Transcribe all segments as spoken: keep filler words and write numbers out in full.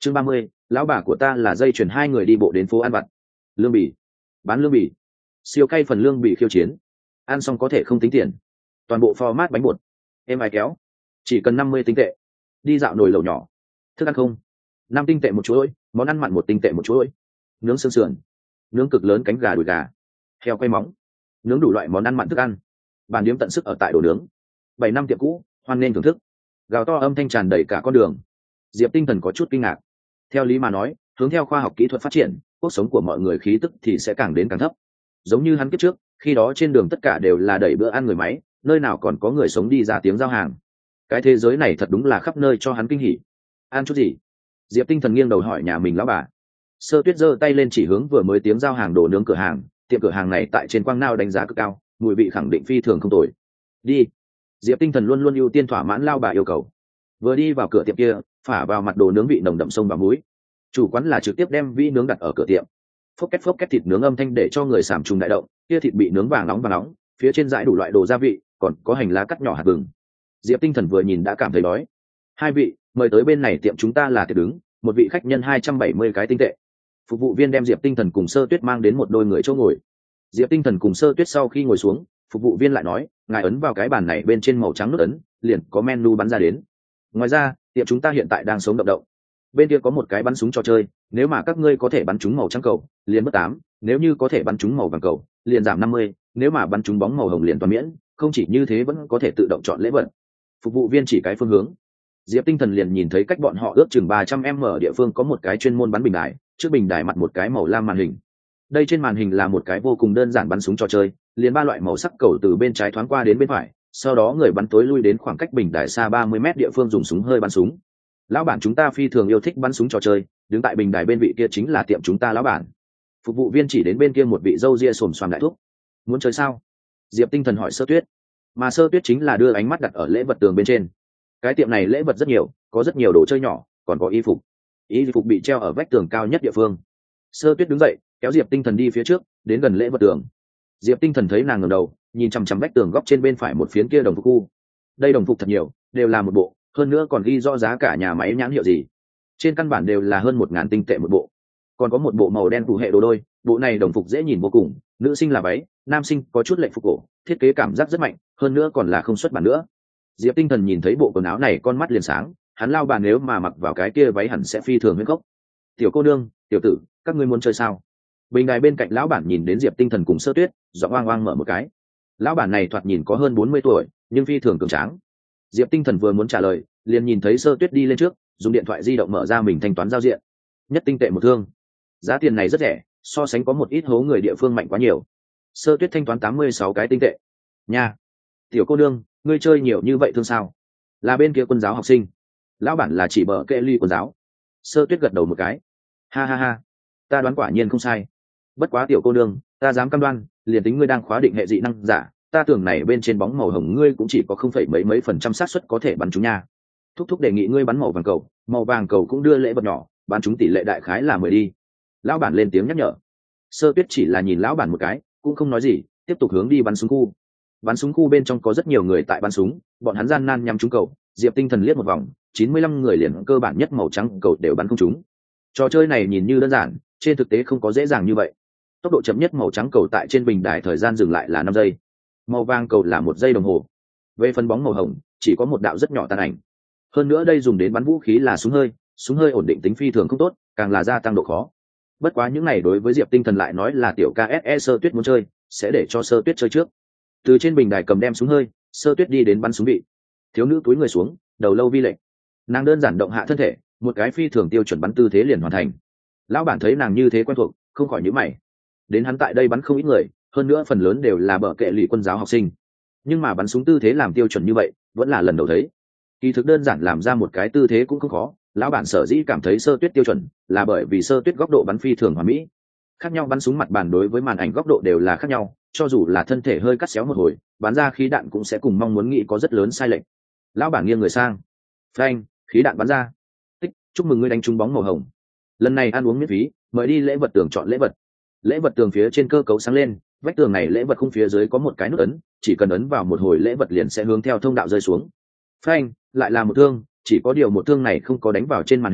chương ba mươi, lão bà của ta là dây chuyển hai người đi bộ đến phố ăn vặt. Lương bì, bán lương bì, siêu cay phần lương bì khiêu chiến, ăn xong có thể không tính tiền, toàn bộ format bánh bột em ai kéo, chỉ cần năm mươi tinh tệ. Đi dạo nồi lẩu nhỏ, thức ăn không, năm tinh tệ một chuỗi, món ăn mặn một tinh tệ một chuỗi, nướng xương sườn, nướng cực lớn cánh gà đùi gà, heo quay móng, nướng đủ loại món ăn mặn thức ăn. Bàn điếm tận sức ở tại đồ nướng, bảy năm tiệm cũ, hoan nên thưởng thức. Gào to âm thanh tràn đầy cả con đường. Diệp Tinh Thần có chút kinh ngạc. Theo lý mà nói, hướng theo khoa học kỹ thuật phát triển, cuộc sống của mọi người khí tức thì sẽ càng đến càng thấp. Giống như hắn kiếp trước, khi đó trên đường tất cả đều là đẩy bữa ăn người máy, nơi nào còn có người sống đi ra tiếng giao hàng. Cái thế giới này thật đúng là khắp nơi cho hắn kinh hỉ. Ăn chút gì? Diệp Tinh Thần nghiêng đầu hỏi nhà mình lão bà. Sơ Tuyết giơ tay lên chỉ hướng vừa mới tiếng giao hàng đồ nướng cửa hàng, tiệm cửa hàng này tại trên quang nao đánh giá cực cao, mùi vị khẳng định phi thường không tồi. Đi. Diệp Tinh Thần luôn luôn ưu tiên thỏa mãn lao bà yêu cầu. Vừa đi vào cửa tiệm kia, phả vào mặt đồ nướng vị nồng đậm sông và muối. Chủ quán là trực tiếp đem vĩ nướng đặt ở cửa tiệm. Phốc két phốc két thịt nướng âm thanh để cho người sàm trùng đại động, kia thịt bị nướng vàng nóng vàng nóng, phía trên dãi đủ loại đồ gia vị, còn có hành lá cắt nhỏ hạt vừng. Diệp Tinh Thần vừa nhìn đã cảm thấy đói. Hai vị, mời tới bên này tiệm chúng ta là tiệc đứng, một vị khách nhân hai trăm bảy mươi cái tinh tệ. Phục vụ viên đem Diệp Tinh Thần cùng Sơ Tuyết mang đến một đôi người chỗ ngồi. Diệp Tinh Thần cùng Sơ Tuyết sau khi ngồi xuống, phục vụ viên lại nói, ngài ấn vào cái bàn này bên trên màu trắng nút ấn, liền có menu bắn ra đến. Ngoài ra, tiệm chúng ta hiện tại đang sống động động. Bên kia có một cái bắn súng trò chơi, nếu mà các ngươi có thể bắn trúng màu trắng cầu, liền mất tám, nếu như có thể bắn trúng màu vàng cầu, liền giảm năm mươi, nếu mà bắn trúng bóng màu hồng liền toàn miễn, không chỉ như thế vẫn có thể tự động chọn lễ vật. Phục vụ viên chỉ cái phương hướng. Diệp Tinh Thần liền nhìn thấy cách bọn họ ước chừng ba trăm mét ở địa phương có một cái chuyên môn bắn bình đài, trước bình đài mặt một cái màu lam màn hình. Đây trên màn hình là một cái vô cùng đơn giản bắn súng trò chơi, liền ba loại màu sắc cầu từ bên trái thoáng qua đến bên phải, sau đó người bắn tối lui đến khoảng cách bình đài xa ba mươi mét địa phương dùng súng hơi bắn súng. Lão bản chúng ta phi thường yêu thích bắn súng trò chơi, đứng tại bình đài bên vị kia chính là tiệm chúng ta lão bản. Phục vụ viên chỉ đến bên kia một vị râu ria xồm xoàm đại thúc. Muốn chơi sao? Diệp Tinh Thần hỏi Sơ Tuyết. Mà Sơ Tuyết chính là đưa ánh mắt đặt ở lễ vật tường bên trên. Cái tiệm này lễ vật rất nhiều, có rất nhiều đồ chơi nhỏ, còn có y phục. Y phục bị treo ở vách tường cao nhất địa phương. Sơ Tuyết đứng dậy, kéo Diệp Tinh Thần đi phía trước, đến gần lễ vật tường. Diệp Tinh Thần thấy nàng ngẩng đầu, nhìn chằm chằm vách tường góc trên bên phải một phiến kia đồng phục khu. Đây đồng phục thật nhiều, đều là một bộ, hơn nữa còn ghi rõ giá cả nhà máy nhãn hiệu gì. Trên căn bản đều là hơn một ngàn tinh tệ một bộ. Còn có một bộ màu đen phù hệ đồ đôi, bộ này đồng phục dễ nhìn vô cùng, nữ sinh là váy, nam sinh có chút lệnh phục cổ, thiết kế cảm giác rất mạnh, hơn nữa còn là không xuất bản nữa. Diệp Tinh Thần nhìn thấy bộ quần áo này con mắt liền sáng, hắn lao bà nếu mà mặc vào cái kia váy hẳn sẽ phi thường huyết gốc. Tiểu cô nương, tiểu tử, các ngươi muốn chơi sao? Bình đài bên cạnh lão bản nhìn đến Diệp Tinh Thần cùng Sơ Tuyết, giọng oang oang mở một cái. Lão bản này thoạt nhìn có hơn bốn mươi tuổi, nhưng phi thường cường tráng. Diệp Tinh Thần vừa muốn trả lời, liền nhìn thấy Sơ Tuyết đi lên trước, dùng điện thoại di động mở ra mình thanh toán giao diện. Nhất tinh tệ một thương. Giá tiền này rất rẻ, so sánh có một ít hố người địa phương mạnh quá nhiều. Sơ Tuyết thanh toán tám mươi sáu cái tinh tệ. Nha, tiểu cô nương, ngươi chơi nhiều như vậy thương sao? Là bên kia quân giáo học sinh. Lão bản là chỉ bờ kệ ly quân giáo. Sơ Tuyết gật đầu một cái. Ha ha ha, ta đoán quả nhiên không sai. Bất quá tiểu cô nương, ta dám cam đoan, liền tính ngươi đang khóa định hệ dị năng giả, ta tưởng này bên trên bóng màu hồng ngươi cũng chỉ có không phẩy mấy mấy phần trăm xác suất có thể bắn trúng nha. Thúc thúc đề nghị ngươi bắn màu vàng cầu, màu vàng cầu cũng đưa lễ vật nhỏ, bắn trúng tỷ lệ đại khái là mười đi. Lão bản lên tiếng nhắc nhở. Sơ Tuyết chỉ là nhìn lão bản một cái, cũng không nói gì, tiếp tục hướng đi bắn súng khu. Bắn súng khu bên trong có rất nhiều người tại bắn súng, bọn hắn gian nan nhắm trúng cầu. Diệp Tinh Thần liếc một vòng, chín mươi lăm người liền cơ bản nhất màu trắng cầu đều bắn không trúng. Trò chơi này nhìn như đơn giản, trên thực tế không có dễ dàng như vậy. Tốc độ chậm nhất màu trắng cầu tại trên bình đài thời gian dừng lại là năm giây, màu vàng cầu là một giây đồng hồ. Về phần bóng màu hồng, chỉ có một đạo rất nhỏ tàn ảnh. Hơn nữa đây dùng đến bắn vũ khí là súng hơi, súng hơi ổn định tính phi thường không tốt, càng là gia tăng độ khó. Bất quá những này đối với Diệp Tinh Thần lại nói là tiểu ca ét e Sơ Tuyết muốn chơi, sẽ để cho Sơ Tuyết chơi trước. Từ trên bình đài cầm đem súng hơi, Sơ Tuyết đi đến bắn súng vị. Thiếu nữ túi người xuống, đầu lâu vi lệnh. Nàng đơn giản động hạ thân thể, một cái phi thường tiêu chuẩn bắn tư thế liền hoàn thành. Lão bản thấy nàng như thế quen thuộc, không khỏi nhíu mày. Đến hắn tại đây bắn không ít người, hơn nữa phần lớn đều là bợ kệ lì quân giáo học sinh, nhưng mà bắn súng tư thế làm tiêu chuẩn như vậy vẫn là lần đầu thấy. Kỳ thực đơn giản làm ra một cái tư thế cũng không khó, lão bản sở dĩ cảm thấy Sơ Tuyết tiêu chuẩn là bởi vì Sơ Tuyết góc độ bắn phi thường hoàn mỹ. Khác nhau bắn súng mặt bàn đối với màn ảnh góc độ đều là khác nhau, cho dù là thân thể hơi cắt xéo một hồi, bắn ra khí đạn cũng sẽ cùng mong muốn nghĩ có rất lớn sai lệch. Lão bản nghiêng người sang, phanh, khí đạn bắn ra. Tích, chúc mừng ngươi đánh trúng bóng màu hồng. Lần này ăn uống miễn phí, mời đi lễ vật tường chọn lễ vật. Lễ vật tường phía trên cơ cấu sáng lên, vách tường này lễ vật khung phía dưới có một cái nút ấn, chỉ cần ấn vào một hồi lễ vật liền sẽ hướng theo thông đạo rơi xuống. Phanh, lại là một thương, chỉ có điều một thương này không có đánh vào trên màn hình,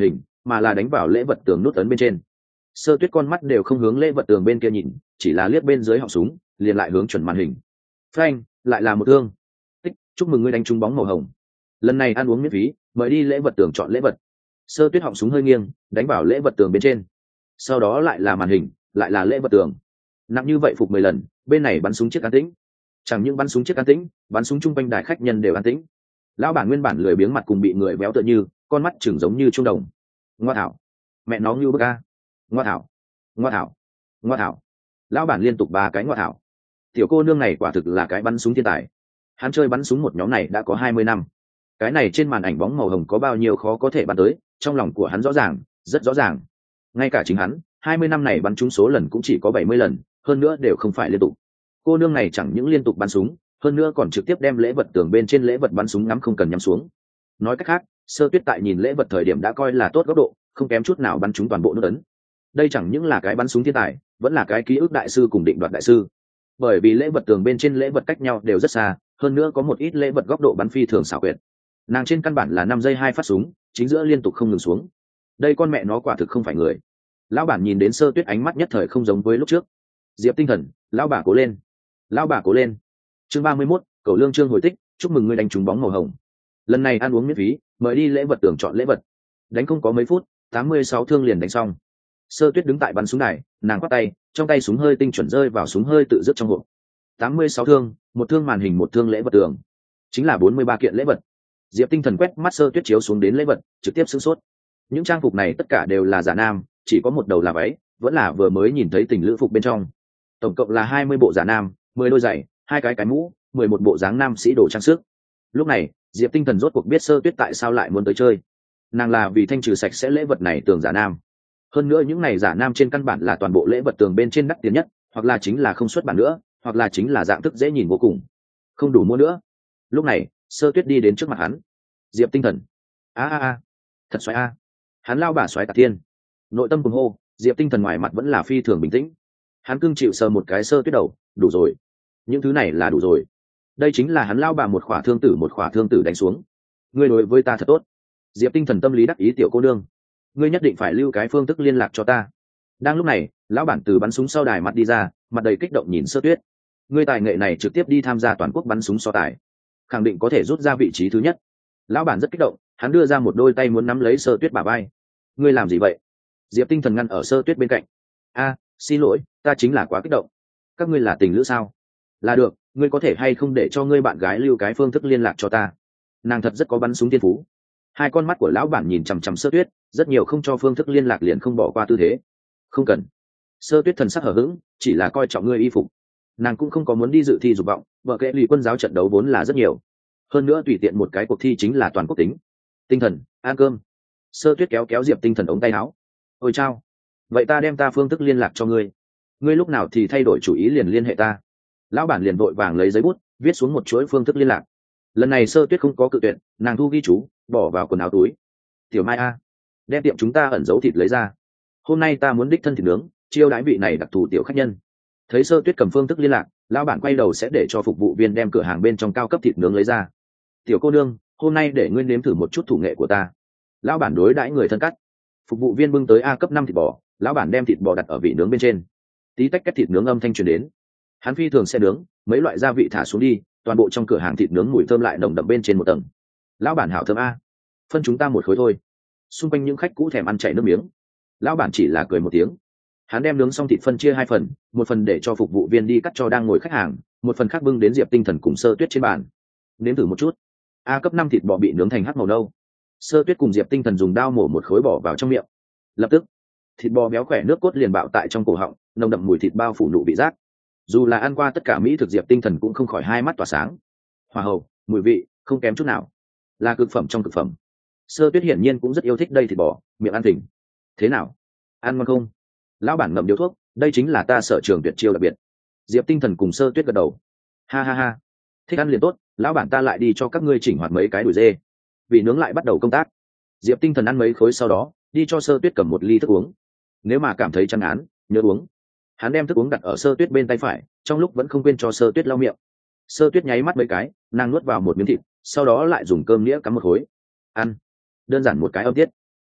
mà là đánh vào lễ vật tường nút ấn bên trên. Sơ Tuyết con mắt đều không hướng lễ vật tường bên kia nhìn, chỉ là liếc bên dưới họng súng, liền lại hướng chuẩn màn hình. Phanh, lại là một thương. Tích, chúc mừng ngươi đánh trúng bóng màu hồng. Lần này ăn uống miễn phí, mời đi lễ vật tường chọn lễ vật. Sơ Tuyết họng súng hơi nghiêng, đánh vào lễ vật tường bên trên. Sau đó lại là màn hình, lại là lễ vật tường. Nặng như vậy phục mười lần, bên này bắn súng chiếc an tĩnh. Chẳng những bắn súng chiếc an tĩnh, bắn súng chung quanh đài khách nhân đều an tĩnh. Lão bản nguyên bản lười biếng mặt cùng bị người béo tựa như, con mắt chừng giống như trung đồng. Ngoa thảo, mẹ nó như bức a. Ngoa thảo, ngoa thảo, ngoa thảo. Lão bản liên tục ba cái ngoa thảo. Tiểu cô nương này quả thực là cái bắn súng thiên tài. Hắn chơi bắn súng một nhóm này đã có hai mươi năm. Cái này trên màn ảnh bóng màu hồng có bao nhiêu khó có thể bắn tới, trong lòng của hắn rõ ràng, rất rõ ràng. Ngay cả chính hắn, hai mươi năm này bắn trúng số lần cũng chỉ có bảy mươi lần, hơn nữa đều không phải liên tục. Cô nương này chẳng những liên tục bắn súng, hơn nữa còn trực tiếp đem lễ vật tường bên trên lễ vật bắn súng ngắm không cần nhắm xuống. Nói cách khác, Sơ Tuyết tại nhìn lễ vật thời điểm đã coi là tốt góc độ, không kém chút nào bắn trúng toàn bộ nút ấn. Đây chẳng những là cái bắn súng thiên tài, vẫn là cái ký ức đại sư cùng định đoạt đại sư. Bởi vì lễ vật tường bên trên lễ vật cách nhau đều rất xa, hơn nữa có một ít lễ vật góc độ bắn phi thường xảo quyệt. Nàng trên căn bản là năm giây hai phát súng, chính giữa liên tục không ngừng xuống. Đây con mẹ nó quả thực không phải người. Lão bản nhìn đến Sơ Tuyết ánh mắt nhất thời không giống với lúc trước. Diệp Tinh Thần, lão bà cố lên, lão bà cố lên. Chương ba mươi mốt, Cẩu Lương Trương hồi tích, chúc mừng ngươi đánh trúng bóng màu hồng. Lần này ăn uống miễn phí, mời đi lễ vật tường chọn lễ vật. Đánh không có mấy phút, tám mươi sáu thương liền đánh xong. Sơ Tuyết đứng tại bắn súng đài, nàng quát tay, trong tay súng hơi tinh chuẩn rơi vào súng hơi tự dứt trong hộp. tám mươi sáu thương, một thương màn hình một thương lễ vật tường, chính là bốn mươi ba kiện lễ vật. Diệp Tinh Thần quét mắt Sơ Tuyết chiếu xuống đến lễ vật, trực tiếp sửng sốt. Những trang phục này tất cả đều là giả nam, chỉ có một đầu là váy, vẫn là vừa mới nhìn thấy tình lữ phục bên trong. Tổng cộng là hai mươi bộ giả nam, mười đôi giày, hai cái cái mũ, mười một bộ dáng nam sĩ đồ trang sức. Lúc này, Diệp Tinh Thần rốt cuộc biết Sơ Tuyết tại sao lại muốn tới chơi. Nàng là vì thanh trừ sạch sẽ lễ vật này tường giả nam. Hơn nữa những này giả nam trên căn bản là toàn bộ lễ vật tường bên trên đắt tiền nhất, hoặc là chính là không xuất bản nữa, hoặc là chính là dạng thức dễ nhìn vô cùng, không đủ mua nữa. Lúc này, Sơ Tuyết đi đến trước mặt hắn. Diệp Tinh Thần, a a a, thật xoáy a. Hắn lao bà xoáy tạc thiên. Nội tâm cùng hô, Diệp Tinh Thần ngoài mặt vẫn là phi thường bình tĩnh. Hắn cưng chịu sờ một cái Sơ Tuyết đầu, đủ rồi. Những thứ này là đủ rồi. Đây chính là hắn lao bà một khỏa thương tử một khỏa thương tử đánh xuống. Ngươi đối với ta thật tốt. Diệp Tinh Thần tâm lý đắc ý tiểu cô nương. Ngươi nhất định phải lưu cái phương thức liên lạc cho ta. Đang lúc này, lão bản từ bắn súng sau đài mặt đi ra, mặt đầy kích động nhìn Sơ Tuyết. Ngươi tài nghệ này trực tiếp đi tham gia toàn quốc bắn súng so tài, khẳng định có thể rút ra vị trí thứ nhất. Lão bản rất kích động, hắn đưa ra một đôi tay muốn nắm lấy Sơ Tuyết bả vai. Ngươi làm gì vậy? Diệp Tinh Thần ngăn ở Sơ Tuyết bên cạnh. A, xin lỗi, ta chính là quá kích động. Các ngươi là tình lữ sao? Là được, ngươi có thể hay không để cho ngươi bạn gái lưu cái phương thức liên lạc cho ta? Nàng thật rất có bắn súng thiên phú. Hai con mắt của lão bản nhìn chằm chằm Sơ Tuyết, rất nhiều không cho phương thức liên lạc liền không bỏ qua tư thế. Không cần. Sơ Tuyết thần sắc hở hững, chỉ là coi trọng ngươi y phục. Nàng cũng không có muốn đi dự thi dục vọng, vợ kệ lì quân giáo trận đấu vốn là rất nhiều. Hơn nữa tùy tiện một cái cuộc thi chính là toàn quốc tính. Tinh Thần, ăn cơm. Sơ Tuyết kéo kéo Diệp Tinh Thần ống tay áo. Ôi chao. Vậy ta đem ta phương thức liên lạc cho ngươi. Ngươi lúc nào thì thay đổi chủ ý liền liên hệ ta. Lão bản liền vội vàng lấy giấy bút, viết xuống một chuỗi phương thức liên lạc. Lần này Sơ Tuyết không có cự tuyệt, nàng thu ghi chú, bỏ vào quần áo túi. Tiểu Mai a, đem tiệm chúng ta ẩn giấu thịt lấy ra. Hôm nay ta muốn đích thân thịt nướng, chiêu đãi vị này đặc thù tiểu khách nhân. Thấy Sơ Tuyết cầm phương thức liên lạc, lão bản quay đầu sẽ để cho phục vụ viên đem cửa hàng bên trong cao cấp thịt nướng lấy ra. Tiểu cô nương, hôm nay để ngươi nếm thử một chút thủ nghệ của ta. Lão bản đối đãi người thân cắt. Phục vụ viên bưng tới A cấp năm thịt bò, lão bản đem thịt bò đặt ở vị nướng bên trên. Tí tách cách thịt nướng âm thanh truyền đến. Hắn phi thường sẽ nướng, mấy loại gia vị thả xuống đi, toàn bộ trong cửa hàng thịt nướng mùi thơm lại nồng đậm bên trên một tầng. Lão bản hảo thơm a, phân chúng ta một khối thôi. Xung quanh những khách cũ thèm ăn chảy nước miếng. Lão bản chỉ là cười một tiếng. Hắn đem nướng xong thịt phân chia hai phần, một phần để cho phục vụ viên đi cắt cho đang ngồi khách hàng, một phần khác bưng đến Diệp Tinh Thần cùng Sơ Tuyết trên bàn. Nếm thử một chút. A cấp năm thịt bò bị nướng thành hắc màu nâu. Sơ Tuyết cùng Diệp Tinh Thần dùng dao mổ một khối bỏ vào trong miệng. Lập tức, thịt bò béo khỏe nước cốt liền bạo tại trong cổ họng, nồng đậm mùi thịt bao phủ nụ vị giác. Dù là ăn qua tất cả mỹ thực, Diệp Tinh Thần cũng không khỏi hai mắt tỏa sáng. Hòa hậu, mùi vị không kém chút nào, là cực phẩm trong cực phẩm. Sơ Tuyết hiển nhiên cũng rất yêu thích đây thịt bò, miệng ăn thỉnh. Thế nào, ăn ngon không? Lão bản ngậm điếu thuốc, đây chính là ta sở trường tuyệt chiêu đặc biệt. Diệp Tinh Thần cùng Sơ Tuyết gật đầu. Ha ha ha, thích ăn liền tốt, lão bản ta lại đi cho các ngươi chỉnh hoạt mấy cái đùi dê. Vị nướng lại bắt đầu công tác. Diệp Tinh Thần ăn mấy khối sau đó đi cho Sơ Tuyết cầm một ly thức uống. Nếu mà cảm thấy chán án, nhớ uống. Hắn đem thức uống đặt ở Sơ Tuyết bên tay phải, trong lúc vẫn không quên cho Sơ Tuyết lau miệng. Sơ Tuyết nháy mắt mấy cái, nàng nuốt vào một miếng thịt, sau đó lại dùng cơm nĩa cắm một khối. Ăn, đơn giản một cái âm tiết.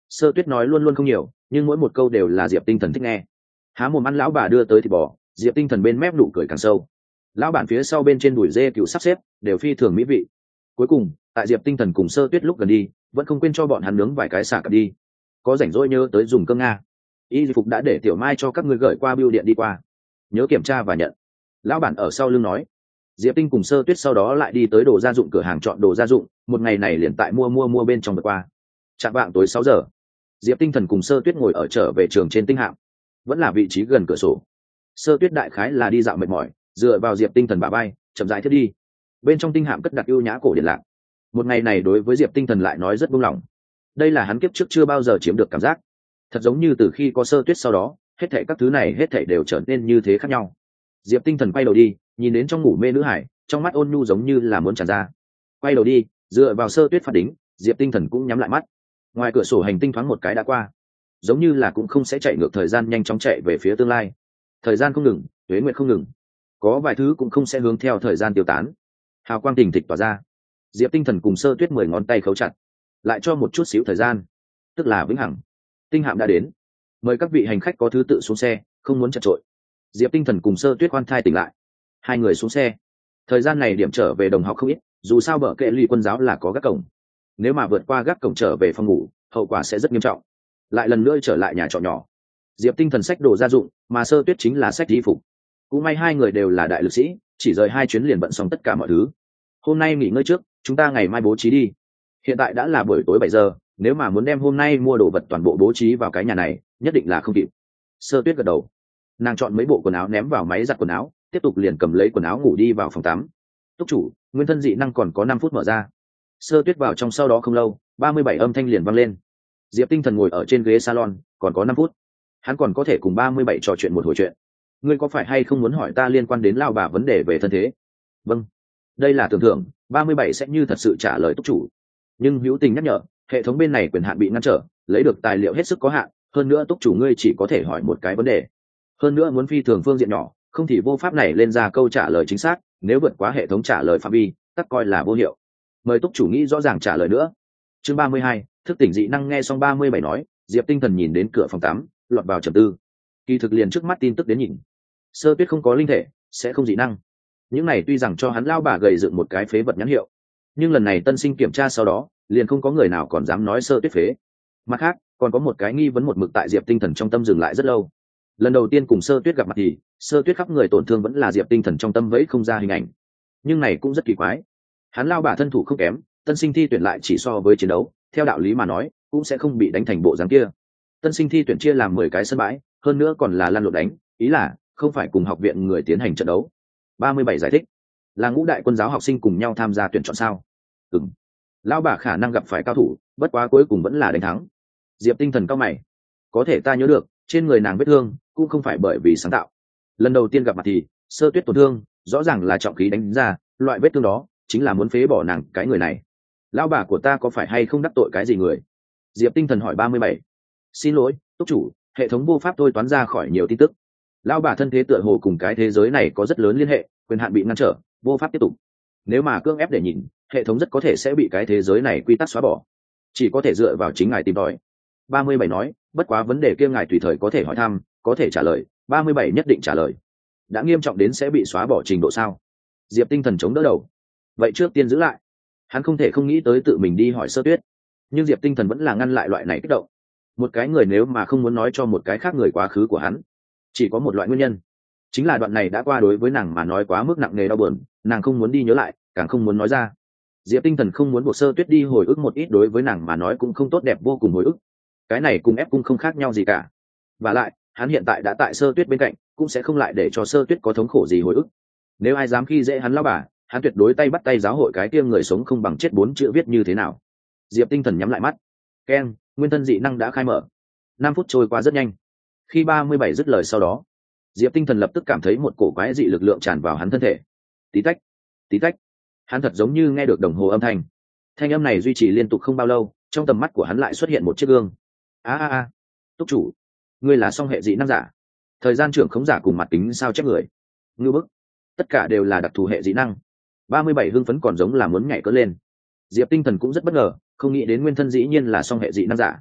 Sơ Tuyết nói luôn luôn không nhiều, nhưng mỗi một câu đều là Diệp Tinh Thần thích nghe. Há mồm ăn lão bà đưa tới thịt bò, Diệp Tinh Thần bên mép nụ cười càng sâu. Lão bản phía sau bên trên đùi dê cựu sắp xếp đều phi thường mỹ vị. Cuối cùng, tại Diệp Tinh Thần cùng Sơ Tuyết lúc gần đi, vẫn không quên cho bọn hắn nướng vài cái xả cặp đi. Có rảnh rỗi nhớ tới dùng cơm nga. Y phục đã để Tiểu Mai cho các ngươi gửi qua bưu điện đi qua, nhớ kiểm tra và nhận. Lão bản ở sau lưng nói. Diệp Tinh cùng Sơ Tuyết sau đó lại đi tới đồ gia dụng cửa hàng chọn đồ gia dụng, một ngày này liền tại mua mua mua bên trong vượt qua. Chạm vạng tối sáu giờ, Diệp Tinh Thần cùng Sơ Tuyết ngồi ở trở về trường trên tinh hạm, vẫn là vị trí gần cửa sổ. Sơ Tuyết đại khái là đi dạo mệt mỏi, dựa vào Diệp Tinh Thần bả vai, chậm rãi thiết đi. Bên trong tinh hạm cất đặt ưu nhã cổ điển lạc. Một ngày này đối với Diệp Tinh Thần lại nói rất buông lỏng. Đây là hắn kiếp trước chưa bao giờ chiếm được cảm giác. Thật giống như từ khi có Sơ Tuyết sau đó, hết thảy các thứ này hết thảy đều trở nên như thế khác nhau. Diệp Tinh Thần quay đầu đi, nhìn đến trong ngủ mê nữ hải, trong mắt ôn nhu giống như là muốn tràn ra. Quay đầu đi, dựa vào Sơ Tuyết phát đính, Diệp Tinh Thần cũng nhắm lại mắt. Ngoài cửa sổ hành tinh thoáng một cái đã qua, giống như là cũng không sẽ chạy ngược thời gian, nhanh chóng chạy về phía tương lai. Thời gian không ngừng, tuế nguyệt không ngừng, có vài thứ cũng không sẽ hướng theo thời gian tiêu tán. Hào quang tình thịch tỏa ra, Diệp Tinh Thần cùng Sơ Tuyết mười ngón tay khấu chặt, lại cho một chút xíu thời gian, tức là vĩnh hằng. Tinh hạm đã đến, mời các vị hành khách có thứ tự xuống xe, không muốn chật chội. Diệp Tinh Thần cùng Sơ Tuyết khoan thai tỉnh lại, hai người xuống xe. Thời gian này điểm trở về đồng học không ít, dù sao bờ kệ ly quân giáo là có gác cổng, nếu mà vượt qua gác cổng trở về phòng ngủ, hậu quả sẽ rất nghiêm trọng. Lại lần nữa trở lại nhà trọ nhỏ, Diệp Tinh Thần xách đồ gia dụng, mà Sơ Tuyết chính là xách y phục. Cũng may hai người đều là đại lực sĩ, chỉ rời hai chuyến liền bận xong tất cả mọi thứ. Hôm nay nghỉ ngơi trước, chúng ta ngày mai bố trí đi. Hiện tại đã là buổi tối bảy giờ, nếu mà muốn đem hôm nay mua đồ vật toàn bộ bố trí vào cái nhà này, nhất định là không kịp. Sơ Tuyết gật đầu, nàng chọn mấy bộ quần áo ném vào máy giặt quần áo, tiếp tục liền cầm lấy quần áo ngủ đi vào phòng tắm. Túc chủ, nguyên thân dị năng còn có năm phút mở ra. Sơ Tuyết vào trong sau đó không lâu, ba mươi bảy âm thanh liền vang lên. Diệp Tinh Thần ngồi ở trên ghế salon, còn có năm phút, hắn còn có thể cùng ba mươi bảy trò chuyện một hồi chuyện. Ngươi có phải hay không muốn hỏi ta liên quan đến lao bà vấn đề về thân thế? Vâng, đây là tưởng thưởng, ba mươi bảy sẽ như thật sự trả lời túc chủ. Nhưng hữu tình nhắc nhở, hệ thống bên này quyền hạn bị ngăn trở, lấy được tài liệu hết sức có hạn, hơn nữa túc chủ ngươi chỉ có thể hỏi một cái vấn đề. Hơn nữa muốn phi thường phương diện nhỏ, không thì vô pháp này lên ra câu trả lời chính xác, nếu vượt quá hệ thống trả lời phạm vi, tắc coi là vô hiệu. Mời túc chủ nghĩ rõ ràng trả lời nữa. Chương ba mươi hai, thức tỉnh dị năng. Nghe xong ba mươi bảy nói, Diệp Tinh Thần nhìn đến cửa phòng tắm, lọt vào trầm tư. Kỳ thực liền trước mắt tin tức đến nhìn, Sơ Tuyết không có linh thể, sẽ không dị năng. Những này tuy rằng cho hắn lao bà gầy dựng một cái phế vật nhãn hiệu, nhưng lần này tân sinh kiểm tra sau đó, liền không có người nào còn dám nói Sơ Tuyết phế. Mặt khác, còn có một cái nghi vấn một mực tại Diệp Tinh Thần trong tâm dừng lại rất lâu. Lần đầu tiên cùng Sơ Tuyết gặp mặt thì, Sơ Tuyết khắp người tổn thương vẫn là Diệp Tinh Thần trong tâm vẫy không ra hình ảnh. Nhưng này cũng rất kỳ quái. Hắn lao bà thân thủ không kém, tân sinh thi tuyển lại chỉ so với chiến đấu, theo đạo lý mà nói, cũng sẽ không bị đánh thành bộ dáng kia. Tân sinh thi tuyển chia làm mười cái sân bãi, hơn nữa còn là lăn lộn đánh, ý là không phải cùng học viện người tiến hành trận đấu. ba mươi bảy giải thích, là ngũ đại quân giáo học sinh cùng nhau tham gia tuyển chọn sao? Ừm. Lão bà khả năng gặp phải cao thủ, bất quá cuối cùng vẫn là đánh thắng. Diệp Tinh Thần cao mày, có thể ta nhớ được, trên người nàng vết thương cũng không phải bởi vì sáng tạo. Lần đầu tiên gặp mặt thì Sơ Tuyết tổn thương, rõ ràng là trọng khí đánh ra, loại vết thương đó chính là muốn phế bỏ nàng cái người này. Lão bà của ta có phải hay không đắc tội cái gì người? Diệp Tinh Thần hỏi ba mươi bảy. Xin lỗi, túc chủ, hệ thống vô pháp tôi toán ra khỏi nhiều tin tức. Lão bà thân thế tựa hồ cùng cái thế giới này có rất lớn liên hệ, quyền hạn bị ngăn trở, vô pháp tiếp tục. Nếu mà cưỡng ép để nhìn, hệ thống rất có thể sẽ bị cái thế giới này quy tắc xóa bỏ. Chỉ có thể dựa vào chính ngài tìm tòi. ba mươi bảy nói, bất quá vấn đề kia ngài tùy thời có thể hỏi thăm, có thể trả lời. ba mươi bảy nhất định trả lời. Đã nghiêm trọng đến sẽ bị xóa bỏ trình độ sao? Diệp Tinh Thần chống đỡ đầu. Vậy trước tiên giữ lại. Hắn không thể không nghĩ tới tự mình đi hỏi Sơ Tuyết, nhưng Diệp Tinh Thần vẫn là ngăn lại loại này kích động. Một cái người nếu mà không muốn nói cho một cái khác người quá khứ của hắn, chỉ có một loại nguyên nhân, chính là đoạn này đã qua đối với nàng mà nói quá mức nặng nề đau buồn, nàng không muốn đi nhớ lại, càng không muốn nói ra. Diệp Tinh Thần không muốn buộc Sơ Tuyết đi hồi ức một ít đối với nàng mà nói cũng không tốt đẹp vô cùng hồi ức. Cái này cùng ép cung không khác nhau gì cả. Và lại, hắn hiện tại đã tại Sơ Tuyết bên cạnh, cũng sẽ không lại để cho Sơ Tuyết có thống khổ gì hồi ức. Nếu ai dám khi dễ hắn lão bà, hắn tuyệt đối tay bắt tay giáo hội cái kia người sống không bằng chết bốn chữ viết như thế nào. Diệp Tinh Thần nhắm lại mắt. Ken, nguyên thân dị năng đã khai mở. Năm phút trôi qua rất nhanh. Khi ba mươi bảy dứt lời sau đó, Diệp Tinh Thần lập tức cảm thấy một cổ quái dị lực lượng tràn vào hắn thân thể. Tí tách, tí tách. Hắn thật giống như nghe được đồng hồ âm thanh. Thanh âm này duy trì liên tục không bao lâu, trong tầm mắt của hắn lại xuất hiện một chiếc gương. A a a, túc chủ, ngươi là song hệ dị năng giả. Thời gian trưởng khống giả cùng mặt kính sao chép người. Ngưu bức. Tất cả đều là đặc thù hệ dị năng. ba mươi bảy hưng phấn còn giống là muốn nhảy cỡ lên. Diệp Tinh Thần cũng rất bất ngờ, không nghĩ đến nguyên thân dĩ nhiên là song hệ dị năng giả.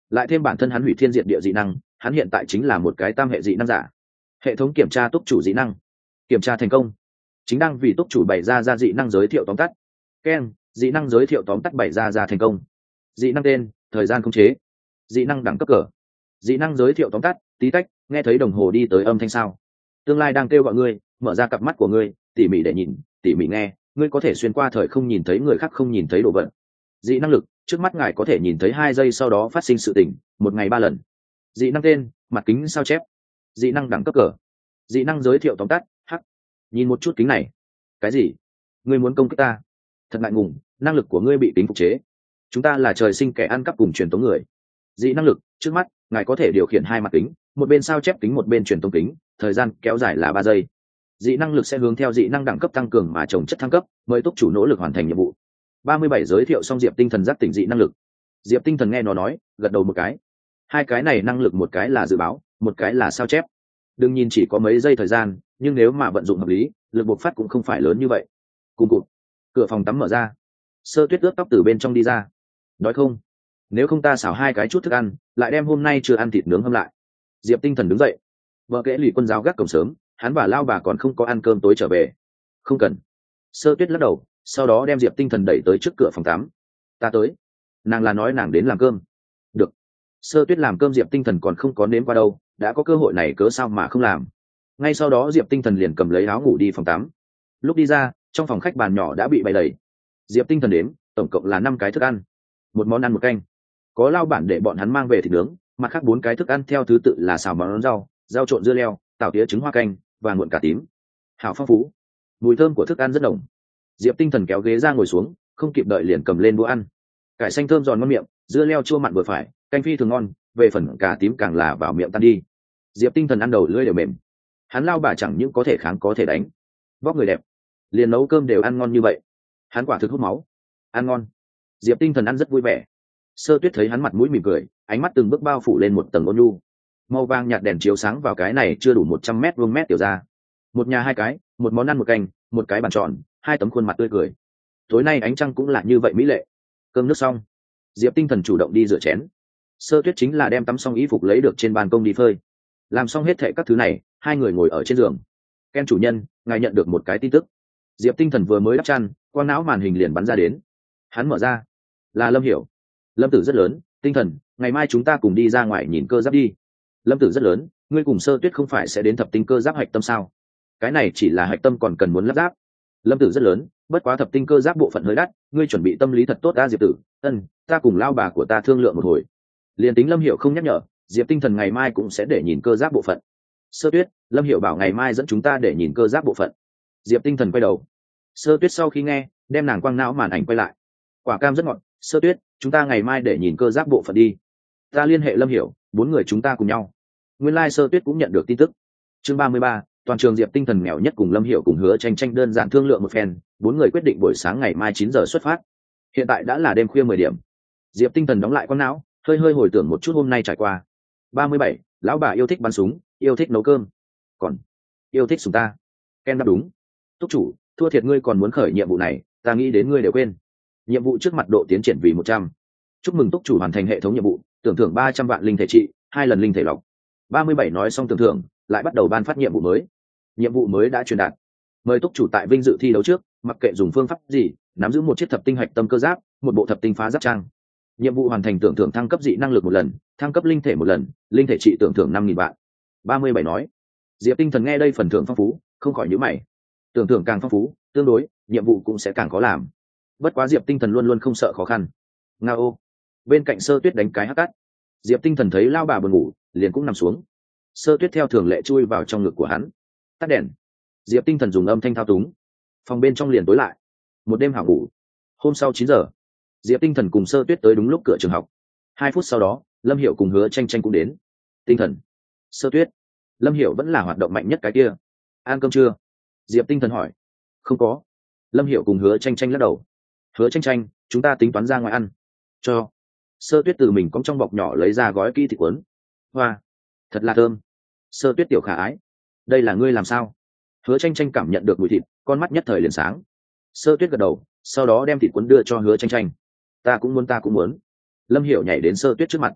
lại thêm bản thân hắn hủy thiên diệt địa dị năng, hắn hiện tại chính là một cái tam hệ dị năng giả. Hệ thống kiểm tra túc chủ dị năng kiểm tra thành công, chính đang vì túc chủ bày ra ra dị năng giới thiệu tóm tắt. Ken, dị năng giới thiệu tóm tắt bày ra ra thành công. Dị năng tên, thời gian khống chế. Dị năng đẳng cấp cờ. Dị năng giới thiệu tóm tắt, tí tách, nghe thấy đồng hồ đi tới âm thanh sao. Tương lai đang kêu gọi ngươi, mở ra cặp mắt của ngươi, tỉ mỉ để nhìn, tỉ mỉ nghe, ngươi có thể xuyên qua thời không nhìn thấy người khác không nhìn thấy đồ vật. Dị năng lực, trước mắt ngài có thể nhìn thấy hai giây sau đó phát sinh sự tỉnh, một ngày ba lần. Dị năng tên, mặt kính sao chép. Dị năng đẳng cấp cờ. Dị năng giới thiệu tóm tắt, hắc. Nhìn một chút kính này. Cái gì? Ngươi muốn công kích ta? Thật ngại ngùng, năng lực của ngươi bị tính phục chế. Chúng ta là trời sinh kẻ ăn cắp cùng truyền tống người. Dị năng lực, trước mắt ngài có thể điều khiển hai mặt kính, một bên sao chép kính một bên truyền tống kính, thời gian kéo dài là ba giây. Dị năng lực sẽ hướng theo dị năng đẳng cấp tăng cường mà trồng chất thăng cấp, mời túc chủ nỗ lực hoàn thành nhiệm vụ. ba mươi bảy giới thiệu xong Diệp Tinh Thần giác tỉnh dị năng lực. Diệp Tinh Thần nghe nó nói, gật đầu một cái. Hai cái này năng lực một cái là dự báo, một cái là sao chép. Đừng nhìn chỉ có mấy giây thời gian, nhưng nếu mà vận dụng hợp lý, lực bộc phát cũng không phải lớn như vậy. Cùng cụt, cửa phòng tắm mở ra. Sơ Tuyết ướt tóc từ bên trong đi ra. Đói không? Nếu không ta xào hai cái chút thức ăn, lại đem hôm nay chưa ăn thịt nướng hâm lại. Diệp Tinh Thần đứng dậy. Vợ kẽ lì quân giáo gác cổng sớm, hắn và lao bà còn không có ăn cơm tối trở về. Không cần. Sơ Tuyết lắc đầu, sau đó đem Diệp Tinh Thần đẩy tới trước cửa phòng tắm. Ta tới. Nàng là nói nàng đến làm cơm. Được. Sơ Tuyết làm cơm Diệp Tinh Thần còn không có nếm qua đâu, đã có cơ hội này cớ sao mà không làm. Ngay sau đó Diệp Tinh Thần liền cầm lấy áo ngủ đi phòng tắm. Lúc đi ra, trong phòng khách bàn nhỏ đã bị bày đầy. Diệp Tinh Thần đếm, tổng cộng là năm cái thức ăn, một món ăn một canh. Có lao bản để bọn hắn mang về thịt nướng, mặt khác bốn cái thức ăn theo thứ tự là xào món rau, rau trộn dưa leo, tảo tía trứng hoa canh và nguội cà tím. Hảo phong phú, mùi thơm của thức ăn rất nồng. Diệp Tinh Thần kéo ghế ra ngồi xuống, không kịp đợi liền cầm lên đũa ăn. Cải xanh thơm giòn ngon miệng, dưa leo chua mặn vừa phải, canh phi thường ngon, về phần cà tím càng là vào miệng tan đi. Diệp Tinh Thần ăn đầu lưỡi đều mềm. Hắn lao bà chẳng những có thể kháng có thể đánh, vóc người đẹp, liền nấu cơm đều ăn ngon như vậy. Hắn quả thực hút máu, ăn ngon. Diệp Tinh Thần ăn rất vui vẻ. Sơ Tuyết thấy hắn mặt mũi mỉm cười, ánh mắt từng bước bao phủ lên một tầng ôn nhu. Màu vàng nhạt đèn chiếu sáng vào cái này chưa đủ một trăm mét vuông mét tiểu ra. Một nhà hai cái, một món ăn một canh, một cái bàn tròn, hai tấm khuôn mặt tươi cười. Tối nay ánh trăng cũng là như vậy mỹ lệ. Cơm nước xong, Diệp Tinh Thần chủ động đi rửa chén. Sơ Tuyết chính là đem tắm xong y phục lấy được trên ban công đi phơi. Làm xong hết thệ các thứ này, hai người ngồi ở trên giường. Ken chủ nhân, ngài nhận được một cái tin tức. Diệp Tinh Thần vừa mới đắp chăn, quang não màn hình liền bắn ra đến. Hắn mở ra, là Lâm Hiểu. Lâm Tử rất lớn, Tinh Thần, ngày mai chúng ta cùng đi ra ngoài nhìn cơ giáp đi. Lâm Tử rất lớn, ngươi cùng Sơ Tuyết không phải sẽ đến thập tinh cơ giáp hạch tâm sao? Cái này chỉ là hạch tâm còn cần muốn lắp ráp. Lâm Tử rất lớn, bất quá thập tinh cơ giáp bộ phận hơi đắt, ngươi chuẩn bị tâm lý thật tốt đã Diệp Tử. Ân, ta cùng lao bà của ta thương lượng một hồi. Liên tính Lâm Hiểu không nhắc nhở, Diệp Tinh Thần ngày mai cũng sẽ để nhìn cơ giáp bộ phận. Sơ Tuyết, Lâm Hiểu bảo ngày mai dẫn chúng ta để nhìn cơ giáp bộ phận. Diệp Tinh Thần quay đầu. Sơ Tuyết sau khi nghe, đem nàng quang não màn ảnh quay lại. Quả cam rất ngọt. Sơ Tuyết, chúng ta ngày mai để nhìn cơ giáp bộ phận đi. Ta liên hệ Lâm Hiểu, bốn người chúng ta cùng nhau. Nguyên lai like Sơ Tuyết cũng nhận được tin tức. Chương ba mươi ba, toàn trường Diệp Tinh Thần nghèo nhất cùng Lâm Hiểu cùng Hứa Tranh Tranh đơn giản thương lượng một phen, bốn người quyết định buổi sáng ngày mai chín giờ xuất phát. Hiện tại đã là đêm khuya mười điểm. Diệp Tinh Thần đóng lại quang não, hơi hơi hồi tưởng một chút hôm nay trải qua. ba mươi bảy, lão bà yêu thích bắn súng, yêu thích nấu cơm, còn yêu thích súng ta. Ken đáp đúng. Túc chủ, thua thiệt ngươi còn muốn khởi nhiệm vụ này, ta nghĩ đến ngươi đều quên. Nhiệm vụ trước mặt độ tiến triển vì một trăm. Chúc mừng túc chủ hoàn thành hệ thống nhiệm vụ, tưởng thưởng ba trăm vạn linh thể trị, hai lần linh thể lọc. ba mươi bảy nói xong tưởng thưởng, lại bắt đầu ban phát nhiệm vụ mới. Nhiệm vụ mới đã truyền đạt. Mời túc chủ tại vinh dự thi đấu trước, mặc kệ dùng phương pháp gì, nắm giữ một chiếc thập tinh hạch tâm cơ giáp, một bộ thập tinh phá giáp trang. Nhiệm vụ hoàn thành tưởng thưởng thăng cấp dị năng lực một lần, thăng cấp linh thể một lần, linh thể trị tưởng thưởng năm nghìn vạn. ba mươi bảy nói. Diệp Tinh Thần nghe đây phần thưởng phong phú, không khỏi nhíu mày. Tưởng thưởng càng phong phú, tương đối, nhiệm vụ cũng sẽ càng khó làm. Bất quá Diệp Tinh Thần luôn luôn không sợ khó khăn. Ngao. Bên cạnh Sơ Tuyết đánh cái hắc cắt. Diệp Tinh Thần thấy lao bà buồn ngủ, liền cũng nằm xuống. Sơ Tuyết theo thường lệ chui vào trong ngực của hắn. Tắt đèn. Diệp Tinh Thần dùng âm thanh thao túng. Phòng bên trong liền tối lại. Một đêm hảo ngủ. Hôm sau chín giờ, Diệp Tinh Thần cùng Sơ Tuyết tới đúng lúc cửa trường học. Hai phút sau đó, Lâm Hiểu cùng Hứa Tranh Tranh cũng đến. Tinh Thần, Sơ Tuyết, Lâm Hiểu vẫn là hoạt động mạnh nhất cái kia. Ăn cơm chưa? Diệp Tinh Thần hỏi. Không có. Lâm Hiểu cùng Hứa Tranh Tranh lắc đầu. Hứa Tranh Tranh, chúng ta tính toán ra ngoài ăn. Cho. Sơ Tuyết từ mình cong trong bọc nhỏ lấy ra gói kỹ thịt cuốn. Hoa, thật là thơm. Sơ Tuyết tiểu khả ái. Đây là ngươi làm sao? Hứa Tranh Tranh cảm nhận được mùi thịt, con mắt nhất thời liền sáng. Sơ Tuyết gật đầu, sau đó đem thịt cuốn đưa cho Hứa Tranh Tranh. Ta cũng muốn, ta cũng muốn. Lâm Hiểu nhảy đến Sơ Tuyết trước mặt.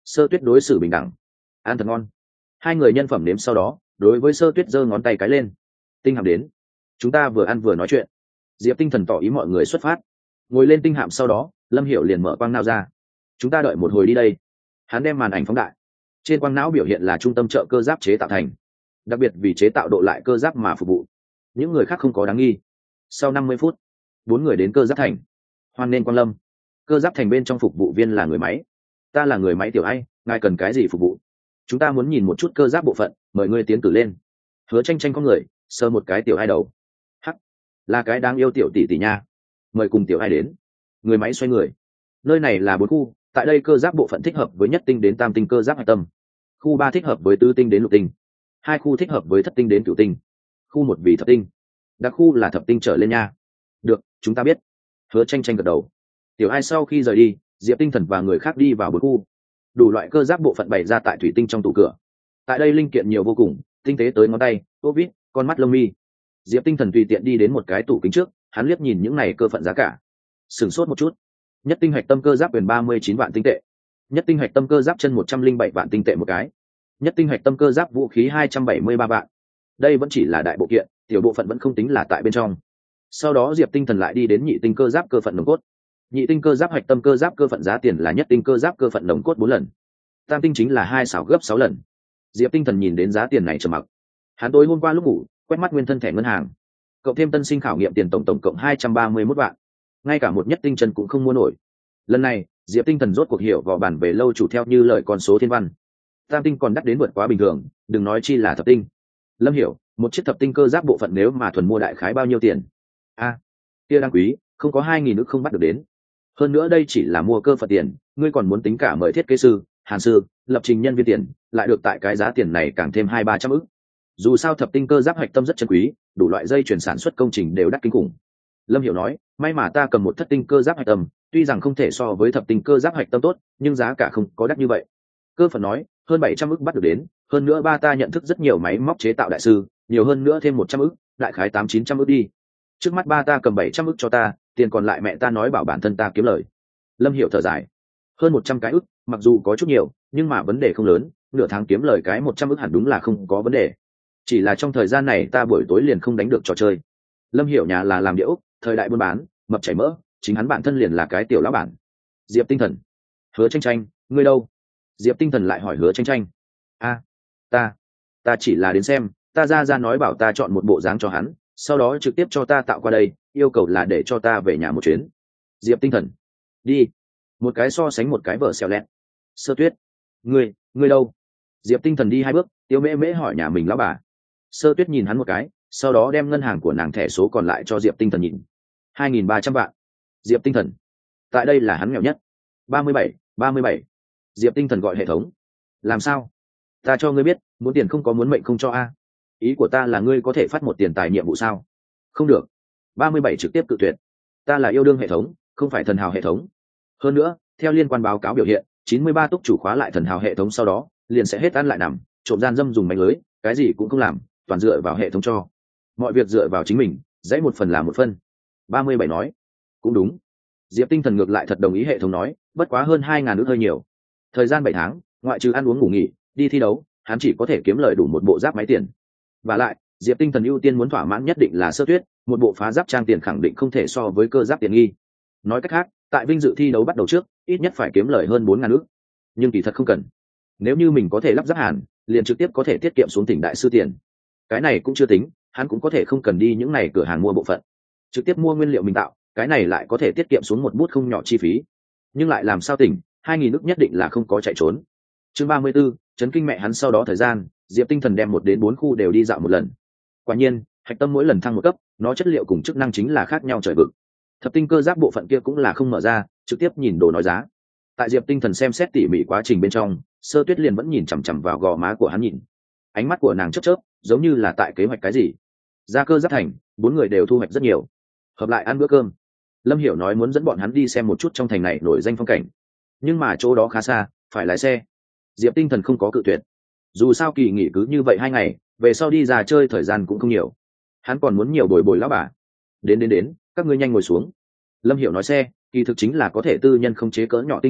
Sơ Tuyết đối xử bình đẳng. Ăn thật ngon. Hai người nhân phẩm nếm sau đó, đối với Sơ Tuyết giơ ngón tay cái lên. Tinh hạm đến. Chúng ta vừa ăn vừa nói chuyện. Diệp Tinh Thần tỏ ý mọi người xuất phát. Ngồi lên tinh hạm sau đó, Lâm Hiểu liền mở quang não ra. Chúng ta đợi một hồi đi đây. Hắn đem màn ảnh phóng đại. Trên quang não biểu hiện là trung tâm trợ cơ giáp chế tạo thành, đặc biệt vì chế tạo độ lại cơ giáp mà phục vụ. Những người khác không có đáng nghi. Sau năm mươi phút, bốn người đến cơ giáp thành. Hoan nên quang lâm. Cơ giáp thành bên trong phục vụ viên là người máy. Ta là người máy tiểu ai, ngài cần cái gì phục vụ? Chúng ta muốn nhìn một chút cơ giáp bộ phận, mời ngươi tiến cử lên. Hứa Tranh Tranh có người sờ một cái tiểu ai đầu. Hắc, là cái đáng yêu tiểu tỷ tỷ nha. Mời cùng tiểu ai đến. Người máy xoay người. Nơi này là bốn khu, tại đây cơ giáp bộ phận thích hợp với nhất tinh đến tam tinh cơ giáp hạch tâm. Khu ba thích hợp với tứ tinh đến lục tinh. Hai khu thích hợp với thất tinh đến cửu tinh. Khu một vì thập tinh. Đặc khu là thập tinh trở lên nha. Được, chúng ta biết. Hứa Tranh Tranh gật đầu. Tiểu ai sau khi rời đi, Diệp Tinh Thần và người khác đi vào bốn khu. Đủ loại cơ giáp bộ phận bày ra tại thủy tinh trong tủ cửa. Tại đây linh kiện nhiều vô cùng, tinh tế tới ngón tay, ốp vít, con mắt lông mi. Diệp Tinh Thần tùy tiện đi đến một cái tủ kính trước, hắn liếc nhìn những này cơ phận giá cả, sửng sốt một chút. Nhất tinh hạch tâm cơ giáp quyền ba mươi chín vạn tinh tệ, nhất tinh hạch tâm cơ giáp chân một trăm linh bảy vạn tinh tệ một cái, nhất tinh hạch tâm cơ giáp vũ khí hai trăm bảy mươi ba vạn. Đây vẫn chỉ là đại bộ kiện, tiểu bộ phận vẫn không tính là tại bên trong. Sau đó Diệp Tinh Thần lại đi đến nhị tinh cơ giáp cơ phận nồng cốt. Nhị tinh cơ giáp hạch tâm cơ giáp cơ phận giá tiền là nhất tinh cơ giáp cơ phận nồng cốt bốn lần, tam tinh chính là hai xảo gấp sáu lần. Diệp Tinh Thần nhìn đến giá tiền này trầm mặc. Hắn tối hôm qua lúc ngủ quét mắt nguyên thân thẻ ngân hàng, cộng thêm tân sinh khảo nghiệm tiền tổng tổng cộng hai trăm ba mươi mốt vạn, ngay cả một nhất tinh chân cũng không mua nổi. Lần này Diệp Tinh Thần rốt cuộc hiểu vào bản về lâu chủ theo như lời con số thiên văn. Tam tinh còn đắt đến vượt quá bình thường, đừng nói chi là thập tinh. Lâm hiểu, một chiếc thập tinh cơ giáp bộ phận nếu mà thuần mua đại khái bao nhiêu tiền? A, à, kia đáng quý, không có hai nghìn ức không bắt được đến. Hơn nữa đây chỉ là mua cơ phận tiền, ngươi còn muốn tính cả mời thiết kế sư, hàn sư, lập trình nhân viên tiền, lại được tại cái giá tiền này càng thêm hai ba trăm ức. Dù sao thập tinh cơ giáp hạch tâm rất chân quý, đủ loại dây chuyển sản xuất công trình đều đắt kinh khủng. Lâm Hiểu nói, may mà ta cầm một thất tinh cơ giáp hạch tâm, tuy rằng không thể so với thập tinh cơ giáp hạch tâm tốt, nhưng giá cả không có đắt như vậy. Cơ phận nói, hơn bảy trăm ức bắt được đến, hơn nữa ba ta nhận thức rất nhiều máy móc chế tạo đại sư, nhiều hơn nữa thêm một trăm ức, đại khái tám chín trăm ức đi. Trước mắt ba ta cầm bảy trăm ức cho ta, tiền còn lại mẹ ta nói bảo bản thân ta kiếm lời. Lâm Hiểu thở dài, hơn một trăm cái ức, mặc dù có chút nhiều, nhưng mà vấn đề không lớn, nửa tháng kiếm lời cái một trăm ức hẳn đúng là không có vấn đề. Chỉ là trong thời gian này ta buổi tối liền không đánh được trò chơi. Lâm Hiểu nhà là làm địa ốc, thời đại buôn bán, mập chảy mỡ, chính hắn bản thân liền là cái tiểu lão bản. Diệp Tinh Thần, Hứa Tranh Tranh, ngươi đâu? Diệp Tinh Thần lại hỏi Hứa Tranh Tranh. A, ta, ta chỉ là đến xem, ta ra ra nói bảo ta chọn một bộ dáng cho hắn, sau đó trực tiếp cho ta tạo qua đây, yêu cầu là để cho ta về nhà một chuyến. Diệp Tinh Thần, đi. Một cái so sánh một cái vợ xèo lẹt. Sơ Tuyết, ngươi, ngươi đâu? Diệp Tinh Thần đi hai bước, Tiêu Mễ Mễ hỏi nhà mình lão bà. Sơ Tuyết nhìn hắn một cái, sau đó đem ngân hàng của nàng thẻ số còn lại cho Diệp Tinh Thần nhìn. hai nghìn ba trăm vạn. Diệp Tinh Thần, tại đây là hắn nghèo nhất. ba mươi bảy, ba mươi bảy. Diệp Tinh Thần gọi hệ thống. Làm sao? Ta cho ngươi biết, muốn tiền không có muốn mệnh không cho a. Ý của ta là ngươi có thể phát một tiền tài nhiệm vụ sao? Không được. ba mươi bảy trực tiếp cự tuyệt. Ta là yêu đương hệ thống, không phải thần hào hệ thống. Hơn nữa, theo liên quan báo cáo biểu hiện, chín mươi ba túc chủ khóa lại thần hào hệ thống sau đó, liền sẽ hết ăn lại nằm, trộm gian dâm dùng mánh lưới, cái gì cũng không làm, toàn dựa vào hệ thống cho. Mọi việc dựa vào chính mình, dãy một phần là một phân. ba mươi bảy nói. Cũng đúng. Diệp Tinh Thần ngược lại thật đồng ý hệ thống nói, bất quá hơn hai ngàn ức hơi nhiều. Thời gian bảy tháng, ngoại trừ ăn uống ngủ nghỉ, đi thi đấu, hắn chỉ có thể kiếm lời đủ một bộ giáp máy tiền. Và lại, Diệp Tinh Thần ưu tiên muốn thỏa mãn nhất định là Sơ Tuyết, một bộ phá giáp trang tiền khẳng định không thể so với cơ giáp tiền nghi. Nói cách khác, tại vinh dự thi đấu bắt đầu trước, ít nhất phải kiếm lời hơn bốn ngàn ức. Nhưng kỳ thật không cần. Nếu như mình có thể lắp ráp hàn, liền trực tiếp có thể tiết kiệm xuống tỉnh đại sư tiền. Cái này cũng chưa tính, hắn cũng có thể không cần đi những này cửa hàng mua bộ phận, trực tiếp mua nguyên liệu mình tạo, cái này lại có thể tiết kiệm xuống một bút không nhỏ chi phí. Nhưng lại làm sao tỉnh, hai nghìn ức nhất định là không có chạy trốn. Chương ba mươi 34, chấn kinh mẹ hắn. Sau đó thời gian, Diệp Tinh Thần đem một đến bốn khu đều đi dạo một lần. Quả nhiên, hạch tâm mỗi lần thăng một cấp, nó chất liệu cùng chức năng chính là khác nhau trời vực. Thập tinh cơ giáp bộ phận kia cũng là không mở ra, trực tiếp nhìn đồ nói giá. Tại Diệp Tinh Thần xem xét tỉ mỉ quá trình bên trong, Sơ Tuyết liền vẫn nhìn chằm chằm vào gò má của hắn nhìn. Ánh mắt của nàng chớp chớp, giống như là tại kế hoạch cái gì. Ra cơ giáp thành, bốn người đều thu hoạch rất nhiều. Hợp lại ăn bữa cơm. Lâm Hiểu nói muốn dẫn bọn hắn đi xem một chút trong thành này nổi danh phong cảnh, nhưng mà chỗ đó khá xa, phải lái xe. Diệp Tinh Thần không có cự tuyệt. Dù sao kỳ nghỉ cứ như vậy hai ngày, về sau đi ra chơi thời gian cũng không nhiều. Hắn còn muốn nhiều bồi bồi lão bà. Đến đến đến, các ngươi nhanh ngồi xuống. Lâm Hiểu nói xe, kỳ thực chính là có thể tư nhân không chế cỡ nhỏ tinh hạm,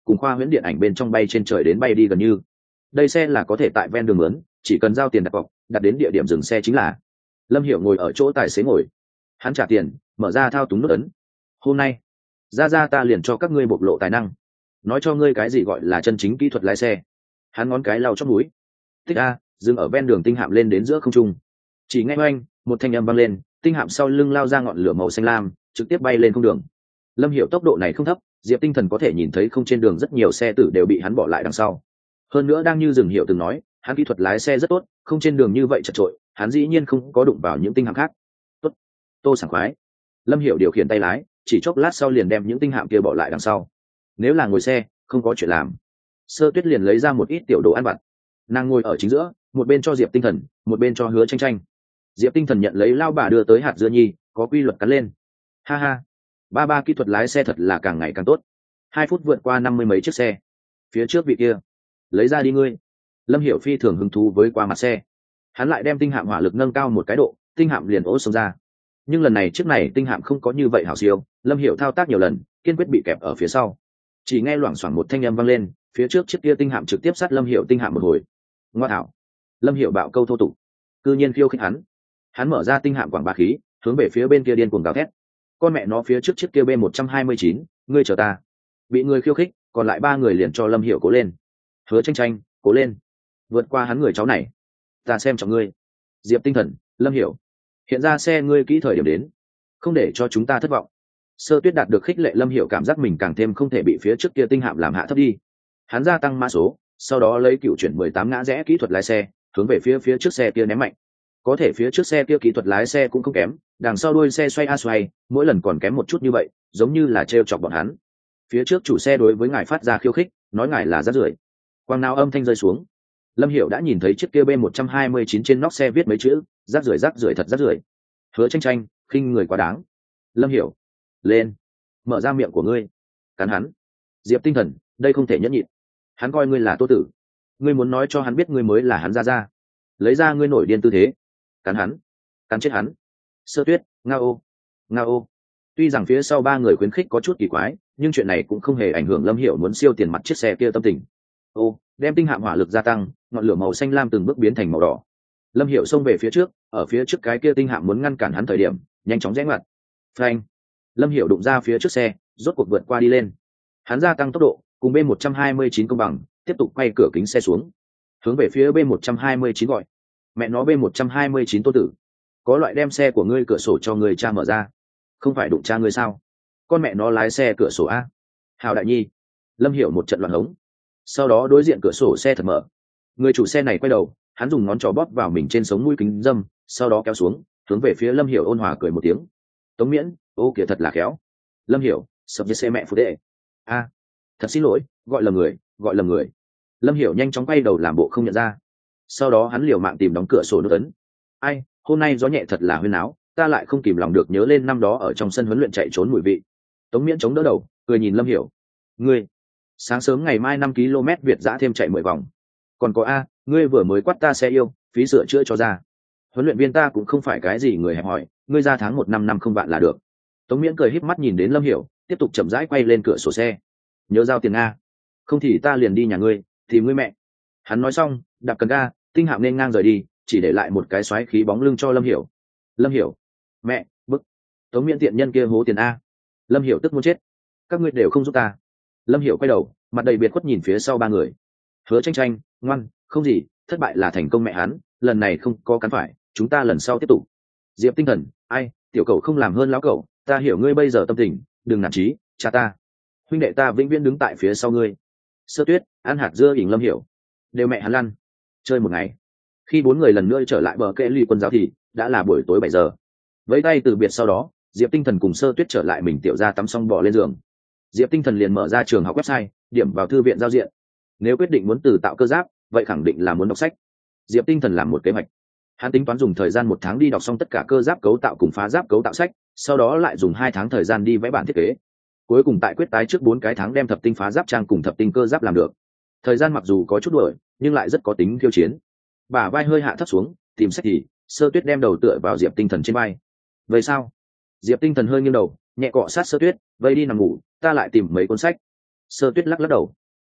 cùng khoa huyễn điện ảnh bên trong bay trên trời đến bay đi gần như. Đây xe là có thể tại ven đường mướn, chỉ cần giao tiền đặt cọc, đặt đến địa điểm dừng xe chính là. Lâm Hiểu ngồi ở chỗ tài xế ngồi, hắn trả tiền, mở ra thao túng nút ấn. Hôm nay ra ra ta liền cho các ngươi bộc lộ tài năng, nói cho ngươi cái gì gọi là chân chính kỹ thuật lái xe. Hắn ngón cái lau chóp núi, tích a dừng ở ven đường tinh hạm lên đến giữa không trung, chỉ nghe oanh một thanh âm vang lên, tinh hạm sau lưng lao ra ngọn lửa màu xanh lam, trực tiếp bay lên không đường. Lâm Hiểu tốc độ này không thấp, Diệp Tinh Thần có thể nhìn thấy không trên đường rất nhiều xe tử đều bị hắn bỏ lại đằng sau. Hơn nữa đang như Dừng Hiểu từng nói, hắn kỹ thuật lái xe rất tốt, không trên đường như vậy chật chội, hắn dĩ nhiên không có đụng vào những tinh hạm khác. Tốt, Tô sảng khoái. Lâm Hiểu điều khiển tay lái, chỉ chốc lát sau liền đem những tinh hạm kia bỏ lại đằng sau. Nếu là ngồi xe, không có chuyện làm. Sơ Tuyết liền lấy ra một ít tiểu đồ ăn vặt. Nàng ngồi ở chính giữa, một bên cho Diệp Tinh Thần, một bên cho Hứa Tranh Tranh. Diệp Tinh Thần nhận lấy lao bà đưa tới hạt dưa nhi, có quy luật cắn lên. Ha ha, ba ba kỹ thuật lái xe thật là càng ngày càng tốt. Hai phút vượt qua năm mươi mấy chiếc xe. Phía trước vị kia, lấy ra đi ngươi. Lâm Hiểu phi thường hứng thú với qua mặt xe. Hắn lại đem tinh hạm hỏa lực nâng cao một cái độ, tinh hạm liền ố xông ra. Nhưng lần này chiếc này tinh hạm không có như vậy hảo siêu, Lâm Hiểu thao tác nhiều lần, kiên quyết bị kẹp ở phía sau. Chỉ nghe loảng xoảng một thanh âm vang lên, phía trước chiếc kia tinh hạm trực tiếp sát Lâm Hiểu tinh hạm một hồi. Ngoa thảo. Lâm Hiểu bạo câu thô tục, cư nhiên khiêu khích hắn. Hắn mở ra tinh hạm quảng bá khí, hướng về phía bên kia điên cuồng gào thét. Con mẹ nó phía trước chiếc kia B một trăm hai mươi chín, ngươi chờ ta. Bị người khiêu khích, còn lại ba người liền cho Lâm Hiểu cố lên. Hứa Tranh Tranh, cố lên. Vượt qua hắn người cháu này, ta xem trọng ngươi. Diệp Tinh Thần, Lâm Hiểu, hiện ra xe ngươi kỹ thời điểm đến, không để cho chúng ta thất vọng. Sơ Tuyết đạt được khích lệ, Lâm Hiểu cảm giác mình càng thêm không thể bị phía trước kia tinh hạm làm hạ thấp đi. Hắn gia tăng mã số, sau đó lấy cựu chuyển mười tám ngã rẽ kỹ thuật lái xe, hướng về phía phía trước xe kia ném mạnh. Có thể phía trước xe kia kỹ thuật lái xe cũng không kém, đằng sau đuôi xe xoay a xoay, mỗi lần còn kém một chút như vậy, giống như là trêu chọc bọn hắn. Phía trước chủ xe đối với ngài phát ra khiêu khích, nói ngài là rác rưởi. Quang nào âm thanh rơi xuống, Lâm Hiểu đã nhìn thấy chiếc kia B một trăm hai mươi chín trên nóc xe viết mấy chữ, rác rưởi rác rưởi thật rác rưởi. Hứa Tranh Tranh, khinh người quá đáng. Lâm Hiểu, lên, mở ra miệng của ngươi, cắn hắn. Diệp Tinh Thần, đây không thể nhẫn nhịn. Hắn coi ngươi là Tô Tử, ngươi muốn nói cho hắn biết ngươi mới là hắn ra ra. Lấy ra ngươi nổi điên tư thế, cắn hắn, cắn chết hắn. Sơ Tuyết, Ngao, Ngao. Tuy rằng phía sau ba người khuyến khích có chút kỳ quái, nhưng chuyện này cũng không hề ảnh hưởng Lâm Hiểu muốn siêu tiền mặt chiếc xe kia tâm tình. Ô, đem tinh hạm hỏa lực gia tăng, ngọn lửa màu xanh lam từng bước biến thành màu đỏ. Lâm Hiểu xông về phía trước, ở phía trước cái kia tinh hạm muốn ngăn cản hắn thời điểm, nhanh chóng rẽ ngoặt. Phanh! Lâm Hiểu đụng ra phía trước xe, rốt cuộc vượt qua đi lên. Hắn gia tăng tốc độ, cùng B một trăm hai mươi chín công bằng, tiếp tục quay cửa kính xe xuống, hướng về phía B một trăm hai mươi chín gọi. Mẹ nó B một trăm hai mươi chín Tô Tử, có loại đem xe của ngươi cửa sổ cho người cha mở ra, không phải đụng cha ngươi sao? Con mẹ nó lái xe cửa sổ a! Hào Đại Nhi! Lâm Hiểu một trận loạn hống. Sau đó đối diện cửa sổ xe thật mở, người chủ xe này quay đầu, hắn dùng ngón trỏ bóp vào mình trên sống mũi kính dâm, sau đó kéo xuống, hướng về phía Lâm Hiểu ôn hòa cười một tiếng. Tống Miễn, ô kìa thật là khéo. Lâm Hiểu, sập với xe mẹ phú đệ. A, thật xin lỗi, gọi lầm người, gọi lầm người. Lâm Hiểu nhanh chóng quay đầu làm bộ không nhận ra. Sau đó hắn liều mạng tìm đóng cửa sổ nút ấn. Ai, hôm nay gió nhẹ thật là huyên náo, ta lại không kìm lòng được nhớ lên năm đó ở trong sân huấn luyện chạy trốn mùi vị. Tống Miễn chống đỡ đầu, cười nhìn Lâm Hiểu. Ngươi, sáng sớm ngày mai năm ki lô mét Việt dã thêm chạy mười vòng. Còn có a, ngươi vừa mới quát ta xe yêu, phí sửa chữa cho ra. Huấn luyện viên ta cũng không phải cái gì người hẹp hòi, ngươi ra tháng một năm năm không vạn là được. Tống Miễn cười híp mắt nhìn đến Lâm Hiểu, tiếp tục chậm rãi quay lên cửa sổ xe. Nhớ giao tiền a, không thì ta liền đi nhà ngươi, tìm ngươi mẹ. Hắn nói xong, đạp cần ga, tinh hạm nên ngang rời đi, chỉ để lại một cái xoáy khí bóng lưng cho Lâm Hiểu. Lâm Hiểu, mẹ, bức. Tống Miễn tiện nhân kia hố tiền a. Lâm Hiểu tức muốn chết. Các ngươi đều không giúp ta. Lâm Hiểu quay đầu, mặt đầy biệt khuất nhìn phía sau ba người. Hứa Tranh Tranh, ngoan, không gì, thất bại là thành công mẹ hắn, lần này không có cắn phải, chúng ta lần sau tiếp tục. Diệp Tinh Thần, ai, tiểu cậu không làm hơn lão cậu, ta hiểu ngươi bây giờ tâm tình, đừng nản chí, cha ta, huynh đệ ta vĩnh viễn đứng tại phía sau ngươi. Sơ Tuyết, ăn hạt dưa ỉn Lâm Hiểu, đều mẹ hắn lăn. Chơi một ngày. Khi bốn người lần nữa trở lại bờ kệ ly quân giáo thì đã là buổi tối bảy giờ. Với tay từ biệt sau đó, Diệp Tinh Thần cùng Sơ Tuyết trở lại mình tiểu ra tắm xong bỏ lên giường. Diệp Tinh Thần liền mở ra trường học website, điểm vào thư viện giao diện. Nếu quyết định muốn từ tạo cơ giáp, vậy khẳng định là muốn đọc sách. Diệp Tinh Thần làm một kế hoạch. Hắn tính toán dùng thời gian một tháng đi đọc xong tất cả cơ giáp cấu tạo cùng phá giáp cấu tạo sách, sau đó lại dùng hai tháng thời gian đi vẽ bản thiết kế. Cuối cùng tại quyết tái trước bốn cái tháng đem thập tinh phá giáp trang cùng thập tinh cơ giáp làm được. Thời gian mặc dù có chút đuổi, nhưng lại rất có tính khiêu chiến. Bả vai hơi hạ thấp xuống, tìm sách thì Sơ Tuyết đem đầu tựa vào Diệp Tinh Thần trên vai. Vậy sao? Diệp Tinh Thần hơi nghiêng đầu, nhẹ cọ sát Sơ Tuyết, vây đi nằm ngủ, ta lại tìm mấy cuốn sách. Sơ Tuyết lắc lắc đầu,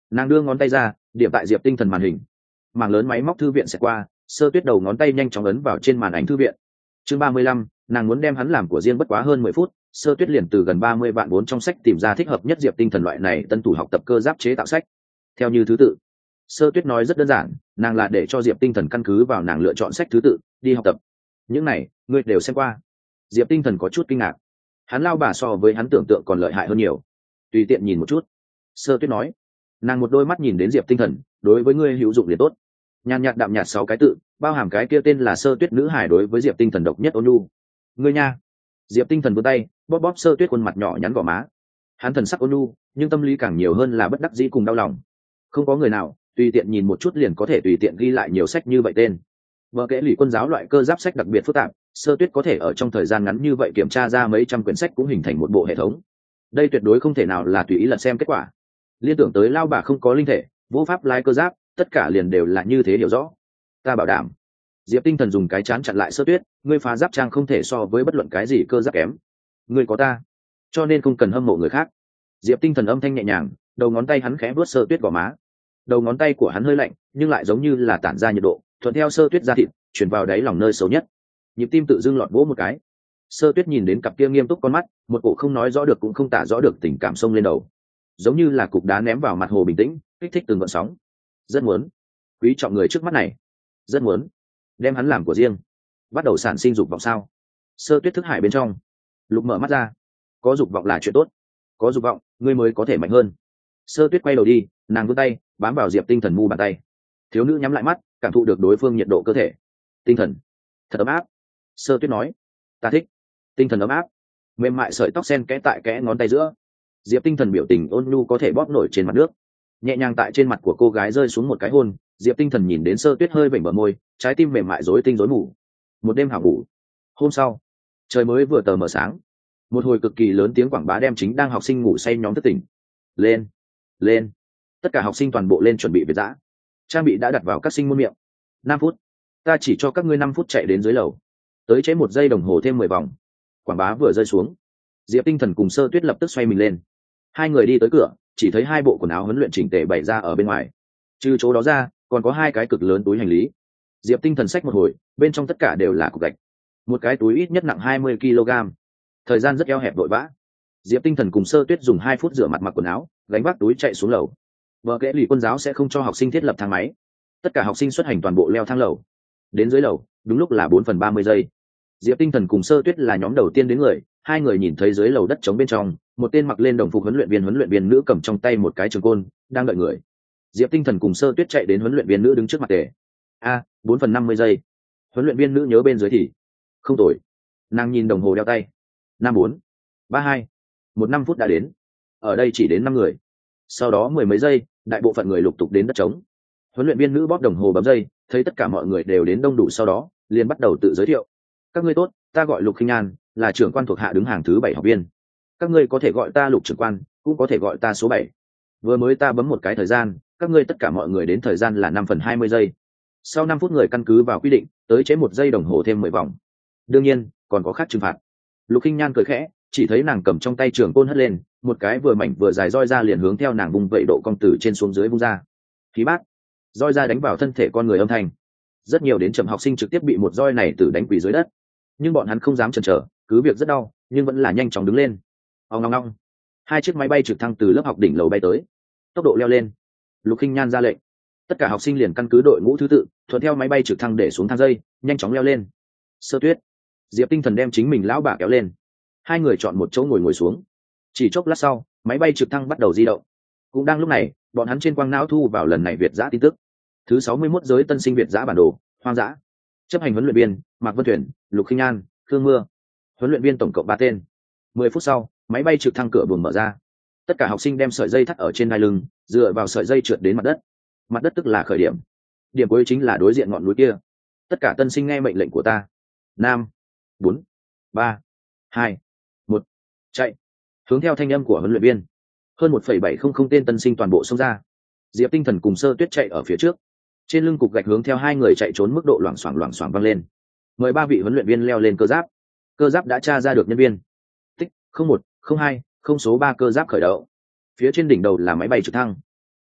Nàng đưa ngón tay ra, điểm tại Diệp Tinh Thần màn hình. Mảng lớn máy móc thư viện sẽ qua, Sơ Tuyết đầu ngón tay nhanh chóng ấn vào trên màn ảnh thư viện. Chương ba mươi lăm, nàng muốn đem hắn làm của riêng bất quá hơn mười phút, Sơ Tuyết liền từ gần ba mươi vạn vốn trong sách tìm ra thích hợp nhất Diệp Tinh Thần loại này tân thủ học tập cơ giáp chế tạo sách. Theo như thứ tự, Sơ Tuyết nói rất đơn giản, nàng là để cho Diệp Tinh Thần căn cứ vào nàng lựa chọn sách thứ tự đi học tập. Những này, ngươi đều xem qua. Diệp Tinh Thần có chút kinh ngạc. Hắn lao bà so với hắn tưởng tượng còn lợi hại hơn nhiều. Tùy tiện nhìn một chút. Sơ Tuyết nói. Nàng một đôi mắt nhìn đến Diệp Tinh Thần, đối với ngươi hữu dụng liền tốt. Nhàn nhạt đạm nhạt sáu cái tự, bao hàm cái kia tên là Sơ Tuyết nữ hải đối với Diệp Tinh Thần độc nhất ôn nhu. Ngươi nha. Diệp Tinh Thần vươn tay, bóp bóp Sơ Tuyết khuôn mặt nhỏ nhắn gò má. Hắn thần sắc ôn nhu, nhưng tâm lý càng nhiều hơn là bất đắc dĩ cùng đau lòng. Không có người nào tùy tiện nhìn một chút liền có thể tùy tiện ghi lại nhiều sách như vậy tên. Vở kẽ lì quân giáo loại cơ giáp sách đặc biệt phức tạp, Sơ Tuyết có thể ở trong thời gian ngắn như vậy kiểm tra ra mấy trăm quyển sách cũng hình thành một bộ hệ thống. Đây tuyệt đối không thể nào là tùy ý lật xem kết quả. Liên tưởng tới lao bà không có linh thể, vô pháp lái cơ giáp, tất cả liền đều là như thế hiểu rõ. Ta bảo đảm. Diệp Tinh Thần dùng cái chán chặn lại Sơ Tuyết, ngươi phá giáp trang không thể so với bất luận cái gì cơ giáp kém. Ngươi có ta, cho nên không cần hâm mộ người khác. Diệp Tinh Thần âm thanh nhẹ nhàng, đầu ngón tay hắn khẽ vuốt Sơ Tuyết gò má. Đầu ngón tay của hắn hơi lạnh, nhưng lại giống như là tản ra nhiệt độ, thuận theo Sơ Tuyết ra thịt, truyền vào đáy lòng nơi xấu nhất. Nhịp tim tự dưng lọt vỗ một cái. Sơ Tuyết nhìn đến cặp kia nghiêm túc con mắt, một cổ không nói rõ được cũng không tả rõ được tình cảm xông lên đầu, giống như là cục đá ném vào mặt hồ bình tĩnh, kích thích từng gợn sóng. Rất muốn quý trọng người trước mắt này, rất muốn đem hắn làm của riêng. Bắt đầu sản sinh dục vọng sao? Sơ Tuyết thức hải bên trong, Lục mở mắt ra. Có dục vọng là chuyện tốt, có dục vọng, ngươi mới có thể mạnh hơn. Sơ Tuyết quay đầu đi, nàng vươn tay bám vào Diệp Tinh Thần mu bàn tay. Thiếu nữ nhắm lại mắt, cảm thụ được đối phương nhiệt độ cơ thể. Tinh thần thật ấm áp. Sơ Tuyết nói, ta thích. Tinh thần ấm áp, mềm mại sợi tóc sen kẽ tại kẽ ngón tay giữa. Diệp Tinh Thần biểu tình ôn nhu có thể bóp nổi trên mặt nước, nhẹ nhàng tại trên mặt của cô gái rơi xuống một cái hôn. Diệp Tinh Thần nhìn đến Sơ Tuyết hơi vểnh bờ môi, trái tim mềm mại rối tinh rối mù. Một đêm hảo ngủ. Hôm sau, trời mới vừa tờ mờ sáng, một hồi cực kỳ lớn tiếng quảng bá đem chính đang học sinh ngủ say nhóm thức tỉnh. Lên, lên! Tất cả học sinh toàn bộ lên chuẩn bị về giã. Trang bị đã đặt vào các sinh môn miệng. Năm phút, ta chỉ cho các ngươi năm phút chạy đến dưới lầu. Tới chế một giây đồng hồ thêm mười vòng. Quảng bá vừa rơi xuống, Diệp Tinh Thần cùng Sơ Tuyết lập tức xoay mình lên. Hai người đi tới cửa, chỉ thấy hai bộ quần áo huấn luyện chỉnh tề bày ra ở bên ngoài. Trừ chỗ đó ra, còn có hai cái cực lớn túi hành lý. Diệp Tinh Thần xách một hồi, bên trong tất cả đều là cục gạch. Một cái túi ít nhất nặng hai mươi ki lô gam. Thời gian rất eo hẹp vội vã. Diệp Tinh Thần cùng Sơ Tuyết dùng hai phút rửa mặt mặc quần áo, gánh vác túi chạy xuống lầu. Vở kẽ lì quân giáo sẽ không cho học sinh thiết lập thang máy. Tất cả học sinh xuất hành toàn bộ leo thang lầu. Đến dưới lầu, đúng lúc là bốn phần ba mươi giây. Diệp Tinh Thần cùng Sơ Tuyết là nhóm đầu tiên đến người, hai người nhìn thấy dưới lầu đất trống bên trong, một tên mặc lên đồng phục huấn luyện viên huấn luyện viên nữ cầm trong tay một cái trường côn, đang đợi người. Diệp Tinh Thần cùng Sơ Tuyết chạy đến huấn luyện viên nữ đứng trước mặt tề. A, bốn phần năm mươi giây. Huấn luyện viên nữ nhớ bên dưới thì không tồi. Nàng nhìn đồng hồ đeo tay. Năm bốn, ba hai, một năm phút đã đến. Ở đây chỉ đến năm người. Sau đó mười mấy giây, đại bộ phận người lục tục đến đất trống. Huấn luyện viên nữ bóp đồng hồ bấm giây, thấy tất cả mọi người đều đến đông đủ sau đó, liền bắt đầu tự giới thiệu. Các ngươi tốt, ta gọi Lục Khinh An, là trưởng quan thuộc hạ đứng hàng thứ bảy học viên. Các ngươi có thể gọi ta Lục trưởng quan, cũng có thể gọi ta số bảy. Vừa mới ta bấm một cái thời gian, các ngươi tất cả mọi người đến thời gian là năm phần hai mươi giây. Sau năm phút người căn cứ vào quy định, tới chế một giây đồng hồ thêm mười vòng. Đương nhiên, còn có khác trừng phạt. Lục Khinh Nhan cười khẽ, chỉ thấy nàng cầm trong tay trường côn hất lên, một cái vừa mảnh vừa dài roi ra liền hướng theo nàng vung vậy độ cong từ trên xuống dưới vung ra. Khí bát, roi ra đánh vào thân thể con người âm thanh. Rất nhiều đến chậm học sinh trực tiếp bị một roi này từ đánh quỳ dưới đất, nhưng bọn hắn không dám chần chờ, cứ việc rất đau, nhưng vẫn là nhanh chóng đứng lên. Ong ong ong, hai chiếc máy bay trực thăng từ lớp học đỉnh lầu bay tới, tốc độ leo lên. Lục Khinh Nhan ra lệnh, tất cả học sinh liền căn cứ đội ngũ thứ tự, thuận theo máy bay trực thăng để xuống thang dây, nhanh chóng leo lên. Sơ Tuyết, Diệp Tinh Thần đem chính mình lão bà kéo lên, hai người chọn một chỗ ngồi ngồi xuống. Chỉ chốc lát sau, máy bay trực thăng bắt đầu di động. Cũng đang lúc này, bọn hắn trên quang não thu vào lần này Việt Giã tin tức. Thứ sáu mươi mốt giới tân sinh Việt Giã bản đồ, hoang dã. Chấp hành huấn luyện viên, Mạc Vân Thuyền, Lục Khinh An, Khương Mưa. Huấn luyện viên tổng cộng ba tên. Mười phút sau, máy bay trực thăng cửa buồng mở ra. Tất cả học sinh đem sợi dây thắt ở trên đai lưng, dựa vào sợi dây trượt đến mặt đất. Mặt đất tức là khởi điểm. Điểm cuối chính là đối diện ngọn núi kia. Tất cả tân sinh nghe mệnh lệnh của ta. Năm, bốn, ba, hai, một, chạy. Hướng theo thanh âm của huấn luyện viên, hơn một phẩy bảy không không tên tân sinh toàn bộ xông ra. Diệp Tinh Thần cùng Sơ Tuyết chạy ở phía trước. Trên lưng cục gạch hướng theo hai người chạy trốn mức độ loảng xoảng loảng xoảng vang lên. Mời ba vị huấn luyện viên leo lên cơ giáp. Cơ giáp đã tra ra được nhân viên. Tích không một không hai không số ba cơ giáp khởi động. Phía trên đỉnh đầu là máy bay trực thăng.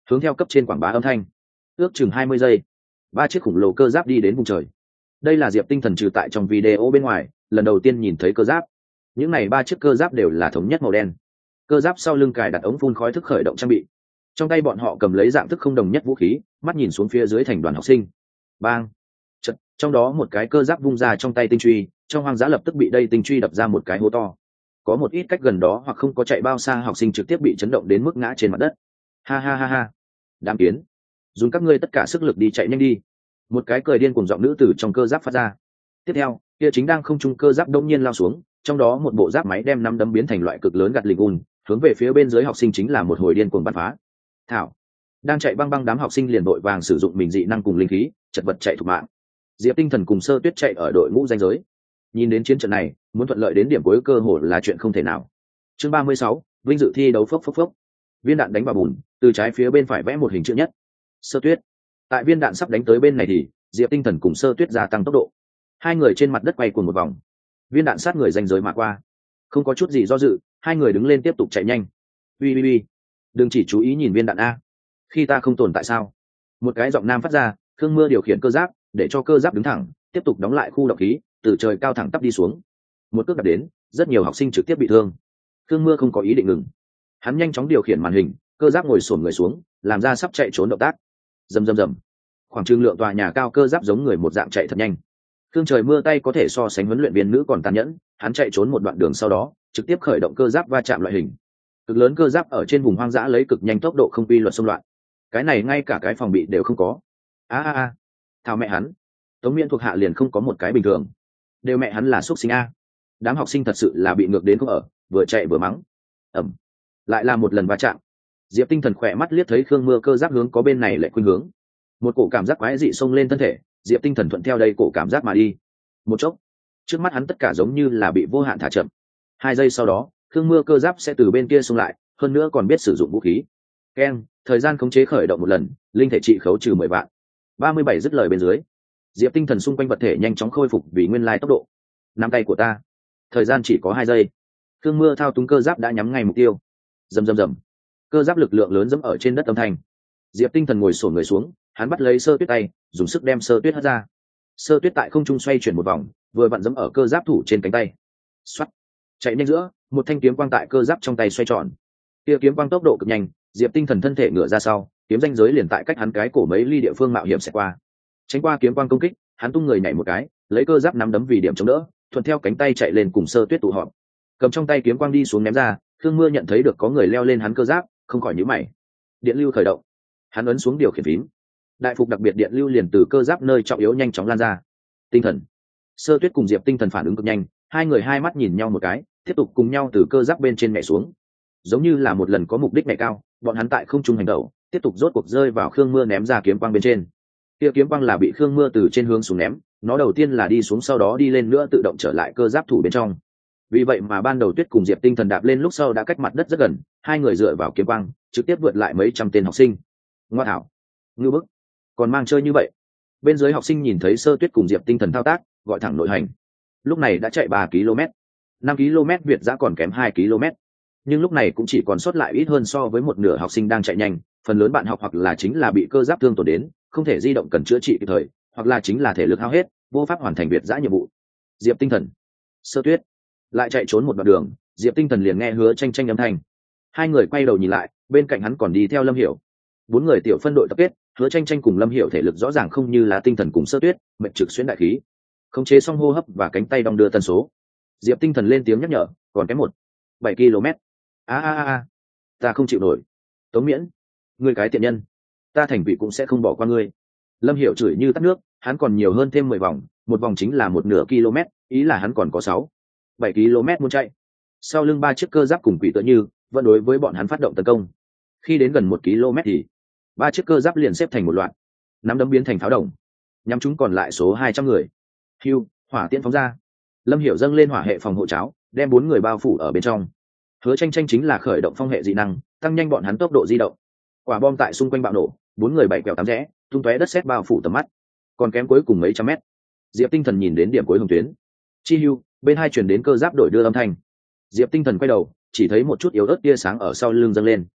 hướng theo cấp trên quảng bá âm thanh. Ước chừng hai mươi giây, ba chiếc khủng lồ cơ giáp đi đến vùng trời. Đây là Diệp Tinh Thần trừ tại trong video bên ngoài lần đầu tiên nhìn thấy cơ giáp. Những này ba chiếc cơ giáp đều là thống nhất màu đen. Cơ giáp sau lưng cài đặt ống phun khói thức khởi động trang bị. Trong tay bọn họ cầm lấy dạng thức không đồng nhất vũ khí, mắt nhìn xuống phía dưới thành đoàn học sinh. Bang! Chật, trong đó một cái cơ giáp vung ra trong tay tinh truy, trong hoang dã lập tức bị đây tinh truy đập ra một cái hố to. Có một ít cách gần đó hoặc không có chạy bao xa học sinh trực tiếp bị chấn động đến mức ngã trên mặt đất. Ha ha ha ha! Đám kiến! Dùng các ngươi tất cả sức lực đi chạy nhanh đi! Một cái cười điên cuồng giọng nữ từ trong cơ giáp phát ra. Tiếp theo, kia chính đang không trung cơ giáp đông nhiên lao xuống, trong đó một bộ giáp máy đem năm đấm biến thành loại cực lớn gạt lình ùn, hướng về phía bên dưới học sinh chính là một hồi điên cuồng bắn phá. Thảo, đang chạy băng băng đám học sinh liền đội vàng sử dụng mình dị năng cùng linh khí, chật vật chạy thục mạng. Diệp Tinh Thần cùng Sơ Tuyết chạy ở đội ngũ ranh giới. Nhìn đến chiến trận này, muốn thuận lợi đến điểm cuối cơ hội là chuyện không thể nào. Chương ba mươi sáu, vinh dự thi đấu phốc phốc phốc. Viên đạn đánh vào bùn, từ trái phía bên phải vẽ một hình chữ nhất. Sơ Tuyết. Tại viên đạn sắp đánh tới bên này thì Diệp Tinh Thần cùng Sơ Tuyết gia tăng tốc độ. Hai người trên mặt đất quay cuồng một vòng. Viên đạn sát người ranh giới mà qua. Không có chút gì do dự, hai người đứng lên tiếp tục chạy nhanh. Uy uy uy, đừng chỉ chú ý nhìn viên đạn a. Khi ta không tồn tại sao? Một cái giọng nam phát ra. Khương Mưa điều khiển cơ giáp, để cho cơ giáp đứng thẳng, tiếp tục đóng lại khu động khí, từ trời cao thẳng tắp đi xuống. Một cước đạp đến, rất nhiều học sinh trực tiếp bị thương. Khương Mưa không có ý định ngừng, hắn nhanh chóng điều khiển màn hình, cơ giáp ngồi xổm người xuống, làm ra sắp chạy trốn động tác. Rầm rầm rầm, khoảng trừng lượng tòa nhà cao cơ giáp giống người một dạng chạy thật nhanh. Khương Trời Mưa tay có thể so sánh huấn luyện viên nữ còn tàn nhẫn, hắn chạy trốn một đoạn đường sau đó, trực tiếp khởi động cơ giáp va chạm loại hình. Cực lớn cơ giáp ở trên vùng hoang dã lấy cực nhanh tốc độ không quy luật xung loạn. Cái này ngay cả cái phòng bị đều không có. A a a, thảo mẹ hắn, Tống Miễn thuộc hạ liền không có một cái bình thường, đều mẹ hắn là xuất sinh a. Đám học sinh thật sự là bị ngược đến không ở, vừa chạy vừa mắng. Ẩm, lại là một lần va chạm. Diệp Tinh Thần khỏe mắt liếc thấy Khương Mưa cơ giáp hướng có bên này lại khuynh hướng, một cổ cảm giác quái dị xông lên thân thể. Diệp Tinh Thần thuận theo đây cổ cảm giác mà đi. Một chốc, trước mắt hắn tất cả giống như là bị vô hạn thả chậm. Hai giây sau đó, Khương Mưa cơ giáp sẽ từ bên kia xông lại, hơn nữa còn biết sử dụng vũ khí. Keng, thời gian khống chế khởi động một lần, linh thể trị khấu trừ mười vạn. ba mươi bảy dứt lời bên dưới, Diệp Tinh Thần xung quanh vật thể nhanh chóng khôi phục vì nguyên lai tốc độ. Nắm tay của ta, thời gian chỉ có hai giây. Khương Mưa thao túng cơ giáp đã nhắm ngay mục tiêu. Rầm rầm rầm, cơ giáp lực lượng lớn dẫm ở trên đất âm thanh. Diệp Tinh Thần ngồi xổm người xuống, hắn bắt lấy Sơ Tuyết tay, dùng sức đem Sơ Tuyết hất ra. Sơ Tuyết tại không trung xoay chuyển một vòng, vừa vặn dẫm ở cơ giáp thủ trên cánh tay. Xoát, chạy nhanh giữa, một thanh kiếm quang tại cơ giáp trong tay xoay tròn. Kia kiếm quang tốc độ cực nhanh, Diệp Tinh Thần thân thể ngửa ra sau, kiếm ranh giới liền tại cách hắn cái cổ mấy ly địa phương mạo hiểm sẽ qua. Tránh qua kiếm quang công kích, hắn tung người nhảy một cái, lấy cơ giáp nắm đấm vì điểm chống đỡ, thuận theo cánh tay chạy lên cùng Sơ Tuyết tụ họp. Cầm trong tay kiếm quang đi xuống ném ra, Khương Mưa nhận thấy được có người leo lên hắn cơ giáp, không khỏi nhíu mày. Điện lưu khởi động. Hắn ấn xuống điều khiển phím. Đại phục đặc biệt điện lưu liền từ cơ giáp nơi trọng yếu nhanh chóng lan ra. Tinh Thần, Sơ Tuyết cùng Diệp Tinh Thần phản ứng cực nhanh, hai người hai mắt nhìn nhau một cái, tiếp tục cùng nhau từ cơ giáp bên trên nhảy xuống. Giống như là một lần có mục đích nhảy cao, bọn hắn tại không trung hành động, tiếp tục rốt cuộc rơi vào Khương Mưa ném ra kiếm quang bên trên. Kia kiếm quang là bị Khương Mưa từ trên hướng xuống ném, nó đầu tiên là đi xuống sau đó đi lên nữa tự động trở lại cơ giáp thủ bên trong. Vì vậy mà ban đầu Tuyết cùng Diệp Tinh Thần đạp lên lúc sau đã cách mặt đất rất gần, hai người dựa vào kiếm quang, trực tiếp vượt lại mấy trăm tên học sinh. Ngoa thảo, ngư bức, còn mang chơi như vậy. Bên dưới học sinh nhìn thấy Sơ Tuyết cùng Diệp Tinh Thần thao tác, gọi thẳng nội hành. Lúc này đã chạy ba ki lô mét, năm ki lô mét Việt giã còn kém hai ki lô mét. Nhưng lúc này cũng chỉ còn sót lại ít hơn so với một nửa học sinh đang chạy nhanh, phần lớn bạn học hoặc là chính là bị cơ giáp thương tổn đến, không thể di động cần chữa trị kịp thời, hoặc là chính là thể lực hao hết, vô pháp hoàn thành Việt giã nhiệm vụ. Diệp Tinh Thần, Sơ Tuyết lại chạy trốn một đoạn đường, Diệp Tinh Thần liền nghe Hứa Tranh Tranh âm thanh. Hai người quay đầu nhìn lại, bên cạnh hắn còn đi theo Lâm Hiểu. Bốn người tiểu phân đội tập kết, Hứa Tranh Tranh cùng Lâm Hiểu thể lực rõ ràng không như là Tinh Thần cùng Sơ Tuyết, mệnh trực xuyên đại khí, khống chế xong hô hấp và cánh tay đong đưa tần số. Diệp Tinh Thần lên tiếng nhắc nhở, còn kém một bảy ki lô mét. A a a, ta không chịu nổi. Tống Miễn, ngươi cái tiện nhân, ta thành vị cũng sẽ không bỏ qua ngươi. Lâm Hiểu chửi như tắt nước, hắn còn nhiều hơn thêm mười vòng, một vòng chính là một nửa km, ý là hắn còn có sáu bảy km muốn chạy. Sau lưng ba chiếc cơ giáp cùng quỷ tựa như vẫn đối với bọn hắn phát động tấn công. Khi đến gần một km thì ba chiếc cơ giáp liền xếp thành một loạt, nắm đấm biến thành pháo đồng, nhắm chúng còn lại số hai trăm người. Hưu, hỏa tiễn phóng ra. Lâm Hiểu dâng lên hỏa hệ phòng hộ cháo, đem bốn người bao phủ ở bên trong. Hứa Tranh Tranh chính là khởi động phong hệ dị năng, tăng nhanh bọn hắn tốc độ di động. Quả bom tại xung quanh bạo nổ, bốn người bảy quẹo tám rẽ, tung tóe đất sét bao phủ tầm mắt. Còn kém cuối cùng mấy trăm mét, Diệp Tinh Thần nhìn đến điểm cuối hồng tuyến. Chi hưu, bên hai truyền đến cơ giáp đổi đưa âm thanh. Diệp Tinh Thần quay đầu, chỉ thấy một chút yếu ớt tia sáng ở sau lưng dâng lên.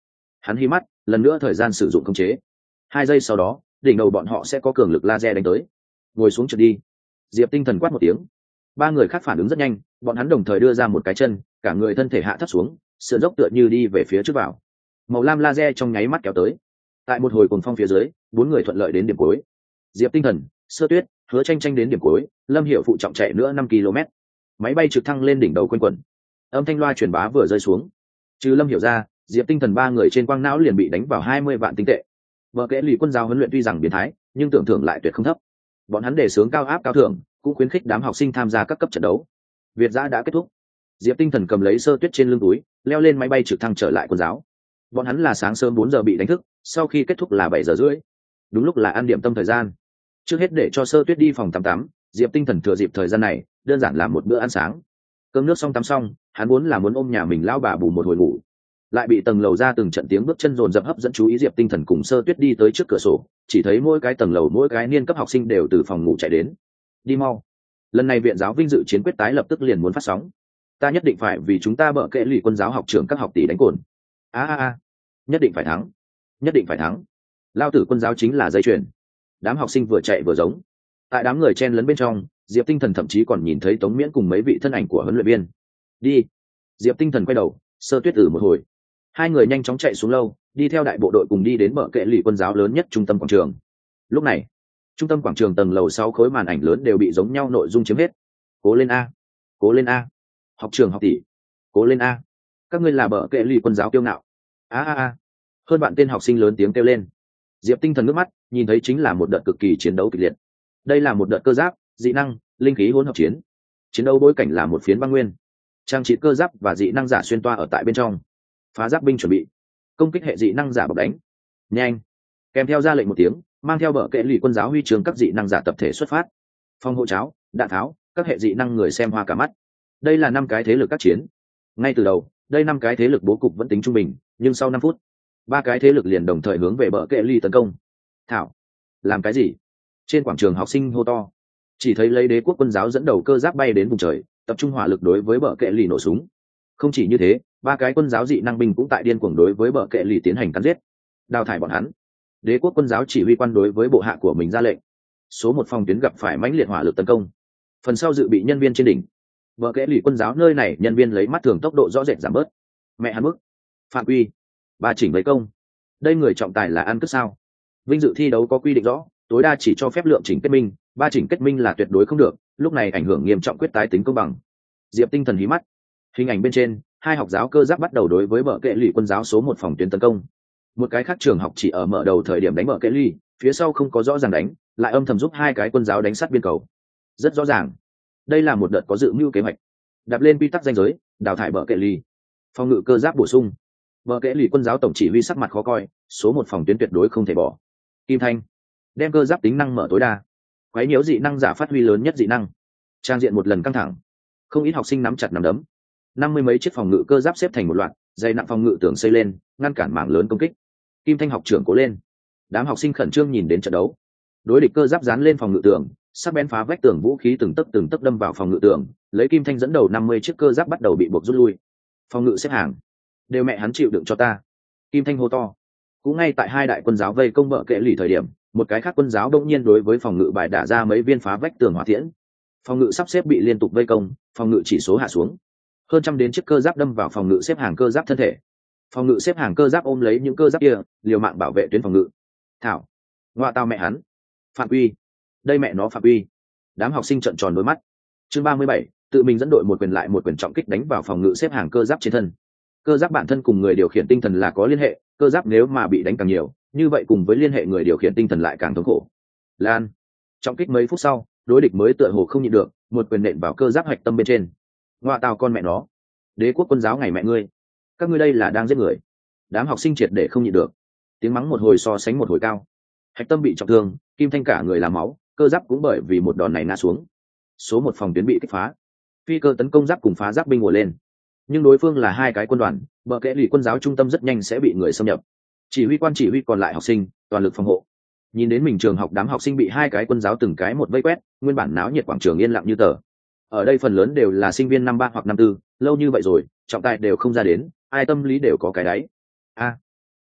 Hắn hí mắt, lần nữa thời gian sử dụng khống chế. Hai giây sau đó, đỉnh đầu bọn họ sẽ có cường lực laser đánh tới. Ngồi xuống trượt đi. Diệp Tinh Thần quát một tiếng. Ba người khác phản ứng rất nhanh, bọn hắn đồng thời đưa ra một cái chân, cả người thân thể hạ thấp xuống, sườn dốc tựa như đi về phía trước vào. Màu lam laser trong nháy mắt kéo tới. Tại một hồi cuồng phong phía dưới, bốn người thuận lợi đến điểm cuối. Diệp Tinh Thần, Sơ Tuyết, Hứa Tranh Tranh đến điểm cuối, Lâm Hiểu phụ trọng chạy nữa năm ki lô mét. Máy bay trực thăng lên đỉnh đầu quanh quẩn. Âm thanh loa truyền bá vừa rơi xuống. Trừ Lâm Hiểu ra, Diệp Tinh Thần ba người trên quang não liền bị đánh vào hai mươi vạn tinh tệ. Vở kẽ lì quân giáo huấn luyện tuy rằng biến thái, nhưng tưởng thưởng lại tuyệt không thấp. Bọn hắn đề xướng cao áp cao thưởng, cũng khuyến khích đám học sinh tham gia các cấp trận đấu. Việt giã đã kết thúc. Diệp Tinh Thần cầm lấy Sơ Tuyết trên lưng túi, leo lên máy bay trực thăng trở lại quân giáo. Bọn hắn là sáng sớm bốn giờ bị đánh thức, sau khi kết thúc là bảy giờ rưỡi. Đúng lúc là ăn điểm tâm thời gian. Trước hết để cho Sơ Tuyết đi phòng tắm tắm, Diệp Tinh Thần thừa dịp thời gian này, đơn giản làm một bữa ăn sáng. Cơm nước xong tắm xong, hắn muốn là muốn ôm nhà mình lão bà bù một hồi ngủ, lại bị tầng lầu ra từng trận tiếng bước chân rồn rập hấp dẫn chú ý. Diệp Tinh Thần cùng Sơ Tuyết đi tới trước cửa sổ, chỉ thấy mỗi cái tầng lầu mỗi cái niên cấp học sinh đều từ phòng ngủ chạy đến. Đi mau, lần này viện giáo vinh dự chiến quyết tái lập tức liền muốn phát sóng, ta nhất định phải vì chúng ta bợ kệ lì quân giáo học trưởng các học tỷ đánh cồn. A a a, nhất định phải thắng, nhất định phải thắng. Lao tử quân giáo chính là dây chuyền. Đám học sinh vừa chạy vừa giống. Tại đám người chen lấn bên trong, Diệp Tinh Thần thậm chí còn nhìn thấy Tống Miễn cùng mấy vị thân ảnh của huấn luyện viên. Đi. Diệp Tinh Thần quay đầu, Sơ Tuyết ử một hồi. Hai người nhanh chóng chạy xuống lâu, đi theo đại bộ đội cùng đi đến bờ kệ lì quân giáo lớn nhất trung tâm quảng trường. Lúc này, trung tâm quảng trường tầng lầu sáu khối màn ảnh lớn đều bị giống nhau nội dung chiếm hết. Cố lên a, cố lên a, học trường học tỷ, cố lên a, các ngươi là bờ kệ lì quân giáo kiêu ngạo. A a a, hơn bạn tên học sinh lớn tiếng kêu lên. Diệp Tinh Thần nước mắt, nhìn thấy chính là một đợt cực kỳ chiến đấu kịch liệt. Đây là một đợt cơ giáp, dị năng, linh khí hỗn hợp chiến. Chiến đấu bối cảnh là một phiến băng nguyên. Trang trí cơ giáp và dị năng giả xuyên toa ở tại bên trong. Phá giáp binh chuẩn bị công kích hệ dị năng giả bọc đánh. Nhanh! Kèm theo ra lệnh một tiếng, mang theo bờ kệ lì quân giáo huy trường các dị năng giả tập thể xuất phát. Phong hộ cháo, đạn tháo, các hệ dị năng người xem hoa cả mắt. Đây là năm cái thế lực các chiến. Ngay từ đầu, đây năm cái thế lực bố cục vẫn tính trung bình, nhưng sau năm phút, ba cái thế lực liền đồng thời hướng về bờ kệ lì tấn công. Thảo, làm cái gì? Trên quảng trường học sinh hô to. Chỉ thấy lấy đế quốc quân giáo dẫn đầu cơ giáp bay đến vùng trời, tập trung hỏa lực đối với bờ kệ lì nổ súng. Không chỉ như thế, ba cái quân giáo dị năng binh cũng tại điên cuồng đối với bờ kệ lì tiến hành cắn giết, đào thải bọn hắn. Đế quốc quân giáo chỉ huy quan đối với bộ hạ của mình ra lệnh. Số một phòng tuyến gặp phải mãnh liệt hỏa lực tấn công. Phần sau dự bị nhân viên trên đỉnh. Bờ kệ lì quân giáo nơi này nhân viên lấy mắt thường tốc độ rõ rệt giảm bớt. Mẹ hắn bức. Phạm quy. Ba chỉnh lấy công. Đây người trọng tài là ăn cướp sao? Vinh dự thi đấu có quy định rõ, tối đa chỉ cho phép lượng chỉnh kết minh, ba chỉnh kết minh là tuyệt đối không được, lúc này ảnh hưởng nghiêm trọng quyết tái tính công bằng. Diệp Tinh Thần hí mắt. Hình ảnh bên trên, hai học giáo cơ giáp bắt đầu đối với bờ kệ lì quân giáo số một phòng tuyến tấn công. Một cái khác trường học chỉ ở mở đầu thời điểm đánh bờ kệ lì, phía sau không có rõ ràng đánh, lại âm thầm giúp hai cái quân giáo đánh sát biên cầu. Rất rõ ràng, đây là một đợt có dự mưu kế hoạch. Đạp lên quy tắc ranh giới, đào thải bờ kệ lì. Phòng ngự cơ giáp bổ sung. Bờ kệ lì quân giáo tổng chỉ huy sắc mặt khó coi, số một phòng tuyến tuyệt đối không thể bỏ. Kim Thanh, đem cơ giáp tính năng mở tối đa. Quấy nhiễu dị năng giả phát huy lớn nhất dị năng. Trang diện một lần căng thẳng. Không ít học sinh nắm chặt nắm đấm. Năm mươi mấy chiếc phòng ngự cơ giáp xếp thành một loạt, dày nặng phòng ngự tường xây lên, ngăn cản mảng lớn công kích. Kim Thanh học trưởng cố lên. Đám học sinh khẩn trương nhìn đến trận đấu. Đối địch cơ giáp dán lên phòng ngự tường, sắc bén phá vách tường vũ khí từng tấc từng tấc đâm vào phòng ngự tường, lấy Kim Thanh dẫn đầu năm mươi chiếc cơ giáp bắt đầu bị buộc rút lui. Phòng ngự xếp hàng. Đều mẹ hắn chịu đựng cho ta. Kim Thanh hô to. Cũng ngay tại hai đại quân giáo vây công bờ kệ lì thời điểm, một cái khác quân giáo đông nhiên đối với phòng ngự bài đả ra mấy viên phá vách tường hỏa tiễn. Phòng ngự sắp xếp bị liên tục vây công, phòng ngự chỉ số hạ xuống. Hơn trăm đến chiếc cơ giáp đâm vào phòng ngự xếp hàng cơ giáp thân thể. Phòng ngự xếp hàng cơ giáp ôm lấy những cơ giáp kia, liều mạng bảo vệ tuyến phòng ngự. Thảo, ngoa tao mẹ hắn. Phạm quy. Đây mẹ nó phạm quy. Đám học sinh trợn tròn đôi mắt. Chương ba mươi bảy, tự mình dẫn đội một quyền lại một quyền trọng kích đánh vào phòng ngự xếp hàng cơ giáp trên thân. Cơ giáp bản thân cùng người điều khiển tinh thần là có liên hệ, cơ giáp nếu mà bị đánh càng nhiều, như vậy cùng với liên hệ người điều khiển tinh thần lại càng thống khổ. Lan. Trọng kích mấy phút sau, đối địch mới tựa hồ không nhịn được, một quyền nện vào cơ giáp hạch tâm bên trên. Ngoa tào con mẹ nó. Đế quốc quân giáo ngày mẹ ngươi. Các ngươi đây là đang giết người. Đám học sinh triệt để không nhịn được. Tiếng mắng một hồi so sánh một hồi cao. Hạch tâm bị trọng thương, Kim Thanh cả người làm máu, cơ giáp cũng bởi vì một đòn này ngã xuống. Số một phòng tuyến bị kích phá. Phi cơ tấn công giáp cùng phá giáp binh ùa lên. Nhưng đối phương là hai cái quân đoàn, bờ kệ lì quân giáo trung tâm rất nhanh sẽ bị người xâm nhập. Chỉ huy quan chỉ huy còn lại học sinh, toàn lực phòng hộ. Nhìn đến mình trường học đám học sinh bị hai cái quân giáo từng cái một vây quét, nguyên bản náo nhiệt quảng trường yên lặng như tờ. Ở đây phần lớn đều là sinh viên năm ba hoặc năm tư, lâu như vậy rồi, trọng tài đều không ra đến, ai tâm lý đều có cái đáy. A,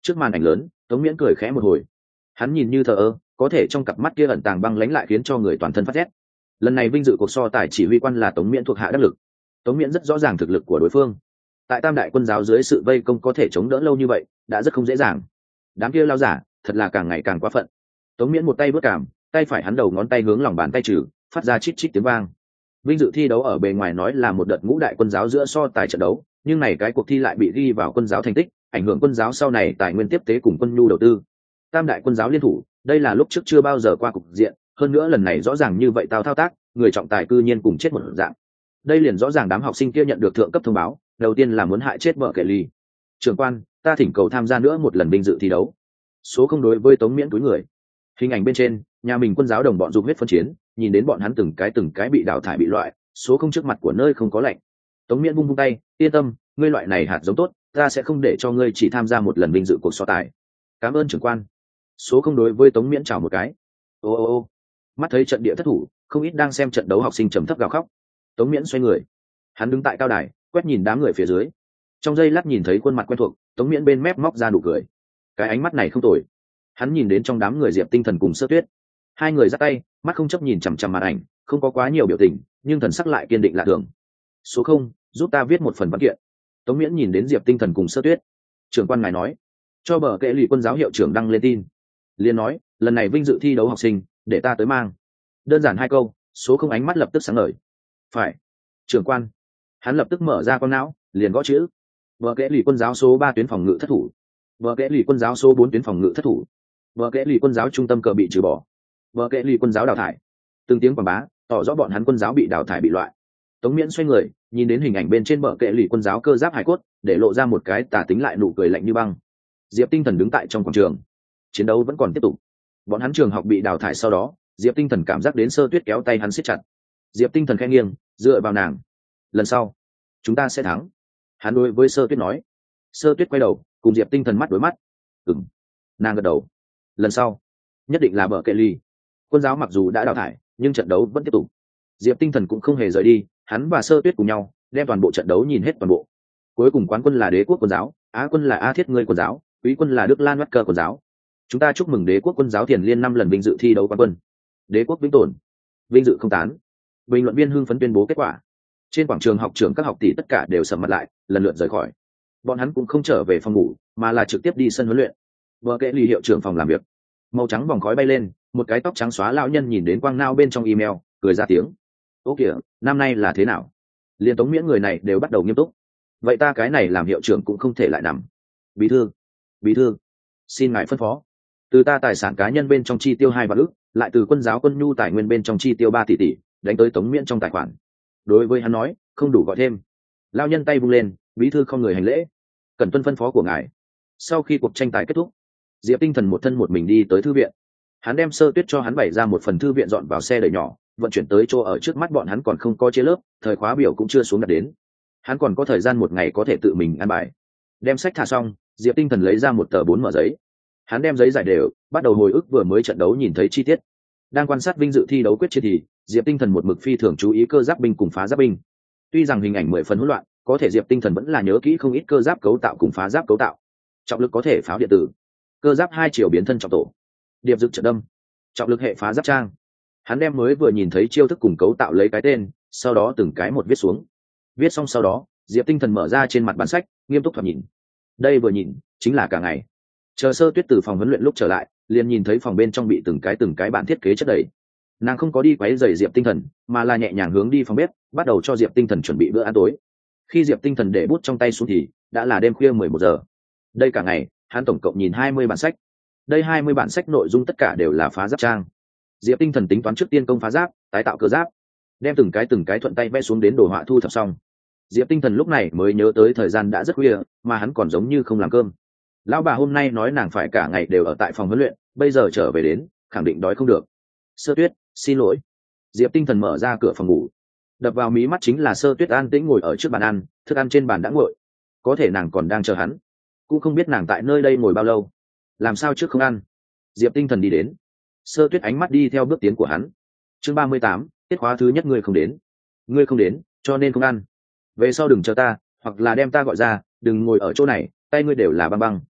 Trước màn ảnh lớn, Tống Miễn cười khẽ một hồi. Hắn nhìn như thờ ơ, có thể trong cặp mắt kia ẩn tàng băng lãnh lại khiến cho người toàn thân phát rét. Lần này vinh dự cuộc so tài chỉ huy quan là Tống Miễn thuộc hạ đắc lực. Tống Miễn rất rõ ràng thực lực của đối phương. Tại Tam đại quân giáo dưới sự vây công có thể chống đỡ lâu như vậy, đã rất không dễ dàng. Đám kia lao giả, thật là càng ngày càng quá phận. Tống Miễn một tay vớt cảm, tay phải hắn đầu ngón tay hướng lòng bàn tay trừ, phát ra chít chít tiếng vang. Vinh dự thi đấu ở bề ngoài nói là một đợt ngũ đại quân giáo giữa so tài trận đấu, nhưng này cái cuộc thi lại bị ghi vào quân giáo thành tích, ảnh hưởng quân giáo sau này tài nguyên tiếp tế cùng quân nhu đầu tư. Tam đại quân giáo liên thủ, đây là lúc trước chưa bao giờ qua cục diện, hơn nữa lần này rõ ràng như vậy tao thao tác, người trọng tài cư nhiên cùng chết một dạng. Đây liền rõ ràng đám học sinh kia nhận được thượng cấp thông báo, đầu tiên là muốn hại chết vợ kệ ly. Trưởng quan, ta thỉnh cầu tham gia nữa một lần vinh dự thi đấu. Số không đối với Tống Miễn túi người. Hình ảnh bên trên, nhà mình quân giáo đồng bọn dùng huyết phân chiến, nhìn đến bọn hắn từng cái từng cái bị đào thải bị loại, số không trước mặt của nơi không có lạnh. Tống Miễn vung vung tay, yên tâm, ngươi loại này hạt giống tốt, ta sẽ không để cho ngươi chỉ tham gia một lần vinh dự cuộc so tài. Cảm ơn trưởng quan. Số không đối với Tống Miễn chào một cái. Ô ô ô. Mắt thấy trận địa thất thủ, không ít đang xem trận đấu học sinh trầm thấp gào khóc. Tống Miễn xoay người, hắn đứng tại cao đài, quét nhìn đám người phía dưới. Trong giây lát nhìn thấy khuôn mặt quen thuộc, Tống Miễn bên mép móc ra nụ cười. Cái ánh mắt này không tồi. Hắn nhìn đến trong đám người Diệp Tinh Thần cùng Sơ Tuyết, hai người giắt tay, mắt không chấp nhìn chằm chằm màn ảnh, không có quá nhiều biểu tình, nhưng thần sắc lại kiên định lạ thường. Số không, giúp ta viết một phần văn kiện. Tống Miễn nhìn đến Diệp Tinh Thần cùng Sơ Tuyết. Trưởng quan ngài nói, cho bờ kệ lì quân giáo hiệu trưởng đăng lên tin. Liên nói, lần này vinh dự thi đấu học sinh, để ta tới mang. Đơn giản hai câu, số không ánh mắt lập tức sáng ngời. Phải. Trưởng quan. Hắn lập tức mở ra con não, liền gõ chữ. Bờ kệ lì quân giáo số ba tuyến phòng ngự thất thủ. Bờ kệ lì quân giáo số bốn tuyến phòng ngự thất thủ. Bờ kệ lì quân giáo trung tâm cờ bị trừ bỏ. Bờ kệ lì quân giáo đào thải. Từng tiếng quảng bá, tỏ rõ bọn hắn quân giáo bị đào thải bị loại. Tống Miễn xoay người, nhìn đến hình ảnh bên trên bờ kệ lì quân giáo cơ giáp hải cốt, để lộ ra một cái tà tính lại nụ cười lạnh như băng. Diệp Tinh Thần đứng tại trong quảng trường, chiến đấu vẫn còn tiếp tục. Bọn hắn trường học bị đào thải sau đó, Diệp Tinh Thần cảm giác đến Sơ Tuyết kéo tay hắn siết chặt. Diệp Tinh Thần khẽ nghiêng, dựa vào nàng. Lần sau, chúng ta sẽ thắng. Hắn đối với Sơ Tuyết nói. Sơ Tuyết quay đầu, cùng Diệp Tinh Thần mắt đối mắt. Ừm. Nàng gật đầu. Lần sau, nhất định là bờ kệ ly. Quân giáo mặc dù đã đào thải, nhưng trận đấu vẫn tiếp tục. Diệp Tinh Thần cũng không hề rời đi, hắn và Sơ Tuyết cùng nhau đem toàn bộ trận đấu nhìn hết toàn bộ. Cuối cùng quán quân là Đế quốc quân giáo, á quân là A Thiết ngươi quân giáo, quý quân là Đức Lan Mắt Cơ quân giáo. Chúng ta chúc mừng Đế quốc quân giáo Thiền Liên năm lần vinh dự thi đấu quán quân. Đế quốc vĩnh tồn, vinh dự không tán. Bình luận viên hưng phấn tuyên bố kết quả. Trên quảng trường học trưởng các học tỷ tất cả đều sầm mặt lại, lần lượt rời khỏi. Bọn hắn cũng không trở về phòng ngủ, mà là trực tiếp đi sân huấn luyện. Vợ kệ lì hiệu trưởng phòng làm việc, màu trắng vòng khói bay lên, một cái tóc trắng xóa lão nhân nhìn đến quang nao bên trong email, cười ra tiếng. Ô kìa, năm nay là thế nào? Liên Tống Miễn người này đều bắt đầu nghiêm túc. Vậy ta cái này làm hiệu trưởng cũng không thể lại nằm. Bí thư, bí thư, xin ngài phân phó. Từ ta tài sản cá nhân bên trong chi tiêu hai vạn ức, lại từ quân giáo quân nhu tài nguyên bên trong chi tiêu ba tỷ tỷ, đánh tới Tống Miễn trong tài khoản. Đối với hắn nói, không đủ gọi thêm. Lão nhân tay vung lên, bí thư không người hành lễ. Cần tuân phân phó của ngài. Sau khi cuộc tranh tài kết thúc, Diệp Tinh Thần một thân một mình đi tới thư viện. Hắn đem Sơ Tuyết cho hắn bày ra một phần thư viện dọn vào xe đẩy nhỏ, vận chuyển tới chỗ ở trước mắt bọn hắn còn không có chia lớp, thời khóa biểu cũng chưa xuống đặt đến. Hắn còn có thời gian một ngày có thể tự mình ăn bài. Đem sách thả xong, Diệp Tinh Thần lấy ra một tờ bốn mở giấy. Hắn đem giấy giải đều, bắt đầu hồi ức vừa mới trận đấu nhìn thấy chi tiết. Đang quan sát vinh dự thi đấu quyết chiến thì, Diệp Tinh Thần một mực phi thường chú ý cơ giáp binh cùng phá giáp binh. Tuy rằng hình ảnh mười phần hỗn loạn, có thể Diệp Tinh Thần vẫn là nhớ kỹ không ít cơ giáp cấu tạo cùng phá giáp cấu tạo. Trọng lực có thể pháo điện tử, cơ giáp hai chiều biến thân trọng tổ, điệp dực trận đâm, trọng lực hệ phá giáp trang. Hắn đem mới vừa nhìn thấy chiêu thức cùng cấu tạo lấy cái tên, sau đó từng cái một viết xuống. Viết xong sau đó, Diệp Tinh Thần mở ra trên mặt bản sách, nghiêm túc thoạt nhìn. Đây vừa nhìn, chính là cả ngày. Chờ Sơ Tuyết từ phòng huấn luyện lúc trở lại, liền nhìn thấy phòng bên trong bị từng cái từng cái bản thiết kế chất đầy. Nàng không có đi quấy rầy Diệp Tinh Thần, mà là nhẹ nhàng hướng đi phòng bếp, bắt đầu cho Diệp Tinh Thần chuẩn bị bữa ăn tối. Khi Diệp Tinh Thần để bút trong tay xuống thì đã là đêm khuya mười một giờ. Đây cả ngày, hắn tổng cộng nhìn hai mươi bản sách. Đây hai mươi bản sách nội dung tất cả đều là phá giáp trang. Diệp Tinh Thần tính toán trước tiên công phá giáp, tái tạo cơ giáp, đem từng cái từng cái thuận tay vẽ xuống đến đồ họa thu thập xong. Diệp Tinh Thần lúc này mới nhớ tới thời gian đã rất khuya, mà hắn còn giống như không làm cơm. Lão bà hôm nay nói nàng phải cả ngày đều ở tại phòng huấn luyện, bây giờ trở về đến, khẳng định đói không được. Sơ Tuyết, xin lỗi. Diệp Tinh Thần mở ra cửa phòng ngủ. Đập vào mí mắt chính là Sơ Tuyết an tĩnh ngồi ở trước bàn ăn, thức ăn trên bàn đã nguội. Có thể nàng còn đang chờ hắn, cũng không biết nàng tại nơi đây ngồi bao lâu. Làm sao trước không ăn? Diệp Tinh Thần đi đến. Sơ Tuyết ánh mắt đi theo bước tiến của hắn. Chương ba mươi tám, tiết khóa thứ nhất ngươi không đến. Ngươi không đến, cho nên không ăn. Về sau đừng chờ ta, hoặc là đem ta gọi ra, đừng ngồi ở chỗ này, tay ngươi đều là băng băng.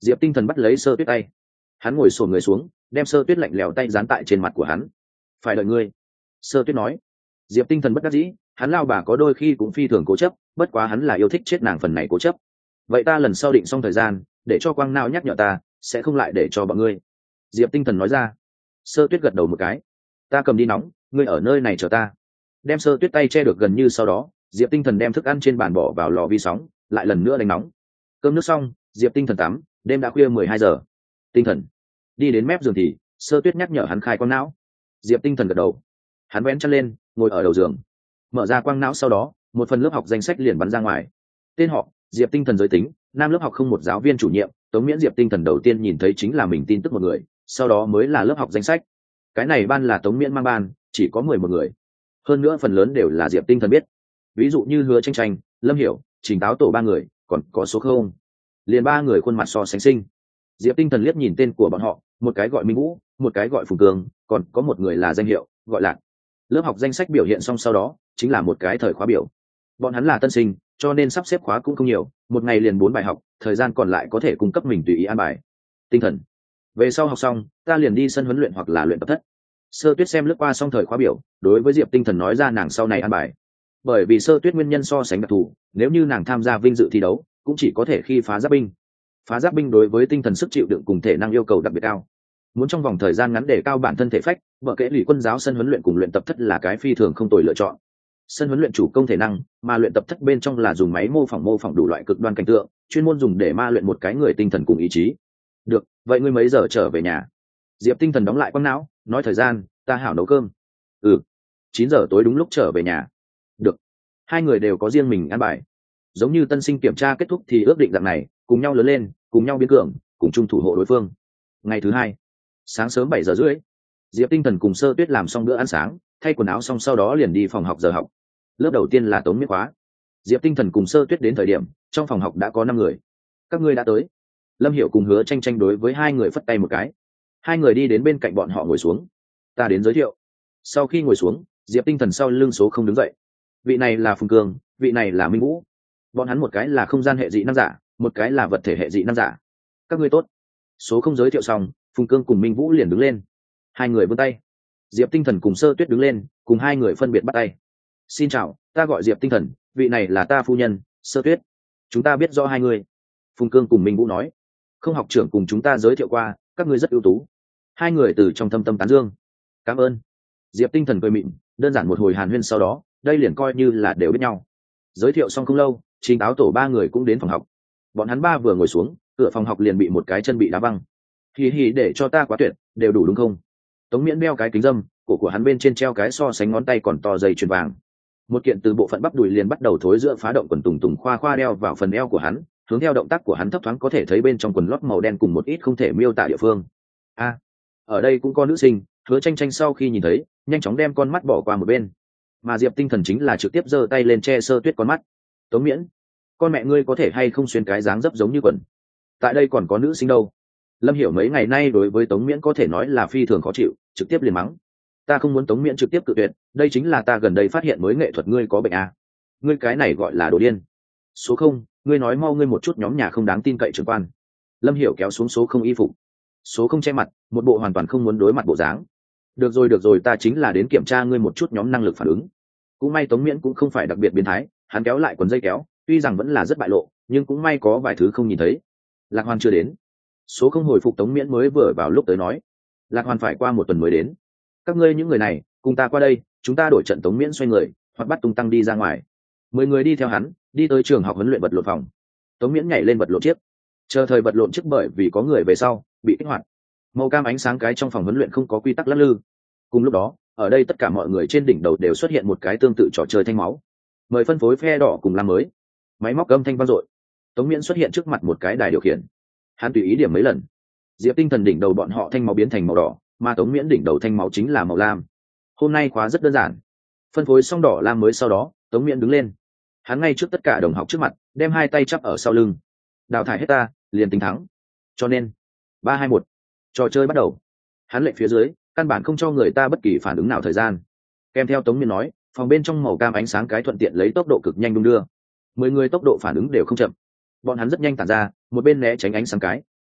Diệp Tinh Thần bắt lấy Sơ Tuyết tay, hắn ngồi xổm người xuống, đem Sơ Tuyết lạnh lẽo tay dán tại trên mặt của hắn. Phải đợi ngươi, Sơ Tuyết nói. Diệp Tinh Thần bất đắc dĩ, hắn lao bà có đôi khi cũng phi thường cố chấp, bất quá hắn là yêu thích chết nàng phần này cố chấp. Vậy ta lần sau định xong thời gian, để cho Quang Nao nhắc nhở ta, sẽ không lại để cho bọn ngươi. Diệp Tinh Thần nói ra. Sơ Tuyết gật đầu một cái. Ta cầm đi nóng, ngươi ở nơi này chờ ta. Đem Sơ Tuyết tay che được gần như sau đó, Diệp Tinh Thần đem thức ăn trên bàn bỏ vào lò vi sóng, lại lần nữa đánh nóng. Cơm nước xong, Diệp Tinh Thần tắm, đêm đã khuya mười hai giờ. Tinh Thần đi đến mép giường thì Sơ Tuyết nhắc nhở hắn khai quang não. Diệp Tinh Thần gật đầu, hắn vén chân lên, ngồi ở đầu giường, mở ra quang não, sau đó một phần lớp học danh sách liền bắn ra ngoài. Tên họ Diệp Tinh Thần, giới tính nam, lớp học không một, giáo viên chủ nhiệm Tống Miễn. Diệp Tinh Thần đầu tiên nhìn thấy chính là mình tin tức một người, sau đó mới là lớp học danh sách. Cái này ban là Tống Miễn mang ban, chỉ có mười một người, hơn nữa phần lớn đều là Diệp Tinh Thần biết, ví dụ như Hứa Tranh Tranh, Lâm Hiểu, Trình Táo Tổ ba người, còn có số không liền ba người khuôn mặt so sánh sinh. Diệp Tinh Thần liếc nhìn tên của bọn họ, một cái gọi Minh Vũ, một cái gọi Phùng Cường, còn có một người là danh hiệu gọi Lạc. Lớp học danh sách biểu hiện xong sau đó chính là một cái thời khóa biểu. Bọn hắn là tân sinh, cho nên sắp xếp khóa cũng không nhiều, một ngày liền bốn bài học, thời gian còn lại có thể cung cấp mình tùy ý an bài. Tinh Thần, về sau học xong ta liền đi sân huấn luyện hoặc là luyện tập thất. Sơ Tuyết xem lướt qua xong thời khóa biểu, đối với Diệp Tinh Thần nói ra nàng sau này an bài. Bởi vì Sơ Tuyết nguyên nhân so sánh đặc thù, nếu như nàng tham gia vinh dự thi đấu cũng chỉ có thể khi phá giáp binh. Phá giáp binh đối với tinh thần sức chịu đựng cùng thể năng yêu cầu đặc biệt cao, muốn trong vòng thời gian ngắn để cao bản thân thể phách, vợ kể lì quân giáo sân huấn luyện cùng luyện tập thất là cái phi thường không tồi lựa chọn. Sân huấn luyện chủ công thể năng, mà luyện tập thất bên trong là dùng máy mô phỏng mô phỏng đủ loại cực đoan cảnh tượng, chuyên môn dùng để ma luyện một cái người tinh thần cùng ý chí. Được, vậy ngươi mấy giờ trở về nhà? Diệp Tinh Thần đóng lại quang não, nói thời gian, ta hảo nấu cơm. Ừ, chín giờ tối đúng lúc trở về nhà. Được. Hai người đều có riêng mình ăn bài, giống như tân sinh kiểm tra kết thúc thì ước định dạng này, cùng nhau lớn lên, cùng nhau biến cường, cùng chung thủ hộ đối phương. Ngày thứ hai, sáng sớm bảy giờ rưỡi, Diệp Tinh Thần cùng Sơ Tuyết làm xong bữa ăn sáng, thay quần áo xong sau đó liền đi phòng học giờ học. Lớp đầu tiên là Tống Miễn khóa. Diệp Tinh Thần cùng Sơ Tuyết đến thời điểm, trong phòng học đã có năm người. Các ngươi đã tới. Lâm Hiểu cùng Hứa Tranh Tranh đối với hai người phất tay một cái. Hai người đi đến bên cạnh bọn họ ngồi xuống. Ta đến giới thiệu. Sau khi ngồi xuống, Diệp Tinh Thần sau lưng số không đứng dậy. Vị này là Phùng Cường, vị này là Minh Vũ. Bọn hắn một cái là không gian hệ dị năng giả, một cái là vật thể hệ dị năng giả. Các ngươi tốt. Số không giới thiệu xong, Phùng Cương cùng Minh Vũ liền đứng lên. Hai người vươn tay. Diệp Tinh Thần cùng Sơ Tuyết đứng lên, cùng hai người phân biệt bắt tay. Xin chào, ta gọi Diệp Tinh Thần, vị này là ta phu nhân, Sơ Tuyết. Chúng ta biết rõ hai người. Phùng Cương cùng Minh Vũ nói. Không học trưởng cùng chúng ta giới thiệu qua, các ngươi rất ưu tú. Hai người từ trong thâm tâm tán dương. Cảm ơn. Diệp Tinh Thần cười mịn, đơn giản một hồi hàn huyên sau đó, đây liền coi như là đều biết nhau. Giới thiệu xong không lâu, Trình Táo Tổ ba người cũng đến phòng học. Bọn hắn ba vừa ngồi xuống, cửa phòng học liền bị một cái chân bị đá văng. Hì hì, để cho ta quá tuyệt, đều đủ đúng không? Tống Miễn đeo cái kính dâm, cổ của hắn bên trên treo cái so sánh ngón tay còn to dây chuyền vàng. Một kiện từ bộ phận bắp đùi liền bắt đầu thối giữa phá động quần tùng tùng khoa khoa đeo vào phần eo của hắn, hướng theo động tác của hắn thấp thoáng có thể thấy bên trong quần lót màu đen cùng một ít không thể miêu tả địa phương. A, à, ở đây cũng có nữ sinh. Hứa Tranh Tranh sau khi nhìn thấy, nhanh chóng đem con mắt bỏ qua một bên. Mà Diệp Tinh Thần chính là trực tiếp giơ tay lên che Sơ Tuyết con mắt. Tống Miễn, con mẹ ngươi có thể hay không xuyên cái dáng dấp giống như quần? Tại đây còn có nữ sinh đâu. Lâm Hiểu mấy ngày nay đối với Tống Miễn có thể nói là phi thường khó chịu, trực tiếp liền mắng. Ta không muốn Tống Miễn trực tiếp cự tuyệt, đây chính là ta gần đây phát hiện mới nghệ thuật, ngươi có bệnh à? Ngươi cái này gọi là đồ điên. Số không, ngươi nói mau ngươi một chút, nhóm nhà không đáng tin cậy trưởng quan. Lâm Hiểu kéo xuống số không y phục. Số không che mặt, một bộ hoàn toàn không muốn đối mặt bộ dáng. Được rồi được rồi, ta chính là đến kiểm tra ngươi một chút nhóm năng lực phản ứng. Cũng may Tống Miễn cũng không phải đặc biệt biến thái, hắn kéo lại quần dây kéo, tuy rằng vẫn là rất bại lộ, nhưng cũng may có vài thứ không nhìn thấy. Lạc Hoàn chưa đến. Số không hồi phục Tống Miễn mới vừa vào lúc tới nói. Lạc Hoàn phải qua một tuần mới đến. Các ngươi những người này, cùng ta qua đây, chúng ta đổi trận. Tống Miễn xoay người, hoặc bắt tung tăng đi ra ngoài. Mười người đi theo hắn, đi tới trường học huấn luyện vật lộn phòng. Tống Miễn nhảy lên vật lộn chiếc. Chờ thời vật lộn chiếc bởi vì có người về sau, bị kích hoạt. Màu cam ánh sáng cái trong phòng huấn luyện không có quy tắc lắc lư. Cùng lúc đó, ở đây tất cả mọi người trên đỉnh đầu đều xuất hiện một cái tương tự trò chơi thanh máu. Mời phân phối phe đỏ cùng lam mới. Máy móc âm thanh vang dội. Tống Miễn xuất hiện trước mặt một cái đài điều khiển. Hắn tùy ý điểm mấy lần. Diệp Tinh Thần đỉnh đầu bọn họ thanh máu biến thành màu đỏ, mà Tống Miễn đỉnh đầu thanh máu chính là màu lam. Hôm nay khóa rất đơn giản. Phân phối xong đỏ lam mới sau đó, Tống Miễn đứng lên. Hắn ngay trước tất cả đồng học trước mặt, đem hai tay chắp ở sau lưng. Đào thải hết ta, liền tính thắng. Cho nên, ba hai một, trò chơi bắt đầu. Hắn lệnh phía dưới, căn bản không cho người ta bất kỳ phản ứng nào thời gian. Kèm theo Tống Miễn nói, phòng bên trong màu cam ánh sáng cái thuận tiện lấy tốc độ cực nhanh đung đưa. Mười người tốc độ phản ứng đều không chậm. Bọn hắn rất nhanh tản ra, một bên né tránh ánh sáng cái,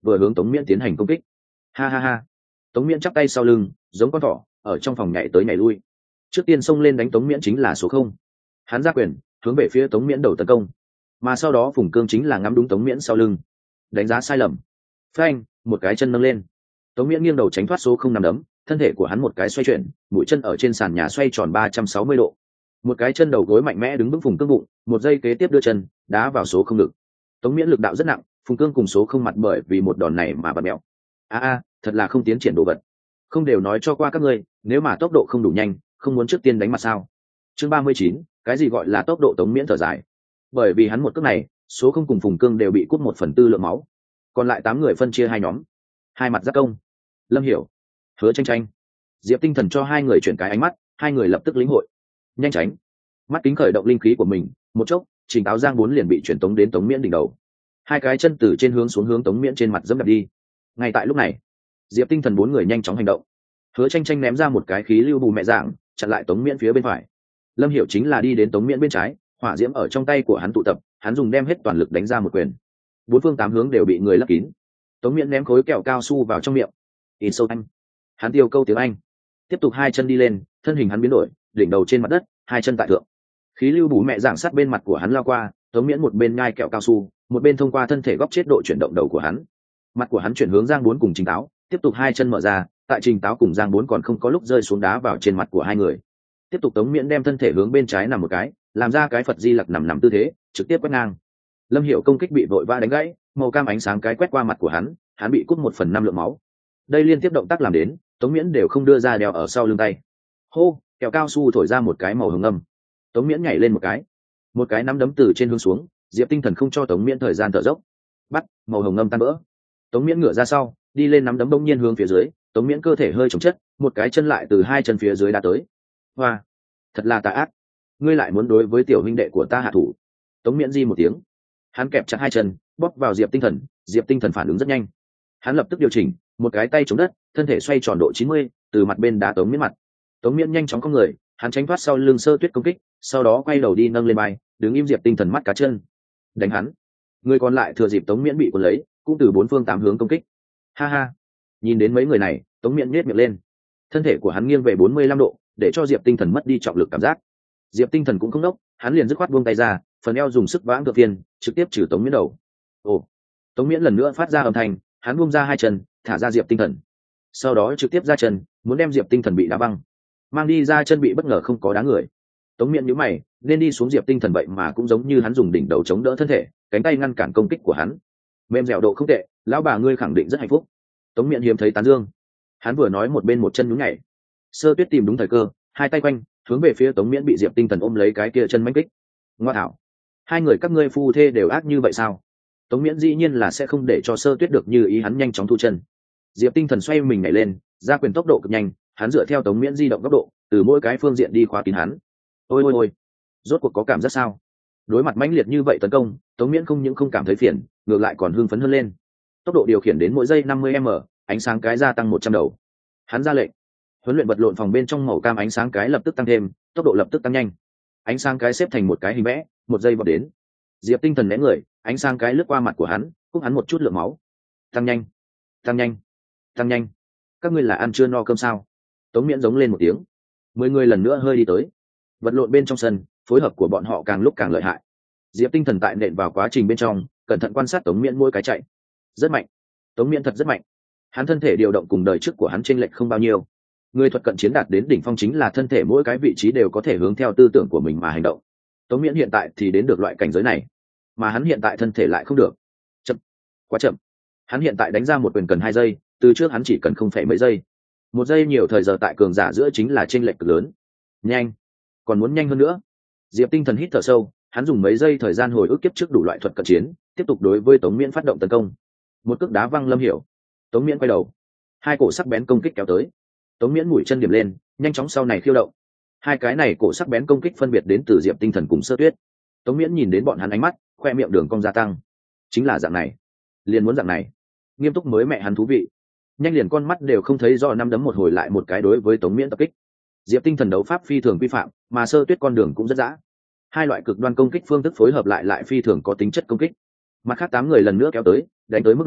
vừa hướng tống miễn tiến hành công kích. Ha ha ha. Tống miễn chắp tay sau lưng giống con thỏ ở trong phòng nhảy tới nhảy lui. Trước tiên xông lên đánh tống miễn chính là số không. Hắn ra quyền hướng về phía tống miễn đầu tấn công, mà sau đó Phùng Cương chính là ngắm đúng tống miễn sau lưng, đánh giá sai lầm. Phanh, một cái chân nâng lên, tống miễn nghiêng đầu tránh thoát số không nằm đấm, thân thể của hắn một cái xoay chuyển, mũi chân ở trên sàn nhà xoay tròn ba trăm sáu mươi độ, một cái chân đầu gối mạnh mẽ đứng vững Phùng Cương bụng, một giây kế tiếp đưa chân đá vào số không ngực. Tống miễn lực đạo rất nặng, Phùng Cương cùng số không mặt bởi vì một đòn này mà bật mẹo. a a thật là không tiến triển đồ vật. Không đều nói cho qua các ngươi, nếu mà tốc độ không đủ nhanh không muốn trước tiên đánh mặt sao. Chương ba mươi chín, cái gì gọi là tốc độ? Tống miễn thở dài, bởi vì hắn một cước này số không cùng Phùng Cương đều bị cút một phần tư lượng máu, còn lại tám người phân chia hai nhóm, hai mặt giác công. Lâm Hiểu, Hứa Tranh Tranh, Diệp Tinh Thần cho hai người chuyển cái ánh mắt, hai người lập tức lĩnh hội, nhanh tránh. Mắt kính khởi động linh khí của mình, một chốc Trình Táo Giang bốn liền bị chuyển tống đến Tống miễn đỉnh đầu, hai cái chân từ trên hướng xuống hướng Tống miễn trên mặt dẫm đạp đi. Ngay tại lúc này Diệp Tinh Thần bốn người nhanh chóng hành động, Hứa Tranh Tranh ném ra một cái khí lưu bù mẹ dạng chặn lại Tống miễn phía bên phải. Lâm Hiểu chính là đi đến Tống miễn bên trái, hỏa diễm ở trong tay của hắn tụ tập, hắn dùng đem hết toàn lực đánh ra một quyền, bốn phương tám hướng đều bị người lấp kín. Tống miễn ném khối kẹo cao su vào trong miệng, in sâu anh, hắn tiêu câu tiếng Anh, tiếp tục hai chân đi lên, thân hình hắn biến đổi, đỉnh đầu trên mặt đất, hai chân tại thượng, khí lưu bù mẹ dạng sát bên mặt của hắn lao qua. Tống miễn một bên ngai kẹo cao su, một bên thông qua thân thể góc chết độ chuyển động đầu của hắn. Mặt của hắn chuyển hướng Giang bốn cùng Trình Táo, tiếp tục hai chân mở ra, tại Trình Táo cùng Giang bốn còn không có lúc rơi xuống đá vào trên mặt của hai người. Tiếp tục Tống miễn đem thân thể hướng bên trái nằm một cái, làm ra cái Phật Di Lặc nằm nằm tư thế, trực tiếp quét ngang. Lâm Hiểu công kích bị vội vã đánh gãy, màu cam ánh sáng cái quét qua mặt của hắn, hắn bị cút một phần năm lượng máu. Đây liên tiếp động tác làm đến, Tống miễn đều không đưa ra đeo ở sau lưng tay. Hô, kẹo cao su thổi ra một cái màu hồng âm. Tống miễn nhảy lên một cái, một cái nắm đấm từ trên hướng xuống, Diệp Tinh Thần không cho Tống miễn thời gian thở dốc, bắt màu hồng âm tan vỡ. Tống miễn ngửa ra sau, đi lên nắm đấm đông nhiên hướng phía dưới, Tống miễn cơ thể hơi chống chất, một cái chân lại từ hai chân phía dưới đá tới. Hoa, thật là tà ác, ngươi lại muốn đối với tiểu huynh đệ của ta hạ thủ. Tống miễn di một tiếng, hắn kẹp chặt hai chân, bóp vào Diệp Tinh Thần. Diệp Tinh Thần phản ứng rất nhanh, hắn lập tức điều chỉnh, một cái tay chống đất, thân thể xoay tròn độ chín mươi, từ mặt bên đá Tống miễn mặt. Tống miễn nhanh chóng cong người, hắn tránh thoát sau lưng Sơ Tuyết công kích, sau đó quay đầu đi nâng lên bay, đứng im. Diệp Tinh Thần mắt cá chân đánh hắn, người còn lại thừa dịp Tống miễn bị cuốn lấy, cũng từ bốn phương tám hướng công kích. Ha ha, nhìn đến mấy người này, Tống miễn nhếch miệng lên, thân thể của hắn nghiêng về bốn mươi lăm độ, để cho Diệp Tinh Thần mất đi trọng lực cảm giác. Diệp Tinh Thần cũng không đốc, hắn liền dứt khoát buông tay ra, phần eo dùng sức vãng ngược phiên, trực tiếp trừ Tống miễn đầu. Ồ, Tống miễn lần nữa phát ra âm thanh, hắn buông ra hai chân, thả ra Diệp Tinh Thần, sau đó trực tiếp ra chân, muốn đem Diệp Tinh Thần bị đá văng, mang đi ra chân bị bất ngờ không có đá người. Tống miễn nhíu mày, nên đi xuống. Diệp Tinh Thần vậy mà cũng giống như hắn dùng đỉnh đầu chống đỡ thân thể, cánh tay ngăn cản công kích của hắn, mềm dẻo độ không tệ, lão bà ngươi khẳng định rất hạnh phúc. Tống miễn hiếm thấy tán dương, hắn vừa nói một bên một chân nhún nhảy. Sơ Tuyết tìm đúng thời cơ, hai tay quanh hướng về phía Tống miễn bị Diệp Tinh Thần ôm lấy cái kia chân mãnh kích. Ngoa thảo, hai người các ngươi phu thê đều ác như vậy sao? Tống miễn dĩ nhiên là sẽ không để cho Sơ Tuyết được như ý, hắn nhanh chóng thu chân. Diệp Tinh Thần xoay mình nhảy lên, ra quyền tốc độ cực nhanh, hắn dựa theo Tống miễn di động góc độ, từ mỗi cái phương diện đi khóa kín hắn. Ôi ôi ôi, rốt cuộc có cảm giác sao? Đối mặt mãnh liệt như vậy tấn công, Tống miễn không những không cảm thấy phiền, ngược lại còn hưng phấn hơn lên. Tốc độ điều khiển đến mỗi giây năm mươi m, ánh sáng cái gia tăng một trăm đầu. Hắn ra lệnh, huấn luyện vật lộn phòng bên trong màu cam ánh sáng cái lập tức tăng thêm, tốc độ lập tức tăng nhanh. Ánh sáng cái xếp thành một cái hình vẽ, một giây vọt đến. Diệp Tinh Thần né người, ánh sáng cái lướt qua mặt của hắn, hút hắn một chút lượng máu. Tăng nhanh, tăng nhanh, tăng nhanh. Các ngươi là ăn chưa no cơm sao? Tống miễn giống lên một tiếng. Mười người lần nữa hơi đi tới. Vật lộn bên trong sân, phối hợp của bọn họ càng lúc càng lợi hại. Diệp Tinh Thần tại nện vào quá trình bên trong, cẩn thận quan sát Tống miễn mỗi cái chạy. Rất mạnh. Tống miễn thật rất mạnh. Hắn thân thể điều động cùng đời trước của hắn chênh lệch không bao nhiêu. Người thuật cận chiến đạt đến đỉnh phong chính là thân thể mỗi cái vị trí đều có thể hướng theo tư tưởng của mình mà hành động. Tống miễn hiện tại thì đến được loại cảnh giới này, mà hắn hiện tại thân thể lại không được. Chậm, quá chậm. Hắn hiện tại đánh ra một quyền cần hai giây, từ trước hắn chỉ cần không phải mấy giây. Một giây nhiều thời giờ tại cường giả giữa chính là chênh lệch cực lớn. Nhanh, còn muốn nhanh hơn nữa. Diệp Tinh Thần hít thở sâu, hắn dùng mấy giây thời gian hồi ức kiếp trước đủ loại thuật cận chiến, tiếp tục đối với Tống miễn phát động tấn công. Một cước đá văng Lâm Hiểu. Tống miễn quay đầu, hai cổ sắc bén công kích kéo tới. Tống miễn mũi chân điểm lên, nhanh chóng sau này khiêu động. Hai cái này cổ sắc bén công kích phân biệt đến từ Diệp Tinh Thần cùng Sơ Tuyết. Tống miễn nhìn đến bọn hắn ánh mắt, khoe miệng đường cong gia tăng. Chính là dạng này, liền muốn dạng này, nghiêm túc mới mẹ hắn thú vị. Nhanh liền con mắt đều không thấy do năm đấm một hồi lại một cái đối với Tống miễn tập kích. Diệp Tinh Thần đấu pháp phi thường quy phạm, mà Sơ Tuyết con đường cũng rất dã. Hai loại cực đoan công kích phương thức phối hợp lại lại phi thường có tính chất công kích. Mặt khác tám người lần nữa kéo tới, đánh tới mức này,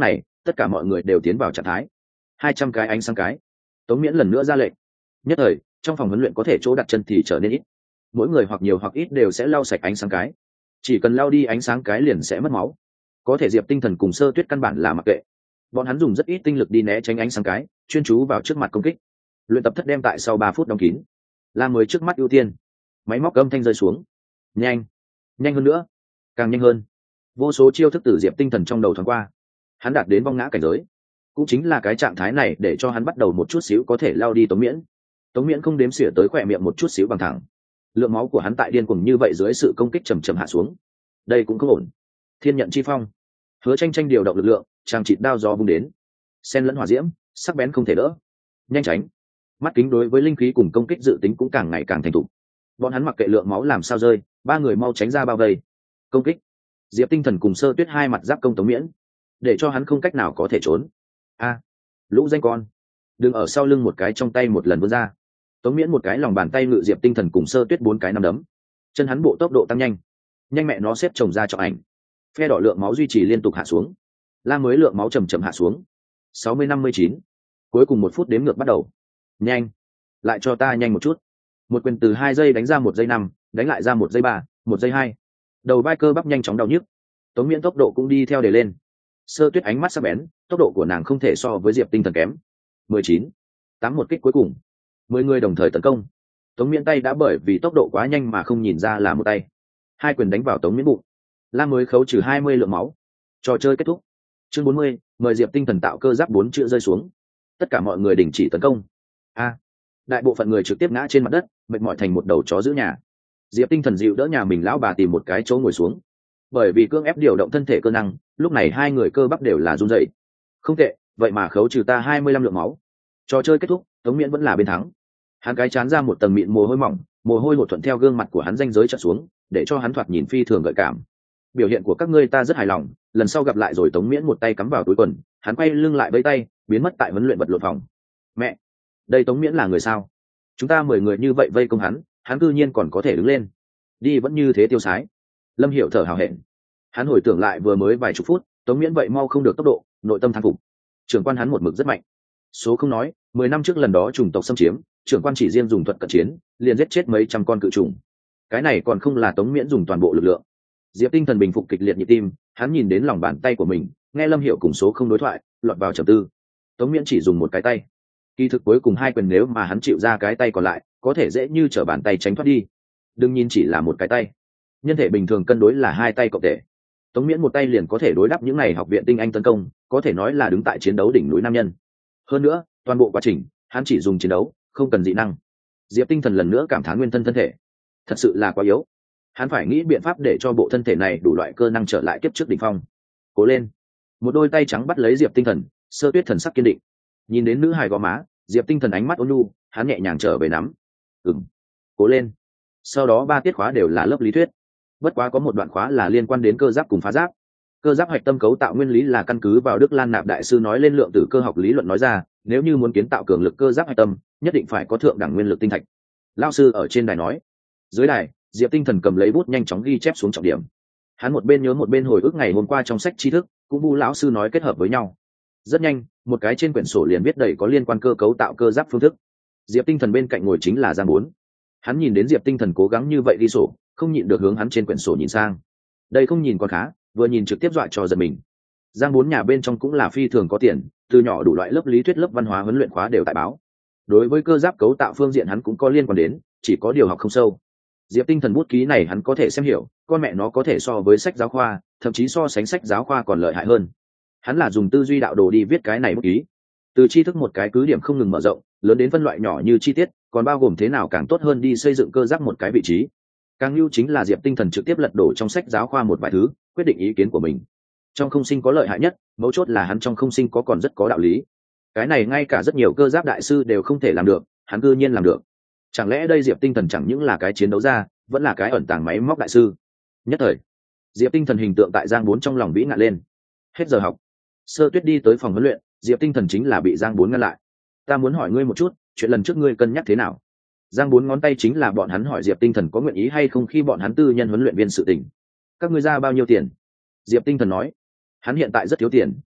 tất cả mọi người đều tiến vào trạng thái. Hai trăm cái ánh sáng cái. Tống Miễn lần nữa ra lệnh. Nhất thời, trong phòng huấn luyện có thể chỗ đặt chân thì trở nên ít. Mỗi người hoặc nhiều hoặc ít đều sẽ lau sạch ánh sáng cái. Chỉ cần lau đi ánh sáng cái liền sẽ mất máu. Có thể Diệp Tinh Thần cùng Sơ Tuyết căn bản là mặc kệ. Bọn hắn dùng rất ít tinh lực đi né tránh ánh sáng cái, chuyên chú vào trước mặt công kích. Luyện tập thất đem tại sau ba phút đóng kín. Lam mới trước mắt ưu tiên. Máy móc âm thanh rơi xuống. Nhanh, nhanh hơn nữa, càng nhanh hơn. Vô số chiêu thức từ Diệp Tinh Thần trong đầu thoáng qua. Hắn đạt đến vong ngã cảnh giới. Cũng chính là cái trạng thái này để cho hắn bắt đầu một chút xíu có thể lao đi Tống Miễn. Tống Miễn không đếm xỉa tới khỏe miệng một chút xíu bằng thẳng. Lượng máu của hắn tại điên cuồng như vậy dưới sự công kích chầm chậm hạ xuống. Đây cũng không ổn. Thiên nhận chi phong. Hứa Tranh Tranh điều động lực lượng, trang chịt đao gió vung đến. Xen lẫn hỏa diễm, sắc bén không thể đỡ. Nhanh tránh. Mắt kính đối với linh khí cùng công kích dự tính cũng càng ngày càng thành thục. Bọn hắn mặc kệ lượng máu làm sao rơi, ba người mau tránh ra bao vây. Công kích. Diệp Tinh Thần cùng Sơ Tuyết hai mặt giáp công Tống Miễn, để cho hắn không cách nào có thể trốn. A, lũ danh con, đừng ở sau lưng một cái trong tay một lần vươn ra. Tống Miễn một cái lòng bàn tay ngự Diệp Tinh Thần cùng Sơ Tuyết bốn cái nắm đấm. Chân hắn bộ tốc độ tăng nhanh, nhanh mẹ nó xếp chồng ra trọng ảnh. Phe đỏ lượng máu duy trì liên tục hạ xuống. Lam mới lượng máu chầm chậm hạ xuống. sáu mươi năm mươi chín. Cuối cùng một phút đếm ngược bắt đầu. Nhanh, lại cho ta nhanh một chút. Một quyền từ hai giây đánh ra một giây năm, đánh lại ra một giây ba, một giây hai. Đầu vai cơ bắp nhanh chóng đau nhức. Tống Miễn tốc độ cũng đi theo để lên. Sơ Tuyết ánh mắt sắc bén, tốc độ của nàng không thể so với Diệp Tinh Thần kém. mười chín. Tám một kích cuối cùng. Mười người đồng thời tấn công. Tống Miễn tay đã bởi vì tốc độ quá nhanh mà không nhìn ra là một tay. Hai quyền đánh vào Tống Miễn bụng. Lam mới khấu trừ hai mươi lượng máu. Trò chơi kết thúc. Chương bốn mươi, mời Diệp Tinh Thần tạo cơ giáp bốn chữ rơi xuống. Tất cả mọi người đình chỉ tấn công. A. Đại bộ phận người trực tiếp ngã trên mặt đất, mệt mỏi thành một đầu chó giữ nhà. Diệp Tinh Thần dịu đỡ nhà mình lão bà tìm một cái chỗ ngồi xuống. Bởi vì cưỡng ép điều động thân thể cơ năng, lúc này hai người cơ bắp đều là run rẩy. Không tệ, vậy mà khấu trừ ta hai mươi lăm lượng máu. Trò chơi kết thúc, Tống Miễn vẫn là bên thắng. Hắn cái chán ra một tầng mịn mồ hôi mỏng, mồ hôi hột thuận theo gương mặt của hắn ranh giới trượt xuống, để cho hắn thoạt nhìn phi thường gợi cảm. Biểu hiện của các ngươi ta rất hài lòng, lần sau gặp lại rồi. Tống Miễn một tay cắm vào túi quần, hắn quay lưng lại vẫy tay, biến mất tại huấn luyện vật lộn phòng. Mẹ, đây Tống Miễn là người sao? Chúng ta mười người như vậy vây công hắn, hắn cư nhiên còn có thể đứng lên, đi vẫn như thế tiêu sái. Lâm Hiểu thở hào hẹn. Hắn hồi tưởng lại vừa mới vài chục phút, Tống Miễn vậy mau không được tốc độ, nội tâm thán phục. Trưởng quan hắn một mực rất mạnh. Số không nói, mười năm trước lần đó chủng tộc xâm chiếm, trưởng quan chỉ riêng dùng thuật cận chiến, liền giết chết mấy trăm con cự trùng. Cái này còn không là Tống Miễn dùng toàn bộ lực lượng. Diệp Tinh Thần bình phục kịch liệt nhịp tim, hắn nhìn đến lòng bàn tay của mình, nghe Lâm Hiểu cùng số không đối thoại, lọt vào trầm tư. Tống Miễn chỉ dùng một cái tay. Kỳ thực cuối cùng hai quyền nếu mà hắn chịu ra cái tay còn lại, có thể dễ như trở bàn tay tránh thoát đi. Đừng nhìn chỉ là một cái tay. Nhân thể bình thường cân đối là hai tay cộng thể. Tống Miễn một tay liền có thể đối đáp những này học viện tinh anh tấn công, có thể nói là đứng tại chiến đấu đỉnh núi nam nhân. Hơn nữa, toàn bộ quá trình, hắn chỉ dùng chiến đấu, không cần dị năng. Diệp Tinh Thần lần nữa cảm thán nguyên thân thân thể, thật sự là quá yếu. Hắn phải nghĩ biện pháp để cho bộ thân thể này đủ loại cơ năng trở lại kiếp trước đỉnh phong. Cố lên! Một đôi tay trắng bắt lấy Diệp Tinh Thần, Sơ Tuyết thần sắc kiên định. Nhìn đến nữ hài gò má, Diệp Tinh Thần ánh mắt ôn nhu, hắn nhẹ nhàng trở về nắm. Ừm, cố lên. Sau đó ba tiết khóa đều là lớp lý thuyết. Bất quá có một đoạn khóa là liên quan đến cơ giáp cùng phá giáp. Cơ giáp hạch tâm cấu tạo nguyên lý là căn cứ vào Đức Lan Nạp đại sư nói lên lượng tử cơ học lý luận nói ra, nếu như muốn kiến tạo cường lực cơ giáp hạch tâm, nhất định phải có thượng đẳng nguyên lực tinh thạch. Lão sư ở trên đài nói. Dưới đài, Diệp Tinh Thần cầm lấy bút nhanh chóng ghi chép xuống trọng điểm. Hắn một bên nhớ một bên hồi ức ngày hôm qua trong sách tri thức, cũng Vu lão sư nói kết hợp với nhau. Rất nhanh, một cái trên quyển sổ liền viết đầy có liên quan cơ cấu tạo cơ giáp phương thức. Diệp Tinh Thần bên cạnh ngồi chính là Giang Bốn. Hắn nhìn đến Diệp Tinh Thần cố gắng như vậy ghi sổ, không nhịn được hướng hắn trên quyển sổ nhìn sang. Đây không nhìn còn khá, vừa nhìn trực tiếp dọa cho giật mình. Giang Bốn nhà bên trong cũng là phi thường có tiền, từ nhỏ đủ loại lớp lý thuyết lớp văn hóa huấn luyện khóa đều tại báo. Đối với cơ giáp cấu tạo phương diện hắn cũng có liên quan đến, chỉ có điều học không sâu. Diệp Tinh Thần bút ký này hắn có thể xem hiểu, con mẹ nó có thể so với sách giáo khoa, thậm chí so sánh sách giáo khoa còn lợi hại hơn. Hắn là dùng tư duy đạo đồ đi viết cái này bút ký, từ tri thức một cái cứ điểm không ngừng mở rộng, lớn đến phân loại nhỏ như chi tiết, còn bao gồm thế nào càng tốt hơn đi xây dựng cơ giáp một cái vị trí. Càng lưu chính là Diệp Tinh Thần trực tiếp lật đổ trong sách giáo khoa một vài thứ, quyết định ý kiến của mình. Trong không sinh có lợi hại nhất, mấu chốt là hắn trong không sinh có còn rất có đạo lý. Cái này ngay cả rất nhiều cơ giáp đại sư đều không thể làm được, hắn cư nhiên làm được. Chẳng lẽ đây Diệp Tinh Thần chẳng những là cái chiến đấu ra, vẫn là cái ẩn tàng máy móc đại sư? Nhất thời, Diệp Tinh Thần hình tượng tại Giang Bốn trong lòng vĩ ngạn lên. Hết giờ học, Sơ Tuyết đi tới phòng huấn luyện, Diệp Tinh Thần chính là bị Giang Bốn ngăn lại. Ta muốn hỏi ngươi một chút, chuyện lần trước ngươi cân nhắc thế nào? Giang Bốn ngón tay chính là bọn hắn hỏi Diệp Tinh Thần có nguyện ý hay không khi bọn hắn tư nhân huấn luyện viên sự tình. Các ngươi ra bao nhiêu tiền? Diệp Tinh Thần nói, hắn hiện tại rất thiếu tiền,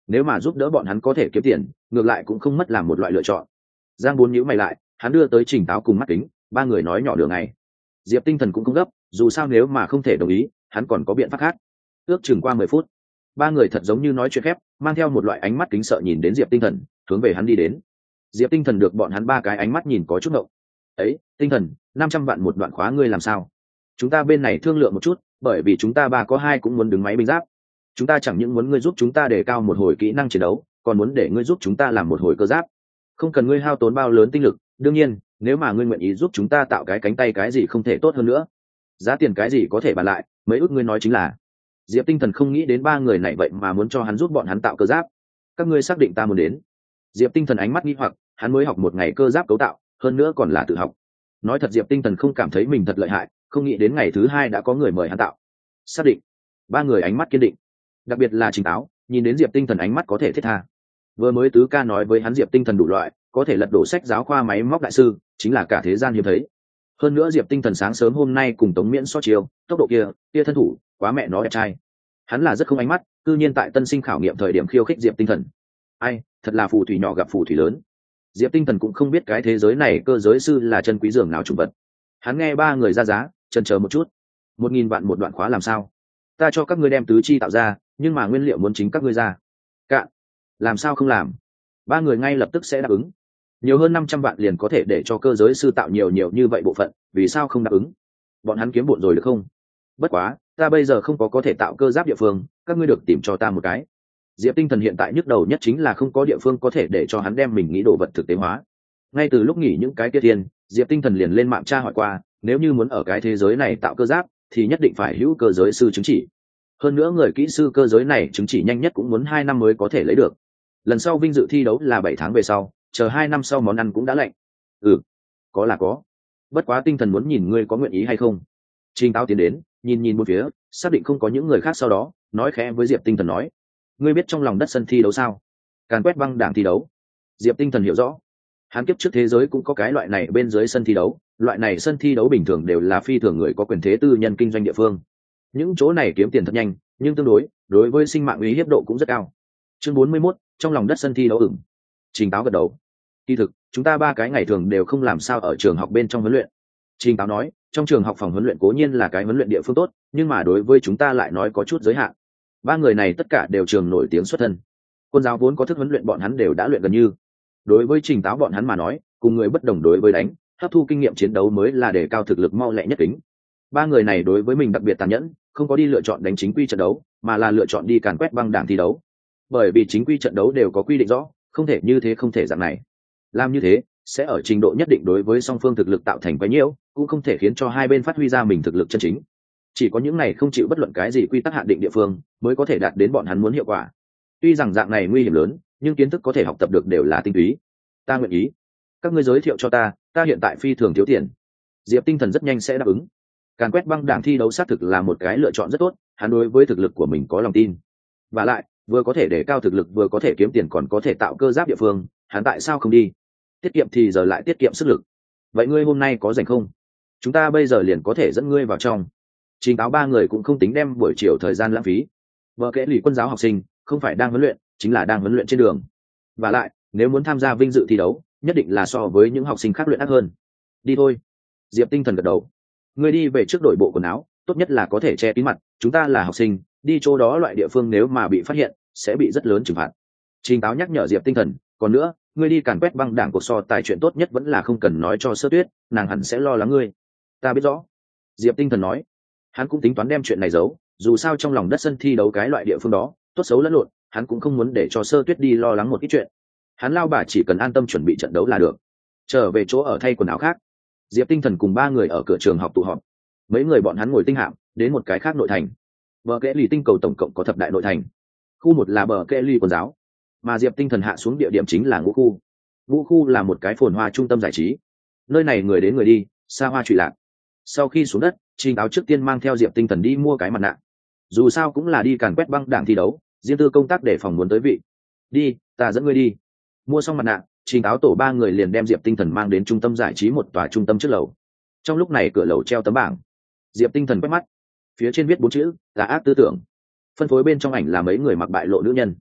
nếu mà giúp đỡ bọn hắn có thể kiếm tiền ngược lại cũng không mất làm một loại lựa chọn. Giang Bốn nhíu mày lại, hắn đưa tới Trình Táo cùng mắt kính, ba người nói nhỏ đường này. Diệp Tinh Thần cũng không gấp, dù sao nếu mà không thể đồng ý hắn còn có biện pháp khác. Ước chừng qua mười phút, ba người thật giống như nói chuyện khép, mang theo một loại ánh mắt kính sợ nhìn đến Diệp Tinh Thần, hướng về hắn đi đến. Diệp Tinh Thần được bọn hắn ba cái ánh mắt nhìn có chút ngộng. Ấy, Tinh Thần, năm trăm vạn một đoạn khóa ngươi làm sao? Chúng ta bên này thương lượng một chút, bởi vì chúng ta ba có hai cũng muốn đứng máy binh giáp. Chúng ta chẳng những muốn ngươi giúp chúng ta đề cao một hồi kỹ năng chiến đấu, còn muốn để ngươi giúp chúng ta làm một hồi cơ giáp. Không cần ngươi hao tốn bao lớn tinh lực, đương nhiên, nếu mà ngươi nguyện ý giúp chúng ta tạo cái cánh tay cái gì không thể tốt hơn nữa. Giá tiền cái gì có thể bàn lại, mấy ước ngươi nói chính là. Diệp Tinh Thần không nghĩ đến ba người này vậy mà muốn cho hắn giúp bọn hắn tạo cơ giáp. Các ngươi xác định ta muốn đến? Diệp Tinh Thần ánh mắt nghi hoặc, hắn mới học một ngày cơ giáp cấu tạo, hơn nữa còn là tự học. Nói thật Diệp Tinh Thần không cảm thấy mình thật lợi hại, không nghĩ đến ngày thứ hai đã có người mời hắn tạo. Xác định. Ba người ánh mắt kiên định. Đặc biệt là Trình Táo, nhìn đến Diệp Tinh Thần ánh mắt có thể thiết tha. Vừa mới tứ ca nói với hắn Diệp Tinh Thần đủ loại, có thể lật đổ sách giáo khoa máy móc đại sư, chính là cả thế gian hiếm thấy. Hơn nữa Diệp Tinh Thần sáng sớm hôm nay cùng Tống Miễn so chiêu, tốc độ kia, kia thân thủ, quá mẹ nó đẹp trai. Hắn là rất không ánh mắt, cư nhiên tại tân sinh khảo nghiệm thời điểm khiêu khích Diệp Tinh Thần. Ai, thật là phù thủy nhỏ gặp phù thủy lớn. Diệp Tinh Thần cũng không biết cái thế giới này cơ giới sư là chân quý dường nào trùng vật. Hắn nghe ba người ra giá, chần chờ một chút. Một nghìn vạn một đoạn khóa làm sao? Ta cho các ngươi đem tứ chi tạo ra, nhưng mà nguyên liệu muốn chính các ngươi ra. Cạn. Làm sao không làm? Ba người ngay lập tức sẽ đáp ứng. Nhiều hơn năm trăm vạn liền có thể để cho cơ giới sư tạo nhiều nhiều như vậy bộ phận, vì sao không đáp ứng? Bọn hắn kiếm bộn rồi được không? Bất quá, ta bây giờ không có có thể tạo cơ giáp địa phương, các ngươi được tìm cho ta một cái. Diệp Tinh Thần hiện tại nhức đầu nhất chính là không có địa phương có thể để cho hắn đem mình nghĩ đồ vật thực tế hóa. Ngay từ lúc nghỉ những cái kia tiền, Diệp Tinh Thần liền lên mạng tra hỏi qua, nếu như muốn ở cái thế giới này tạo cơ giáp, thì nhất định phải hữu cơ giới sư chứng chỉ. Hơn nữa người kỹ sư cơ giới này chứng chỉ nhanh nhất cũng muốn hai năm mới có thể lấy được. Lần sau vinh dự thi đấu là bảy tháng về sau, chờ hai năm sau món ăn cũng đã lạnh. Ừ, có là có. Bất quá Tinh Thần muốn nhìn ngươi có nguyện ý hay không. Trình Táo tiến đến, nhìn nhìn một phía, xác định không có những người khác sau đó, nói khẽ với Diệp Tinh Thần nói: ngươi biết trong lòng đất sân thi đấu sao? Càn quét băng đảng thi đấu. Diệp Tinh Thần hiểu rõ. Hắn kiếp trước thế giới cũng có cái loại này bên dưới sân thi đấu, loại này sân thi đấu bình thường đều là phi thường người có quyền thế tư nhân kinh doanh địa phương. Những chỗ này kiếm tiền thật nhanh, nhưng tương đối, đối với sinh mạng uy hiếp độ cũng rất cao. Chương bốn mươi mốt, trong lòng đất sân thi đấu ửng. Trình Táo gật đầu. Kỳ thực, chúng ta ba cái ngày thường đều không làm sao ở trường học bên trong huấn luyện. Trình Táo nói, trong trường học phòng huấn luyện cố nhiên là cái huấn luyện địa phương tốt, nhưng mà đối với chúng ta lại nói có chút giới hạn. Ba người này tất cả đều trường nổi tiếng xuất thân. Quân giáo vốn có thức huấn luyện bọn hắn đều đã luyện gần như. Đối với Trình Táo bọn hắn mà nói, cùng người bất đồng đối với đánh, hấp thu kinh nghiệm chiến đấu mới là để cao thực lực mau lẹ nhất tính. Ba người này đối với mình đặc biệt tàn nhẫn, không có đi lựa chọn đánh chính quy trận đấu, mà là lựa chọn đi càn quét băng đảng thi đấu. Bởi vì chính quy trận đấu đều có quy định rõ, không thể như thế không thể dạng này. Làm như thế, sẽ ở trình độ nhất định đối với song phương thực lực tạo thành quấy nhiễu, cũng không thể khiến cho hai bên phát huy ra mình thực lực chân chính. Chỉ có những này không chịu bất luận cái gì quy tắc hạn định địa phương, mới có thể đạt đến bọn hắn muốn hiệu quả. Tuy rằng dạng này nguy hiểm lớn, nhưng kiến thức có thể học tập được đều là tinh túy. Ta nguyện ý. Các ngươi giới thiệu cho ta, ta hiện tại phi thường thiếu tiền. Diệp Tinh Thần rất nhanh sẽ đáp ứng. Càn quét băng đảng thi đấu xác thực là một cái lựa chọn rất tốt, hắn đối với thực lực của mình có lòng tin. Và lại, vừa có thể để cao thực lực vừa có thể kiếm tiền còn có thể tạo cơ giáp địa phương, hắn tại sao không đi? Tiết kiệm thì giờ lại tiết kiệm sức lực. Vậy ngươi hôm nay có rảnh không? Chúng ta bây giờ liền có thể dẫn ngươi vào trong. Trình Táo ba người cũng không tính đem buổi chiều thời gian lãng phí. Vợ kể lì quân giáo học sinh, không phải đang huấn luyện, chính là đang huấn luyện trên đường. Và lại, nếu muốn tham gia vinh dự thi đấu, nhất định là so với những học sinh khác luyện ác hơn. Đi thôi. Diệp Tinh Thần gật đầu. Ngươi đi về trước đội bộ quần áo, tốt nhất là có thể che kín mặt, chúng ta là học sinh, đi chỗ đó loại địa phương nếu mà bị phát hiện, sẽ bị rất lớn trừng phạt. Trình Táo nhắc nhở Diệp Tinh Thần, còn nữa, ngươi đi càn quét băng đảng cuộc so tài chuyện tốt nhất vẫn là không cần nói cho Sơ Tuyết, nàng hẳn sẽ lo lắng ngươi. Ta biết rõ. Diệp Tinh Thần nói. Hắn cũng tính toán đem chuyện này giấu, dù sao trong lòng đất sân thi đấu cái loại địa phương đó, tốt xấu lẫn lộn, hắn cũng không muốn để cho Sơ Tuyết đi lo lắng một ít chuyện. Hắn lao bà chỉ cần an tâm chuẩn bị trận đấu là được. Trở về chỗ ở thay quần áo khác. Diệp Tinh Thần cùng ba người ở cửa trường học tụ họp. Mấy người bọn hắn ngồi tinh hạm đến một cái khác nội thành. Bờ Kệ Lì tinh cầu tổng cộng có thập đại nội thành. Khu một là Bờ Kệ Lì quần giáo, mà Diệp Tinh Thần hạ xuống địa điểm chính là Ngũ khu. Ngũ khu là một cái phồn hoa trung tâm giải trí. Nơi này người đến người đi, xa hoa trụy lạc. Sau khi xuống đất, Trình Táo trước tiên mang theo Diệp Tinh Thần đi mua cái mặt nạ. Dù sao cũng là đi càn quét băng đảng thi đấu, riêng tư công tác để phòng muốn tới vị. Đi, ta dẫn ngươi đi. Mua xong mặt nạ, Trình Táo tổ ba người liền đem Diệp Tinh Thần mang đến trung tâm giải trí một tòa trung tâm trước lầu. Trong lúc này cửa lầu treo tấm bảng. Diệp Tinh Thần quét mắt, phía trên viết bốn chữ là ác tư tưởng. Phân phối bên trong ảnh là mấy người mặc bại lộ nữ nhân.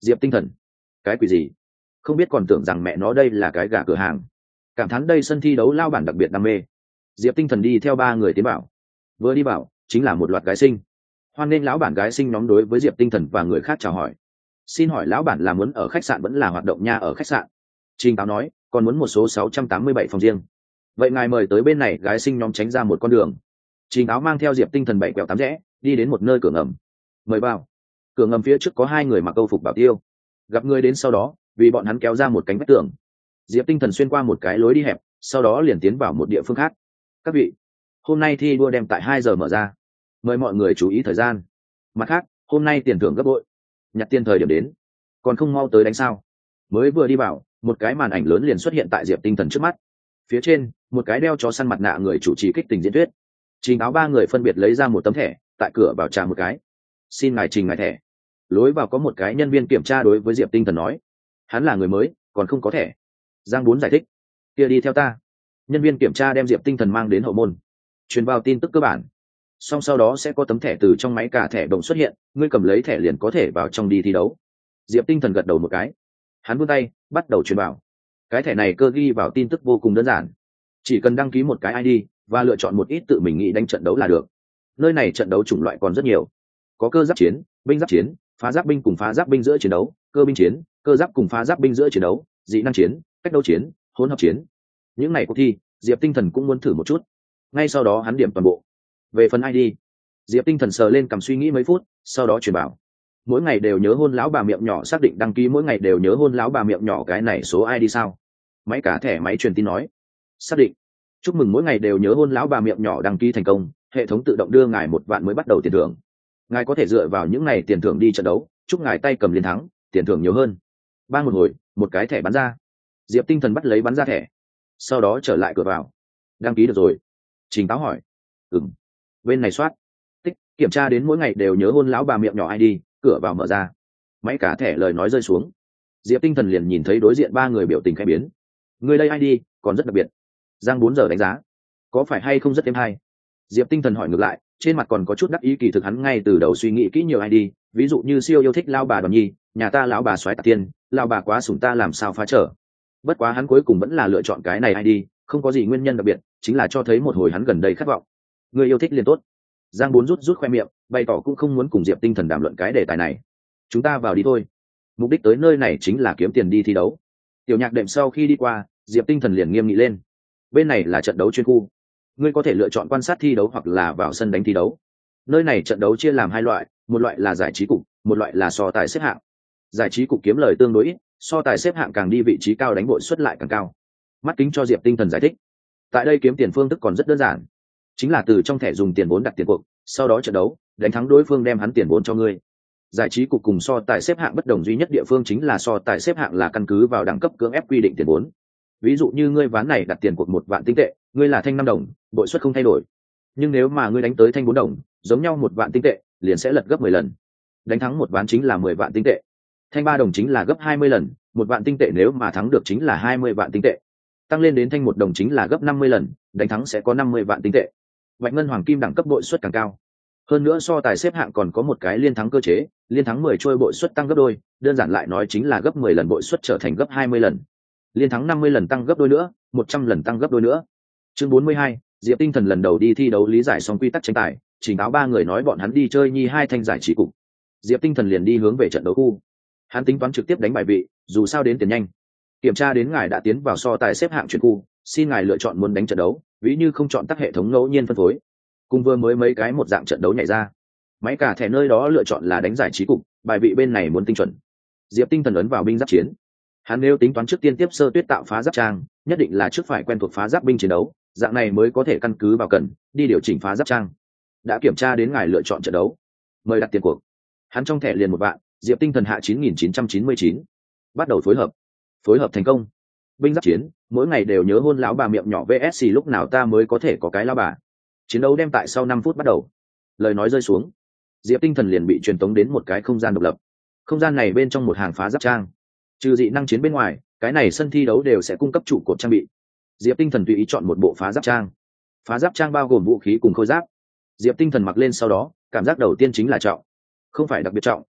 Diệp Tinh Thần, cái quỷ gì? Không biết còn tưởng rằng mẹ nó đây là cái gà cửa hàng. Cảm thán đây sân thi đấu lao bản đặc biệt đam mê. Diệp Tinh Thần đi theo ba người tiến bảo. Vừa đi bảo chính là một loạt gái sinh. Hoan nghênh lão bản gái sinh nhóm đối với Diệp Tinh Thần và người khác chào hỏi. Xin hỏi lão bản là muốn ở khách sạn vẫn là hoạt động nhà ở khách sạn? Trình Táo nói, còn muốn một số sáu trăm tám mươi bảy phòng riêng. Vậy ngài mời tới bên này. Gái sinh nhóm tránh ra một con đường. Trình Táo mang theo Diệp Tinh Thần bảy quẹo tám rẽ, đi đến một nơi cửa ngầm. Mời vào. Cửa ngầm phía trước có hai người mặc câu phục bảo tiêu. Gặp người đến sau đó, vì bọn hắn kéo ra một cánh vách tường. Diệp Tinh Thần xuyên qua một cái lối đi hẹp, sau đó liền tiến vào một địa phương khác. Các vị, hôm nay thi đua đem tại hai giờ mở ra, mời mọi người chú ý thời gian. Mặt khác, hôm nay tiền thưởng gấp bội, nhặt tiền thời điểm đến, còn không mau tới đánh sao? Mới vừa đi vào, một cái màn ảnh lớn liền xuất hiện tại Diệp Tinh Thần trước mắt. Phía trên, một cái đeo chó săn mặt nạ người chủ trì kích tình diễn thuyết. Trình Áo ba người phân biệt lấy ra một tấm thẻ, tại cửa vào trà một cái. Xin ngài trình ngài thẻ. Lối vào có một cái nhân viên kiểm tra đối với Diệp Tinh Thần nói, hắn là người mới, còn không có thẻ. Giang Bốn giải thích, kia đi theo ta. Nhân viên kiểm tra đem Diệp Tinh Thần mang đến hậu môn, truyền vào tin tức cơ bản. Xong sau đó sẽ có tấm thẻ từ trong máy cả thẻ đồng xuất hiện, ngươi cầm lấy thẻ liền có thể vào trong đi thi đấu. Diệp Tinh Thần gật đầu một cái, hắn vươn tay bắt đầu truyền vào. Cái thẻ này cơ ghi vào tin tức vô cùng đơn giản, chỉ cần đăng ký một cái i đê và lựa chọn một ít tự mình nghĩ đánh trận đấu là được. Nơi này trận đấu chủng loại còn rất nhiều, có cơ giáp chiến, binh giáp chiến, phá giáp binh cùng phá giáp binh giữa chiến đấu, cơ binh chiến, cơ giáp cùng phá giáp binh giữa chiến đấu, dị năng chiến, cách đấu chiến, hỗn hợp chiến. Những này cuộc thi Diệp Tinh Thần cũng muốn thử một chút. Ngay sau đó hắn điểm toàn bộ. Về phần i đê, Diệp Tinh Thần sờ lên cầm suy nghĩ mấy phút, sau đó truyền bảo. Mỗi ngày đều nhớ hôn lão bà miệng nhỏ xác định đăng ký mỗi ngày đều nhớ hôn lão bà miệng nhỏ cái này số i đê sao? Máy cả thẻ máy truyền tin nói, xác định. Chúc mừng mỗi ngày đều nhớ hôn lão bà miệng nhỏ đăng ký thành công, hệ thống tự động đưa ngài một vạn mới bắt đầu tiền thưởng. Ngài có thể dựa vào những này tiền thưởng đi trận đấu, chúc ngài tay cầm liên thắng, tiền thưởng nhiều hơn. Ba một hồi, một cái thẻ bắn ra. Diệp Tinh Thần bắt lấy bắn ra thẻ, sau đó trở lại cửa vào. Đăng ký được rồi. Trình Táo hỏi, ừm. Bên này soát tích kiểm tra đến mỗi ngày đều nhớ hôn lão bà miệng nhỏ i đê, cửa vào mở ra. Máy cả thẻ lời nói rơi xuống. Diệp Tinh Thần liền nhìn thấy đối diện ba người biểu tình khẽ biến. Người đây i đê còn rất đặc biệt. Giang bốn giờ đánh giá, có phải hay không rất êm hay? Diệp Tinh Thần hỏi ngược lại, trên mặt còn có chút đắc ý, kỳ thực hắn ngay từ đầu suy nghĩ kỹ nhiều i đê, ví dụ như siêu yêu thích lão bà Đoàn Nhi, nhà ta lão bà soái tạc tiên, lão bà quá sủng ta làm sao phá trở. Bất quá hắn cuối cùng vẫn là lựa chọn cái này i đê, không có gì nguyên nhân đặc biệt, chính là cho thấy một hồi hắn gần đây khát vọng. Người yêu thích liền tốt. Giang Bốn rút rút khoe miệng, bày tỏ cũng không muốn cùng Diệp Tinh Thần đàm luận cái đề tài này. Chúng ta vào đi thôi. Mục đích tới nơi này chính là kiếm tiền đi thi đấu. Tiểu Nhạc Đệm sau khi đi qua, Diệp Tinh Thần liền nghiêm nghị lên. Bên này là trận đấu chuyên khu, ngươi có thể lựa chọn quan sát thi đấu hoặc là vào sân đánh thi đấu. Nơi này trận đấu chia làm hai loại, một loại là giải trí cục, một loại là so tài xếp hạng. Giải trí cục kiếm lời tương đối ít, so tài xếp hạng càng đi vị trí cao đánh bội suất lại càng cao. Mắt kính cho Diệp Tinh Thần giải thích, tại đây kiếm tiền phương thức còn rất đơn giản, chính là từ trong thẻ dùng tiền vốn đặt tiền cuộc, sau đó trận đấu đánh thắng đối phương đem hắn tiền vốn cho ngươi. Giải trí cục cùng so tài xếp hạng bất đồng duy nhất địa phương chính là so tài xếp hạng là căn cứ vào đẳng cấp cưỡng ép quy định tiền vốn. Ví dụ như ngươi ván này đặt tiền cuộc một vạn tinh tệ, ngươi là thanh năm đồng, bội suất không thay đổi. Nhưng nếu mà ngươi đánh tới thanh bốn đồng, giống nhau một vạn tinh tệ, liền sẽ lật gấp mười lần. Đánh thắng một ván chính là mười vạn tinh tệ. Thanh ba đồng chính là gấp hai mươi lần, một vạn tinh tệ nếu mà thắng được chính là hai mươi vạn tinh tệ. Tăng lên đến thanh một đồng chính là gấp năm mươi lần, đánh thắng sẽ có năm mươi vạn tinh tệ. Bạch ngân hoàng kim đẳng cấp bội suất càng cao. Hơn nữa so tài xếp hạng còn có một cái liên thắng cơ chế, liên thắng mười trôi bội suất tăng gấp đôi, đơn giản lại nói chính là gấp mười lần bội suất trở thành gấp hai mươi lần. Liên thắng năm mươi lần tăng gấp đôi nữa, một trăm lần tăng gấp đôi nữa. Chương bốn mươi hai, Diệp Tinh Thần lần đầu đi thi đấu lý giải xong quy tắc tranh tài, Trình Áo ba người nói bọn hắn đi chơi nhi hai thanh giải trí cục. Diệp Tinh Thần liền đi hướng về trận đấu khu. Hắn tính toán trực tiếp đánh bài vị, dù sao đến tiền nhanh. Kiểm tra đến ngài đã tiến vào so tài xếp hạng chuyển khu, xin ngài lựa chọn muốn đánh trận đấu, ví như không chọn tắt hệ thống ngẫu nhiên phân phối. Cùng vừa mới mấy cái một dạng trận đấu nhảy ra. Máy cả thẻ nơi đó lựa chọn là đánh giải trí cục, bài vị bên này muốn tinh chuẩn. Diệp Tinh Thần ấn vào binh giáp chiến. Hắn nếu tính toán trước tiên tiếp sơ tuyết tạo phá giáp trang, nhất định là trước phải quen thuộc phá giáp binh chiến đấu, dạng này mới có thể căn cứ vào cần đi điều chỉnh phá giáp trang. Đã kiểm tra đến ngài lựa chọn trận đấu, mời đặt tiền cuộc. Hắn trong thẻ liền một vạn, Diệp Tinh Thần hạ chín nghìn chín trăm chín mươi chín. Bắt đầu phối hợp. Phối hợp thành công. Binh giáp chiến, mỗi ngày đều nhớ hôn lão bà miệng nhỏ vê ét lúc nào ta mới có thể có cái lão bà. Chiến đấu đem tại sau năm phút bắt đầu. Lời nói rơi xuống, Diệp Tinh Thần liền bị truyền tống đến một cái không gian độc lập. Không gian này bên trong một hàng phá giáp trang. Trừ dị năng chiến bên ngoài, cái này sân thi đấu đều sẽ cung cấp trụ cột trang bị. Diệp Tinh Thần tùy ý chọn một bộ phá giáp trang. Phá giáp trang bao gồm vũ khí cùng khôi giáp. Diệp Tinh Thần mặc lên sau đó, cảm giác đầu tiên chính là trọng. Không phải đặc biệt trọng,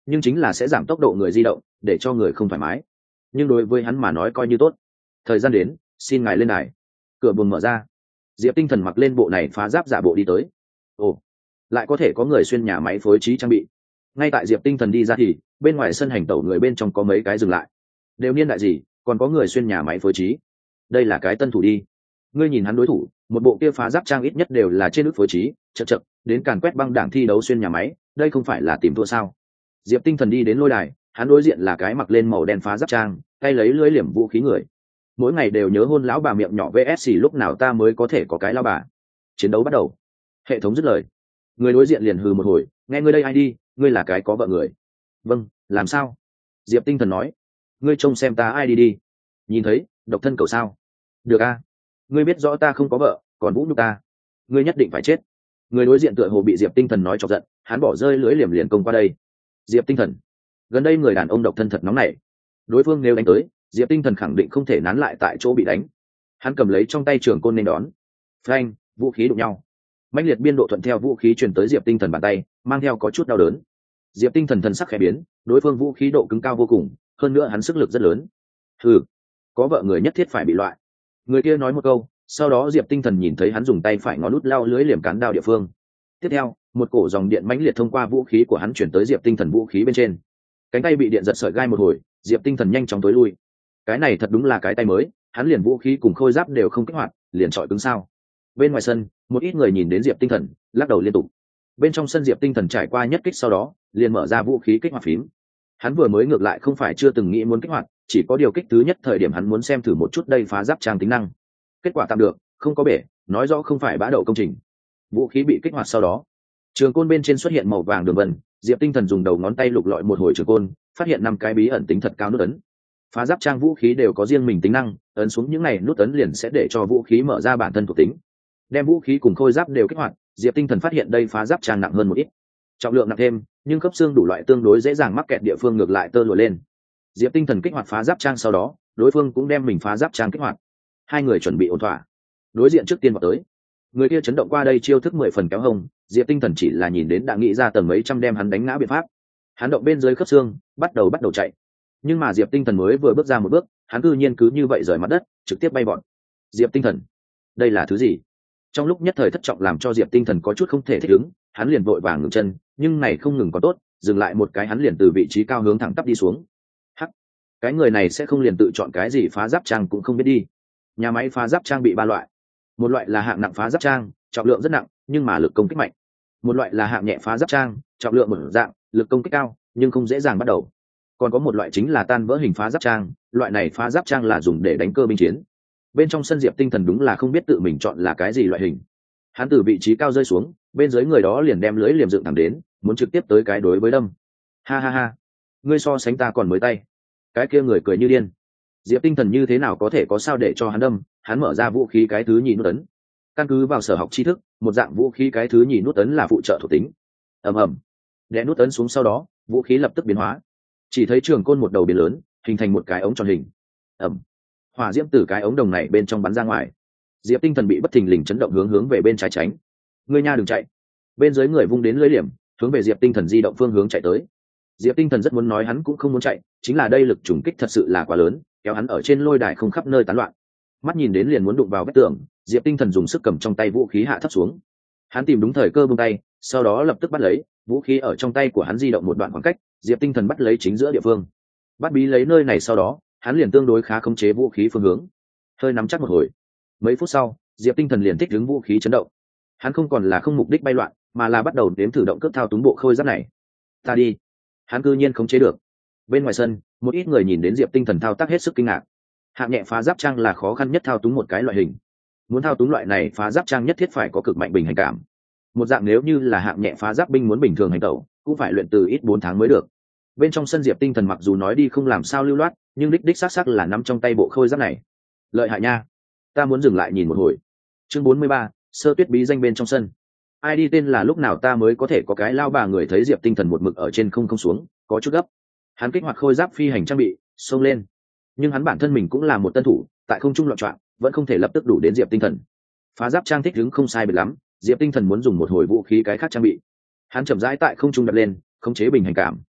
nhưng chính là sẽ giảm tốc độ người di động để cho người không thoải mái, nhưng đối với hắn mà nói coi như tốt. Thời gian đến, xin ngài lên đài. Cửa buồng mở ra, Diệp Tinh Thần mặc lên bộ này phá giáp giả bộ đi tới. Ồ, lại có thể có người xuyên nhà máy phối trí trang bị. Ngay tại Diệp Tinh Thần đi ra thì bên ngoài sân hành tẩu người bên trong có mấy cái dừng lại. Đều niên đại gì, còn có người xuyên nhà máy phối trí. Đây là cái tân thủ đi. Ngươi nhìn hắn đối thủ, một bộ kia phá giáp trang ít nhất đều là trên nước phối trí, chậc chậc, đến càn quét băng đảng thi đấu xuyên nhà máy, đây không phải là tìm thua sao? Diệp Tinh Thần đi đến lôi đài, hắn đối diện là cái mặc lên màu đen phá giáp trang, tay lấy lưỡi liềm vũ khí người. Mỗi ngày đều nhớ hôn lão bà miệng nhỏ vê ét xê lúc nào ta mới có thể có cái lão bà. Chiến đấu bắt đầu. Hệ thống dứt lời. Người đối diện liền hừ một hồi, nghe ngươi đây ai đi, ngươi là cái có vợ người. Vâng, làm sao? Diệp Tinh Thần nói. Ngươi trông xem ta ai đi đi. Nhìn thấy, độc thân cầu sao? Được a. Ngươi biết rõ ta không có vợ, còn vũ nhục ta. Ngươi nhất định phải chết. Người đối diện tựa hồ bị Diệp Tinh Thần nói chọc giận, hắn bỏ rơi lưỡi liềm liền công qua đây. Diệp Tinh Thần. Gần đây người đàn ông độc thân thật nóng nảy. Đối phương nếu đánh tới, Diệp Tinh Thần khẳng định không thể nán lại tại chỗ bị đánh. Hắn cầm lấy trong tay trường côn nên đón. Phanh, vũ khí đụng nhau. Mãnh liệt biên độ thuận theo vũ khí truyền tới Diệp Tinh Thần bàn tay, mang theo có chút đau đớn. Diệp Tinh Thần thần sắc khẽ biến, đối phương vũ khí độ cứng cao vô cùng, hơn nữa hắn sức lực rất lớn. Hừ, có vợ người nhất thiết phải bị loại. Người kia nói một câu, sau đó Diệp Tinh Thần nhìn thấy hắn dùng tay phải ngón út lao lưới liềm cán đao địa phương. Tiếp theo, một cổ dòng điện mãnh liệt thông qua vũ khí của hắn chuyển tới Diệp Tinh Thần vũ khí bên trên. Cánh tay bị điện giật sợi gai một hồi, Diệp Tinh Thần nhanh chóng tối lui. Cái này thật đúng là cái tay mới, hắn liền vũ khí cùng khôi giáp đều không kích hoạt, liền chọi cứng sao? Bên ngoài sân, một ít người nhìn đến Diệp Tinh Thần, lắc đầu liên tục. Bên trong sân Diệp Tinh Thần trải qua nhất kích sau đó, liền mở ra vũ khí kích hoạt phím. Hắn vừa mới ngược lại không phải chưa từng nghĩ muốn kích hoạt, chỉ có điều kích thứ nhất thời điểm hắn muốn xem thử một chút đây phá giáp trang tính năng. Kết quả tạm được, không có bể, nói rõ không phải bã đậu công trình. Vũ khí bị kích hoạt sau đó, trường côn bên trên xuất hiện màu vàng đường vân, Diệp Tinh Thần dùng đầu ngón tay lục lọi một hồi trường côn, phát hiện năm cái bí ẩn tính thật cao nút ấn. Phá giáp trang vũ khí đều có riêng mình tính năng, ấn xuống những này nút ấn liền sẽ để cho vũ khí mở ra bản thân thuộc tính. Đem vũ khí cùng khôi giáp đều kích hoạt, Diệp Tinh Thần phát hiện đây phá giáp trang nặng hơn một ít, trọng lượng nặng thêm, nhưng khớp xương đủ loại tương đối dễ dàng mắc kẹt địa phương ngược lại tơ lụa lên. Diệp Tinh Thần kích hoạt phá giáp trang sau đó, đối phương cũng đem mình phá giáp trang kích hoạt. Hai người chuẩn bị ổn thỏa. Đối diện trước tiên vào tới. Người kia chấn động qua đây chiêu thức mười phần kéo hông, Diệp Tinh Thần chỉ là nhìn đến đã nghĩ ra tầng mấy trăm đem hắn đánh ngã biện pháp. Hắn động bên dưới khớp xương, bắt đầu bắt đầu chạy. Nhưng mà Diệp Tinh Thần mới vừa bước ra một bước, hắn cư nhiên cứ như vậy rời mặt đất, trực tiếp bay bọn. Diệp Tinh Thần, đây là thứ gì? Trong lúc nhất thời thất trọng làm cho Diệp Tinh Thần có chút không thể thích ứng, hắn liền vội vàng ngừng chân, nhưng này không ngừng có tốt, dừng lại một cái hắn liền từ vị trí cao hướng thẳng tắp đi xuống. Hắc, cái người này sẽ không liền tự chọn cái gì phá giáp trang cũng không biết đi. Nhà máy phá giáp trang bị ba loại. Một loại là hạng nặng phá giáp trang, trọng lượng rất nặng, nhưng mà lực công kích mạnh. Một loại là hạng nhẹ phá giáp trang, trọng lượng một dạng, lực công kích cao, nhưng không dễ dàng bắt đầu. Còn có một loại chính là tan vỡ hình phá giáp trang, loại này phá giáp trang là dùng để đánh cơ binh chiến. Bên trong sân Diệp Tinh Thần đúng là không biết tự mình chọn là cái gì loại hình. Hắn từ vị trí cao rơi xuống, bên dưới người đó liền đem lưới liềm dựng thẳng đến, muốn trực tiếp tới cái đối với đâm. Ha ha ha, ngươi so sánh ta còn mới tay. Cái kia người cười như điên. Diệp Tinh Thần như thế nào có thể có sao để cho hắn đâm, hắn mở ra vũ khí cái thứ nhì nút ấn. Căn cứ vào sở học tri thức, một dạng vũ khí cái thứ nhì nút ấn là phụ trợ thuộc tính. Ầm ầm. Đè nút ấn xuống sau đó, vũ khí lập tức biến hóa. Chỉ thấy trường côn một đầu biến lớn, hình thành một cái ống tròn hình. Ầm. Hỏa diễm từ cái ống đồng này bên trong bắn ra ngoài. Diệp Tinh Thần bị bất thình lình chấn động hướng hướng về bên trái tránh. Ngươi nha đừng chạy. Bên dưới người vung đến lưới liềm, hướng về Diệp Tinh Thần di động phương hướng chạy tới. Diệp Tinh Thần rất muốn nói hắn cũng không muốn chạy, chính là đây lực trùng kích thật sự là quá lớn, kéo hắn ở trên lôi đài không khắp nơi tán loạn. Mắt nhìn đến liền muốn đụng vào vách tường, Diệp Tinh Thần dùng sức cầm trong tay vũ khí hạ thấp xuống. Hắn tìm đúng thời cơ buông tay, sau đó lập tức bắt lấy, vũ khí ở trong tay của hắn di động một đoạn khoảng cách, Diệp Tinh Thần bắt lấy chính giữa địa phương. Bắt bí lấy nơi này sau đó, hắn liền tương đối khá khống chế vũ khí phương hướng. Hơi nắm chắc một hồi. Mấy phút sau, Diệp Tinh Thần liền thích ứng vũ khí chấn động. Hắn không còn là không mục đích bay loạn, mà là bắt đầu đếm thử động cước thao túng bộ khôi giáp này. Ta đi. Hắn cư nhiên khống chế được. Bên ngoài sân, một ít người nhìn đến Diệp Tinh Thần thao tác hết sức kinh ngạc. Hạng nhẹ phá giáp trang là khó khăn nhất thao túng một cái loại hình. Muốn thao túng loại này phá giáp trang nhất thiết phải có cực mạnh bình hành cảm. Một dạng nếu như là hạng nhẹ phá giáp binh muốn bình thường hành tẩu, cũng phải luyện từ ít bốn tháng mới được. Bên trong sân Diệp Tinh Thần mặc dù nói đi không làm sao lưu loát, nhưng đích đích xác xác là nắm trong tay bộ khôi giáp này. Lợi hại nha. Ta muốn dừng lại nhìn một hồi. Chương bốn mươi ba, Sơ Tuyết bí danh bên trong sân. Ai đi tên là lúc nào ta mới có thể có cái lao bà người thấy Diệp Tinh Thần một mực ở trên không không xuống, có chút gấp. Hắn kích hoạt khôi giáp phi hành trang bị, xông lên. Nhưng hắn bản thân mình cũng là một tân thủ, tại không trung loạn choạng, vẫn không thể lập tức đủ đến Diệp Tinh Thần. Phá giáp trang thích ứng không sai biệt lắm, Diệp Tinh Thần muốn dùng một hồi vũ khí cái khác trang bị. Hắn chậm rãi tại không trung đặt lên, khống chế bình hành cảm.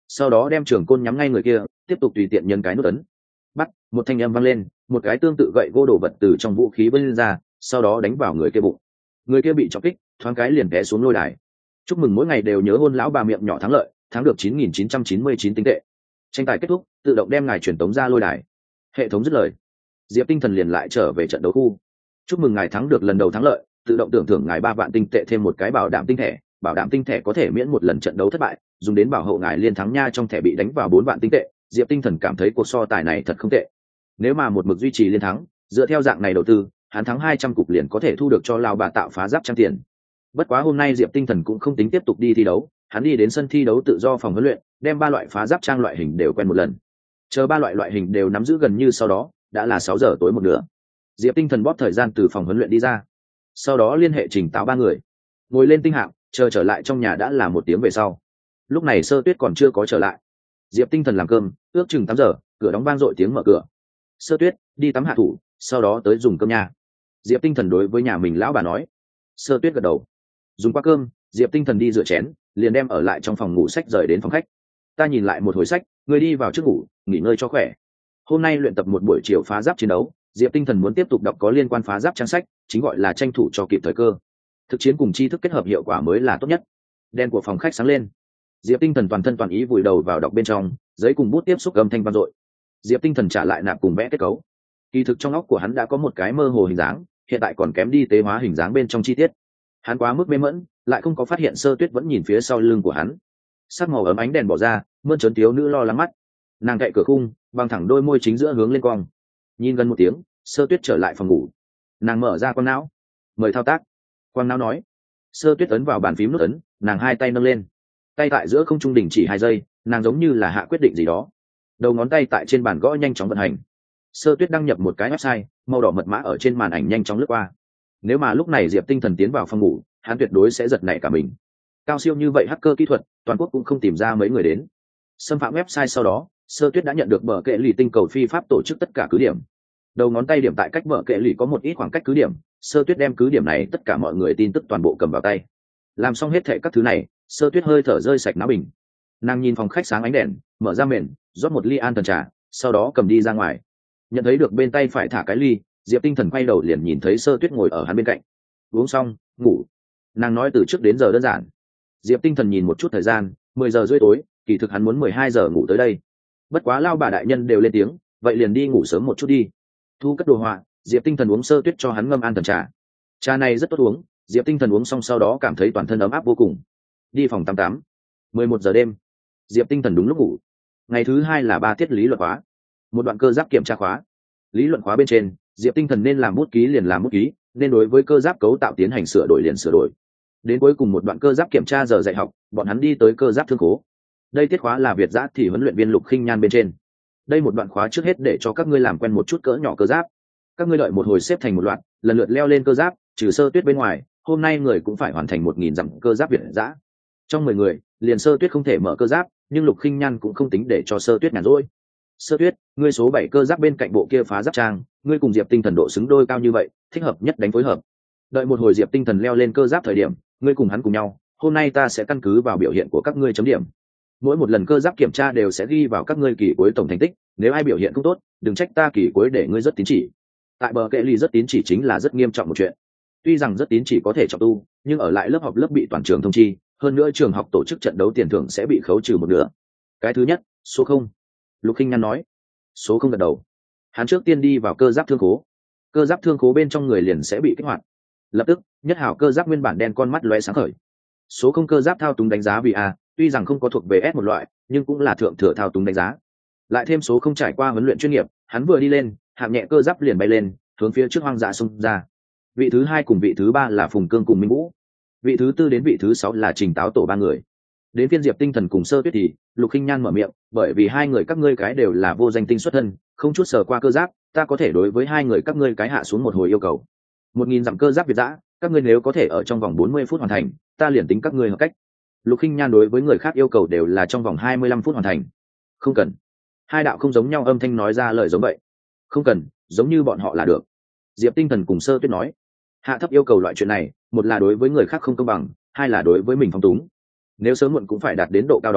sau đó đem trường côn nhắm ngay người kia, tiếp tục tùy tiện nhấn cái nút ấn. Bắt, một thanh âm vang lên, một cái tương tự gậy gỗ đồ vật từ trong vũ khí bơi ra, sau đó đánh vào người kia bụng. Người kia bị chọc kích, thoáng cái liền té xuống lôi đài. Chúc mừng mỗi ngày đều nhớ hôn lão bà miệng nhỏ thắng lợi, thắng được chín nghìn chín trăm chín mươi chín tinh tệ. Tranh tài kết thúc, tự động đem ngài truyền tống ra lôi đài. Hệ thống dứt lời, Diệp Tinh Thần liền lại trở về trận đấu khu. Chúc mừng ngài thắng được lần đầu thắng lợi, tự động tưởng thưởng ngài ba vạn tinh tệ thêm một cái bảo đảm tinh thẻ, bảo đảm tinh thẻ có thể miễn một lần trận đấu thất bại, dùng đến bảo hộ ngài liên thắng nha. Trong thẻ bị đánh vào bốn vạn tinh tệ, Diệp Tinh Thần cảm thấy cuộc so tài này thật không tệ. Nếu mà một mực duy trì liên thắng, dựa theo dạng này đầu tư, hắn thắng hai trăm cục liền có thể thu được cho lao bà tạo phá giáp trăm tiền. Bất quá hôm nay Diệp Tinh Thần cũng không tính tiếp tục đi thi đấu, hắn đi đến sân thi đấu tự do phòng huấn luyện, đem ba loại phá giáp trang loại hình đều quen một lần. Chờ ba loại loại hình đều nắm giữ gần như sau đó, đã là sáu giờ tối một nửa. Diệp Tinh Thần bóp thời gian từ phòng huấn luyện đi ra, sau đó liên hệ trình táo ba người, ngồi lên tinh hạm, chờ trở lại trong nhà đã là một tiếng về sau. Lúc này Sơ Tuyết còn chưa có trở lại. Diệp Tinh Thần làm cơm, ước chừng tám giờ, cửa đóng vang dội tiếng mở cửa. Sơ Tuyết, đi tắm hạ thủ, sau đó tới dùng cơm nha. Diệp Tinh Thần đối với nhà mình lão bà nói. Sơ Tuyết gật đầu. Dùng qua cơm, Diệp Tinh Thần đi rửa chén, liền đem ở lại trong phòng ngủ sách rời đến phòng khách. Ta nhìn lại một hồi sách, người đi vào trước ngủ, nghỉ ngơi cho khỏe. Hôm nay luyện tập một buổi chiều phá giáp chiến đấu, Diệp Tinh Thần muốn tiếp tục đọc có liên quan phá giáp trang sách, chính gọi là tranh thủ cho kịp thời cơ. Thực chiến cùng tri thức kết hợp hiệu quả mới là tốt nhất. Đèn của phòng khách sáng lên. Diệp Tinh Thần toàn thân toàn ý vùi đầu vào đọc bên trong, giấy cùng bút tiếp xúc âm thanh vang dội. Diệp Tinh Thần trả lại nạp cùng vẽ kết cấu. Kỳ thực trong óc của hắn đã có một cái mơ hồ hình dáng, hiện tại còn kém đi tế hóa hình dáng bên trong chi tiết. Hắn quá mức mê mẫn, lại không có phát hiện Sơ Tuyết vẫn nhìn phía sau lưng của hắn. Sắc màu ấm ánh đèn bỏ ra, mơn trớn thiếu nữ lo lắng mắt. Nàng cậy cửa khung, bằng thẳng đôi môi chính giữa hướng lên cong. Nhìn gần một tiếng, Sơ Tuyết trở lại phòng ngủ. Nàng mở ra quang não, mời thao tác. Quang não nói. Sơ Tuyết ấn vào bàn phím nút ấn, nàng hai tay nâng lên, tay tại giữa không trung đỉnh chỉ hai giây, nàng giống như là hạ quyết định gì đó. Đầu ngón tay tại trên bàn gõ nhanh chóng vận hành. Sơ Tuyết đăng nhập một cái website, màu đỏ mật mã ở trên màn ảnh nhanh chóng lướt qua. Nếu mà lúc này Diệp Tinh Thần tiến vào phòng ngủ, hắn tuyệt đối sẽ giật nảy cả mình. Cao siêu như vậy hacker kỹ thuật, toàn quốc cũng không tìm ra mấy người đến. Xâm phạm website sau đó, Sơ Tuyết đã nhận được bờ kệ lì tinh cầu phi pháp tổ chức tất cả cứ điểm. Đầu ngón tay điểm tại cách bờ kệ lì có một ít khoảng cách cứ điểm, Sơ Tuyết đem cứ điểm này tất cả mọi người tin tức toàn bộ cầm vào tay. Làm xong hết thảy các thứ này, Sơ Tuyết hơi thở rơi sạch não bình. Nàng nhìn phòng khách sáng ánh đèn, mở ra mền, rót một ly an thần trà, sau đó cầm đi ra ngoài. Nhận thấy được bên tay phải thả cái ly, Diệp Tinh Thần quay đầu liền nhìn thấy Sơ Tuyết ngồi ở hắn bên cạnh. Uống xong, ngủ. Nàng nói từ trước đến giờ đơn giản. Diệp Tinh Thần nhìn một chút thời gian, mười giờ rưỡi tối, kỳ thực hắn muốn mười hai giờ ngủ tới đây. Bất quá lao bà đại nhân đều lên tiếng, vậy liền đi ngủ sớm một chút đi. Thu cất đồ họa, Diệp Tinh Thần uống Sơ Tuyết cho hắn ngâm an thần trà. Trà này rất tốt uống, Diệp Tinh Thần uống xong sau đó cảm thấy toàn thân ấm áp vô cùng. Đi phòng tám tám. mười một giờ đêm. Diệp Tinh Thần đúng lúc ngủ. Ngày thứ hai là ba tiết lý luận khóa, một đoạn cơ giáp kiểm tra khóa. Lý luận khóa bên trên, Diệp Tinh Thần nên làm bút ký liền làm bút ký, nên đối với cơ giáp cấu tạo tiến hành sửa đổi liền sửa đổi. Đến cuối cùng một đoạn cơ giáp kiểm tra giờ dạy học, bọn hắn đi tới cơ giáp thương khố. Đây tiết khóa là Việt Giã thì huấn luyện viên Lục Khinh Nhan bên trên. Đây một đoạn khóa trước hết để cho các ngươi làm quen một chút cỡ nhỏ cơ giáp. Các ngươi đợi một hồi xếp thành một loạt, lần lượt leo lên cơ giáp, trừ Sơ Tuyết bên ngoài, hôm nay người cũng phải hoàn thành một nghìn dặm cơ giáp Việt Giã. Trong mười người, liền Sơ Tuyết không thể mở cơ giáp, nhưng Lục Khinh Nhan cũng không tính để cho Sơ Tuyết nhàn rỗi. Sơ Tuyết, ngươi số bảy cơ giáp bên cạnh bộ kia phá giáp trang, ngươi cùng Diệp Tinh Thần độ xứng đôi cao như vậy, thích hợp nhất đánh phối hợp. Đợi một hồi Diệp Tinh Thần leo lên cơ giáp thời điểm, ngươi cùng hắn cùng nhau, hôm nay ta sẽ căn cứ vào biểu hiện của các ngươi chấm điểm. Mỗi một lần cơ giáp kiểm tra đều sẽ ghi vào các ngươi kỳ cuối tổng thành tích, nếu ai biểu hiện không tốt, đừng trách ta kỳ cuối để ngươi rất tín chỉ. Tại bờ kệ ly rất tín chỉ chính là rất nghiêm trọng một chuyện. Tuy rằng rất tín chỉ có thể trọng tu, nhưng ở lại lớp học lớp bị toàn trường thông chi, hơn nữa trường học tổ chức trận đấu tiền thưởng sẽ bị khấu trừ một nửa. Cái thứ nhất, số không. Lục Khinh Nhan nói. Số không gật đầu. Hắn trước tiên đi vào cơ giáp thương khố. Cơ giáp thương khố bên trong người liền sẽ bị kích hoạt. Lập tức, nhất hảo cơ giáp nguyên bản đen con mắt lóe sáng khởi. Số không cơ giáp thao túng đánh giá vì a, tuy rằng không có thuộc về S một loại, nhưng cũng là thượng thừa thao túng đánh giá. Lại thêm số không trải qua huấn luyện chuyên nghiệp, hắn vừa đi lên, hạng nhẹ cơ giáp liền bay lên, hướng phía trước hoang dã xông ra. Vị thứ hai cùng vị thứ ba là Phùng Cương cùng Minh Vũ. Vị thứ tư đến vị thứ sáu là Trình Táo tổ ba người. Đến phiên Diệp Tinh Thần cùng Sơ Tuyết thì Lục Khinh Nhan mở miệng, bởi vì hai người các ngươi cái đều là vô danh tinh xuất thân, không chút sờ qua cơ giáp, ta có thể đối với hai người các ngươi cái hạ xuống một hồi yêu cầu. Một nghìn dặm cơ giáp Việt Giã, các ngươi nếu có thể ở trong vòng bốn mươi phút hoàn thành, ta liền tính các ngươi hợp cách. Lục Khinh Nhan đối với người khác yêu cầu đều là trong vòng hai mươi lăm phút hoàn thành. Không cần. Hai đạo không giống nhau âm thanh nói ra lời giống vậy. Không cần, giống như bọn họ là được. Diệp Tinh Thần cùng Sơ Tuyết nói, hạ thấp yêu cầu loại chuyện này, một là đối với người khác không công bằng, hai là đối với mình phóng túng. Nếu sớm muộn cũng phải đạt đến độ cao đó,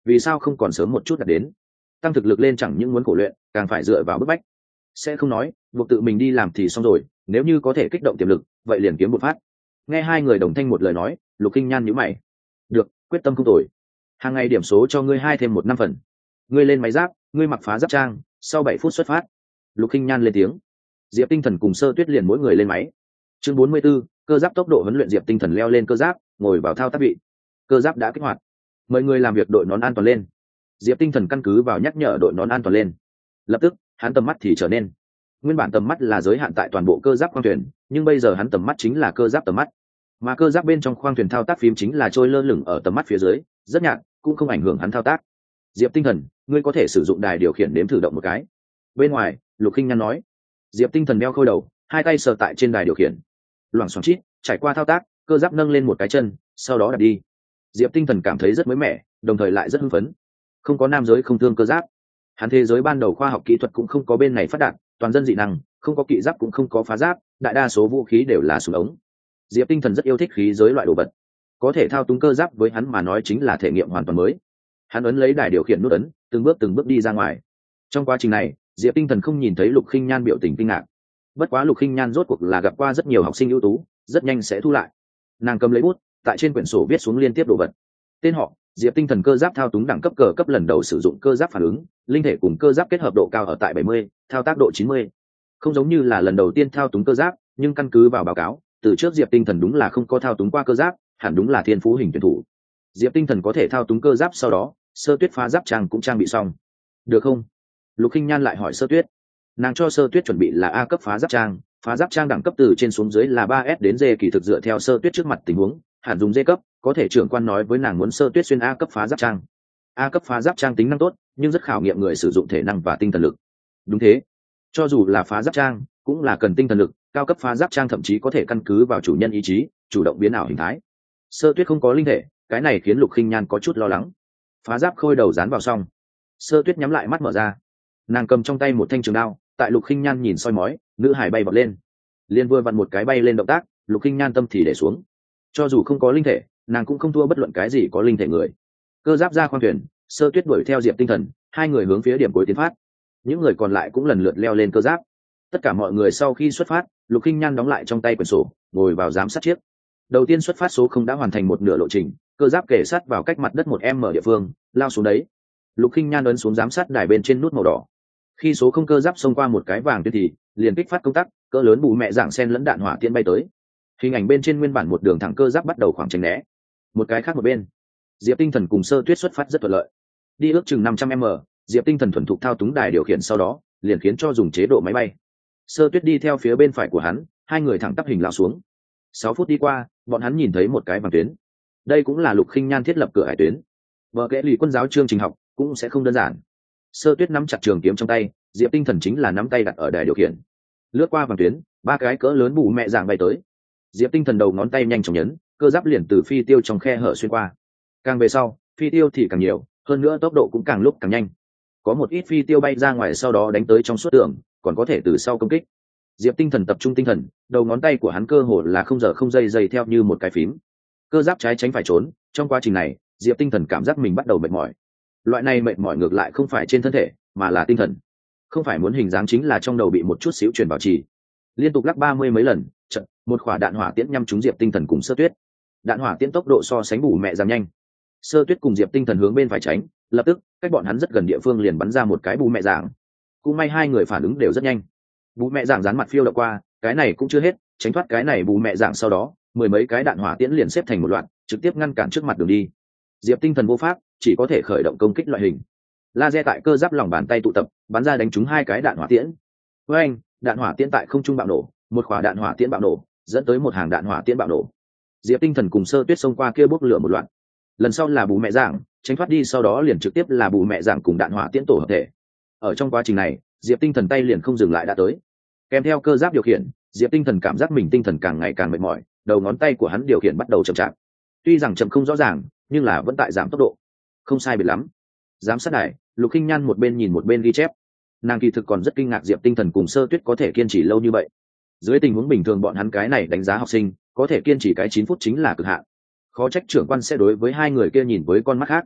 vì sao không còn sớm một chút đạt đến? Tăng thực lực lên chẳng những muốn khổ luyện, càng phải dựa vào bức bách. Sẽ không nói buộc tự mình đi làm thì xong rồi, nếu như có thể kích động tiềm lực vậy liền kiếm một phát. Nghe hai người đồng thanh một lời nói, Lục Kinh Nhan nhíu mày. Được, quyết tâm không tồi. Hàng ngày điểm số cho ngươi hai thêm một năm phần. Ngươi lên máy giáp, ngươi mặc phá giáp trang, sau bảy phút xuất phát. Lục Kinh Nhan lên tiếng. Diệp Tinh Thần cùng Sơ Tuyết liền mỗi người lên máy. Chương bốn mươi 44, cơ giáp tốc độ huấn luyện. Diệp Tinh Thần leo lên cơ giáp, ngồi vào thao tác vị. Cơ giáp đã kích hoạt. Mời người làm việc đội nón an toàn lên. Diệp Tinh Thần căn cứ vào nhắc nhở đội nón an toàn lên. Lập tức, hắn tầm mắt thì trở nên. Nguyên bản tầm mắt là giới hạn tại toàn bộ cơ giáp khoang thuyền, nhưng bây giờ hắn tầm mắt chính là cơ giáp tầm mắt. Mà cơ giáp bên trong khoang thuyền thao tác phím chính là trôi lơ lửng ở tầm mắt phía dưới, rất nhạt, cũng không ảnh hưởng hắn thao tác. Diệp Tinh Thần, ngươi có thể sử dụng đài điều khiển nếm thử động một cái. Bên ngoài, Lục Khinh Nhan nói. Diệp Tinh Thần đeo khôi đầu, hai tay sờ tại trên đài điều khiển. Loảng xoảng chít, trải qua thao tác, cơ giáp nâng lên một cái chân, sau đó đặt đi. Diệp Tinh Thần cảm thấy rất mới mẻ, đồng thời lại rất hưng phấn. Không có nam giới không thương cơ giáp. Hắn thế giới ban đầu khoa học kỹ thuật cũng không có bên này phát đạt, toàn dân dị năng, không có kỵ giáp cũng không có phá giáp, đại đa số vũ khí đều là súng ống. Diệp Tinh Thần rất yêu thích khí giới loại đồ vật, có thể thao túng cơ giáp với hắn mà nói chính là thể nghiệm hoàn toàn mới. Hắn ấn lấy đài điều khiển nút ấn, từng bước từng bước đi ra ngoài. Trong quá trình này, Diệp Tinh Thần không nhìn thấy Lục Khinh Nhan biểu tình kinh ngạc. Bất quá Lục Khinh Nhan rốt cuộc là gặp qua rất nhiều học sinh ưu tú, rất nhanh sẽ thu lại. Nàng cầm lấy bút, tại trên quyển sổ viết xuống liên tiếp đồ vật. Tên họ: Diệp Tinh Thần cơ giáp thao túng đẳng cấp cờ cấp lần đầu sử dụng cơ giáp phản ứng, linh thể cùng cơ giáp kết hợp độ cao ở tại bảy mươi, thao tác độ chín mươi. Không giống như là lần đầu tiên thao túng cơ giáp, nhưng căn cứ vào báo cáo, từ trước Diệp Tinh Thần đúng là không có thao túng qua cơ giáp, hẳn đúng là thiên phú hình tuyển thủ. Diệp Tinh Thần có thể thao túng cơ giáp, sau đó Sơ Tuyết phá giáp trang cũng trang bị xong. Được không? Lục Khinh Nhan lại hỏi Sơ Tuyết. Nàng cho Sơ Tuyết chuẩn bị là A cấp phá giáp trang, phá giáp trang đẳng cấp từ trên xuống dưới là ba S đến D, kỳ thực dựa theo Sơ Tuyết trước mặt tình huống, hẳn dùng D cấp, có thể trưởng quan nói với nàng muốn Sơ Tuyết xuyên A cấp phá giáp trang. A cấp phá giáp trang tính năng tốt, nhưng rất khảo nghiệm người sử dụng thể năng và tinh thần lực. Đúng thế, cho dù là phá giáp trang, cũng là cần tinh thần lực, cao cấp phá giáp trang thậm chí có thể căn cứ vào chủ nhân ý chí, chủ động biến ảo hình thái. Sơ Tuyết không có linh thể, cái này khiến Lục Khinh Nhan có chút lo lắng. Phá giáp khôi đầu dán vào xong, Sơ Tuyết nhắm lại mắt mở ra, nàng cầm trong tay một thanh trường đao, tại Lục Khinh Nhan nhìn soi mói, nữ hải bay vọt lên, liên vừa vặn một cái bay lên động tác, Lục Khinh Nhan tâm thì để xuống. Cho dù không có linh thể, nàng cũng không thua bất luận cái gì có linh thể người. Cơ giáp ra khoang thuyền, Sơ Tuyết đuổi theo Diệp Tinh Thần, hai người hướng phía điểm cuối tiến phát. Những người còn lại cũng lần lượt leo lên cơ giáp. Tất cả mọi người sau khi xuất phát, Lục Khinh Nhan đóng lại trong tay quyển sổ, ngồi vào giám sát chiếc. Đầu tiên xuất phát số không đã hoàn thành một nửa lộ trình, cơ giáp kề sát vào cách mặt đất một m địa phương, lao xuống đấy. Lục Khinh Nhan ấn xuống giám sát đài bên trên nút màu đỏ. Khi số không cơ giáp xông qua một cái vàng tuyến thì liền kích phát công tắc, cỡ lớn bù mẹ dạng sen lẫn đạn hỏa tiễn bay tới. Hình ảnh bên trên nguyên bản một đường thẳng cơ giáp bắt đầu khoảng tránh né. Một cái khác một bên, Diệp Tinh Thần cùng Sơ Tuyết xuất phát rất thuận lợi. Đi ước chừng năm trăm m, Diệp Tinh Thần thuần thục thao túng đài điều khiển, sau đó liền khiến cho dùng chế độ máy bay. Sơ Tuyết đi theo phía bên phải của hắn, hai người thẳng tắp hình lao xuống. Sáu phút đi qua, bọn hắn nhìn thấy một cái vàng tuyến. Đây cũng là Lục Khinh Nhan thiết lập cửa hải tuyến. Vở kẽ lì quân giáo chương trình học cũng sẽ không đơn giản. Sơ Tuyết nắm chặt trường kiếm trong tay, Diệp Tinh Thần chính là nắm tay đặt ở đài điều khiển. Lướt qua vàng tuyến, ba cái cỡ lớn bù mẹ dạng bay tới. Diệp Tinh Thần đầu ngón tay nhanh chóng nhấn, cơ giáp liền từ phi tiêu trong khe hở xuyên qua. Càng về sau, phi tiêu thì càng nhiều, hơn nữa tốc độ cũng càng lúc càng nhanh. Có một ít phi tiêu bay ra ngoài sau đó đánh tới trong suốt tường, còn có thể từ sau công kích. Diệp Tinh Thần tập trung tinh thần, đầu ngón tay của hắn cơ hồ là không giờ không giây giây theo như một cái phím. Cơ giáp trái tránh phải trốn, trong quá trình này, Diệp Tinh Thần cảm giác mình bắt đầu mệt mỏi. Loại này mệt mỏi ngược lại không phải trên thân thể, mà là tinh thần. Không phải muốn hình dáng, chính là trong đầu bị một chút xíu truyền bảo trì. Liên tục lắc ba mươi mấy lần, chợt, một quả đạn hỏa tiễn nhắm trúng Diệp Tinh Thần cùng Sơ Tuyết. Đạn hỏa tiễn tốc độ so sánh bù mẹ giảm nhanh. Sơ Tuyết cùng Diệp Tinh Thần hướng bên phải tránh, lập tức, cách bọn hắn rất gần địa phương liền bắn ra một cái bù mẹ dạng. Cũng may hai người phản ứng đều rất nhanh. Bù mẹ dạng dán mặt phiêu đậu qua, cái này cũng chưa hết, tránh thoát cái này bù mẹ dạng sau đó, mười mấy cái đạn hỏa tiễn liền xếp thành một loạt, trực tiếp ngăn cản trước mặt đường đi. Diệp Tinh Thần vô pháp, chỉ có thể khởi động công kích loại hình. Laser tại cơ giáp lòng bàn tay tụ tập, bắn ra đánh trúng hai cái đạn hỏa tiễn. Với anh, đạn hỏa tiễn tại không trung bạo nổ, một quả đạn hỏa tiễn bạo nổ, dẫn tới một hàng đạn hỏa tiễn bạo nổ. Diệp Tinh Thần cùng Sơ Tuyết xông qua kia bốc lửa một loạt. Lần sau là bù mẹ dạng, tránh thoát đi, sau đó liền trực tiếp là bù mẹ dạng cùng đạn hỏa tiễn tổ hợp thể. Ở trong quá trình này, Diệp Tinh Thần tay liền không dừng lại đã tới. Kèm theo cơ giáp điều khiển, Diệp Tinh Thần cảm giác mình tinh thần càng ngày càng mệt mỏi, đầu ngón tay của hắn điều khiển bắt đầu chậm chạp. Tuy rằng chậm không rõ ràng, nhưng là vẫn tại giảm tốc độ. Không sai biệt lắm. Giám sát đài, Lục Khinh Nhan một bên nhìn một bên ghi chép. Nàng kỳ thực còn rất kinh ngạc Diệp Tinh Thần cùng Sơ Tuyết có thể kiên trì lâu như vậy. Dưới tình huống bình thường bọn hắn cái này đánh giá học sinh, có thể kiên trì cái chín phút chính là cực hạn. Khó trách trưởng quan sẽ đối với hai người kia nhìn với con mắt khác.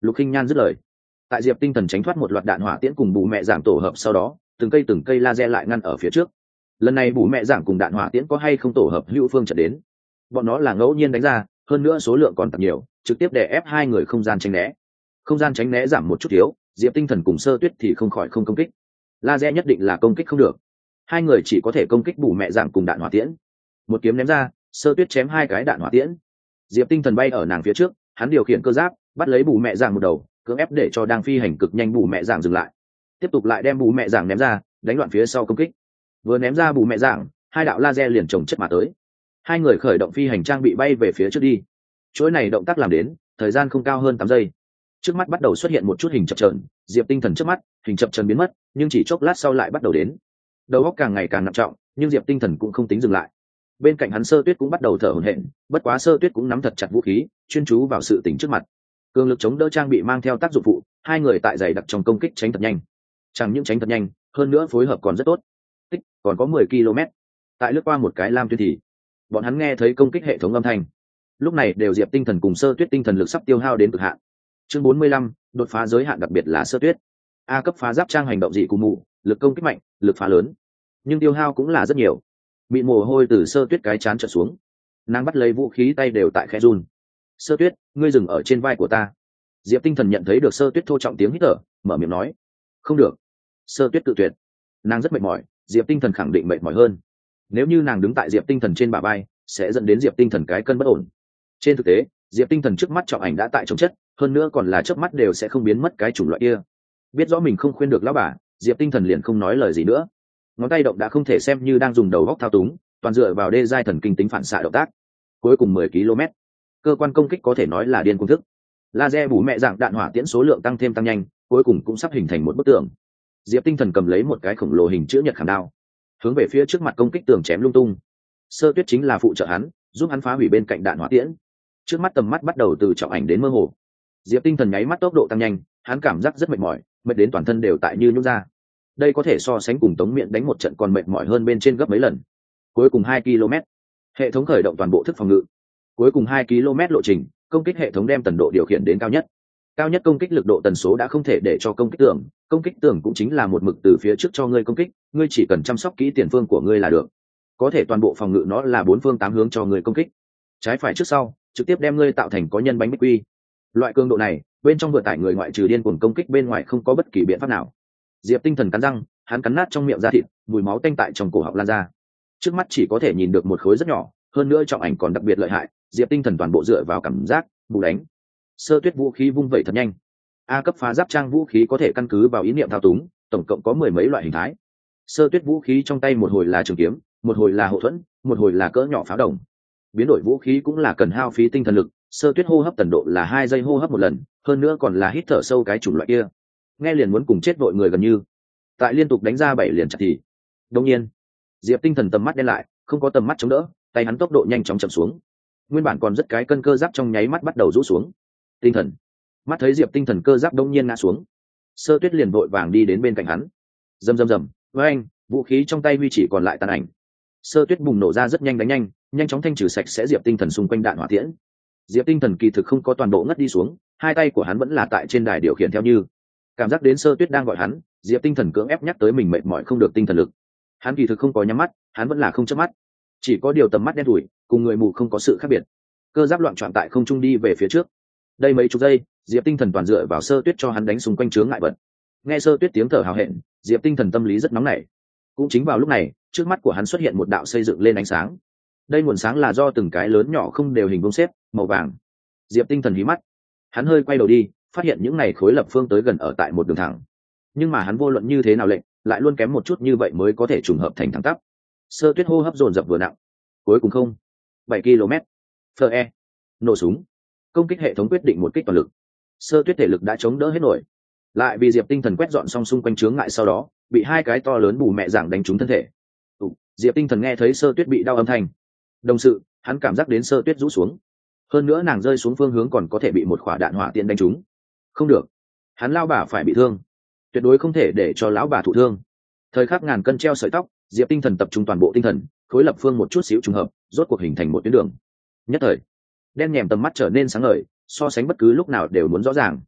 Lục Khinh Nhan dứt lời. Tại Diệp Tinh Thần tránh thoát một loạt đạn hỏa tiễn cùng bù mẹ giảng tổ hợp sau đó, từng cây từng cây laser lại ngăn ở phía trước. Lần này bù mẹ giảng cùng đạn hỏa tiễn có hay không tổ hợp hữu phương trận đến. Bọn nó là ngẫu nhiên đánh ra, hơn nữa số lượng còn tập nhiều, trực tiếp đè ép hai người không gian tránh né. Không gian tránh né giảm một chút thiếu, Diệp Tinh Thần cùng Sơ Tuyết thì không khỏi không công kích. Laser nhất định là công kích không được. Hai người chỉ có thể công kích bù mẹ giảng cùng đạn hỏa tiễn. Một kiếm ném ra, Sơ Tuyết chém hai cái đạn hỏa tiễn. Diệp Tinh Thần bay ở nàng phía trước, hắn điều khiển cơ giáp, bắt lấy bù mẹ giảng một đầu, cưỡng ép để cho đang phi hành cực nhanh bù mẹ giảng dừng lại. Tiếp tục lại đem bù mẹ giảng ném ra, đánh loạn phía sau công kích. Vừa ném ra bù mẹ giảng, hai đạo laser liền chồng chất mà tới. Hai người khởi động phi hành trang bị bay về phía trước đi. Chuỗi này động tác làm đến, thời gian không cao hơn tám giây. Trước mắt bắt đầu xuất hiện một chút hình chập chờn, Diệp Tinh Thần trước mắt, hình chập chờn biến mất, nhưng chỉ chốc lát sau lại bắt đầu đến. Đầu óc càng ngày càng nặng trọng, nhưng Diệp Tinh Thần cũng không tính dừng lại. Bên cạnh hắn Sơ Tuyết cũng bắt đầu thở hổn hển, bất quá Sơ Tuyết cũng nắm thật chặt vũ khí, chuyên chú vào sự tình trước mặt. Cường lực chống đỡ trang bị mang theo tác dụng phụ, hai người tại dày đặc trong công kích tránh thật nhanh. Chẳng những tránh thật nhanh, hơn nữa phối hợp còn rất tốt. Tích, còn có mười ki lô mét. Tại lướt qua một cái lam tuyến thì, bọn hắn nghe thấy công kích hệ thống âm thanh. Lúc này đều Diệp Tinh Thần cùng Sơ Tuyết tinh thần lực sắp tiêu hao đến cực hạn. Chương bốn mươi lăm, đột phá giới hạn, đặc biệt là Sơ Tuyết. A cấp phá giáp trang hành động dị cụ mù, lực công kích mạnh, lực phá lớn, nhưng tiêu hao cũng là rất nhiều. Bị mồ hôi từ Sơ Tuyết cái chán trượt xuống, nàng bắt lấy vũ khí tay đều tại khẽ run. Sơ Tuyết, ngươi dừng ở trên vai của ta. Diệp Tinh Thần nhận thấy được Sơ Tuyết thô trọng tiếng hít thở, mở miệng nói. Không được. Sơ Tuyết tự tuyệt. Nàng rất mệt mỏi, Diệp Tinh Thần khẳng định mệt mỏi hơn. Nếu như nàng đứng tại Diệp Tinh Thần trên bả vai, sẽ dẫn đến Diệp Tinh Thần cái cân bất ổn. Trên thực tế, Diệp Tinh Thần trước mắt trọng ảnh đã tại chống chất, hơn nữa còn là chớp mắt đều sẽ không biến mất cái chủng loại kia. Biết rõ mình không khuyên được lão bà, Diệp Tinh Thần liền không nói lời gì nữa. Ngón tay động đã không thể xem như đang dùng đầu góc thao túng, toàn dựa vào đê giai thần kinh tính phản xạ động tác. Cuối cùng mười ki lô mét, cơ quan công kích có thể nói là điên cuồng thức. Laser bù mẹ dạng đạn hỏa tiễn số lượng tăng thêm tăng nhanh, cuối cùng cũng sắp hình thành một bức tường. Diệp Tinh Thần cầm lấy một cái khổng lồ hình chữ nhật khảm đao, hướng về phía trước mặt công kích tường chém lung tung. Sơ Tuyết chính là phụ trợ hắn, giúp hắn phá hủy bên cạnh đạn hỏa tiễn. Trước mắt tầm mắt bắt đầu từ trọng ảnh đến mơ hồ. Diệp Tinh Thần nháy mắt tốc độ tăng nhanh, hắn cảm giác rất mệt mỏi, mệt đến toàn thân đều tại như nhũn ra. Đây có thể so sánh cùng Tống Miện đánh một trận còn mệt mỏi hơn bên trên gấp mấy lần. Cuối cùng hai ki lô mét, hệ thống khởi động toàn bộ thức phòng ngự. Cuối cùng hai ki lô mét lộ trình, công kích hệ thống đem tần độ điều khiển đến cao nhất. Cao nhất công kích lực độ tần số đã không thể để cho công kích tường, công kích tường cũng chính là một mực từ phía trước cho ngươi công kích, ngươi chỉ cần chăm sóc kỹ tiền phương của ngươi là được. Có thể toàn bộ phòng ngự nó là bốn phương tám hướng cho ngươi công kích. Trái phải trước sau, trực tiếp đem ngươi tạo thành có nhân bánh bích quy. Loại cường độ này, bên trong vừa tải người ngoại trừ điên cuồng công kích bên ngoài không có bất kỳ biện pháp nào. Diệp Tinh Thần cắn răng, hắn cắn nát trong miệng da thịt, mùi máu tanh tại trong cổ họng lan ra. Trước mắt chỉ có thể nhìn được một khối rất nhỏ, hơn nữa trọng ảnh còn đặc biệt lợi hại, Diệp Tinh Thần toàn bộ dựa vào cảm giác, bù đánh. Sơ Tuyết vũ khí vung vẩy thật nhanh. A cấp phá giáp trang vũ khí có thể căn cứ vào ý niệm thao túng, tổng cộng có mười mấy loại hình thái. Sơ Tuyết vũ khí trong tay một hồi là trường kiếm, một hồi là hộ thuẫn, một hồi là cỡ nhỏ pháo đồng. Biến đổi vũ khí cũng là cần hao phí tinh thần lực, Sơ Tuyết hô hấp tần độ là hai giây hô hấp một lần, hơn nữa còn là hít thở sâu cái chủng loại kia. Nghe liền muốn cùng chết vội người gần như. Tại liên tục đánh ra bảy liền chặt thì. Đương nhiên, Diệp Tinh Thần tầm mắt đen lại, không có tầm mắt chống đỡ, tay hắn tốc độ nhanh chóng chậm xuống. Nguyên bản còn rất cái cân cơ giáp trong nháy mắt bắt đầu rũ xuống. Tinh thần. Mắt thấy Diệp Tinh Thần cơ giáp đông nhiên ngã xuống, Sơ Tuyết liền vội vàng đi đến bên cạnh hắn. Rầm rầm rầm, với anh, vũ khí trong tay huy chỉ còn lại tàn ảnh. Sơ Tuyết bùng nổ ra rất nhanh đánh nhanh, nhanh chóng thanh trừ sạch sẽ Diệp Tinh Thần xung quanh đạn hỏa tiễn. Diệp Tinh Thần kỳ thực không có toàn bộ ngất đi xuống, hai tay của hắn vẫn là tại trên đài điều khiển theo như. Cảm giác đến Sơ Tuyết đang gọi hắn, Diệp Tinh Thần cưỡng ép nhắc tới mình mệt mỏi không được tinh thần lực. Hắn kỳ thực không có nhắm mắt, hắn vẫn là không chớp mắt, chỉ có điều tầm mắt đen thủi, cùng người mù không có sự khác biệt. Cơ giáp loạn trọn tại không trung đi về phía trước. Đây mấy chục giây, Diệp Tinh Thần toàn dựa vào Sơ Tuyết cho hắn đánh xung quanh chướng ngại vật. Nghe Sơ Tuyết tiếng thở hào hẹn, Diệp Tinh Thần tâm lý rất nóng nảy. Cũng chính vào lúc này, trước mắt của hắn xuất hiện một đạo xây dựng lên ánh sáng. Đây nguồn sáng là do từng cái lớn nhỏ không đều hình vuông xếp, màu vàng. Diệp Tinh Thần hí mắt, hắn hơi quay đầu đi, phát hiện những này khối lập phương tới gần ở tại một đường thẳng. Nhưng mà hắn vô luận như thế nào lệnh, lại luôn kém một chút như vậy mới có thể trùng hợp thành thẳng tắp. Sơ Tuyết hô hấp dồn dập vừa nặng. Cuối cùng không, bảy ki lô mét. Phơ e, nổ súng. Công kích hệ thống quyết định một kích toàn lực. Sơ Tuyết thể lực đã chống đỡ hết nổi. Lại vì Diệp Tinh Thần quét dọn xong xung quanh chướng ngại sau đó, bị hai cái to lớn bù mẹ giảng đánh trúng thân thể. Ủ, Diệp Tinh Thần nghe thấy Sơ Tuyết bị đau âm thanh. Đồng sự, hắn cảm giác đến Sơ Tuyết rũ xuống. Hơn nữa nàng rơi xuống phương hướng còn có thể bị một quả đạn hỏa tiễn đánh trúng. Không được, hắn lao bà phải bị thương, tuyệt đối không thể để cho lão bà thụ thương. Thời khắc ngàn cân treo sợi tóc, Diệp Tinh Thần tập trung toàn bộ tinh thần, khối lập phương một chút xíu trùng hợp, rốt cuộc hình thành một tuyến đường. Nhất thời, đen nhèm tầm mắt trở nên sáng ngời, so sánh bất cứ lúc nào đều muốn rõ ràng.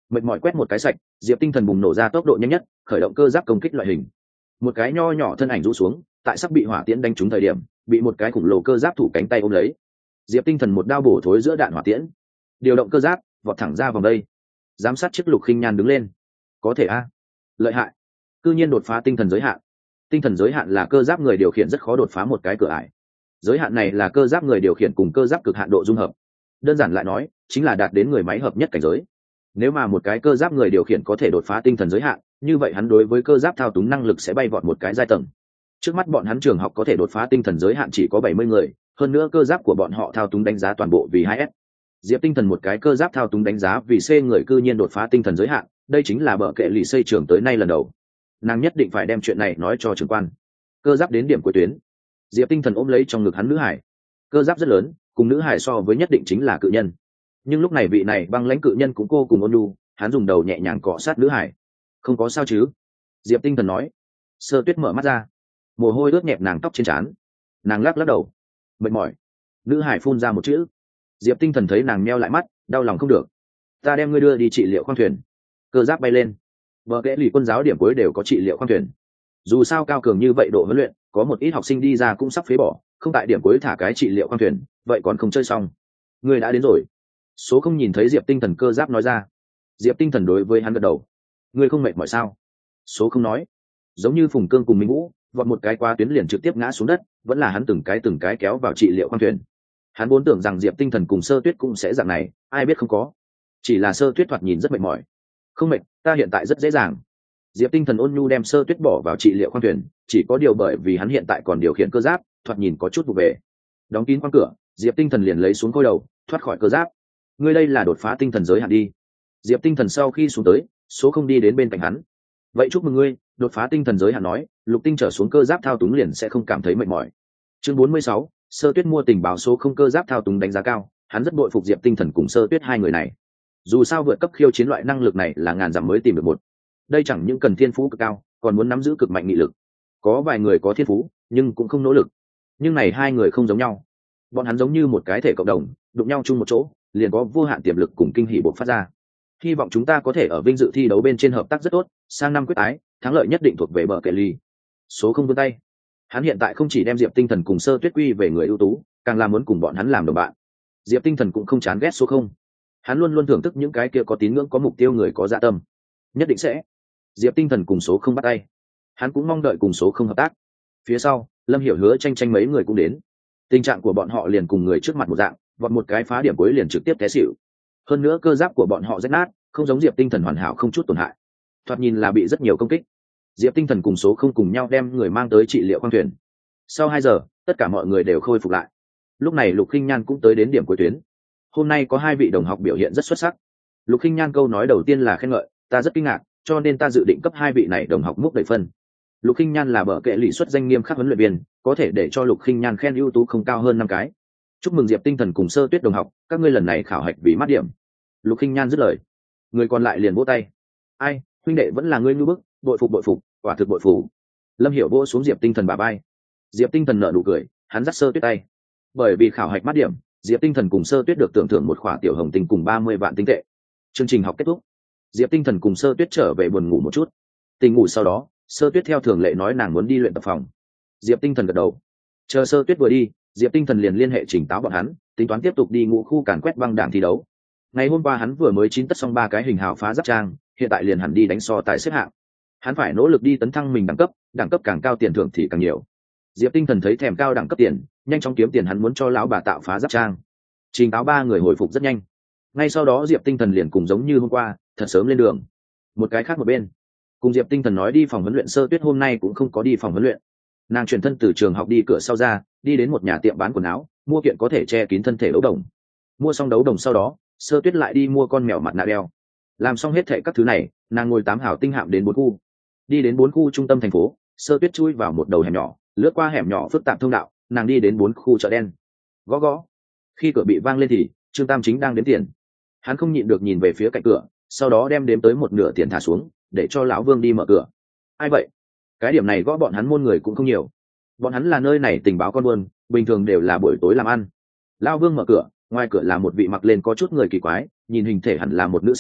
Mệt mỏi quét một cái sạch, Diệp Tinh Thần bùng nổ ra tốc độ nhanh nhất, khởi động cơ giáp công kích loại hình. Một cái nho nhỏ thân ảnh rũ xuống, tại sắp bị hỏa tiễn đánh trúng thời điểm, bị một cái khủng lồ cơ giáp thủ cánh tay ôm lấy. Diệp Tinh Thần một đao bổ thối giữa đạn hỏa tiễn, điều động cơ giáp, vọt thẳng ra vòng đây. Giám sát chiếc Lục Khinh Nhan đứng lên. Có thể a, lợi hại. Cư nhiên đột phá tinh thần giới hạn. Tinh thần giới hạn là cơ giáp người điều khiển rất khó đột phá một cái cửa ải. Giới hạn này là cơ giáp người điều khiển cùng cơ giáp cực hạn độ dung hợp. Đơn giản lại nói, chính là đạt đến người máy hợp nhất cảnh giới. Nếu mà một cái cơ giáp người điều khiển có thể đột phá tinh thần giới hạn, như vậy hắn đối với cơ giáp thao túng năng lực sẽ bay vọt một cái giai tầng. Trước mắt bọn hắn trường học có thể đột phá tinh thần giới hạn chỉ có bảy mươi người, hơn nữa cơ giáp của bọn họ thao túng đánh giá toàn bộ vì hai S. Diệp Tinh Thần một cái cơ giáp thao túng đánh giá vì C người cư nhiên đột phá tinh thần giới hạn, đây chính là bợ kệ lì xây trường tới nay lần đầu. Nàng nhất định phải đem chuyện này nói cho trưởng quan. Cơ giáp đến điểm cuối tuyến, Diệp Tinh Thần ôm lấy trong ngực hắn nữ hải. Cơ giáp rất lớn, cùng nữ hải so với nhất định chính là cự nhân. Nhưng lúc này vị này băng lãnh cự nhân cũng cô cùng ôn nhu, hắn dùng đầu nhẹ nhàng cọ sát nữ hải. Không có sao chứ? Diệp Tinh Thần nói. Sơ Tuyết mở mắt ra, mồ hôi ướt nhẹp nàng tóc trên trán. Nàng lắc lắc đầu, mệt mỏi. Nữ hải phun ra một chữ. Diệp Tinh Thần thấy nàng meo lại mắt, đau lòng không được. Ta đem ngươi đưa đi trị liệu khoang thuyền. Cơ giáp bay lên. Vợ kẽ lì quân giáo điểm cuối đều có trị liệu khoang thuyền. Dù sao cao cường như vậy độ huấn luyện, có một ít học sinh đi ra cũng sắp phế bỏ, không tại điểm cuối thả cái trị liệu khoang thuyền, vậy còn không chơi xong. Ngươi đã đến rồi. Số không nhìn thấy Diệp Tinh Thần cơ giáp nói ra. Diệp Tinh Thần đối với hắn gật đầu. Ngươi không mệt mỏi sao? Số không nói. Giống như Phùng Cương cùng Minh Vũ, vọt một cái qua tuyến liền trực tiếp ngã xuống đất, vẫn là hắn từng cái từng cái kéo vào trị liệu khoang thuyền. Hắn vốn tưởng rằng Diệp Tinh Thần cùng Sơ Tuyết cũng sẽ dạng này, ai biết không có. Chỉ là Sơ Tuyết thoạt nhìn rất mệt mỏi. Không mệt, ta hiện tại rất dễ dàng. Diệp Tinh Thần ôn nhu đem Sơ Tuyết bỏ vào trị liệu khoang thuyền, chỉ có điều bởi vì hắn hiện tại còn điều khiển cơ giáp, thoạt nhìn có chút vụ về. Đóng kín khoang cửa, Diệp Tinh Thần liền lấy xuống khôi đầu, thoát khỏi cơ giáp. Ngươi đây là đột phá tinh thần giới hạn đi. Diệp Tinh Thần sau khi xuống tới, số không đi đến bên cạnh hắn. Vậy chúc mừng ngươi, đột phá tinh thần giới hạn nói, Lục Tinh trở xuống cơ giáp thao túng liền sẽ không cảm thấy mệt mỏi. Chương bốn mươi sáu, Sơ Tuyết mua tình báo số không cơ giáp thao túng đánh giá cao, hắn rất bội phục Diệp Tinh Thần cùng Sơ Tuyết hai người này. Dù sao vượt cấp khiêu chiến loại năng lực này là ngàn dặm mới tìm được một. Đây chẳng những cần thiên phú cực cao, còn muốn nắm giữ cực mạnh nghị lực. Có vài người có thiên phú, nhưng cũng không nỗ lực. Nhưng này hai người không giống nhau. Bọn hắn giống như một cái thể cộng đồng, đụng nhau chung một chỗ, liền có vô hạn tiềm lực cùng kinh hỉ bộc phát ra. Hy vọng chúng ta có thể ở vinh dự thi đấu bên trên hợp tác rất tốt, sang năm quyết tái, thắng lợi nhất định thuộc về bờ kệ ly. Số không vươn tay. Hắn hiện tại không chỉ đem Diệp Tinh Thần cùng Sơ Tuyết quy về người ưu tú, càng là muốn cùng bọn hắn làm đồng bạn. Diệp Tinh Thần cũng không chán ghét số không. Hắn luôn luôn thưởng thức những cái kia có tín ngưỡng có mục tiêu người có dạ tâm. Nhất định sẽ. Diệp Tinh Thần cùng số không bắt tay. Hắn cũng mong đợi cùng số không hợp tác. Phía sau, Lâm Hiểu Hứa tranh tranh mấy người cũng đến. Tình trạng của bọn họ liền cùng người trước mặt một dạng, vọt một cái phá điểm cuối liền trực tiếp té xỉu. Hơn nữa cơ giáp của bọn họ rách nát, không giống Diệp Tinh Thần hoàn hảo không chút tổn hại. Thoạt nhìn là bị rất nhiều công kích. Diệp Tinh Thần cùng số không cùng nhau đem người mang tới trị liệu khoang thuyền. Sau hai giờ, tất cả mọi người đều khôi phục lại. Lúc này Lục Khinh Nhan cũng tới đến điểm cuối tuyến. Hôm nay có hai vị đồng học biểu hiện rất xuất sắc. Lục Khinh Nhan câu nói đầu tiên là khen ngợi, ta rất kinh ngạc, cho nên ta dự định cấp hai vị này đồng học múc đầy phân. Lục Khinh Nhan là bợ kệ lì xuất danh nghiêm khắc huấn luyện viên, có thể để cho Lục Khinh Nhan khen ưu tú không cao hơn năm cái. Chúc mừng Diệp Tinh Thần cùng Sơ Tuyết đồng học, các ngươi lần này khảo hạch vì mát điểm. Lục Khinh Nhan dứt lời, người còn lại liền vỗ tay. Ai, huynh đệ vẫn là ngươi nhu bức, bội phục bội phục, quả thực bội phục. Lâm Hiểu vỗ xuống Diệp Tinh Thần bả vai. Diệp Tinh Thần nở nụ cười, hắn dắt Sơ Tuyết tay. Bởi vì khảo hạch mát điểm, Diệp Tinh Thần cùng Sơ Tuyết được tưởng thưởng một khỏa tiểu hồng tinh cùng ba mươi vạn tinh tệ. Chương trình học kết thúc. Diệp Tinh Thần cùng Sơ Tuyết trở về buồn ngủ một chút. Tỉnh ngủ sau đó, Sơ Tuyết theo thường lệ nói nàng muốn đi luyện tập phòng. Diệp Tinh Thần gật đầu. Chờ Sơ Tuyết vừa đi, Diệp Tinh Thần liền liên hệ chỉnh táo bọn hắn, tính toán tiếp tục đi ngũ khu càn quét băng đảng thi đấu. Ngày hôm qua hắn vừa mới chín tất xong ba cái hình hào phá giáp trang, hiện tại liền hẳn đi đánh so tài xếp hạng. Hắn phải nỗ lực đi tấn thăng mình đẳng cấp, đẳng cấp càng cao tiền thưởng thì càng nhiều. Diệp Tinh Thần thấy thèm cao đẳng cấp tiền, nhanh chóng kiếm tiền, hắn muốn cho lão bà tạo phá giáp trang. Trình táo ba người hồi phục rất nhanh. Ngay sau đó Diệp Tinh Thần liền cùng giống như hôm qua, thật sớm lên đường. Một cái khác một bên, cùng Diệp Tinh Thần nói đi phòng huấn luyện, Sơ Tuyết hôm nay cũng không có đi phòng huấn luyện. Nàng chuyển thân từ trường học đi cửa sau ra, đi đến một nhà tiệm bán quần áo, mua kiện có thể che kín thân thể đấu đồng. Mua xong đấu đồng sau đó, Sơ Tuyết lại đi mua con mèo mặt nạ đeo. Làm xong hết thảy các thứ này, nàng ngồi tám hảo tinh hạm đến bốn khu. Đi đến bốn khu trung tâm thành phố, Sơ Tuyết chui vào một đầu hẻm nhỏ, lướt qua hẻm nhỏ phức tạp thông đạo, nàng đi đến bốn khu chợ đen. Gõ gõ. Khi cửa bị vang lên thì Trương Tam chính đang đếm tiền. Hắn không nhịn được nhìn về phía cạnh cửa, sau đó đem đếm tới một nửa tiền thả xuống, để cho lão Vương đi mở cửa. Ai vậy? Cái điểm này gõ bọn hắn môn người cũng không nhiều. Bọn hắn là nơi này tình báo con buôn, bình thường đều là buổi tối làm ăn. Lão Vương mở cửa, ngoài cửa là một vị mặc lên có chút người kỳ quái, nhìn hình thể hẳn là một nữ sinh,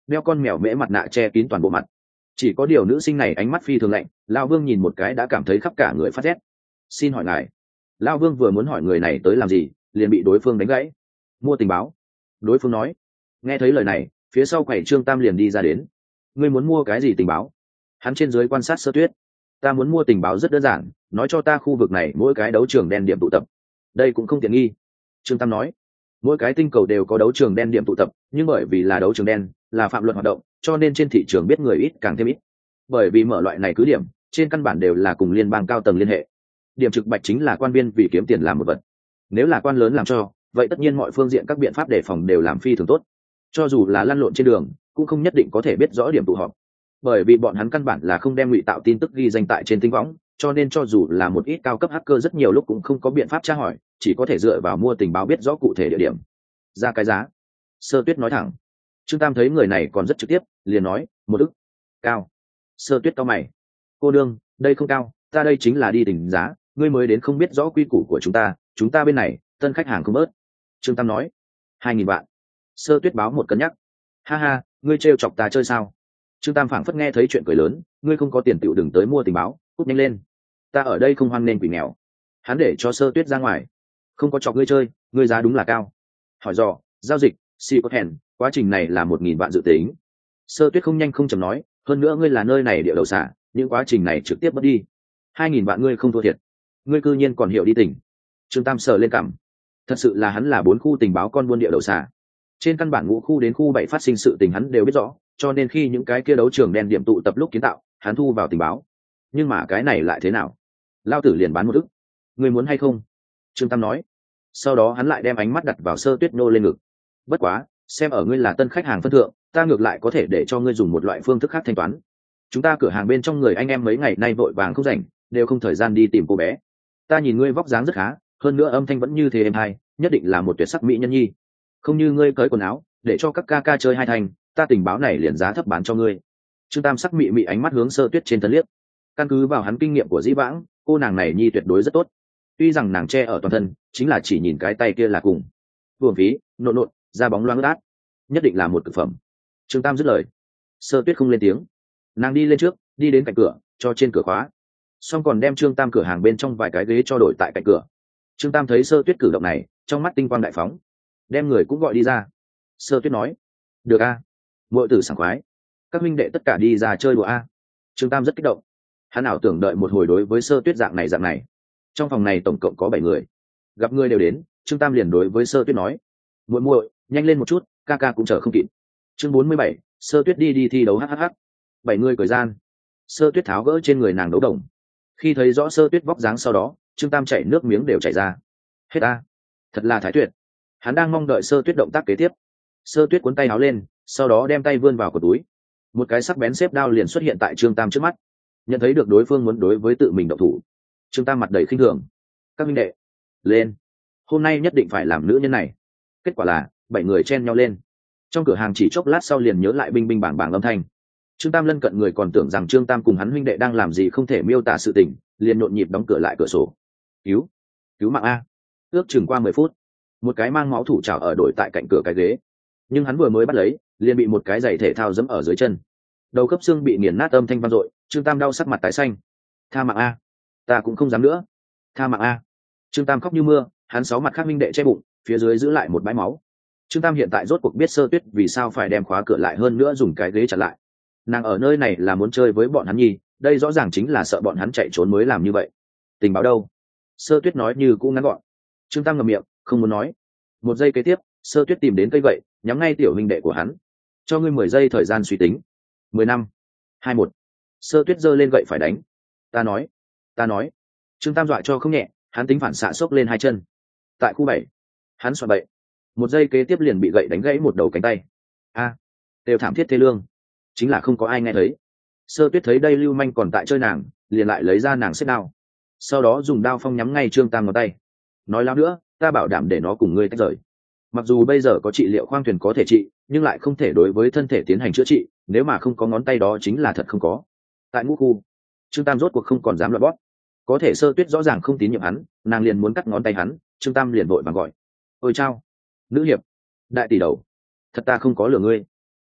đeo con mèo mễ mặt nạ che kín toàn bộ mặt. Chỉ có điều nữ sinh này ánh mắt phi thường lạnh, Lão Vương nhìn một cái đã cảm thấy khắp cả người phát rét. Xin hỏi ngài. Lão Vương vừa muốn hỏi người này tới làm gì, liền bị đối phương đánh gãy. Mua tình báo. Đối phương nói. Nghe thấy lời này, phía sau quầy Trương Tam liền đi ra đến. Ngươi muốn mua cái gì tình báo? Hắn trên dưới quan sát Sơ Tuyết. Ta muốn mua tình báo rất đơn giản, nói cho ta khu vực này mỗi cái đấu trường đen điểm tụ tập. Đây cũng không tiện nghi. Trương Tam nói. Mỗi cái tinh cầu đều có đấu trường đen điểm tụ tập, nhưng bởi vì là đấu trường đen, là phạm luật hoạt động, cho nên trên thị trường biết người ít càng thêm ít. Bởi vì mở loại này cứ điểm, trên căn bản đều là cùng liên bang cao tầng liên hệ. Điểm trực bạch chính là quan viên vì kiếm tiền làm một vật. Nếu là quan lớn làm cho, vậy tất nhiên mọi phương diện các biện pháp đề phòng đều làm phi thường tốt. Cho dù là lăn lộn trên đường, cũng không nhất định có thể biết rõ điểm tụ họp. Bởi vì bọn hắn căn bản là không đem ngụy tạo tin tức ghi danh tại trên tinh võng, cho nên cho dù là một ít cao cấp hacker rất nhiều lúc cũng không có biện pháp tra hỏi, chỉ có thể dựa vào mua tình báo biết rõ cụ thể địa điểm. Ra cái giá. Sơ Tuyết nói thẳng. Trương Tam thấy người này còn rất trực tiếp, liền nói, một ức. Cao. Sơ Tuyết cau mày. Cô đương, đây không cao, ta đây chính là đi tỉnh giá, ngươi mới đến không biết rõ quy củ của chúng ta, chúng ta bên này, tân khách hàng không bớt. Trương Tam nói. Hai nghìn vạn. Sơ Tuyết báo một cân nhắc. Ha ha, ngươi trêu chọc ta chơi sao? Trương Tam phảng phất nghe thấy chuyện cười lớn, ngươi không có tiền tiểu đừng tới mua tình báo, cút nhanh lên. Ta ở đây không hoan nên quỷ nghèo. Hắn để cho Sơ Tuyết ra ngoài. Không có chọc ngươi chơi, ngươi giá đúng là cao. Hỏi dò, giao dịch, si có hèn, quá trình này là một nghìn vạn dự tính. Sơ Tuyết không nhanh không chậm nói, hơn nữa ngươi là nơi này địa đầu xả, những quá trình này trực tiếp mất đi. Hai nghìn vạn ngươi không thua thiệt. Ngươi cư nhiên còn hiểu đi tỉnh. Trương Tam sờ lên cằm. Thật sự là hắn là bốn khu tình báo con buôn địa đầu xả. Trên căn bản ngũ khu đến khu bảy phát sinh sự tình hắn đều biết rõ, cho nên khi những cái kia đấu trường đen điểm tụ tập lúc kiến tạo, hắn thu vào tình báo. Nhưng mà cái này lại thế nào? Lao tử liền bán một ức. Ngươi muốn hay không? Trương Tam nói. Sau đó hắn lại đem ánh mắt đặt vào Sơ Tuyết nô lên ngực. Bất quá, xem ở ngươi là tân khách hàng phân thượng, ta ngược lại có thể để cho ngươi dùng một loại phương thức khác thanh toán. Chúng ta cửa hàng bên trong người anh em mấy ngày nay vội vàng không rảnh, đều không thời gian đi tìm cô bé. Ta nhìn ngươi vóc dáng rất khá, hơn nữa âm thanh vẫn như thế êm hay, nhất định là một tuyệt sắc mỹ nhân nhi. Không như ngươi cởi quần áo, để cho các ca ca chơi hai thành, ta tình báo này liền giá thấp bán cho ngươi. Trương Tam sắc mị mị ánh mắt hướng Sơ Tuyết trên thân liếc. Căn cứ vào hắn kinh nghiệm của dĩ vãng, cô nàng này nhi tuyệt đối rất tốt. Tuy rằng nàng che ở toàn thân, chính là chỉ nhìn cái tay kia là cùng. Buồn phí, nộn nộn, da bóng loáng át, nhất định là một thực phẩm. Trương Tam dứt lời. Sơ Tuyết không lên tiếng. Nàng đi lên trước, đi đến cạnh cửa, cho trên cửa khóa. Xong còn đem Trương Tam cửa hàng bên trong vài cái ghế cho đổi tại cạnh cửa. Trương Tam thấy Sơ Tuyết cử động này, trong mắt tinh quang đại phóng. Đem người cũng gọi đi ra. Sơ Tuyết nói. Được a. À? Muội tử sảng khoái. Các minh đệ tất cả đi ra chơi đùa a. À? Trương Tam rất kích động. Hắn ảo tưởng đợi một hồi đối với Sơ Tuyết dạng này dạng này. Trong phòng này tổng cộng có bảy người. Gặp người đều đến, Trương Tam liền đối với Sơ Tuyết nói. Muội muội, nhanh lên một chút, ca ca cũng chờ không kịp. Chương bốn mươi bảy, Sơ Tuyết đi đi thi đấu hhh. Bảy người cười gian. Sơ Tuyết tháo gỡ trên người nàng đấu đồng. Khi thấy rõ Sơ Tuyết vóc dáng sau đó, Trương Tam chảy nước miếng đều chảy ra. Hết a. Thật là thái tuyệt. Hắn đang mong đợi Sơ Tuyết động tác kế tiếp. Sơ Tuyết cuốn tay áo lên, sau đó đem tay vươn vào của túi. Một cái sắc bén xếp đao liền xuất hiện tại Trương Tam trước mắt. Nhận thấy được đối phương muốn đối với tự mình động thủ, Trương Tam mặt đầy khinh thường. Các minh đệ, lên! Hôm nay nhất định phải làm nữ nhân này. Kết quả là bảy người chen nhau lên. Trong cửa hàng chỉ chốc lát sau liền nhớ lại binh binh bảng bảng âm thanh. Trương Tam lân cận người còn tưởng rằng Trương Tam cùng hắn huynh đệ đang làm gì không thể miêu tả sự tình, liền nhộn nhịp đóng cửa lại cửa sổ. Cứu! Cứu mạng a! Ước chừng qua mười phút, một cái mang máu thủ trảo ở đổi tại cạnh cửa cái ghế, nhưng hắn vừa mới bắt lấy, liền bị một cái giày thể thao giẫm ở dưới chân. Đầu khớp xương bị nghiền nát âm thanh vang dội, Trương Tam đau sắc mặt tái xanh. Tha mạng a! Ta cũng không dám nữa. Tha mạng a! Trương Tam khóc như mưa, hắn sáu mặt khác minh đệ che bụng, phía dưới giữ lại một bãi máu. Trương Tam hiện tại rốt cuộc biết Sơ Tuyết vì sao phải đem khóa cửa lại, hơn nữa dùng cái ghế chặn lại. Nàng ở nơi này là muốn chơi với bọn hắn nhi, đây rõ ràng chính là sợ bọn hắn chạy trốn mới làm như vậy. Tình báo đâu? Sơ Tuyết nói như cũ ngắn gọn. Trương Tam ngậm miệng, không muốn nói. Một giây kế tiếp, Sơ Tuyết tìm đến cây gậy, nhắm ngay tiểu huynh đệ của hắn. Cho ngươi mười giây thời gian suy tính. Mười năm, hai một. Sơ Tuyết giơ lên gậy phải đánh. Ta nói, ta nói. Trương Tam dọa cho không nhẹ, hắn tính phản xạ xốc lên hai chân. Tại khu bảy, hắn xoa bậy. Một giây kế tiếp liền bị gậy đánh gãy một đầu cánh tay. A, à, đều thảm thiết thê lương. Chính là không có ai nghe thấy. Sơ Tuyết thấy đây lưu manh còn tại chơi nàng, liền lại lấy ra nàng xếp đao. Sau đó dùng đao phong nhắm ngay Trương Tam ngón tay. Nói láo nữa, ta bảo đảm để nó cùng ngươi tách rời. Mặc dù bây giờ có trị liệu khoang thuyền có thể trị, nhưng lại không thể đối với thân thể tiến hành chữa trị, nếu mà không có ngón tay đó chính là thật không có. Tại ngũ khu, Trương Tam rốt cuộc không còn dám loạn bóp. Có thể Sơ Tuyết rõ ràng không tín nhiệm hắn, nàng liền muốn cắt ngón tay hắn, Trương Tam liền vội vàng gọi. Ôi chao! Nữ hiệp! Đại tỷ đầu! Thật ta không có lừa ngươi.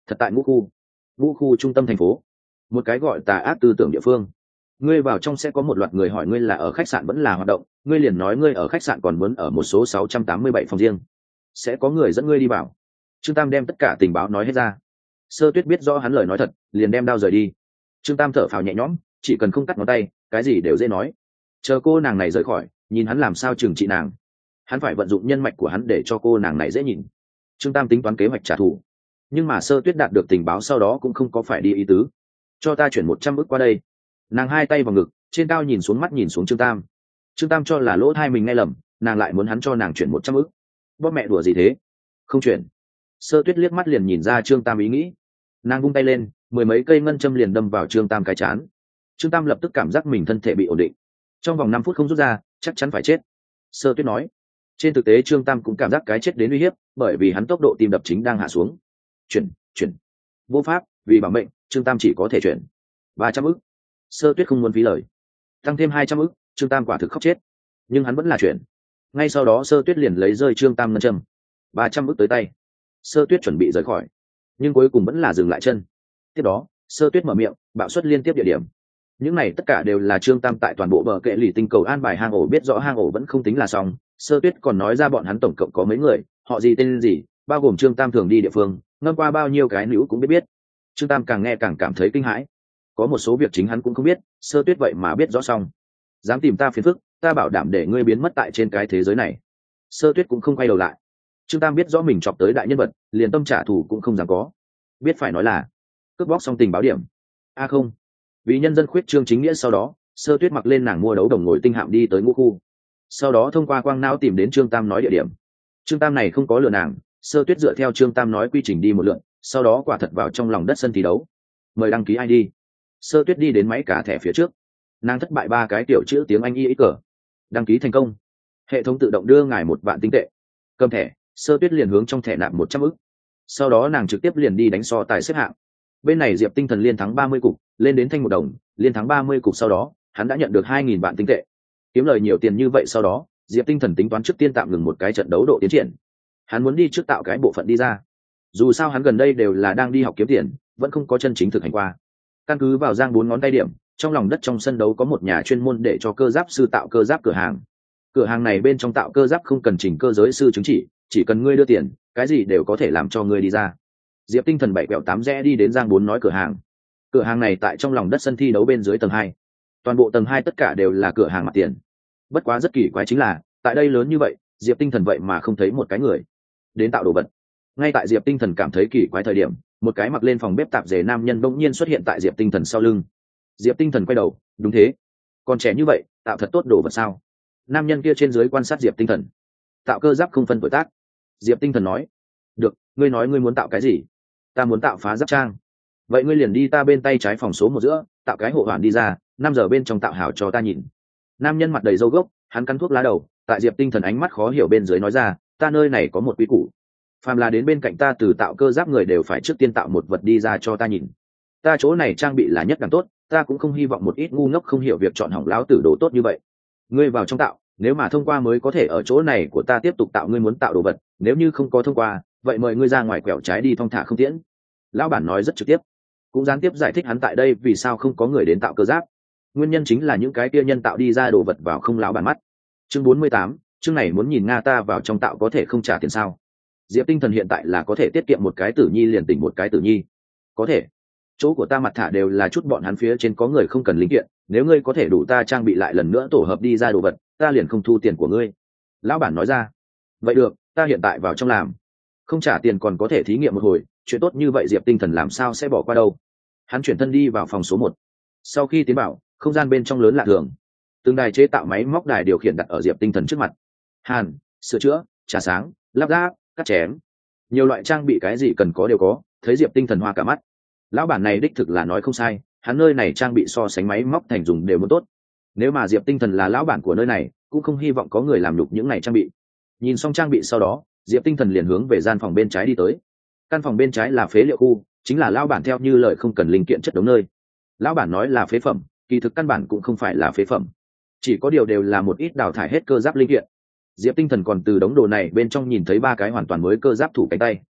Thật tại ngũ khu. Ngũ khu trung tâm thành phố, một cái gọi tà ác tư tưởng địa phương. Ngươi vào trong sẽ có một loạt người hỏi ngươi là ở khách sạn vẫn là hoạt động, ngươi liền nói ngươi ở khách sạn còn muốn ở một số sáu trăm tám mươi bảy phòng riêng, sẽ có người dẫn ngươi đi vào. Trương Tam đem tất cả tình báo nói hết ra. Sơ Tuyết biết rõ hắn lời nói thật, liền đem đao rời đi. Trương Tam thở phào nhẹ nhõm, chỉ cần không cắt ngón tay, cái gì đều dễ nói. Chờ cô nàng này rời khỏi, nhìn hắn làm sao trừng trị nàng. Hắn phải vận dụng nhân mạch của hắn để cho cô nàng này dễ nhìn. Trương Tam tính toán kế hoạch trả thù, nhưng mà Sơ Tuyết đạt được tình báo sau đó cũng không có phải đi ý tứ. Cho ta chuyển một trăm ức qua đây. Nàng hai tay vào ngực, trên cao nhìn xuống, mắt nhìn xuống Trương Tam. Trương Tam cho là lỗ thai mình nghe lầm, nàng lại muốn hắn cho nàng chuyển một trăm ức. Bóp mẹ đùa gì thế? Không chuyển. Sơ Tuyết liếc mắt liền nhìn ra Trương Tam ý nghĩ. Nàng vung tay lên, mười mấy cây ngân châm liền đâm vào Trương Tam cái chán. Trương Tam lập tức cảm giác mình thân thể bị ổn định, trong vòng năm phút không rút ra chắc chắn phải chết. Sơ Tuyết nói. Trên thực tế Trương Tam cũng cảm giác cái chết đến uy hiếp, bởi vì hắn tốc độ tim đập chính đang hạ xuống. Chuyển, chuyển. Vô pháp, vì bảo mệnh Trương Tam chỉ có thể chuyển. Ba trăm ức. Sơ Tuyết không muốn phí lời, tăng thêm hai trăm ức, Trương Tam quả thực khóc chết, nhưng hắn vẫn là chuyển. Ngay sau đó Sơ Tuyết liền lấy rơi Trương Tam ngân châm. Ba trăm ức tới tay. Sơ Tuyết chuẩn bị rời khỏi, nhưng cuối cùng vẫn là dừng lại chân. Tiếp đó Sơ Tuyết mở miệng bạo suất liên tiếp địa điểm. Những này tất cả đều là Trương Tam tại toàn bộ bờ kệ lì tinh cầu an bài hang ổ, biết rõ hang ổ vẫn không tính là xong. Sơ Tuyết còn nói ra bọn hắn tổng cộng có mấy người, họ gì tên gì, bao gồm Trương Tam thường đi địa phương, ngâm qua bao nhiêu cái nữ cũng biết biết. Trương Tam càng nghe càng cảm thấy kinh hãi, có một số việc chính hắn cũng không biết, Sơ Tuyết vậy mà biết rõ xong. Dám tìm ta phiền phức, ta bảo đảm để ngươi biến mất tại trên cái thế giới này. Sơ Tuyết cũng không quay đầu lại. Trương Tam biết rõ mình chọc tới đại nhân vật, liền tâm trả thù cũng không dám có, biết phải nói là cướp bóc xong tình báo điểm. A à không, vì nhân dân khuyết trương chính nghĩa. Sau đó Sơ Tuyết mặc lên nàng mua đấu đồng ngồi tinh hạm đi tới ngũ khu, sau đó thông qua quang não tìm đến Trương Tam nói địa điểm. Trương Tam này không có lừa nàng, Sơ Tuyết dựa theo Trương Tam nói quy trình đi một lượt, sau đó quả thật vào trong lòng đất sân thi đấu. Mời đăng ký i đê. Sơ Tuyết đi đến máy cá thẻ phía trước, nàng thất bại ba cái tiểu chữ tiếng Anh y ít cờ. Đăng ký thành công, hệ thống tự động đưa ngài một vạn tinh tệ. Cầm thẻ, Sơ Tuyết liền hướng trong thẻ nạp một trăm ức. Sau đó nàng trực tiếp liền đi đánh so tài xếp hạng. Bên này Diệp Tinh Thần liên thắng ba mươi cục, lên đến thanh một đồng, liên thắng ba mươi cục sau đó, hắn đã nhận được hai nghìn vạn tinh tệ. Kiếm lời nhiều tiền như vậy sau đó, Diệp Tinh Thần tính toán trước tiên tạm ngừng một cái trận đấu độ tiến triển. Hắn muốn đi trước tạo cái bộ phận đi ra. Dù sao hắn gần đây đều là đang đi học kiếm tiền, vẫn không có chân chính thực hành qua. Căn cứ vào giang bốn ngón tay điểm, trong lòng đất trong sân đấu có một nhà chuyên môn để cho cơ giáp sư tạo cơ giáp cửa hàng. Cửa hàng này bên trong tạo cơ giáp không cần trình cơ giới sư chứng chỉ, chỉ cần ngươi đưa tiền, cái gì đều có thể làm cho ngươi đi ra. Diệp Tinh Thần bảy quẹo tám rẽ đi đến giang bốn nói cửa hàng. Cửa hàng này tại trong lòng đất sân thi đấu bên dưới tầng hai. Toàn bộ tầng hai tất cả đều là cửa hàng mặt tiền. Bất quá rất kỳ quái chính là, tại đây lớn như vậy, Diệp Tinh Thần vậy mà không thấy một cái người đến tạo đồ vật. Ngay tại Diệp Tinh Thần cảm thấy kỳ quái thời điểm, một cái mặc lên phòng bếp tạp dề nam nhân bỗng nhiên xuất hiện tại Diệp Tinh Thần sau lưng. Diệp Tinh Thần quay đầu, đúng thế, còn trẻ như vậy, tạo thật tốt đồ vật sao? Nam nhân kia trên dưới quan sát Diệp Tinh Thần. Tạo cơ giáp không phân tuổi tác. Diệp Tinh Thần nói, được, ngươi nói ngươi muốn tạo cái gì? Ta muốn tạo phá giáp trang. Vậy ngươi liền đi ta bên tay trái phòng số một giữa, tạo cái hộ hoàn đi ra, năm giờ bên trong tạo hảo cho ta nhìn. Nam nhân mặt đầy râu gốc, hắn cắn thuốc lá đầu, tại Diệp Tinh Thần ánh mắt khó hiểu bên dưới nói ra, ta nơi này có một quy củ, phàm là đến bên cạnh ta từ tạo cơ giáp người đều phải trước tiên tạo một vật đi ra cho ta nhìn. Ta chỗ này trang bị là nhất đẳng tốt, ta cũng không hy vọng một ít ngu ngốc không hiểu việc chọn hỏng láo tử đồ tốt như vậy. Ngươi vào trong tạo, nếu mà thông qua mới có thể ở chỗ này của ta tiếp tục tạo ngươi muốn tạo đồ vật, nếu như không có thông qua, vậy mời ngươi ra ngoài quẹo trái đi thong thả không tiễn. Lão bản nói rất trực tiếp, cũng gián tiếp giải thích hắn tại đây vì sao không có người đến tạo cơ giáp. Nguyên nhân chính là những cái kia nhân tạo đi ra đồ vật vào không lão bản mắt. Chương bốn mươi tám, chương này muốn nhìn Nga ta vào trong tạo có thể không trả tiền sao? Diệp Tinh Thần hiện tại là có thể tiết kiệm một cái tử nhi liền tỉnh một cái tử nhi. Có thể. Chỗ của ta mặt thả đều là chút bọn hắn phía trên có người không cần linh kiện, nếu ngươi có thể đủ ta trang bị lại lần nữa tổ hợp đi ra đồ vật, ta liền không thu tiền của ngươi. Lão bản nói ra. Vậy được, ta hiện tại vào trong làm. Không trả tiền còn có thể thí nghiệm một hồi, chuyện tốt như vậy Diệp Tinh Thần làm sao sẽ bỏ qua đâu. Hắn chuyển thân đi vào phòng số một. Sau khi tiến vào, không gian bên trong lớn lạ thường. Từng đài chế tạo máy móc đài điều khiển đặt ở Diệp Tinh Thần trước mặt. Hàn, sửa chữa, trà sáng, lắp ráp, cắt chém, nhiều loại trang bị cái gì cần có đều có. Thấy Diệp Tinh Thần hoa cả mắt. Lão bản này đích thực là nói không sai, hắn nơi này trang bị so sánh máy móc thành dùng đều muốn tốt. Nếu mà Diệp Tinh Thần là lão bản của nơi này, cũng không hy vọng có người làm nhục những này trang bị. Nhìn xong trang bị sau đó, Diệp Tinh Thần liền hướng về gian phòng bên trái đi tới. Căn phòng bên trái là phế liệu khu, chính là lão bản theo như lời không cần linh kiện chất đống nơi. Lão bản nói là phế phẩm, kỳ thực căn bản cũng không phải là phế phẩm, chỉ có điều đều là một ít đào thải hết cơ giáp linh kiện. Diệp Tinh Thần còn từ đống đồ này bên trong nhìn thấy ba cái hoàn toàn mới cơ giáp thủ cánh tay.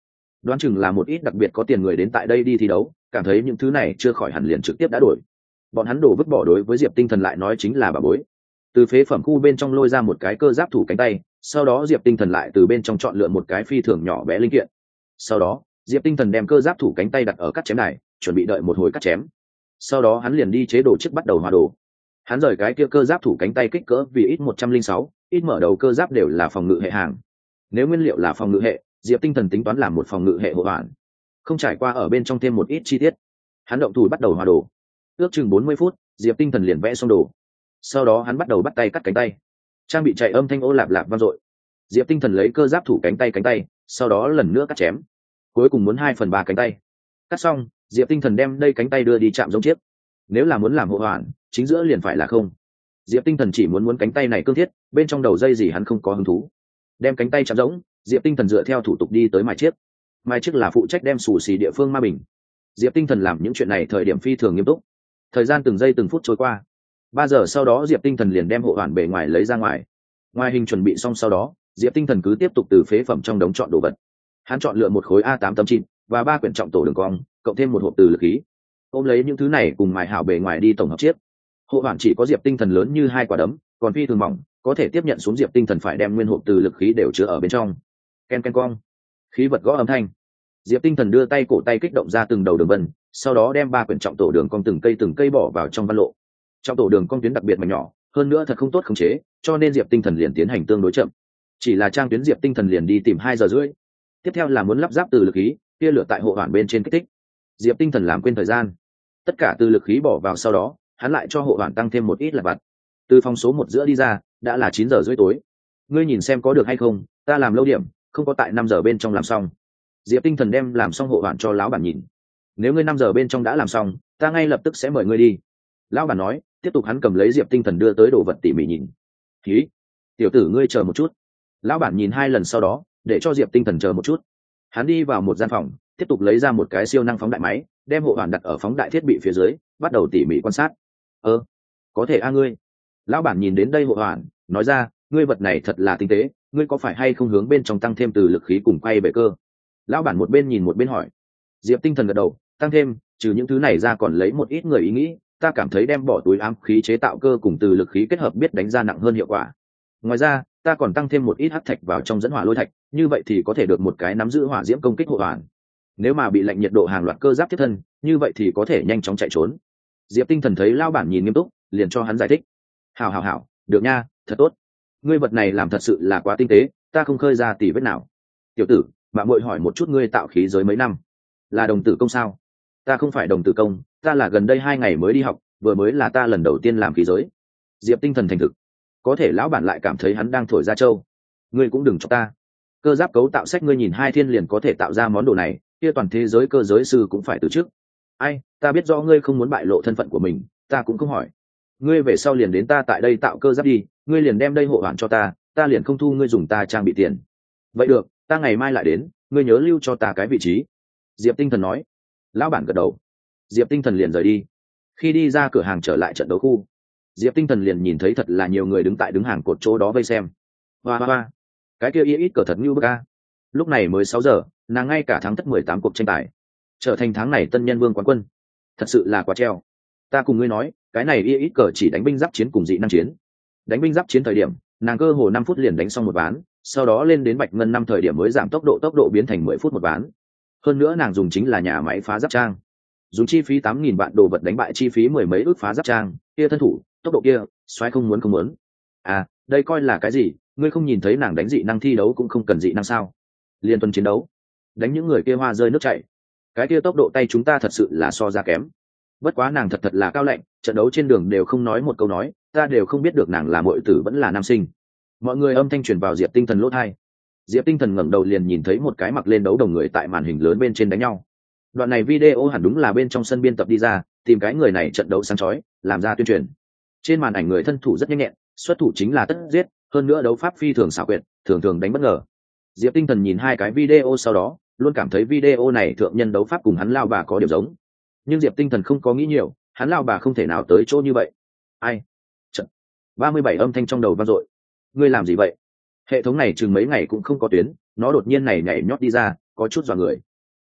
đoán chừng là một ít đặc biệt có tiền người đến tại đây đi thi đấu, cảm thấy những thứ này chưa khỏi hẳn liền trực tiếp đã đổi. Bọn hắn đổ vứt bỏ đối với Diệp Tinh Thần lại nói chính là bà bối. Từ phế phẩm khu bên trong lôi ra một cái cơ giáp thủ cánh tay, sau đó Diệp Tinh Thần lại từ bên trong chọn lựa một cái phi thường nhỏ bé linh kiện. Sau đó, Diệp Tinh Thần đem cơ giáp thủ cánh tay đặt ở cắt chém đài, chuẩn bị đợi một hồi cắt chém. Sau đó hắn liền đi chế đồ chiếc bắt đầu hòa đồ. Hắn rời cái kia cơ giáp thủ cánh tay kích cỡ vì ít một trăm linh sáu, ít mở đầu cơ giáp đều là phòng ngự hệ hàng. Nếu nguyên liệu là phòng ngự hệ, Diệp Tinh Thần tính toán làm một phòng ngự hệ hộ hoàn, không trải qua ở bên trong thêm một ít chi tiết. Hắn động thủ bắt đầu hòa đồ. Ước chừng bốn mươi phút, Diệp Tinh Thần liền vẽ xong đồ. Sau đó hắn bắt đầu bắt tay cắt cánh tay. Trang bị chạy âm thanh ô lạp lạp vang dội. Diệp Tinh Thần lấy cơ giáp thủ cánh tay cánh tay, sau đó lần nữa cắt chém. Cuối cùng muốn hai phần ba cánh tay. Cắt xong, Diệp Tinh Thần đem đây cánh tay đưa đi chạm giống chiếc. Nếu là muốn làm hộ hoàn, chính giữa liền phải là không. Diệp Tinh Thần chỉ muốn muốn cánh tay này cương thiết, bên trong đầu dây gì hắn không có hứng thú. Đem cánh tay chạm giống, Diệp Tinh Thần dựa theo thủ tục đi tới mài chiếc. Mài chiếc là phụ trách đem xù xì địa phương ma bình. Diệp Tinh Thần làm những chuyện này thời điểm phi thường nghiêm túc. Thời gian từng giây từng phút trôi qua. Ba giờ sau đó Diệp Tinh Thần liền đem hộ hoàn bề ngoài lấy ra ngoài. Ngoài hình chuẩn bị xong sau đó, Diệp Tinh Thần cứ tiếp tục từ phế phẩm trong đống chọn đồ vật. Hắn chọn lựa một khối a tám tấm chìm và ba quyển trọng tổ đường cong, cộng thêm một hộp từ lực khí. Ôm lấy những thứ này cùng mài hảo bề ngoài đi tổng hợp chiếc. Hộ hoàn chỉ có Diệp Tinh Thần lớn như hai quả đấm, còn phi thường mỏng, có thể tiếp nhận xuống Diệp Tinh Thần phải đem nguyên hộp từ lực khí đều chứa ở bên trong. Ken ken cong, khí vật gõ âm thanh. Diệp Tinh Thần đưa tay cổ tay kích động ra từng đầu đường vân, sau đó đem ba quyển trọng tổ đường cong từng cây từng cây bỏ vào trong văn lộ. Trọng tổ đường cong tuyến đặc biệt mà nhỏ, hơn nữa thật không tốt khống chế, cho nên Diệp Tinh Thần liền tiến hành tương đối chậm. Chỉ là trang tuyến Diệp Tinh Thần liền đi tìm hai giờ rưỡi. Tiếp theo là muốn lắp ráp từ lực khí, tia lửa tại hộ hoàn bên trên kích thích. Diệp Tinh Thần làm quên thời gian. Tất cả từ lực khí bỏ vào sau đó, hắn lại cho hộ hoàn tăng thêm một ít là vặt. Từ phòng số một giữa đi ra, đã là chín giờ rưỡi tối. Ngươi nhìn xem có được hay không, ta làm lâu điểm, không có tại năm giờ bên trong làm xong. Diệp Tinh Thần đem làm xong hộ hoàn cho lão bản nhìn. Nếu ngươi năm giờ bên trong đã làm xong, ta ngay lập tức sẽ mời ngươi đi. Lão bản nói, tiếp tục hắn cầm lấy Diệp Tinh Thần đưa tới đồ vật tỉ mỉ nhìn. Khí, tiểu tử ngươi chờ một chút. Lão bản nhìn hai lần sau đó, để cho Diệp Tinh Thần chờ một chút. Hắn đi vào một gian phòng, tiếp tục lấy ra một cái siêu năng phóng đại máy, đem hộ hoàn đặt ở phóng đại thiết bị phía dưới, bắt đầu tỉ mỉ quan sát. Ơ, có thể a ngươi. Lão bản nhìn đến đây hộ hoàn, nói ra, ngươi vật này thật là tinh tế, ngươi có phải hay không hướng bên trong tăng thêm từ lực khí cùng quay về cơ? Lão bản một bên nhìn một bên hỏi. Diệp Tinh Thần gật đầu, tăng thêm, trừ những thứ này ra còn lấy một ít người ý nghĩ, ta cảm thấy đem bỏ túi ám khí chế tạo cơ cùng từ lực khí kết hợp biết đánh ra nặng hơn hiệu quả. Ngoài ra, ta còn tăng thêm một ít hắc thạch vào trong dẫn hỏa lôi thạch, như vậy thì có thể được một cái nắm giữ hỏa diễm công kích hộ hoàn. Nếu mà bị lạnh nhiệt độ hàng loạt cơ giáp tiếp thân, như vậy thì có thể nhanh chóng chạy trốn. Diệp Tinh Thần thấy lão bản nhìn nghiêm túc, liền cho hắn giải thích. Hảo hảo hảo, được nha, thật tốt. Ngươi vật này làm thật sự là quá tinh tế, ta không khơi ra tỉ vết nào. Tiểu tử, bạn muội hỏi một chút ngươi tạo khí giới mấy năm? Là đồng tử công sao? Ta không phải đồng tử công, ta là gần đây hai ngày mới đi học, vừa mới là ta lần đầu tiên làm khí giới. Diệp Tinh Thần thành thực. Có thể lão bản lại cảm thấy hắn đang thổi ra trâu. Ngươi cũng đừng cho ta. Cơ giáp cấu tạo sách ngươi nhìn hai thiên liền có thể tạo ra món đồ này, kia toàn thế giới cơ giới sư cũng phải từ trước. Ai, ta biết rõ ngươi không muốn bại lộ thân phận của mình, ta cũng không hỏi. Ngươi về sau liền đến ta tại đây tạo cơ giáp đi, ngươi liền đem đây hộ hoàn cho ta, ta liền không thu ngươi dùng ta trang bị tiền. Vậy được, ta ngày mai lại đến, ngươi nhớ lưu cho ta cái vị trí. Diệp Tinh Thần nói. Lão bản gật đầu. Diệp Tinh Thần liền rời đi. Khi đi ra cửa hàng trở lại trận đấu khu, Diệp Tinh Thần liền nhìn thấy thật là nhiều người đứng tại đứng hàng cột chỗ đó vây xem. Hoa hoa hoa, cái kia ít cờ thật như bức a. Lúc này mới sáu giờ, nàng ngay cả thắng tất mười tám cuộc tranh tài, trở thành tháng này tân nhân vương quán quân. Thật sự là quá treo. Ta cùng ngươi nói, cái này ít cờ chỉ đánh binh giáp chiến cùng dị năng chiến. Đánh binh giáp chiến thời điểm, nàng cơ hồ năm phút liền đánh xong một ván, sau đó lên đến bạch ngân năm thời điểm mới giảm tốc độ tốc độ biến thành mười phút một ván. Hơn nữa nàng dùng chính là nhà máy phá giáp trang, dùng chi phí tám nghìn vạn đồ vật đánh bại chi phí mười mấy ước phá giáp trang, kia thân thủ, tốc độ kia, xoáy không muốn không muốn. À, đây coi là cái gì, ngươi không nhìn thấy nàng đánh dị năng thi đấu cũng không cần dị năng sao? Liên tuần chiến đấu, đánh những người kia hoa rơi nước chảy. Cái kia tốc độ tay chúng ta thật sự là so ra kém. Bất quá nàng thật thật là cao lạnh, trận đấu trên đường đều không nói một câu nói, ta đều không biết được nàng là muội tử vẫn là nam sinh. Mọi người âm thanh truyền vào Diệp Tinh Thần lỗ tai. Diệp Tinh Thần ngẩng đầu liền nhìn thấy một cái mặc lên đấu đồng người tại màn hình lớn bên trên đánh nhau. Đoạn này video hẳn đúng là bên trong sân biên tập đi ra, tìm cái người này trận đấu sáng chói, làm ra tuyên truyền. Trên màn ảnh người thân thủ rất nhanh nhẹn, xuất thủ chính là tất giết, hơn nữa đấu pháp phi thường xảo quyệt, thường thường đánh bất ngờ. Diệp Tinh Thần nhìn hai cái video sau đó, luôn cảm thấy video này thượng nhân đấu pháp cùng hắn lao bà có điểm giống. Nhưng Diệp Tinh Thần không có nghĩ nhiều, hắn lao bà không thể nào tới chỗ như vậy. Ai? Trận. ba mươi bảy âm thanh trong đầu vang dội. Ngươi làm gì vậy? Hệ thống này chừng mấy ngày cũng không có tuyến, nó đột nhiên này nhảy nhót đi ra, có chút dọa người.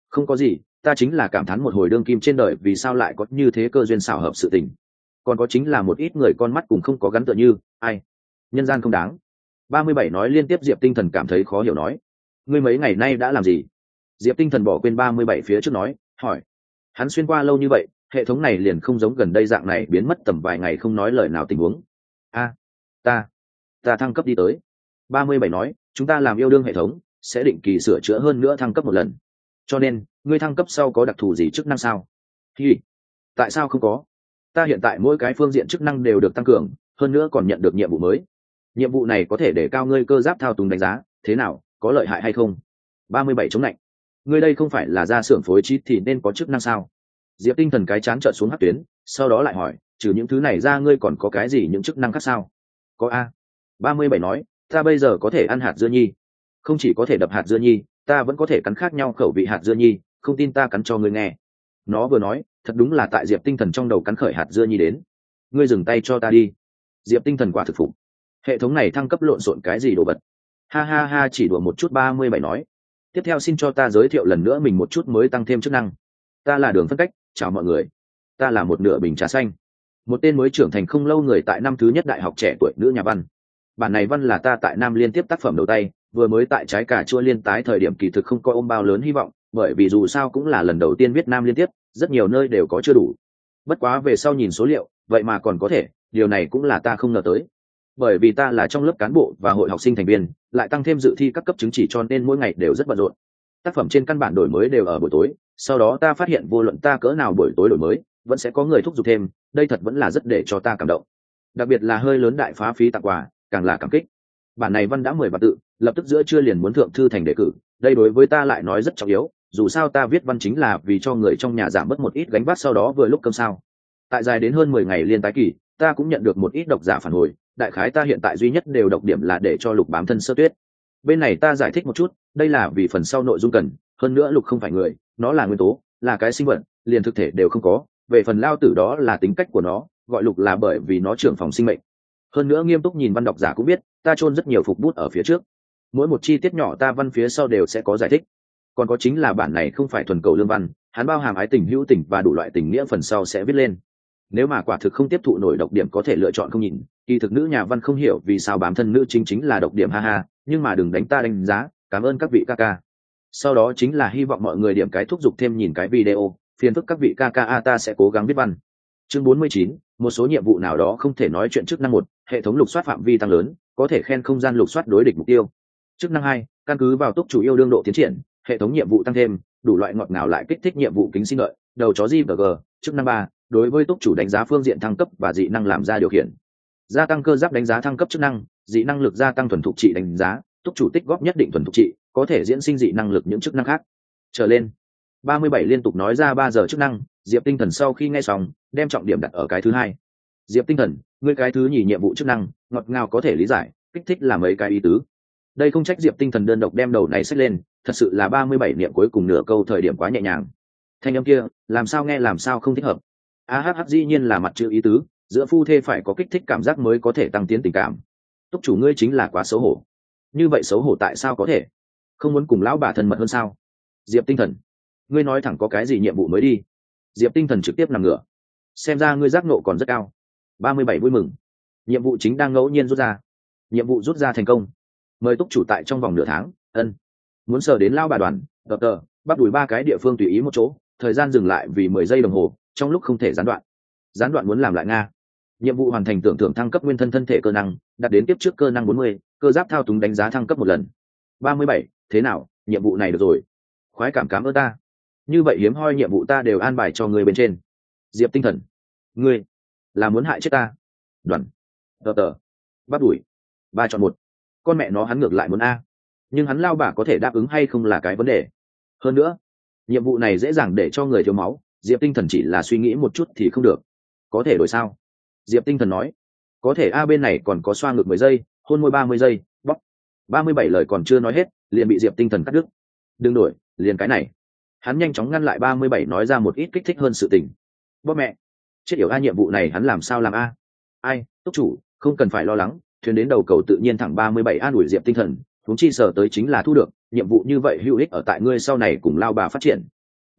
Không có gì, ta chính là cảm thán một hồi đương kim trên đời vì sao lại có như thế cơ duyên xảo hợp sự tình. Còn có chính là một ít người con mắt cùng không có gắn tựa như ai nhân gian không đáng. Ba mươi bảy nói liên tiếp. Diệp Tinh Thần cảm thấy khó hiểu nói, ngươi mấy ngày nay đã làm gì? Diệp Tinh Thần bỏ quên ba mươi bảy phía trước nói, hỏi. Hắn xuyên qua lâu như vậy, hệ thống này liền không giống gần đây dạng này biến mất tầm vài ngày không nói lời nào tình huống. A, ta ta thăng cấp đi tới. Ba mươi bảy nói, chúng ta làm yêu đương hệ thống sẽ định kỳ sửa chữa hơn nữa thăng cấp một lần, cho nên ngươi thăng cấp sau có đặc thù gì chức năng sao? Thì tại sao không có? Ta hiện tại mỗi cái phương diện chức năng đều được tăng cường, hơn nữa còn nhận được nhiệm vụ mới. Nhiệm vụ này có thể để cao ngươi cơ giáp thao túng đánh giá, thế nào, có lợi hại hay không? Ba mươi bảy chống lạnh, ngươi đây không phải là ra xưởng phối trí thì nên có chức năng sao? Diệp Tinh Thần cái chán trợn xuống hắc tuyến, sau đó lại hỏi, trừ những thứ này ra ngươi còn có cái gì những chức năng khác sao? Có a. Ba mươi bảy nói, ta bây giờ có thể ăn hạt dưa nhi. Không chỉ có thể đập hạt dưa nhi, ta vẫn có thể cắn khác nhau khẩu vị hạt dưa nhi, không tin ta cắn cho ngươi nghe. Nó vừa nói, thật đúng là tại Diệp Tinh Thần trong đầu cắn khởi hạt dưa nhi đến. Ngươi dừng tay cho ta đi. Diệp Tinh Thần quả thực phục. Hệ thống này thăng cấp lộn xộn cái gì đồ vật. Ha ha ha, chỉ đùa một chút. Ba mươi bảy nói, tiếp theo xin cho ta giới thiệu lần nữa mình một chút mới tăng thêm chức năng. Ta là Đường Phân Cách, chào mọi người. Ta là một nửa bình trà xanh, một tên mới trưởng thành không lâu người tại năm thứ nhất đại học trẻ tuổi nữ nhà văn. Bản này văn là ta tại Nam liên tiếp tác phẩm đầu tay, vừa mới tại Trái Cà Chua liên tái thời điểm kỳ thực không có ôm bao lớn hy vọng, bởi vì dù sao cũng là lần đầu tiên viết Nam liên tiếp, rất nhiều nơi đều có chưa đủ. Bất quá về sau nhìn số liệu, vậy mà còn có thể, điều này cũng là ta không ngờ tới. Bởi vì ta là trong lớp cán bộ và hội học sinh thành viên, lại tăng thêm dự thi các cấp chứng chỉ cho nên mỗi ngày đều rất bận rộn. Tác phẩm trên căn bản đổi mới đều ở buổi tối, sau đó ta phát hiện vô luận ta cỡ nào buổi tối đổi mới, vẫn sẽ có người thúc giục thêm, đây thật vẫn là rất để cho ta cảm động. Đặc biệt là hơi lớn đại phá phí tặng quà, càng là cảm kích. Bản này văn đã mười vạn tự, lập tức giữa trưa liền muốn thượng thư thành đề cử, đây đối với ta lại nói rất trọng yếu, dù sao ta viết văn chính là vì cho người trong nhà giảm bớt một ít gánh vác sau đó vừa lúc cơm sao. Tại dài đến hơn mười ngày liên tái kỳ, ta cũng nhận được một ít độc giả phản hồi, đại khái ta hiện tại duy nhất đều độc điểm là để cho Lục bám thân Sơ Tuyết. Bên này ta giải thích một chút, đây là vì phần sau nội dung cần, hơn nữa Lục không phải người, nó là nguyên tố, là cái sinh vật, liền thực thể đều không có, về phần lao tử đó là tính cách của nó, gọi Lục là bởi vì nó trưởng phòng sinh mệnh. Hơn nữa nghiêm túc nhìn văn độc giả cũng biết, ta chôn rất nhiều phục bút ở phía trước, mỗi một chi tiết nhỏ ta văn phía sau đều sẽ có giải thích. Còn có chính là bản này không phải thuần cầu lương văn, hắn bao hàm ái tình hữu tình và đủ loại tình nghĩa phần sau sẽ viết lên. Nếu mà quả thực không tiếp thụ nổi độc điểm có thể lựa chọn không nhìn, kỳ thực nữ nhà văn không hiểu vì sao bám thân nữ chính chính là độc điểm, ha ha, nhưng mà đừng đánh ta đánh giá, cảm ơn các vị ca ca. Sau đó chính là hy vọng mọi người điểm cái thúc giục thêm nhìn cái video, phiền phức các vị ca ca a ta sẽ cố gắng viết văn. Chương bốn mươi chín, một số nhiệm vụ nào đó không thể nói chuyện. Chức năng một, hệ thống lục soát phạm vi tăng lớn, có thể khen không gian lục soát đối địch mục tiêu. Chức năng hai, căn cứ vào túc chủ yêu đương độ tiến triển, hệ thống nhiệm vụ tăng thêm, đủ loại ngọt ngào lại kích thích nhiệm vụ kính xin lợi, đầu chó gi và g. Chức năng ba, đối với túc chủ đánh giá phương diện thăng cấp và dị năng làm ra điều khiển. Gia tăng cơ giáp đánh giá thăng cấp chức năng, dị năng lực gia tăng thuần thục trị đánh giá, túc chủ tích góp nhất định thuần thục trị, có thể diễn sinh dị năng lực những chức năng khác. Trở lên. ba mươi bảy liên tục nói ra ba giờ chức năng, Diệp Tinh Thần sau khi nghe xong, đem trọng điểm đặt ở cái thứ hai. Diệp Tinh Thần, ngươi cái thứ nhì nhiệm vụ chức năng, ngọt ngào có thể lý giải, kích thích là mấy cái ý tứ. Đây không trách Diệp Tinh Thần đơn độc đem đầu này xách lên, thật sự là ba mươi bảy niệm cuối cùng nửa câu thời điểm quá nhẹ nhàng. Thanh âm kia, làm sao nghe làm sao không thích hợp. A H H dĩ nhiên là mặt chữ ý tứ, giữa phu thê phải có kích thích cảm giác mới có thể tăng tiến tình cảm. Túc chủ ngươi chính là quá xấu hổ. Như vậy xấu hổ tại sao có thể? Không muốn cùng lão bà thân mật hơn sao? Diệp Tinh Thần, ngươi nói thẳng có cái gì nhiệm vụ mới đi. Diệp Tinh Thần trực tiếp nằm ngửa. Xem ra ngươi giác nộ còn rất cao. ba mươi bảy vui mừng. Nhiệm vụ chính đang ngẫu nhiên rút ra. Nhiệm vụ rút ra thành công. Mời túc chủ tại trong vòng nửa tháng, ân. Muốn sờ đến lao bà đoàn, đợt tờ, bắt đuổi ba cái địa phương tùy ý một chỗ, thời gian dừng lại vì mười giây đồng hồ, trong lúc không thể gián đoạn. Gián đoạn muốn làm lại nga. Nhiệm vụ hoàn thành tưởng thưởng thăng cấp nguyên thân thân thể cơ năng, đạt đến tiếp trước cơ năng bốn mươi, cơ giáp thao túng đánh giá thăng cấp một lần. ba mươi bảy, thế nào, nhiệm vụ này được rồi. Khoái cảm cảm ơn ta. Như vậy hiếm hoi nhiệm vụ ta đều an bài cho người bên trên. Diệp Tinh Thần, ngươi là muốn hại chết ta. Đoàn, tờ tờ, bắt đuổi, ba chọn một. Con mẹ nó hắn ngược lại muốn a, nhưng hắn lao bà có thể đáp ứng hay không là cái vấn đề. Hơn nữa, nhiệm vụ này dễ dàng để cho người thiếu máu, Diệp Tinh Thần chỉ là suy nghĩ một chút thì không được. Có thể đổi sao? Diệp Tinh Thần nói, có thể a, bên này còn có xoa ngực mười giây, hôn môi ba mươi giây, bóc. ba mươi bảy lời còn chưa nói hết, liền bị Diệp Tinh Thần cắt đứt. Đừng đổi, liền cái này. Hắn nhanh chóng ngăn lại ba mươi bảy nói ra một ít kích thích hơn sự tình. Bóp mẹ, chết yểu a, nhiệm vụ này hắn làm sao làm a? Ai, túc chủ, không cần phải lo lắng, thuyền đến đầu cầu tự nhiên thẳng. ba mươi bảy an ủi Diệp Tinh Thần, huống chi sở tới chính là thu được, nhiệm vụ như vậy hữu ích ở tại ngươi sau này cùng lao bà phát triển,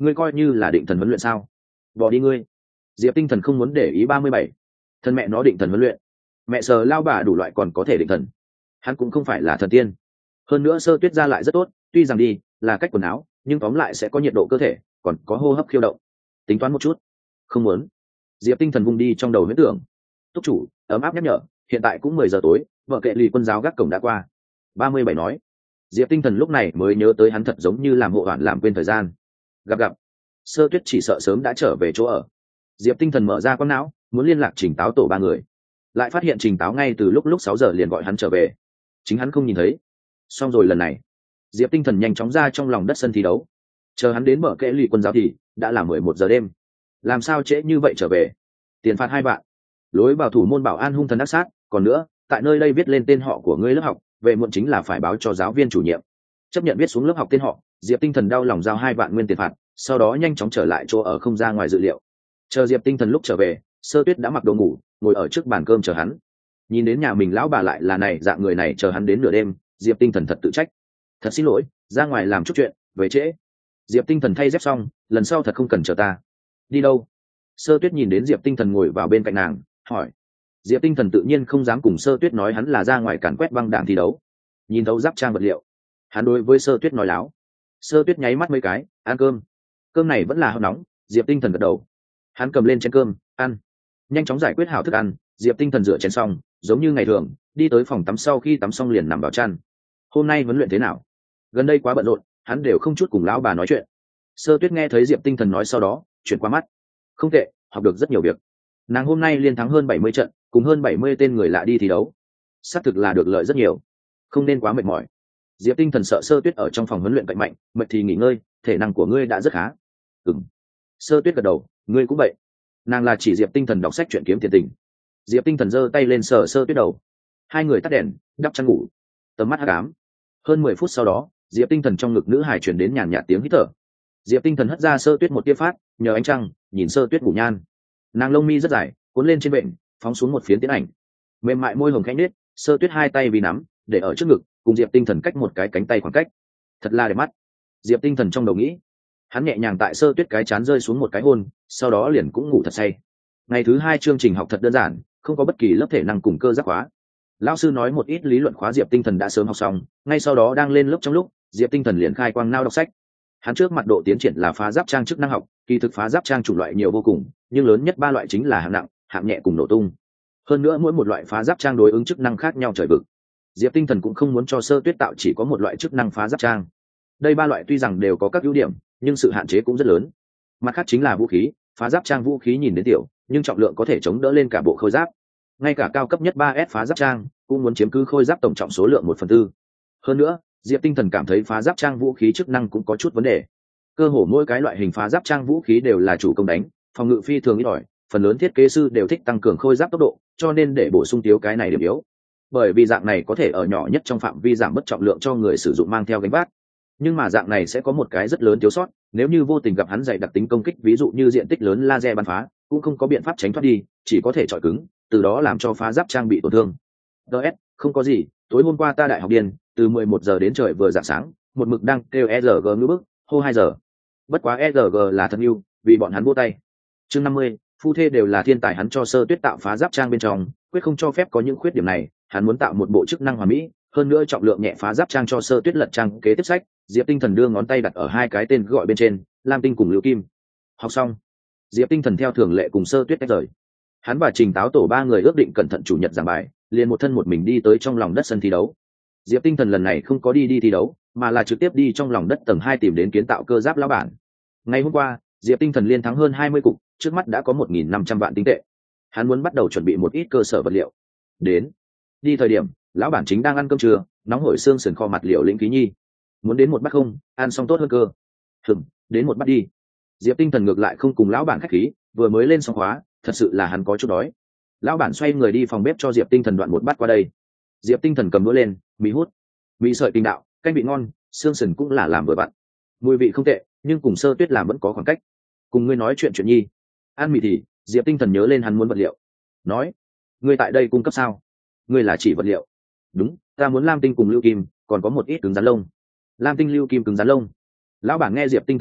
ngươi coi như là định thần huấn luyện sao? Bỏ đi ngươi. Diệp Tinh Thần không muốn để ý ba mươi bảy. Thân mẹ nó định thần huấn luyện, mẹ sờ lao bà đủ loại còn có thể định thần, hắn cũng không phải là thần tiên. Hơn nữa Sơ Tuyết ra lại rất tốt, tuy rằng đi là cách quần áo, nhưng tóm lại sẽ có nhiệt độ cơ thể, còn có hô hấp khiêu động. Tính toán một chút, không muốn. Diệp Tinh Thần vung đi trong đầu huyễn tưởng. Túc chủ ấm áp nhắc nhở, hiện tại cũng mười giờ tối, vợ kệ lì quân giáo gác cổng đã qua. ba mươi bảy nói. Diệp Tinh Thần lúc này mới nhớ tới hắn thật giống như làm hộ hoạn làm quên thời gian. Gặp gặp, Sơ Tuyết chỉ sợ sớm đã trở về chỗ ở. Diệp Tinh Thần mở ra con não, muốn liên lạc Trình Táo tổ ba người, lại phát hiện Trình Táo ngay từ lúc lúc sáu giờ liền gọi hắn trở về, chính hắn không nhìn thấy. Xong rồi lần này, Diệp Tinh Thần nhanh chóng ra trong lòng đất sân thi đấu, chờ hắn đến mở kệ lì quân giáo thì đã là mười một giờ đêm. Làm sao trễ như vậy trở về? Tiền phạt hai vạn, lối vào thủ môn bảo an hung thần ác sát, còn nữa, tại nơi đây viết lên tên họ của ngươi lớp học, về muộn chính là phải báo cho giáo viên chủ nhiệm. Chấp nhận viết xuống lớp học tên họ, Diệp Tinh Thần đau lòng giao hai vạn nguyên tiền phạt, sau đó nhanh chóng trở lại chỗ ở không ra ngoài dự liệu. Chờ Diệp Tinh Thần lúc trở về, Sơ Tuyết đã mặc đồ ngủ, ngồi ở trước bàn cơm chờ hắn. Nhìn đến nhà mình lão bà lại là này dạng người này chờ hắn đến nửa đêm, Diệp Tinh Thần thật tự trách. Thật xin lỗi, ra ngoài làm chút chuyện, về trễ. Diệp Tinh Thần thay dép xong, lần sau thật không cần chờ ta. Đi đâu? Sơ Tuyết nhìn đến Diệp Tinh Thần ngồi vào bên cạnh nàng, hỏi. Diệp Tinh Thần tự nhiên không dám cùng Sơ Tuyết nói hắn là ra ngoài càn quét băng đảng thi đấu. Nhìn thấu giáp trang vật liệu, hắn đối với Sơ Tuyết nói láo. Sơ Tuyết nháy mắt mấy cái, ăn cơm. Cơm này vẫn là hot nóng, Diệp Tinh Thần gật đầu. Hắn cầm lên chén cơm, ăn. Nhanh chóng giải quyết hảo thức ăn, Diệp Tinh Thần rửa chén xong, giống như ngày thường, đi tới phòng tắm, sau khi tắm xong liền nằm vào chăn. Hôm nay huấn luyện thế nào? Gần đây quá bận rộn, hắn đều không chút cùng lão bà nói chuyện. Sơ Tuyết nghe thấy Diệp Tinh Thần nói sau đó, chuyển qua mắt. Không tệ, học được rất nhiều việc. Nàng hôm nay liên thắng hơn bảy mươi trận, cùng hơn bảy mươi tên người lạ đi thi đấu. Xác thực là được lợi rất nhiều, không nên quá mệt mỏi. Diệp Tinh Thần sợ Sơ Tuyết ở trong phòng huấn luyện cạnh mạnh, mệt thì nghỉ ngơi, thể năng của ngươi đã rất khá. Ừm. Sơ Tuyết gật đầu, ngươi cũng vậy. Nàng là chỉ Diệp Tinh Thần đọc sách chuyện kiếm tiền tình. Diệp Tinh Thần giơ tay lên sờ Sơ Tuyết đầu. Hai người tắt đèn, đắp chăn ngủ. Tầm mắt hắc ám. Hơn mười phút sau đó, Diệp Tinh Thần trong ngực nữ hài truyền đến nhàn nhạt tiếng hít thở. Diệp Tinh Thần hất ra Sơ Tuyết một tia phát, nhờ ánh trăng, nhìn Sơ Tuyết ngủ nhan. Nàng lông mi rất dài, cuốn lên trên vện, phóng xuống một phiến tiến ảnh. Mềm mại môi hồng khẽ nết, Sơ Tuyết hai tay vì nắm, để ở trước ngực, cùng Diệp Tinh Thần cách một cái cánh tay khoảng cách. Thật là đẹp mắt. Diệp Tinh Thần trong đầu nghĩ. Hắn nhẹ nhàng tại Sơ Tuyết cái chán rơi xuống một cái hôn, sau đó liền cũng ngủ thật say. Ngày thứ hai chương trình học thật đơn giản, không có bất kỳ lớp thể năng cùng cơ giác khóa. Lão sư nói một ít lý luận khóa Diệp Tinh Thần đã sớm học xong, ngay sau đó đang lên lớp trong lúc, Diệp Tinh Thần liền khai quang nao đọc sách. Hắn trước mặt độ tiến triển là phá giáp trang chức năng học, kỳ thực phá giáp trang chủng loại nhiều vô cùng, nhưng lớn nhất ba loại chính là hạng nặng, hạng nhẹ cùng nổ tung. Hơn nữa mỗi một loại phá giáp trang đối ứng chức năng khác nhau trời vực. Diệp Tinh Thần cũng không muốn cho Sơ Tuyết tạo chỉ có một loại chức năng phá giáp trang. Đây ba loại tuy rằng đều có các ưu điểm, nhưng sự hạn chế cũng rất lớn. Mặt khác chính là vũ khí, phá giáp trang vũ khí nhìn đến tiểu, nhưng trọng lượng có thể chống đỡ lên cả bộ khôi giáp. Ngay cả cao cấp nhất ba S phá giáp trang cũng muốn chiếm cứ khôi giáp tổng trọng số lượng một phần tư. Hơn nữa, Diệp Tinh Thần cảm thấy phá giáp trang vũ khí chức năng cũng có chút vấn đề. Cơ hồ mỗi cái loại hình phá giáp trang vũ khí đều là chủ công đánh, phòng ngự phi thường ít ỏi, phần lớn thiết kế sư đều thích tăng cường khôi giáp tốc độ, cho nên để bổ sung thiếu cái này điểm yếu. Bởi vì dạng này có thể ở nhỏ nhất trong phạm vi giảm bất trọng lượng cho người sử dụng mang theo gánh vác. Nhưng mà dạng này sẽ có một cái rất lớn thiếu sót, nếu như vô tình gặp hắn dày đặc tính công kích, ví dụ như diện tích lớn laser bắn phá, cũng không có biện pháp tránh thoát đi, chỉ có thể chọi cứng, từ đó làm cho phá giáp trang bị tổn thương. ds không có gì, tối hôm qua ta đại học điên, từ mười một giờ đến trời vừa rạng sáng, một mực đang kêu e rờ giê ngữ bức, hô hai giờ. Bất quá e rờ giê là thật yêu, vì bọn hắn vô tay. Chương năm mươi, phu thê đều là thiên tài, hắn cho Sơ Tuyết tạo phá giáp trang bên trong, quyết không cho phép có những khuyết điểm này, hắn muốn tạo một bộ chức năng hoàn mỹ, hơn nữa trọng lượng nhẹ phá giáp trang cho Sơ Tuyết lật trang kế tiếp sách. Diệp Tinh Thần đưa ngón tay đặt ở hai cái tên gọi bên trên, Lam Tinh cùng Lưu Kim. Học xong, Diệp Tinh Thần theo thường lệ cùng Sơ Tuyết tách rời. Hắn và Trình Táo tổ ba người ước định cẩn thận chủ nhật giảng bài, liền một thân một mình đi tới trong lòng đất sân thi đấu. Diệp Tinh Thần lần này không có đi đi thi đấu, mà là trực tiếp đi trong lòng đất tầng hai tìm đến kiến tạo cơ giáp lão bản. Ngày hôm qua, Diệp Tinh Thần liên thắng hơn hai mươi cục, trước mắt đã có một nghìn năm trăm vạn tinh tệ. Hắn muốn bắt đầu chuẩn bị một ít cơ sở vật liệu. Đến, đi thời điểm, lão bản chính đang ăn cơm trưa, nóng hổi xương sườn kho mặt liệu lĩnh ký nhi. Muốn đến một bát không, ăn xong tốt hơn cơ. Hừm, đến một bát đi. Diệp Tinh Thần ngược lại không cùng lão bản khách khí, vừa mới lên xong khóa, thật sự là hắn có chút đói. Lão bản xoay người đi phòng bếp cho Diệp Tinh Thần đoạn một bát qua đây. Diệp Tinh Thần cầm đũa lên, mì hút, mì sợi tinh đạo, canh vị ngon, xương sườn cũng là làm vừa vặn. Mùi vị không tệ, nhưng cùng Sơ Tuyết làm vẫn có khoảng cách. Cùng ngươi nói chuyện chuyện nhi. Ăn mì thì, Diệp Tinh Thần nhớ lên hắn muốn vật liệu. Nói, ngươi tại đây cung cấp sao? Ngươi là chỉ vật liệu? Đúng, ta muốn lam tinh cùng lưu kim, còn có một ít cứng rắn lông. Lam tinh lưu kim cứng rắn lông. Lão bản nghe Diệp Tinh Thần nói,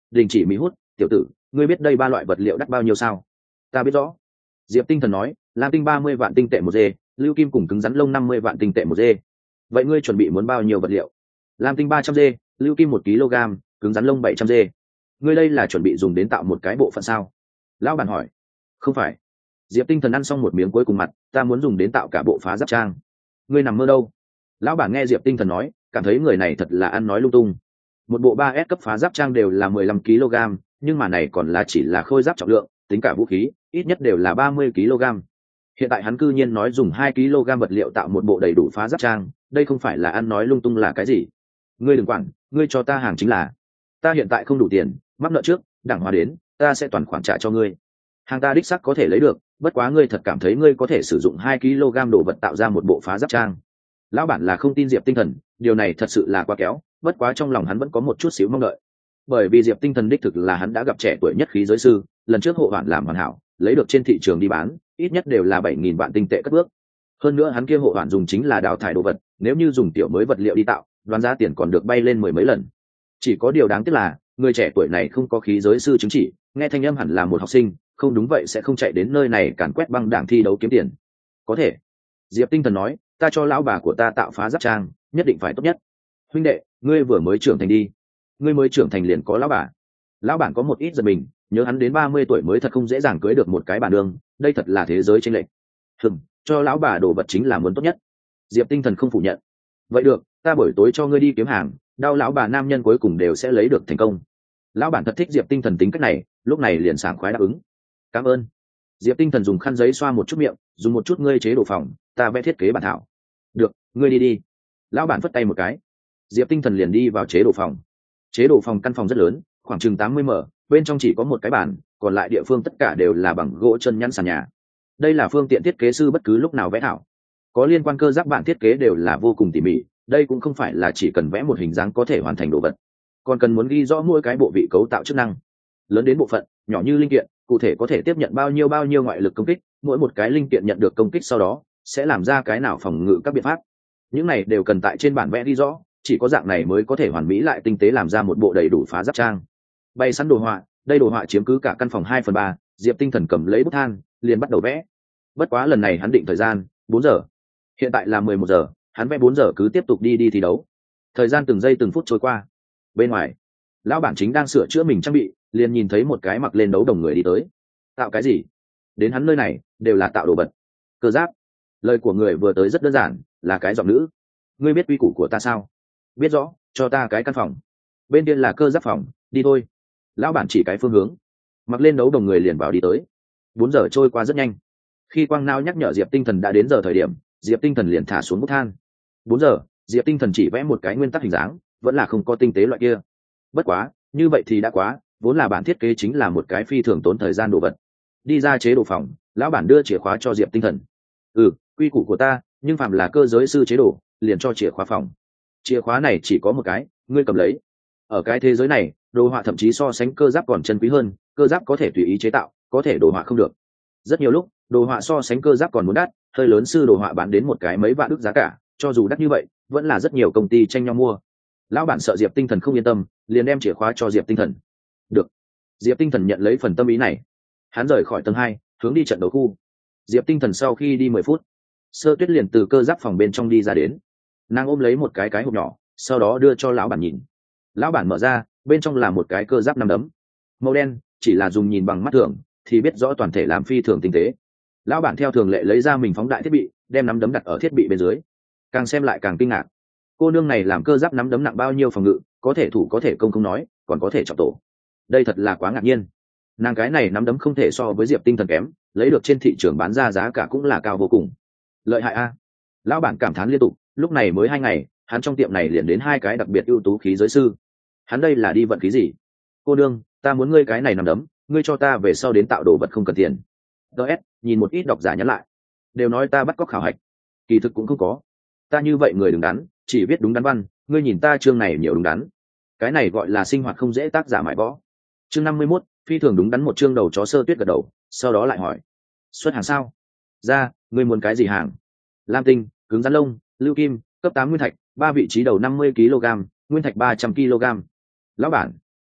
đình chỉ mỹ hút. Tiểu tử, ngươi biết đây ba loại vật liệu đắt bao nhiêu sao? Ta biết rõ. Diệp Tinh Thần nói, lam tinh ba mươi vạn tinh tệ một dê, lưu kim cùng cứng rắn lông năm mươi vạn tinh tệ một dê. Vậy ngươi chuẩn bị muốn bao nhiêu vật liệu? Lam tinh ba trăm dê, lưu kim một kg, cứng rắn lông bảy trăm dê. Ngươi đây là chuẩn bị dùng đến tạo một cái bộ phận sao? Lão bản hỏi. Không phải. Diệp Tinh Thần ăn xong một miếng cuối cùng mặt, ta muốn dùng đến tạo cả bộ phá giáp trang. Ngươi nằm mơ đâu? Lão bản nghe Diệp Tinh Thần nói, cảm thấy người này thật là ăn nói lung tung. Một bộ ba S cấp phá giáp trang đều là mười lăm ki lô gam, nhưng mà này còn là chỉ là khôi giáp trọng lượng, tính cả vũ khí, ít nhất đều là ba mươi ki lô gam. Hiện tại hắn cư nhiên nói dùng hai ki lô gam vật liệu tạo một bộ đầy đủ phá giáp trang, đây không phải là ăn nói lung tung là cái gì? Ngươi đừng quản, ngươi cho ta hàng chính là. Ta hiện tại không đủ tiền, mắc nợ trước, đảng hóa đến, ta sẽ toàn khoản trả cho ngươi. Hàng ta đích xác có thể lấy được, bất quá ngươi thật cảm thấy ngươi có thể sử dụng hai ki lô gam đồ vật tạo ra một bộ phá giáp trang? Lão bản là không tin Diệp Tinh Thần, điều này thật sự là quá kéo, bất quá trong lòng hắn vẫn có một chút xíu mong đợi. Bởi vì Diệp Tinh Thần đích thực là hắn đã gặp trẻ tuổi nhất khí giới sư, lần trước hộ hoàn làm hoàn hảo, lấy được trên thị trường đi bán, ít nhất đều là bảy nghìn vạn tinh tệ cất bước. Hơn nữa hắn kia hộ hoàn dùng chính là đào thải đồ vật, nếu như dùng tiểu mới vật liệu đi tạo, đoán giá tiền còn được bay lên mười mấy lần. Chỉ có điều đáng tiếc là, người trẻ tuổi này không có khí giới sư chứng chỉ, nghe thanh âm hẳn là một học sinh, không đúng vậy sẽ không chạy đến nơi này càn quét băng đảng thi đấu kiếm tiền. Có thể. Diệp Tinh Thần nói, ta cho lão bà của ta tạo phá giáp trang, nhất định phải tốt nhất. Huynh đệ, ngươi vừa mới trưởng thành đi, ngươi mới trưởng thành liền có lão bà. Lão bản có một ít giật mình, nhớ hắn đến ba mươi tuổi mới thật không dễ dàng cưới được một cái bà nương, đây thật là thế giới chênh lệch. Hừm, cho lão bà đồ vật chính là muốn tốt nhất. Diệp Tinh Thần không phủ nhận. Vậy được, ta buổi tối cho ngươi đi kiếm hàng, đau lão bà nam nhân cuối cùng đều sẽ lấy được thành công. Lão bản thật thích Diệp Tinh Thần tính cách này, lúc này liền sảng khoái đáp ứng. Cảm ơn. Diệp Tinh Thần dùng khăn giấy xoa một chút miệng, dùng một chút ngươi chế đồ phòng, ta vẽ thiết kế bản thảo. Được, ngươi đi đi. Lão bản phất tay một cái. Diệp Tinh Thần liền đi vào chế đồ phòng. Chế đồ phòng căn phòng rất lớn, khoảng chừng tám mươi mét, bên trong chỉ có một cái bàn, còn lại địa phương tất cả đều là bằng gỗ chân nhẵn sàn nhà. Đây là phương tiện thiết kế sư bất cứ lúc nào vẽ thảo. Có liên quan cơ giáp bản thiết kế đều là vô cùng tỉ mỉ, đây cũng không phải là chỉ cần vẽ một hình dáng có thể hoàn thành đồ vật, còn cần muốn ghi rõ mỗi cái bộ vị cấu tạo chức năng, lớn đến bộ phận, nhỏ như linh kiện, cụ thể có thể tiếp nhận bao nhiêu bao nhiêu ngoại lực công kích, mỗi một cái linh kiện nhận được công kích sau đó sẽ làm ra cái nào phòng ngự các biện pháp. Những này đều cần tại trên bản vẽ ghi rõ, chỉ có dạng này mới có thể hoàn mỹ lại tinh tế làm ra một bộ đầy đủ phá giáp trang. Bay sẵn đồ họa, đây đồ họa chiếm cứ cả căn phòng hai phần ba. Diệp Tinh Thần cầm lấy bút than, liền bắt đầu vẽ. Bất quá lần này hắn định thời gian bốn giờ, hiện tại là mười một giờ, hắn vẽ bốn giờ cứ tiếp tục đi đi thi đấu. Thời gian từng giây từng phút trôi qua. Bên ngoài, lão bản chính đang sửa chữa mình trang bị, liền nhìn thấy một cái mặc lên đấu đồng người đi tới. Tạo cái gì? Đến hắn nơi này đều là tạo đồ vật. Cơ giáp. Lời của người vừa tới rất đơn giản, là cái giọng nữ. Ngươi biết quy củ của ta sao? Biết rõ, cho ta cái căn phòng. Bên kia là cơ giáp phòng, đi thôi. Lão bản chỉ cái phương hướng. Mặc lên đấu đồng người liền vào đi tới. Bốn giờ trôi qua rất nhanh. Khi quang nao nhắc nhở Diệp Tinh Thần đã đến giờ thời điểm, Diệp Tinh Thần liền thả xuống bút than. Bốn giờ, Diệp Tinh Thần chỉ vẽ một cái nguyên tắc hình dáng, vẫn là không có tinh tế loại kia. Bất quá, như vậy thì đã quá, vốn là bản thiết kế chính là một cái phi thường tốn thời gian đồ vật. Đi ra chế đồ phòng, lão bản đưa chìa khóa cho Diệp Tinh Thần. Ừ, quy củ của ta, nhưng phạm là cơ giới sư chế đồ, liền cho chìa khóa phòng. Chìa khóa này chỉ có một cái, ngươi cầm lấy. Ở cái thế giới này, đồ họa thậm chí so sánh cơ giáp còn chân quý hơn, cơ giáp có thể tùy ý chế tạo, có thể đồ họa không được. Rất nhiều lúc, đồ họa so sánh cơ giáp còn muốn đắt, hơi lớn sư đồ họa bán đến một cái mấy vạn ức giá cả, cho dù đắt như vậy, vẫn là rất nhiều công ty tranh nhau mua. Lão bản sợ Diệp Tinh Thần không yên tâm, liền đem chìa khóa cho Diệp Tinh Thần. Được. Diệp Tinh Thần nhận lấy phần tâm ý này. Hắn rời khỏi tầng hai, hướng đi trận đấu khu. Diệp Tinh Thần sau khi đi mười phút, Sơ Tuyết liền từ cơ giáp phòng bên trong đi ra đến. Nàng ôm lấy một cái cái hộp nhỏ, sau đó đưa cho lão bản nhìn. Lão bản mở ra, bên trong là một cái cơ giáp nắm đấm, màu đen, chỉ là dùng nhìn bằng mắt thường thì biết rõ toàn thể làm phi thường tinh tế. Lão bản theo thường lệ lấy ra mình phóng đại thiết bị, đem nắm đấm đặt ở thiết bị bên dưới. Càng xem lại càng kinh ngạc. Cô nương này làm cơ giáp nắm đấm nặng bao nhiêu phòng ngự, có thể thủ có thể công không nói, còn có thể trọng tổ. Đây thật là quá ngạc nhiên. Nàng cái này nắm đấm không thể so với Diệp Tinh Thần kém, lấy được trên thị trường bán ra giá cả cũng là cao vô cùng. Lợi hại a. Lão bản cảm thán liên tục, lúc này mới hai ngày, hắn trong tiệm này liền đến hai cái đặc biệt ưu tú khí giới sư. Hắn đây là đi vận khí gì? Cô nương, ta muốn ngươi cái này nắm đấm, ngươi cho ta về sau đến tạo đồ vật không cần tiền. ds nhìn một ít độc giả nhắn lại, đều nói ta bắt cóc khảo hạch, kỳ thực cũng không có. Ta như vậy người đứng đắn, chỉ viết đúng đắn văn, ngươi nhìn ta chương này nhiều đúng đắn. Cái này gọi là sinh hoạt không dễ tác giả mại võ. Chương năm mươi mốt, phi thường đúng đắn một chương đầu chó Sơ Tuyết gật đầu, sau đó lại hỏi, xuất hàng sao? Ra, ngươi muốn cái gì hàng? Lam tinh, cứng rắn lông, lưu kim, cấp tám nguyên thạch, ba vị trí đầu năm mươi ki lô gam, nguyên thạch ba trăm ki lô gam. Lão bản,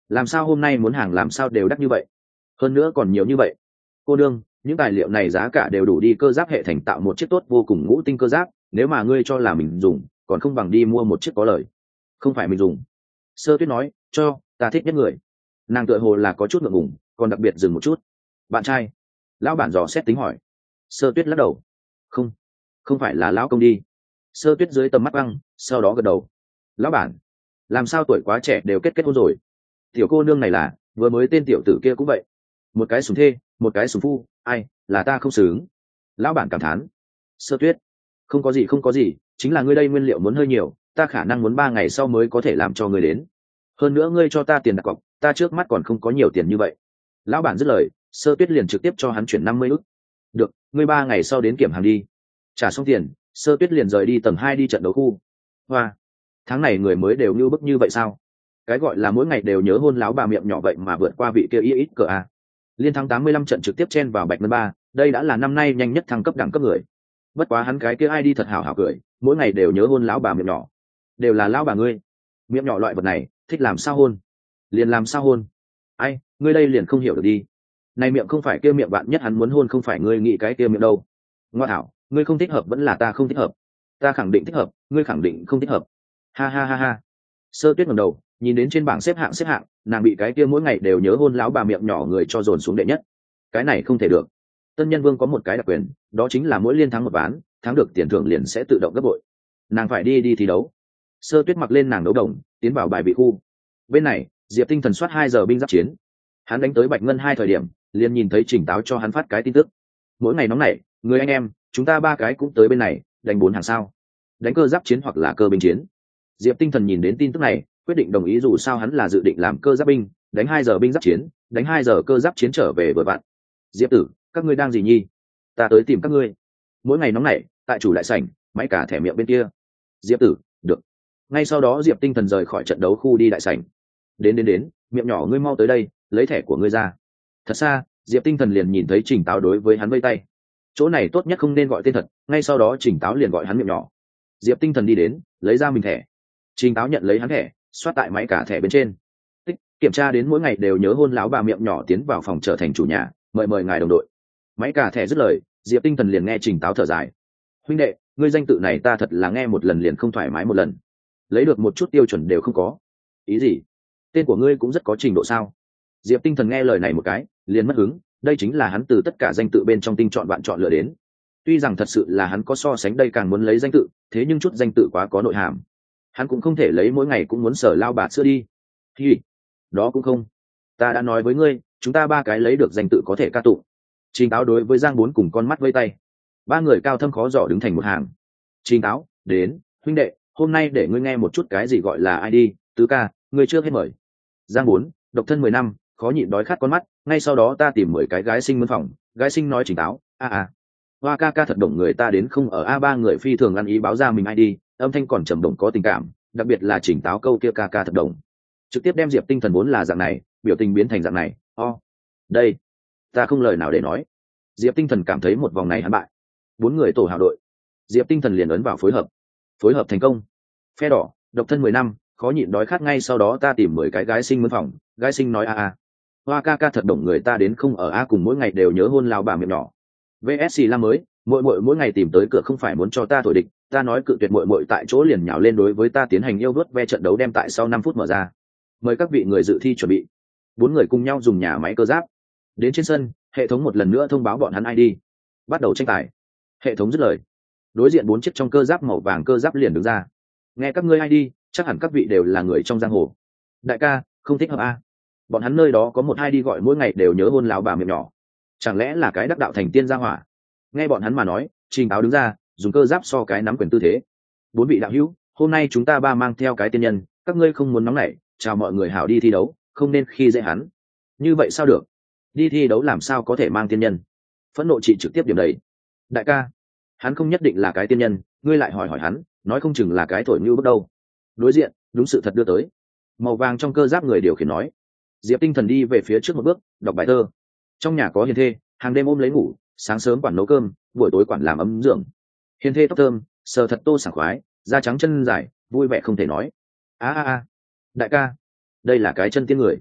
làm sao hôm nay muốn hàng làm sao đều đắt như vậy, hơn nữa còn nhiều như vậy. Cô đương, những tài liệu này giá cả đều đủ đi cơ giáp hệ thành tạo một chiếc tốt vô cùng ngũ tinh cơ giáp, nếu mà ngươi cho là mình dùng còn không bằng đi mua một chiếc có lời. Không phải mình dùng. Sơ Tuyết nói, cho ta thích nhất người. Nàng tựa hồ là có chút ngượng ngùng, còn đặc biệt dừng một chút. Bạn trai? Lão bản dò xét tính hỏi. Sơ Tuyết lắc đầu. Không, không phải là lão công đi. Sơ Tuyết dưới tầm mắt băng, sau đó gật đầu. Lão bản, làm sao tuổi quá trẻ đều kết kết hôn rồi? Tiểu cô nương này là, vừa mới tên tiểu tử kia cũng vậy. Một cái sủng thê, một cái sủng phu, ai, là ta không xử ứng. Lão bản cảm thán. Sơ Tuyết, không có gì không có gì, chính là ngươi đây nguyên liệu muốn hơi nhiều, ta khả năng muốn ba ngày sau mới có thể làm cho ngươi đến. Hơn nữa ngươi cho ta tiền đặt cọc, ta trước mắt còn không có nhiều tiền như vậy. Lão bản dứt lời, Sơ Tuyết liền trực tiếp cho hắn chuyển năm mươi ức. Được, ngươi ba ngày sau đến kiểm hàng đi. Trả xong tiền, Sơ Tuyết liền rời đi tầng hai đi trận đấu khu. Hoa, tháng này người mới đều như bức như vậy sao? Cái gọi là mỗi ngày đều nhớ hôn láo bà miệng nhỏ vậy mà vượt qua vị kia ít ít cờ a. Liên thắng tám mươi lăm trận trực tiếp chen vào bạch ngân ba, đây đã là năm nay nhanh nhất thăng cấp đẳng cấp người. Bất quá hắn cái kia ai đi thật hảo hảo cười, mỗi ngày đều nhớ hôn lão bà miệng nhỏ. Đều là lão bà ngươi. Miệng nhỏ loại vật này, thích làm sao hôn? Liền làm sao hôn? Ai, ngươi đây liền không hiểu được đi. Này miệng không phải kia miệng bạn nhất hắn muốn hôn không phải ngươi nghĩ cái kia miệng đâu. Ngoa thảo, ngươi không thích hợp vẫn là ta không thích hợp. Ta khẳng định thích hợp, ngươi khẳng định không thích hợp. Ha ha ha ha. Sơ Tuyết ngẩng đầu, nhìn đến trên bảng xếp hạng xếp hạng, nàng bị cái kia mỗi ngày đều nhớ hôn lão bà miệng nhỏ người cho dồn xuống đệ nhất. Cái này không thể được. Tân Nhân Vương có một cái đặc quyền, đó chính là mỗi liên thắng một ván, thắng được tiền thưởng liền sẽ tự động gấp bội. Nàng phải đi đi thi đấu. Sơ Tuyết mặc lên nàng đấu đồng, tiến vào bài vị khu. Bên này, Diệp Tinh Thần soát hai giờ binh giáp chiến. Hắn đánh tới bạch ngân hai thời điểm, liền nhìn thấy Trình Táo cho hắn phát cái tin tức. Mỗi ngày nóng nảy, người anh em, chúng ta ba cái cũng tới bên này, đánh bốn hàng sao? Đánh cơ giáp chiến hoặc là cơ binh chiến. Diệp Tinh Thần nhìn đến tin tức này, quyết định đồng ý dù sao hắn là dự định làm cơ giáp binh, đánh hai giờ binh giáp chiến, đánh hai giờ cơ giáp chiến trở về vừa vặn. Diệp tử, các ngươi đang gì nhi? Ta tới tìm các ngươi. Mỗi ngày nóng nảy, tại chủ đại sảnh, máy cả thẻ miệng bên kia. Diệp tử, được. Ngay sau đó Diệp Tinh Thần rời khỏi trận đấu khu đi đại sảnh. Đến đến đến, miệng nhỏ ngươi mau tới đây, lấy thẻ của ngươi ra. Thật xa, Diệp Tinh Thần liền nhìn thấy Trình Táo đối với hắn vây tay. Chỗ này tốt nhất không nên gọi tên thật, ngay sau đó Trình Táo liền gọi hắn miệng nhỏ. Diệp Tinh Thần đi đến, lấy ra mình thẻ. Trình Táo nhận lấy hắn thẻ, xoát tại máy cả thẻ bên trên. Tích, kiểm tra đến mỗi ngày đều nhớ hôn láo bà miệng nhỏ tiến vào phòng trở thành chủ nhà, mời mời ngài đồng đội. Máy cả thẻ dứt lời, Diệp Tinh Thần liền nghe Trình Táo thở dài. Huynh đệ, ngươi danh tự này ta thật là nghe một lần liền không thoải mái một lần. Lấy được một chút tiêu chuẩn đều không có. Ý gì? Tên của ngươi cũng rất có trình độ sao? Diệp Tinh Thần nghe lời này một cái, liền mất hứng, đây chính là hắn từ tất cả danh tự bên trong tinh chọn bạn chọn lựa đến. Tuy rằng thật sự là hắn có so sánh đây càng muốn lấy danh tự, thế nhưng chút danh tự quá có nội hàm. Hắn cũng không thể lấy mỗi ngày cũng muốn sở lao bà sữa đi. Thì, đó cũng không. Ta đã nói với ngươi, chúng ta ba cái lấy được danh tự có thể ca tụng. Trình Táo đối với Giang Bốn cùng con mắt vây tay. Ba người cao thâm khó dò đứng thành một hàng. Trình Táo, đến, huynh đệ, hôm nay để ngươi nghe một chút cái gì gọi là ai đi, tứ ca, ngươi chưa hết mời. Giang Bốn, độc thân mười năm, khó nhịn đói khát con mắt, ngay sau đó ta tìm mười cái gái sinh mướn phòng, gái sinh nói Trình Táo, a a. Hoa ca ca thật động người ta đến không ở a ba người phi thường ăn ý báo ra mình ai đi, âm thanh còn trầm động có tình cảm, đặc biệt là Trình Táo câu kia ca ca thật động. Trực tiếp đem Diệp Tinh Thần vốn là dạng này, biểu tình biến thành dạng này, o. Đây, ta không lời nào để nói. Diệp Tinh Thần cảm thấy một vòng này hắn bại. Bốn người tổ hào đội. Diệp Tinh Thần liền ấn vào phối hợp. Phối hợp thành công. Phe đỏ, độc thân mười năm, khó nhịn đói khát ngay sau đó ta tìm mười cái gái sinh mướn phòng, gái sinh nói a a. Hoa ca ca thật động người ta đến không ở a cùng mỗi ngày đều nhớ hôn lao bà miệng nhỏ. vê ét xê la mới, mỗi mỗi mỗi ngày tìm tới cửa không phải muốn cho ta thổi địch, ta nói cự tuyệt mỗi mỗi tại chỗ liền nhào lên đối với ta tiến hành yêu vớt ve trận đấu đem tại sau năm phút mở ra. Mời các vị người dự thi chuẩn bị. Bốn người cùng nhau dùng nhà máy cơ giáp. Đến trên sân, hệ thống một lần nữa thông báo bọn hắn ai đi. Bắt đầu tranh tài. Hệ thống dứt lời. Đối diện bốn chiếc trong cơ giáp màu vàng cơ giáp liền đứng ra. Nghe các ngươi ai đi, chắc hẳn các vị đều là người trong giang hồ. Đại ca, không thích hợp a. Bọn hắn nơi đó có một hai đi gọi mỗi ngày đều nhớ hôn lão bà miệng nhỏ. Chẳng lẽ là cái đắc đạo thành tiên gia hỏa? Nghe bọn hắn mà nói, Trình Táo đứng ra, dùng cơ giáp so cái nắm quyền tư thế. Bốn vị đạo hữu, hôm nay chúng ta ba mang theo cái tiên nhân, các ngươi không muốn nóng nảy, chào mọi người hảo đi thi đấu, không nên khi dễ hắn. Như vậy sao được? Đi thi đấu làm sao có thể mang tiên nhân? Phẫn nộ chị trực tiếp điểm đấy. Đại ca, hắn không nhất định là cái tiên nhân, ngươi lại hỏi hỏi hắn, nói không chừng là cái thổi như bước đâu. Đối diện, đúng sự thật đưa tới. Màu vàng trong cơ giáp người điều khiển nói. Diệp Tinh Thần đi về phía trước một bước, đọc bài thơ. Trong nhà có hiền thê, hàng đêm ôm lấy ngủ, sáng sớm quản nấu cơm, buổi tối quản làm ấm dưỡng. Hiền thê tóc thơm, sờ thật tô sảng khoái, da trắng chân dài, vui vẻ không thể nói. A a a, đại ca, đây là cái chân tiên người.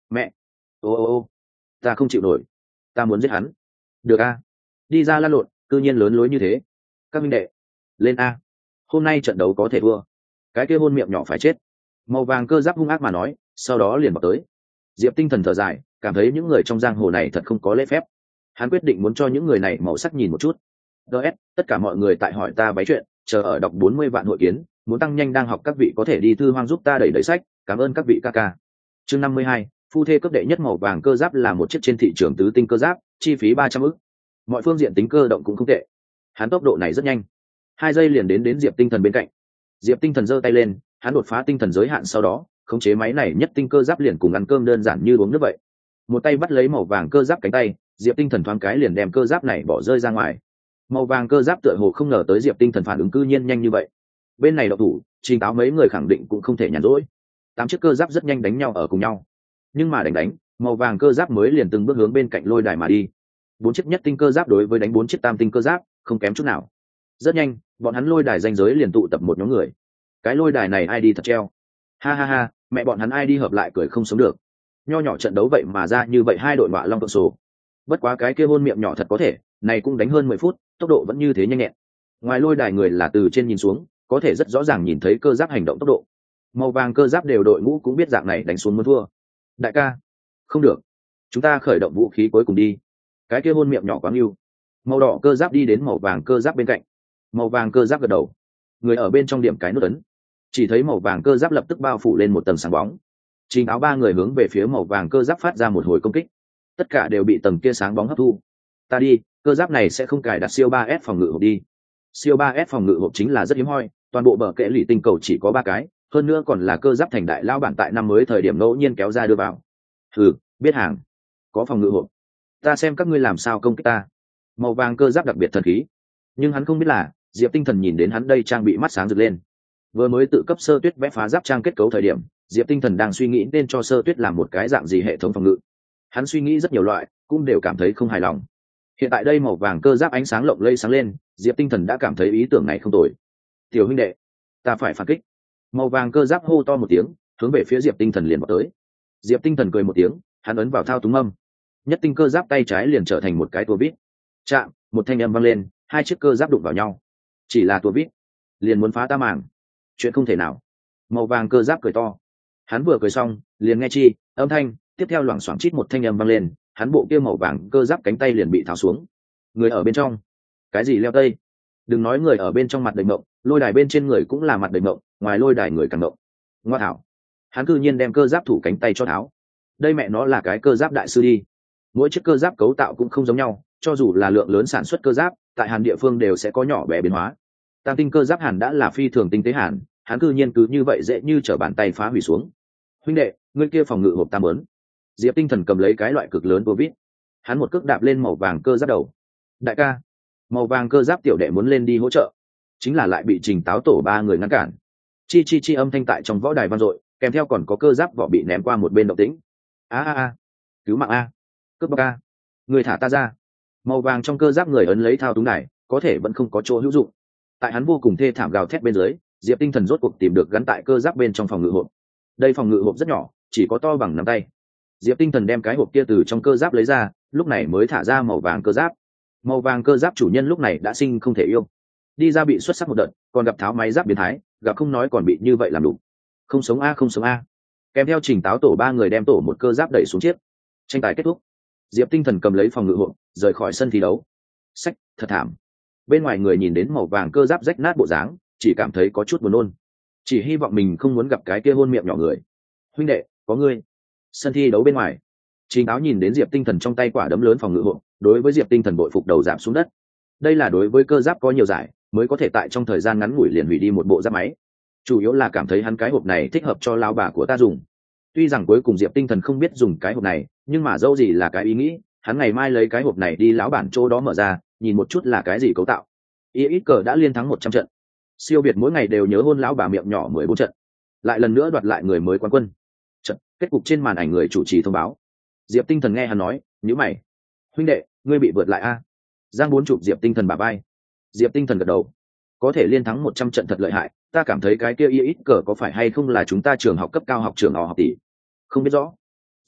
Mẹ, ô ô ô, ta không chịu nổi, ta muốn giết hắn. Được a, đi ra lăn lộn, cư nhiên lớn lối như thế. Các minh đệ, lên a, hôm nay trận đấu có thể thua, cái kia hôn miệng nhỏ phải chết. Màu vàng cơ giáp hung ác mà nói, sau đó liền vào tới. Diệp Tinh Thần thở dài, cảm thấy những người trong giang hồ này thật không có lễ phép. Hắn quyết định muốn cho những người này màu sắc nhìn một chút. ds tất cả mọi người tại hỏi ta váy chuyện, chờ ở đọc bốn mươi vạn hội kiến, muốn tăng nhanh đang học, các vị có thể đi thư hoang giúp ta đẩy đẩy sách, cảm ơn các vị ca ca. Chương năm mươi hai, phu thê cấp đệ nhất. Màu vàng cơ giáp là một chiếc trên thị trường tứ tinh cơ giáp, chi phí ba trăm ức. Mọi phương diện tính cơ động cũng không tệ. Hắn tốc độ này rất nhanh, hai giây liền đến đến Diệp Tinh Thần bên cạnh. Diệp Tinh Thần giơ tay lên, hắn đột phá tinh thần giới hạn, sau đó khống chế máy này nhất tinh cơ giáp liền cùng ăn cơm đơn giản như uống nước vậy. Một tay bắt lấy màu vàng cơ giáp cánh tay, Diệp Tinh Thần thoáng cái liền đem cơ giáp này bỏ rơi ra ngoài. Màu vàng cơ giáp tựa hồ không ngờ tới Diệp Tinh Thần phản ứng cư nhiên nhanh như vậy. Bên này độc thủ, Trình Táo mấy người khẳng định cũng không thể nhàn rỗi. Tám chiếc cơ giáp rất nhanh đánh nhau ở cùng nhau, nhưng mà đánh đánh, màu vàng cơ giáp mới liền từng bước hướng bên cạnh lôi đài mà đi. Bốn chiếc nhất tinh cơ giáp đối với đánh bốn chiếc tam tinh cơ giáp không kém chút nào. Rất nhanh, bọn hắn lôi đài danh giới liền tụ tập một nhóm người. Cái lôi đài này ai đi thật treo. Ha ha ha, mẹ bọn hắn ai đi hợp lại cười không sống được. Nho nhỏ trận đấu vậy mà ra như vậy hai đội ngọa long tượng sổ. Bất quá cái kia hôn miệng nhỏ thật có thể, này cũng đánh hơn mười phút, tốc độ vẫn như thế nhanh nhẹn. Ngoài lôi đài người là từ trên nhìn xuống, có thể rất rõ ràng nhìn thấy cơ giáp hành động tốc độ. Màu vàng cơ giáp đều đội ngũ cũng biết dạng này đánh xuống muốn thua. Đại ca, không được, chúng ta khởi động vũ khí cuối cùng đi. Cái kia hôn miệng nhỏ quá yêu. Màu đỏ cơ giáp đi đến màu vàng cơ giáp bên cạnh. Màu vàng cơ giáp gật đầu, người ở bên trong điểm cái nút ấn, chỉ thấy màu vàng cơ giáp lập tức bao phủ lên một tầng sáng bóng. Trình Áo ba người hướng về phía màu vàng cơ giáp phát ra một hồi công kích, tất cả đều bị tầng kia sáng bóng hấp thu. Ta đi, cơ giáp này sẽ không cài đặt siêu ba S phòng ngự hộp đi. Siêu ba S phòng ngự hộp chính là rất hiếm hoi, toàn bộ bờ kẽ lì tinh cầu chỉ có ba cái, hơn nữa còn là cơ giáp thành đại lao bản tại năm mới thời điểm ngẫu nhiên kéo ra đưa vào. Hừ, biết hàng, có phòng ngự hộp, ta xem các ngươi làm sao công kích ta. Màu vàng cơ giáp đặc biệt thần khí, nhưng hắn không biết là Diệp Tinh Thần nhìn đến hắn đây trang bị mắt sáng rực lên. Vừa mới tự cấp Sơ Tuyết vẽ phá giáp trang kết cấu thời điểm, Diệp Tinh Thần đang suy nghĩ nên cho Sơ Tuyết làm một cái dạng gì hệ thống phòng ngự. Hắn suy nghĩ rất nhiều loại, cũng đều cảm thấy không hài lòng. Hiện tại đây màu vàng cơ giáp ánh sáng lộng lẫy sáng lên, Diệp Tinh Thần đã cảm thấy ý tưởng này không tồi. Tiểu huynh đệ, ta phải phản kích. Màu vàng cơ giáp hô to một tiếng, hướng về phía Diệp Tinh Thần liền vọt tới. Diệp Tinh Thần cười một tiếng, hắn ấn vào thao túng âm, nhất tinh cơ giáp tay trái liền trở thành một cái tua vít. Chạm, một thanh âm vang lên, hai chiếc cơ giáp đụng vào nhau. Chỉ là tua vít, liền muốn phá ta màng, chuyện không thể nào. Màu vàng cơ giáp cười to, hắn vừa cười xong, liền nghe chi âm thanh, tiếp theo loảng xoảng chít một thanh âm vang lên, hắn bộ kia màu vàng cơ giáp cánh tay liền bị tháo xuống. Người ở bên trong, cái gì leo tây? Đừng nói người ở bên trong mặt đầy mộng, lôi đài bên trên người cũng là mặt đầy mộng, ngoài lôi đài người càng mộng. Ngoa thảo, hắn cư nhiên đem cơ giáp thủ cánh tay cho tháo. Đây mẹ nó là cái cơ giáp đại sư đi. Mỗi chiếc cơ giáp cấu tạo cũng không giống nhau, cho dù là lượng lớn sản xuất cơ giáp, tại Hàn địa phương đều sẽ có nhỏ bé biến hóa. Tam tinh cơ giáp Hàn đã là phi thường tinh tế Hàn, hắn cư nhiên cứ như vậy dễ như trở bàn tay phá hủy xuống. Huynh đệ, ngươi kia phòng ngự hộp tam ớn. Diệp Tinh Thần cầm lấy cái loại cực lớn Covid, hắn một cước đạp lên màu vàng cơ giáp đầu. Đại ca, màu vàng cơ giáp tiểu đệ muốn lên đi hỗ trợ, chính là lại bị Trình Táo tổ ba người ngăn cản. Chi chi chi âm thanh tại trong võ đài vang dội, kèm theo còn có cơ giáp vỏ bị ném qua một bên động tĩnh. A a a, cứu mạng a, cướp bóc a, người thả ta ra. Màu vàng trong cơ giáp người ấn lấy thao túng đài, có thể vẫn không có chỗ hữu dụng. Tại hắn vô cùng thê thảm gào thét bên dưới, Diệp Tinh Thần rốt cuộc tìm được gắn tại cơ giáp bên trong phòng ngự hộp. Đây phòng ngự hộp rất nhỏ, chỉ có to bằng nắm tay. Diệp Tinh Thần đem cái hộp kia từ trong cơ giáp lấy ra, lúc này mới thả ra màu vàng cơ giáp. Màu vàng cơ giáp chủ nhân lúc này đã sinh không thể yêu, đi ra bị xuất sắc một đợt, còn gặp tháo máy giáp biến thái, gặp không nói còn bị như vậy làm đủ. Không sống a, không sống a. Kèm theo Trình Táo tổ ba người đem tổ một cơ giáp đẩy xuống chiếc. Tranh tài kết thúc. Diệp Tinh Thần cầm lấy phòng ngự hộp, rời khỏi sân thi đấu. Sách, thật thảm. Bên ngoài người nhìn đến màu vàng cơ giáp rách nát bộ dáng, chỉ cảm thấy có chút buồn nôn. Chỉ hy vọng mình không muốn gặp cái kia hôn miệng nhỏ người. Huynh đệ, có ngươi. Sân thi đấu bên ngoài, Trình Táo nhìn đến Diệp Tinh Thần trong tay quả đấm lớn phòng ngự hộp, đối với Diệp Tinh Thần bội phục đầu giảm xuống đất. Đây là đối với cơ giáp có nhiều giải, mới có thể tại trong thời gian ngắn ngủi liền hủy đi một bộ giáp máy. Chủ yếu là cảm thấy hắn cái hộp này thích hợp cho lão bà của ta dùng. Tuy rằng cuối cùng Diệp Tinh Thần không biết dùng cái hộp này, nhưng mà dẫu gì là cái ý nghĩ, hắn ngày mai lấy cái hộp này đi lão bản chỗ đó mở ra, nhìn một chút là cái gì cấu tạo. i ích cờ đã liên thắng một trăm trận. Siêu Việt mỗi ngày đều nhớ hôn lão bà miệng nhỏ mười bốn trận. Lại lần nữa đoạt lại người mới quán quân. Trận, kết cục trên màn ảnh người chủ trì thông báo. Diệp Tinh Thần nghe hắn nói, nhíu mày. Huynh đệ, ngươi bị vượt lại a? Giang Bốn chụp Diệp Tinh Thần bả vai. Diệp Tinh Thần gật đầu. Có thể liên thắng một trăm trận thật lợi hại, ta cảm thấy cái kia i ích cờ có phải hay không là chúng ta trường học cấp cao học trường họ học tỷ. Không biết rõ.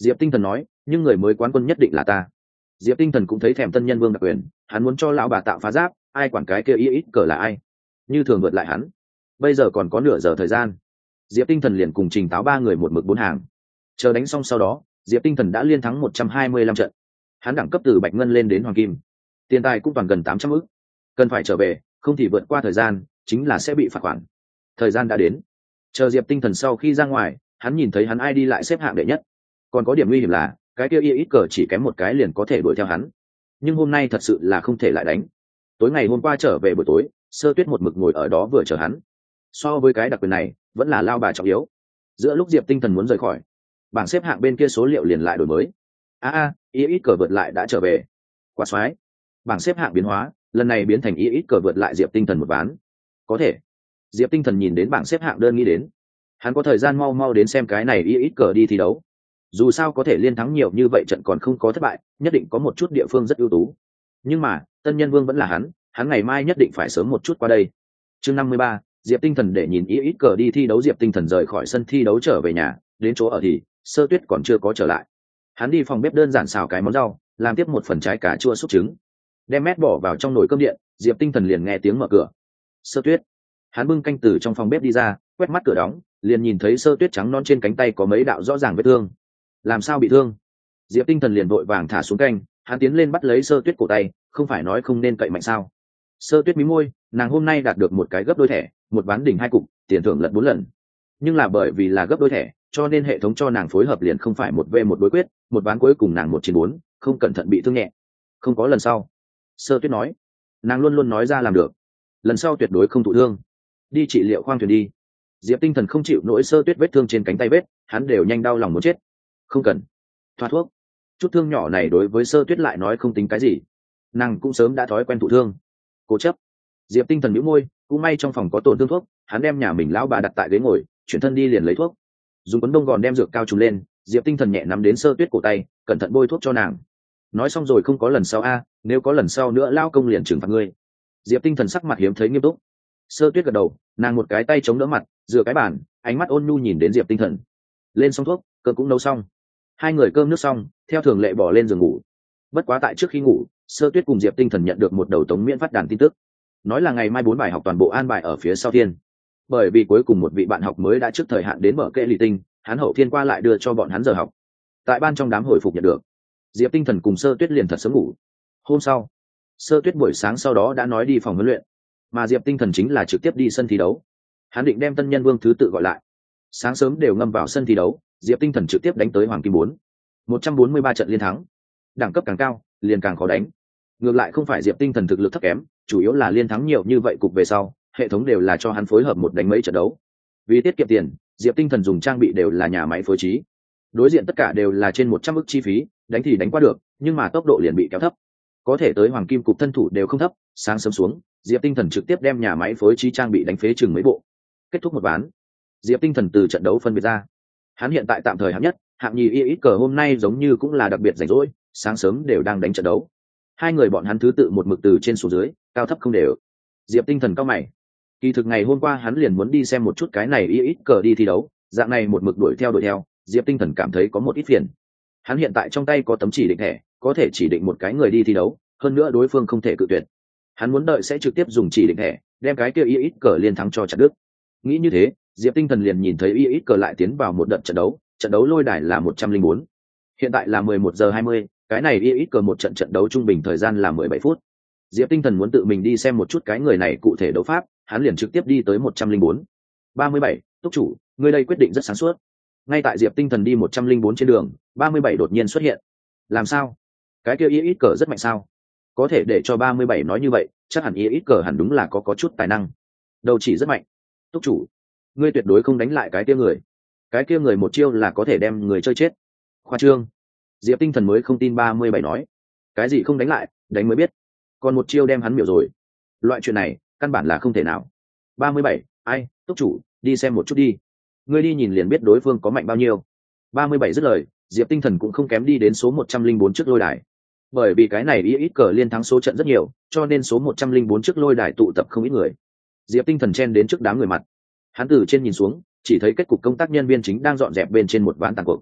Diệp Tinh Thần nói, nhưng người mới quán quân nhất định là ta. Diệp Tinh Thần cũng thấy thèm tân nhân vương đặc quyền, hắn muốn cho lão bà tạo phá giáp, ai quản cái kia ít cờ là ai, như thường vượt lại hắn. Bây giờ còn có nửa giờ thời gian, Diệp Tinh Thần liền cùng Trình Táo ba người một mực bốn hàng, chờ đánh xong sau đó, Diệp Tinh Thần đã liên thắng một trăm hai mươi lăm trận, hắn đẳng cấp từ bạch ngân lên đến hoàng kim, tiền tài cũng toàn gần tám trăm ức, cần phải trở về, không thì vượt qua thời gian chính là sẽ bị phạt khoản. Thời gian đã đến, chờ Diệp Tinh Thần sau khi ra ngoài, hắn nhìn thấy hắn ai đi lại xếp hạng đệ nhất, còn có điểm nguy hiểm là cái kia ít cờ chỉ kém một cái liền có thể đuổi theo hắn, nhưng hôm nay thật sự là không thể lại đánh. Tối ngày hôm qua trở về buổi tối, Sơ Tuyết một mực ngồi ở đó vừa chờ hắn. So với cái đặc quyền này, vẫn là lao bà trọng yếu. Giữa lúc Diệp Tinh Thần muốn rời khỏi, bảng xếp hạng bên kia số liệu liền lại đổi mới. A a, ít cờ vượt lại đã trở về. Quá xoái. Bảng xếp hạng biến hóa, lần này biến thành ít cờ vượt lại Diệp Tinh Thần một ván. Có thể. Diệp Tinh Thần nhìn đến bảng xếp hạng đơn nghĩ đến, hắn có thời gian mau mau đến xem cái này ít cờ đi thi đấu. Dù sao có thể liên thắng nhiều như vậy trận còn không có thất bại, nhất định có một chút địa phương rất ưu tú. Nhưng mà tân nhân vương vẫn là hắn, hắn ngày mai nhất định phải sớm một chút qua đây. Chương năm mươi ba, Diệp Tinh Thần để nhìn ít cờ đi thi đấu. Diệp Tinh Thần rời khỏi sân thi đấu trở về nhà, đến chỗ ở thì Sơ Tuyết còn chưa có trở lại. Hắn đi phòng bếp đơn giản xào cái món rau, làm tiếp một phần trái cà chua xúc trứng, đem mét bỏ vào trong nồi cơm điện. Diệp Tinh Thần liền nghe tiếng mở cửa. Sơ Tuyết. Hắn bưng canh từ trong phòng bếp đi ra, quét mắt cửa đóng, liền nhìn thấy Sơ Tuyết trắng non trên cánh tay có mấy đạo rõ ràng vết thương. Làm sao bị thương? Diệp Tinh Thần liền vội vàng thả xuống canh, hắn tiến lên bắt lấy Sơ Tuyết cổ tay, không phải nói không nên cậy mạnh sao? Sơ Tuyết mí môi, nàng hôm nay đạt được một cái gấp đôi thẻ, một ván đỉnh hai cục, tiền thưởng lật bốn lần. Nhưng là bởi vì là gấp đôi thẻ, cho nên hệ thống cho nàng phối hợp liền không phải một v một đối quyết, một ván cuối cùng nàng một trên bốn, không cẩn thận bị thương nhẹ. Không có lần sau. Sơ Tuyết nói, nàng luôn luôn nói ra làm được, lần sau tuyệt đối không thụ thương. Đi trị liệu khoang thuyền đi. Diệp Tinh Thần không chịu nỗi Sơ Tuyết vết thương trên cánh tay vết, hắn đều nhanh đau lòng muốn chết. Không cần. Thoa thuốc. Chút thương nhỏ này đối với Sơ Tuyết lại nói không tính cái gì, nàng cũng sớm đã thói quen thụ thương. Cố chấp. Diệp Tinh Thần nhíu môi, cũng may trong phòng có tổn thương thuốc, hắn đem nhà mình lão bà đặt tại ghế ngồi, chuyển thân đi liền lấy thuốc, dùng cuốn đông gòn đem dược cao trùm lên. Diệp Tinh Thần nhẹ nắm đến Sơ Tuyết cổ tay, cẩn thận bôi thuốc cho nàng. Nói xong rồi, không có lần sau a, nếu có lần sau nữa lao công liền trừng phạt ngươi. Diệp Tinh Thần sắc mặt hiếm thấy nghiêm túc. Sơ Tuyết gật đầu, nàng một cái tay chống đỡ mặt, dựa cái bàn, ánh mắt ôn nhu nhìn đến Diệp Tinh Thần. Lên xong thuốc, cơm cũng nấu xong, hai người cơm nước xong, theo thường lệ bỏ lên giường ngủ. Bất quá tại trước khi ngủ, Sơ Tuyết cùng Diệp Tinh Thần nhận được một đầu tống miễn phát đàn tin tức, nói là ngày mai bốn bài học toàn bộ an bài ở phía sau thiên. Bởi vì cuối cùng một vị bạn học mới đã trước thời hạn đến mở kệ lì tinh, hắn hậu thiên qua lại đưa cho bọn hắn giờ học. Tại ban trong đám hồi phục nhận được, Diệp Tinh Thần cùng Sơ Tuyết liền thật sớm ngủ. Hôm sau, Sơ Tuyết buổi sáng sau đó đã nói đi phòng huấn luyện, mà Diệp Tinh Thần chính là trực tiếp đi sân thi đấu. Hắn định đem tân nhân vương thứ tự gọi lại. Sáng sớm đều ngâm vào sân thi đấu, Diệp Tinh Thần trực tiếp đánh tới hoàng kim bốn, một trăm bốn mươi ba trận liên thắng. Đẳng cấp càng cao, liền càng khó đánh. Ngược lại không phải Diệp Tinh Thần thực lực thấp kém, chủ yếu là liên thắng nhiều như vậy cục về sau, hệ thống đều là cho hắn phối hợp một đánh mấy trận đấu. Vì tiết kiệm tiền, Diệp Tinh Thần dùng trang bị đều là nhà máy phối trí. Đối diện tất cả đều là trên một trăm ức chi phí, đánh thì đánh qua được, nhưng mà tốc độ liền bị kéo thấp. Có thể tới hoàng kim cục thân thủ đều không thấp, sáng sớm xuống, Diệp Tinh Thần trực tiếp đem nhà máy phối trí trang bị đánh phế chừng mấy bộ. Kết thúc một ván, Diệp Tinh Thần từ trận đấu phân biệt ra. Hắn hiện tại tạm thời hạng nhất, hạng nhì ít cờ hôm nay giống như cũng là đặc biệt rảnh rỗi, sáng sớm đều đang đánh trận đấu. Hai người bọn hắn thứ tự một mực từ trên xuống dưới, cao thấp không đều. Diệp Tinh Thần cao mày. Kỳ thực ngày hôm qua hắn liền muốn đi xem một chút cái này ít cờ đi thi đấu, dạng này một mực đuổi theo đuổi theo, Diệp Tinh Thần cảm thấy có một ít phiền. Hắn hiện tại trong tay có tấm chỉ định thẻ, có thể chỉ định một cái người đi thi đấu, hơn nữa đối phương không thể cự tuyệt. Hắn muốn đợi sẽ trực tiếp dùng chỉ định thẻ, đem cái kia ít cờ liên thắng cho chặt đứt. Nghĩ như thế, Diệp Tinh Thần liền nhìn thấy ít cờ lại tiến vào một đợt trận đấu, trận đấu lôi đài là một trăm lẻ bốn. Hiện tại là mười một giờ hai mươi, cái này ít cờ một trận trận đấu trung bình thời gian là mười bảy phút. Diệp Tinh Thần muốn tự mình đi xem một chút cái người này cụ thể đấu pháp, hắn liền trực tiếp đi tới một trăm lẻ bốn. ba mươi bảy, túc chủ, người đây quyết định rất sáng suốt. Ngay tại Diệp Tinh Thần đi một trăm lẻ bốn trên đường, ba mươi bảy đột nhiên xuất hiện. Làm sao? Cái kia ít cờ rất mạnh sao? Có thể để cho ba mươi bảy nói như vậy, chắc hẳn ít cờ hẳn đúng là có có chút tài năng. Đâu chỉ rất mạnh. Túc chủ, ngươi tuyệt đối không đánh lại cái kia người. Cái kia người một chiêu là có thể đem người chơi chết. Khoa trương. Diệp Tinh Thần mới không tin ba mươi bảy nói. Cái gì không đánh lại, đánh mới biết. Còn một chiêu đem hắn miểu rồi. Loại chuyện này, căn bản là không thể nào. ba mươi bảy, ai, túc chủ, đi xem một chút đi. Ngươi đi nhìn liền biết đối phương có mạnh bao nhiêu. ba mươi bảy dứt lời, Diệp Tinh Thần cũng không kém đi đến số một trăm lẻ bốn trước lôi đài. Bởi vì cái này ít cờ liên thắng số trận rất nhiều, cho nên số một trăm lẻ bốn trước lôi đài tụ tập không ít người. Diệp Tinh Thần chen đến trước đám người mặt. Hắn từ trên nhìn xuống, chỉ thấy kết cục công tác nhân viên chính đang dọn dẹp bên trên một ván tàn cuộc.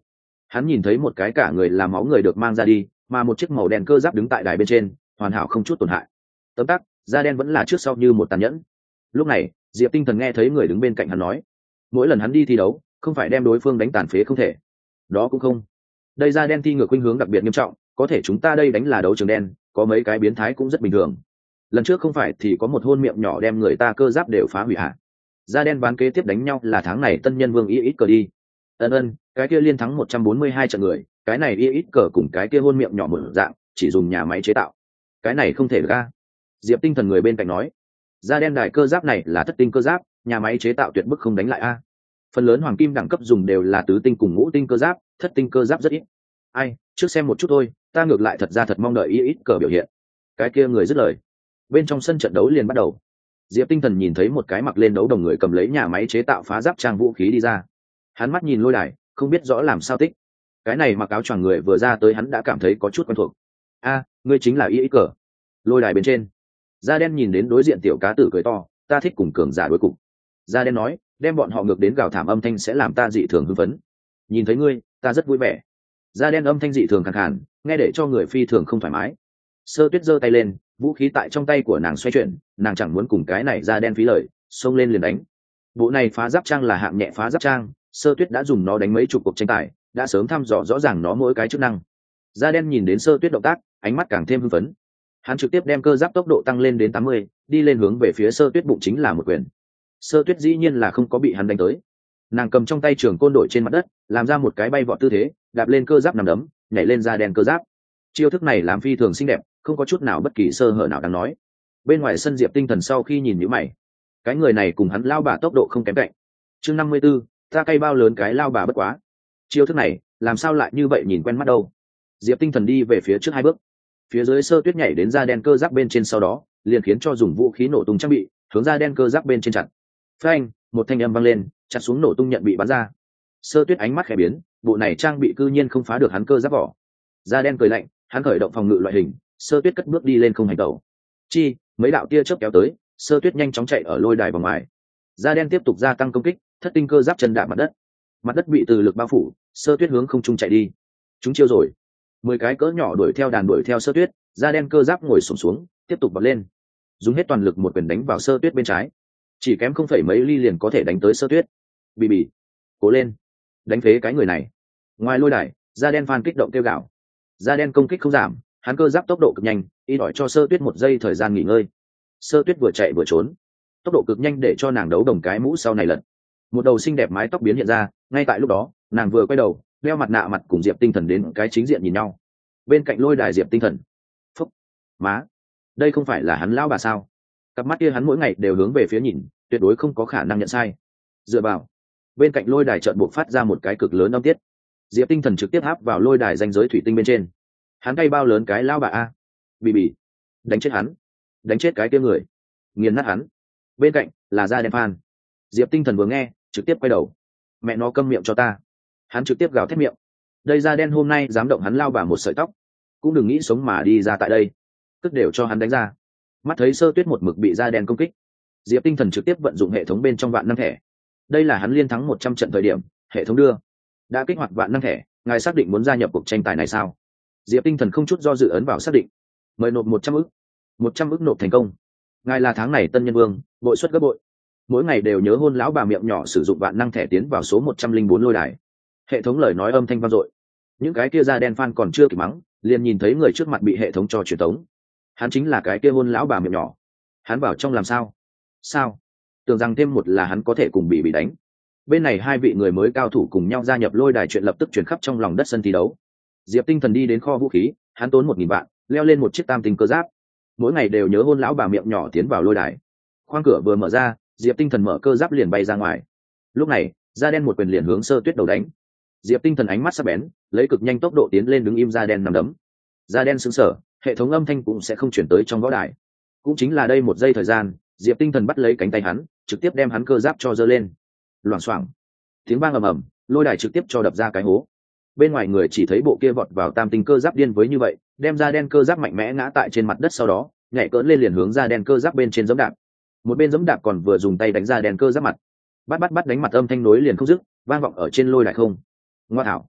Hắn nhìn thấy một cái cả người làm máu người được mang ra đi, mà một chiếc màu đen cơ giáp đứng tại đài bên trên, hoàn hảo không chút tổn hại. Tấm tắc, da đen vẫn là trước sau như một tàn nhẫn. Lúc này, Diệp Tinh Thần nghe thấy người đứng bên cạnh hắn nói, mỗi lần hắn đi thi đấu, không phải đem đối phương đánh tàn phế không thể. Đó cũng không. Đây da đen thi ngược khuynh hướng đặc biệt nghiêm trọng, có thể chúng ta đây đánh là đấu trường đen, có mấy cái biến thái cũng rất bình thường. Lần trước không phải thì có một hôn miệng nhỏ đem người ta cơ giáp đều phá hủy hả? Da đen ván kế tiếp đánh nhau là tháng này tân nhân vương y ít cờ đi. Ân ân, cái kia liên thắng một trăm bốn mươi hai trận người, cái này y ít cờ cùng cái kia hôn miệng nhỏ một dạng, chỉ dùng nhà máy chế tạo. Cái này không thể ra. Diệp Tinh Thần người bên cạnh nói, da đen đài cơ giáp này là thất tinh cơ giáp, nhà máy chế tạo tuyệt bức không đánh lại a. Phần lớn hoàng kim đẳng cấp dùng đều là tứ tinh cùng ngũ tinh cơ giáp, thất tinh cơ giáp rất ít. Ai, trước xem một chút thôi, ta ngược lại thật ra thật mong đợi y ít cờ biểu hiện. Cái kia người dứt lời. Bên trong sân trận đấu liền bắt đầu. Diệp Tinh Thần nhìn thấy một cái mặc lên đấu đồng người cầm lấy nhà máy chế tạo phá giáp trang vũ khí đi ra. Hắn mắt nhìn lôi đài, không biết rõ làm sao tích. Cái này mặc áo choàng người vừa ra tới hắn đã cảm thấy có chút quen thuộc. A, ngươi chính là y ít cờ. Lôi đài bên trên, da đen nhìn đến đối diện tiểu cá tử cười to, ta thích cùng cường giả đối cục. Da đen nói, đem bọn họ ngược đến gào thảm âm thanh sẽ làm ta dị thường hưng phấn. Nhìn thấy ngươi, ta rất vui vẻ. Da đen âm thanh dị thường khàn khàn, nghe để cho người phi thường không thoải mái. Sơ Tuyết giơ tay lên, vũ khí tại trong tay của nàng xoay chuyển, nàng chẳng muốn cùng cái này da đen phí lời, xông lên liền đánh. Bộ này phá giáp trang là hạng nhẹ phá giáp trang, Sơ Tuyết đã dùng nó đánh mấy chục cuộc tranh tài, đã sớm thăm dò rõ ràng nó mỗi cái chức năng. Da đen nhìn đến Sơ Tuyết động tác, ánh mắt càng thêm hưng phấn. Hắn trực tiếp đem cơ giáp tốc độ tăng lên đến tám mươi, đi lên hướng về phía Sơ Tuyết bụng chính là một quyền. Sơ Tuyết dĩ nhiên là không có bị hắn đánh tới. Nàng cầm trong tay trường côn đổi trên mặt đất, làm ra một cái bay vọt tư thế, đạp lên cơ giáp nằm đấm, nhảy lên da đen cơ giáp. Chiêu thức này làm phi thường xinh đẹp, không có chút nào bất kỳ sơ hở nào đáng nói. Bên ngoài sân Diệp Tinh Thần sau khi nhìn nhíu mày, cái người này cùng hắn lao bà tốc độ không kém cạnh. Chương năm mươi 54, ta cay bao lớn cái lao bà bất quá. Chiêu thức này, làm sao lại như vậy nhìn quen mắt đâu. Diệp Tinh Thần đi về phía trước hai bước. Phía dưới Sơ Tuyết nhảy đến da đen cơ giáp bên trên sau đó, liền khiến cho dùng vũ khí nổ tung trang bị, hướng da đen cơ giáp bên trên chặn. Phanh, một thanh âm vang lên, chặt xuống nổ tung nhận bị bắn ra. Sơ Tuyết ánh mắt khẽ biến, bộ này trang bị cư nhiên không phá được hắn cơ giáp vỏ. Da đen cười lạnh, hắn khởi động phòng ngự loại hình, Sơ Tuyết cất bước đi lên không hành tẩu. Chi, mấy đạo tia chớp kéo tới, Sơ Tuyết nhanh chóng chạy ở lôi đài vào ngoài. Da đen tiếp tục gia tăng công kích, thất tinh cơ giáp chân đạp mặt đất. Mặt đất bị từ lực bao phủ, Sơ Tuyết hướng không trung chạy đi. Chúng chiêu rồi. Mười cái cỡ nhỏ đuổi theo đàn đuổi theo Sơ Tuyết, da đen cơ giáp ngồi xổm xuống, tiếp tục bật lên. Dùng hết toàn lực một quyền đánh vào Sơ Tuyết bên trái. Chỉ kém không phẩy mấy ly liền có thể đánh tới Sơ Tuyết. Bì bì, cố lên, đánh phế cái người này. Ngoài lôi đài, da đen fan kích động kêu gào. Da đen công kích không giảm, hắn cơ giáp tốc độ cực nhanh, y đòi cho Sơ Tuyết một giây thời gian nghỉ ngơi. Sơ Tuyết vừa chạy vừa trốn, tốc độ cực nhanh để cho nàng đấu đồng cái mũ sau này lật. Một đầu xinh đẹp mái tóc biến hiện ra, ngay tại lúc đó, nàng vừa quay đầu, đeo mặt nạ mặt cùng Diệp Tinh Thần đến cái chính diện nhìn nhau. Bên cạnh lôi đài Diệp Tinh Thần, phúc, má, đây không phải là hắn lão bà sao? Cặp mắt kia hắn mỗi ngày đều hướng về phía nhìn, tuyệt đối không có khả năng nhận sai. Dựa vào, bên cạnh lôi đài chợt buộc phát ra một cái cực lớn âm tiết. Diệp Tinh Thần trực tiếp áp vào lôi đài danh giới thủy tinh bên trên. Hắn cay bao lớn cái lão bà a, bì bì, đánh chết hắn, đánh chết cái kia người, nghiền nát hắn. Bên cạnh là da đen Phan. Diệp Tinh Thần vừa nghe, trực tiếp quay đầu. Mẹ nó câm miệng cho ta. Hắn trực tiếp gào thét miệng. Đây da đen hôm nay dám động hắn lao bà một sợi tóc, cũng đừng nghĩ sống mà đi ra tại đây. Tức đều cho hắn đánh ra. Mắt thấy Sơ Tuyết một mực bị da đen công kích, Diệp Tinh Thần trực tiếp vận dụng hệ thống bên trong vạn năng thẻ. Đây là hắn liên thắng một trăm trận thời điểm, hệ thống đưa. Đã kích hoạt vạn năng thẻ, ngài xác định muốn gia nhập cuộc tranh tài này sao? Diệp Tinh Thần không chút do dự ấn vào xác định. Mời nộp một trăm ức. một trăm ức nộp thành công. Ngài là tháng này tân nhân vương, bội suất gấp bội. Mỗi ngày đều nhớ hôn lão bà miệng nhỏ sử dụng vạn năng thẻ tiến vào số một trăm linh bốn lôi đài. Hệ thống lời nói âm thanh vang dội. Những cái kia da đen fan còn chưa kịp mắng, liền nhìn thấy người trước mặt bị hệ thống cho truyền tống. Hắn chính là cái kia hôn lão bà miệng nhỏ. Hắn bảo trong làm sao? Sao? Tưởng rằng thêm một là hắn có thể cùng bị bị đánh. Bên này hai vị người mới cao thủ cùng nhau gia nhập lôi đài, chuyện lập tức truyền khắp trong lòng đất sân thi đấu. Diệp Tinh Thần đi đến kho vũ khí, hắn tốn một nghìn vạn, leo lên một chiếc tam tinh cơ giáp. Mỗi ngày đều nhớ hôn lão bà miệng nhỏ tiến vào lôi đài. Khoang cửa vừa mở ra, Diệp Tinh Thần mở cơ giáp liền bay ra ngoài. Lúc này, da đen một quyền liền hướng Sơ Tuyết đầu đánh. Diệp Tinh Thần ánh mắt sắc bén, lấy cực nhanh tốc độ tiến lên đứng im da đen nằm đấm. Da đen sững sờ, hệ thống âm thanh cũng sẽ không chuyển tới trong võ đài. Cũng chính là đây một giây thời gian, Diệp Tinh Thần bắt lấy cánh tay hắn, trực tiếp đem hắn cơ giáp cho giơ lên. Loảng xoảng, tiếng vang ầm ầm, lôi đài trực tiếp cho đập ra cái hố. Bên ngoài người chỉ thấy bộ kia vọt vào tam tinh cơ giáp điên với như vậy, đem da đen cơ giáp mạnh mẽ ngã tại trên mặt đất, sau đó nhảy cỡn lên liền hướng da đen cơ giáp bên trên giẫm đạp. Một bên giẫm đạp còn vừa dùng tay đánh da đen cơ giáp mặt. Bắt bắt bắt đánh mặt âm thanh nối liền không dứt, vang vọng ở trên lôi đài không. Ngoa thảo,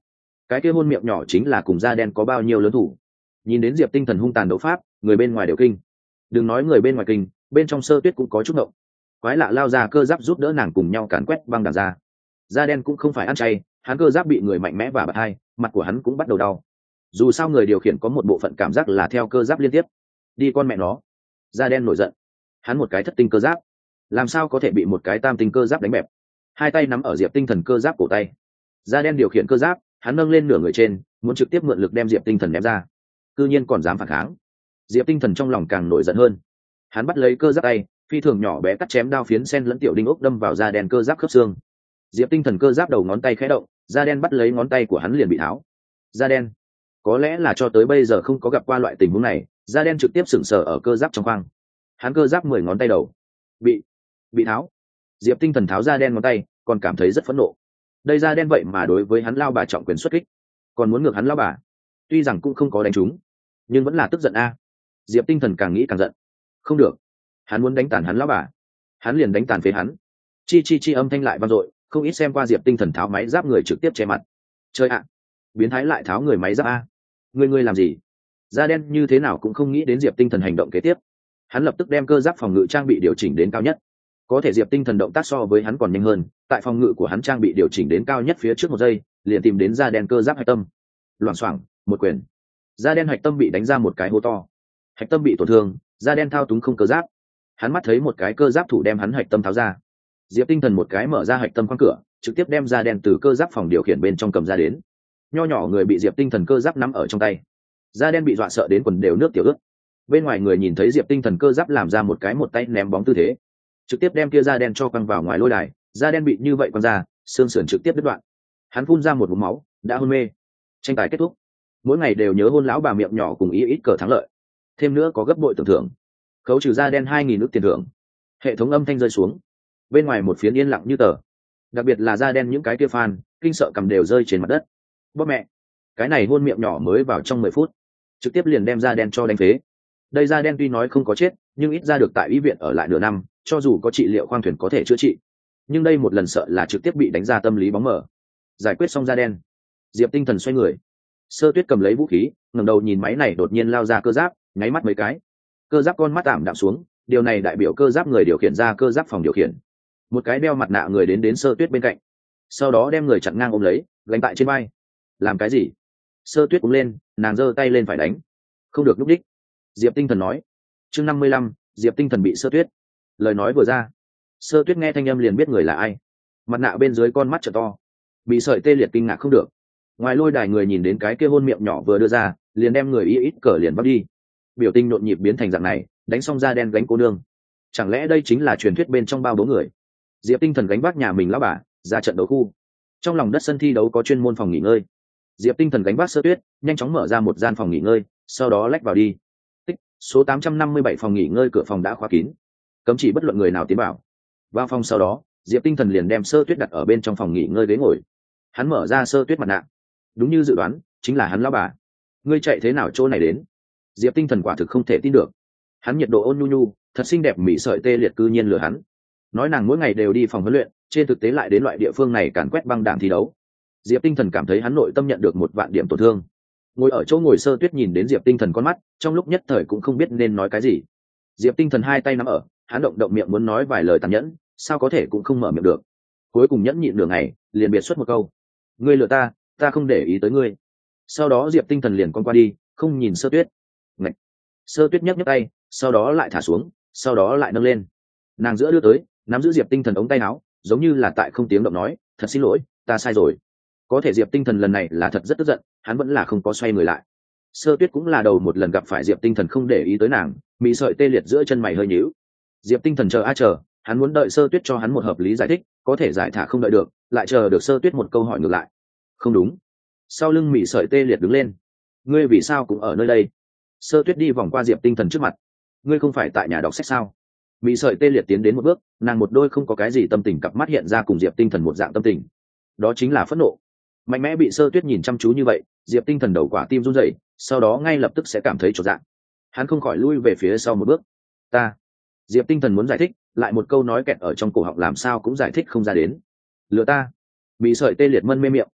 cái kia hôn miệng nhỏ chính là cùng da đen có bao nhiêu lớn thủ. Nhìn đến Diệp Tinh Thần hung tàn đấu pháp, người bên ngoài đều kinh. Đừng nói người bên ngoài kinh, bên trong Sơ Tuyết cũng có chút động. Quái lạ lao ra cơ giáp giúp đỡ nàng cùng nhau càn quét băng đằng ra. Da đen cũng không phải ăn chay, hắn cơ giáp bị người mạnh mẽ và bật hai, mặt của hắn cũng bắt đầu đau. Dù sao người điều khiển có một bộ phận cảm giác là theo cơ giáp liên tiếp. Đi con mẹ nó. Da đen nổi giận. Hắn một cái thất tinh cơ giáp, làm sao có thể bị một cái tam tinh cơ giáp đánh bẹp. Hai tay nắm ở Diệp Tinh Thần cơ giáp cổ tay. Da đen điều khiển cơ giáp, hắn nâng lên nửa người trên, muốn trực tiếp mượn lực đem Diệp Tinh Thần ném ra. Cư nhiên còn dám phản kháng. Diệp Tinh Thần trong lòng càng nổi giận hơn. Hắn bắt lấy cơ giáp tay, phi thường nhỏ bé cắt chém đao phiến sen lẫn tiểu đinh ốc đâm vào da đen cơ giáp khớp xương. Diệp Tinh Thần cơ giáp đầu ngón tay khẽ động, da đen bắt lấy ngón tay của hắn liền bị tháo. Da đen, có lẽ là cho tới bây giờ không có gặp qua loại tình huống này, da đen trực tiếp sững sờ ở cơ giáp trong khoang. Hắn cơ giáp mười ngón tay đầu bị bị tháo. Diệp Tinh Thần tháo da đen ngón tay, còn cảm thấy rất phẫn nộ. Đây da đen vậy mà đối với hắn lao bà trọng quyền xuất kích, còn muốn ngược hắn lao bà. Tuy rằng cũng không có đánh trúng, nhưng vẫn là tức giận a. Diệp Tinh Thần càng nghĩ càng giận. Không được, hắn muốn đánh tàn hắn lao bà, hắn liền đánh tàn phế hắn. Chi chi chi âm thanh lại vang dội, không ít xem qua Diệp Tinh Thần tháo máy giáp người trực tiếp che mặt. Chơi ạ, biến thái lại tháo người máy giáp a. Người người làm gì? Da đen như thế nào cũng không nghĩ đến Diệp Tinh Thần hành động kế tiếp. Hắn lập tức đem cơ giáp phòng ngự trang bị điều chỉnh đến cao nhất. Có thể Diệp Tinh Thần động tác so với hắn còn nhanh hơn, tại phòng ngự của hắn trang bị điều chỉnh đến cao nhất phía trước một giây, liền tìm đến da đen cơ giáp hạch tâm. Loảng xoảng, một quyền. Da đen hạch tâm bị đánh ra một cái hố to. Hạch tâm bị tổn thương, da đen thao túng không cơ giáp. Hắn mắt thấy một cái cơ giáp thủ đem hắn hạch tâm tháo ra. Diệp Tinh Thần một cái mở ra hạch tâm khoang cửa, trực tiếp đem da đen từ cơ giáp phòng điều khiển bên trong cầm ra đến. Nho nhỏ người bị Diệp Tinh Thần cơ giáp nắm ở trong tay. Da đen bị dọa sợ đến quần đều nước tiểu ướt. Bên ngoài người nhìn thấy Diệp Tinh Thần cơ giáp làm ra một cái một tay ném bóng tư thế, trực tiếp đem kia da đen cho quăng vào ngoài lôi đài. Da đen bị như vậy quăng ra, xương sườn trực tiếp đứt đoạn. Hắn phun ra một ngụm máu, đã hôn mê. Tranh tài kết thúc. Mỗi ngày đều nhớ hôn lão bà miệng nhỏ cùng ý ít cờ thắng lợi. Thêm nữa có gấp bội tưởng thưởng. Khấu trừ da đen hai nghìn ức tiền thưởng. Hệ thống âm thanh rơi xuống. Bên ngoài một phiến yên lặng như tờ. Đặc biệt là da đen những cái kia fan, kinh sợ cầm đều rơi trên mặt đất. Bố mẹ, cái này hôn miệng nhỏ mới vào trong mười phút, trực tiếp liền đem da đen cho đánh phế. Đây da đen tuy nói không có chết, nhưng ít ra được tại y viện ở lại nửa năm, cho dù có trị liệu khoang thuyền có thể chữa trị, nhưng đây một lần sợ là trực tiếp bị đánh ra tâm lý bóng mờ. Giải quyết xong da đen, Diệp Tinh Thần xoay người. Sơ Tuyết cầm lấy vũ khí, ngẩng đầu nhìn máy này đột nhiên lao ra cơ giáp, nháy mắt mấy cái. Cơ giáp con mắt tạm đạm xuống, điều này đại biểu cơ giáp người điều khiển ra cơ giáp phòng điều khiển. Một cái đeo mặt nạ người đến đến Sơ Tuyết bên cạnh, sau đó đem người chặn ngang ôm lấy, gánh tại trên vai. Làm cái gì? Sơ Tuyết cũng lên, nàng giơ tay lên phải đánh. Không được lúc đích. Diệp Tinh Thần nói. Chương năm mươi lăm, Diệp Tinh Thần bị Sơ Tuyết. Lời nói vừa ra, Sơ Tuyết nghe thanh âm liền biết người là ai. Mặt nạ bên dưới con mắt trợ to, bị sợi tê liệt kinh ngạc không được. Ngoài lôi đài người nhìn đến cái kia hôn miệng nhỏ vừa đưa ra, liền đem người y ít cờ liền bắt đi. Biểu tình nhộn nhịp biến thành dạng này, đánh xong da đen gánh cô nương. Chẳng lẽ đây chính là truyền thuyết bên trong bao bố người? Diệp Tinh Thần gánh vác nhà mình lão bà ra trận đấu khu. Trong lòng đất sân thi đấu có chuyên môn phòng nghỉ ngơi. Diệp Tinh Thần gánh vác Sơ Tuyết, nhanh chóng mở ra một gian phòng nghỉ ngơi, sau đó lách vào đi. Tích, số tám trăm năm mươi bảy phòng nghỉ ngơi cửa phòng đã khóa kín, cấm chỉ bất luận người nào tiến vào. Vào phòng sau đó, Diệp Tinh Thần liền đem Sơ Tuyết đặt ở bên trong phòng nghỉ ngơi ghế ngồi. Hắn mở ra Sơ Tuyết mặt nạ. Đúng như dự đoán, chính là hắn lão bà. Ngươi chạy thế nào chỗ này đến? Diệp Tinh Thần quả thực không thể tin được. Hắn nhiệt độ ôn nhu nhu, thật xinh đẹp mỹ sợi tê liệt cư nhiên lừa hắn. Nói nàng mỗi ngày đều đi phòng huấn luyện, trên thực tế lại đến loại địa phương này càn quét băng đảng thi đấu. Diệp Tinh Thần cảm thấy hắn nội tâm nhận được một vạn điểm tổn thương. Ngồi ở chỗ ngồi Sơ Tuyết nhìn đến Diệp Tinh Thần con mắt, trong lúc nhất thời cũng không biết nên nói cái gì. Diệp Tinh Thần hai tay nắm ở, hắn động động miệng muốn nói vài lời tàn nhẫn, sao có thể cũng không mở miệng được. Cuối cùng nhẫn nhịn nửa ngày, liền biệt xuất một câu: "Ngươi lừa ta, ta không để ý tới ngươi." Sau đó Diệp Tinh Thần liền con qua đi, không nhìn Sơ Tuyết. Ngậy. Sơ Tuyết nhấc nhấc tay, sau đó lại thả xuống, sau đó lại nâng lên. Nàng giữa đưa tới, nắm giữ Diệp Tinh Thần ống tay áo, giống như là tại không tiếng động nói: "Thật xin lỗi, ta sai rồi." Có thể Diệp Tinh Thần lần này là thật rất tức giận, hắn vẫn là không có xoay người lại. Sơ Tuyết cũng là đầu một lần gặp phải Diệp Tinh Thần không để ý tới nàng, mị sợi tê liệt giữa chân mày hơi nhíu. Diệp Tinh Thần chờ a chờ, hắn muốn đợi Sơ Tuyết cho hắn một hợp lý giải thích, có thể giải thả không đợi được, lại chờ được Sơ Tuyết một câu hỏi ngược lại. Không đúng. Sau lưng mị sợi tê liệt đứng lên. Ngươi vì sao cũng ở nơi đây? Sơ Tuyết đi vòng qua Diệp Tinh Thần trước mặt. Ngươi không phải tại nhà đọc sách sao? Mị sợi tê liệt tiến đến một bước, nàng một đôi không có cái gì tâm tình cặp mắt hiện ra cùng Diệp Tinh Thần một dạng tâm tình. Đó chính là phẫn nộ. Mạnh mẽ bị Sơ Tuyết nhìn chăm chú như vậy, Diệp Tinh Thần đầu quả tim run rẩy, sau đó ngay lập tức sẽ cảm thấy chột dạ. Hắn không khỏi lui về phía sau một bước. Ta. Diệp Tinh Thần muốn giải thích, lại một câu nói kẹt ở trong cổ họng làm sao cũng giải thích không ra đến. Lừa ta. Bị sợi tê liệt mân mê miệng.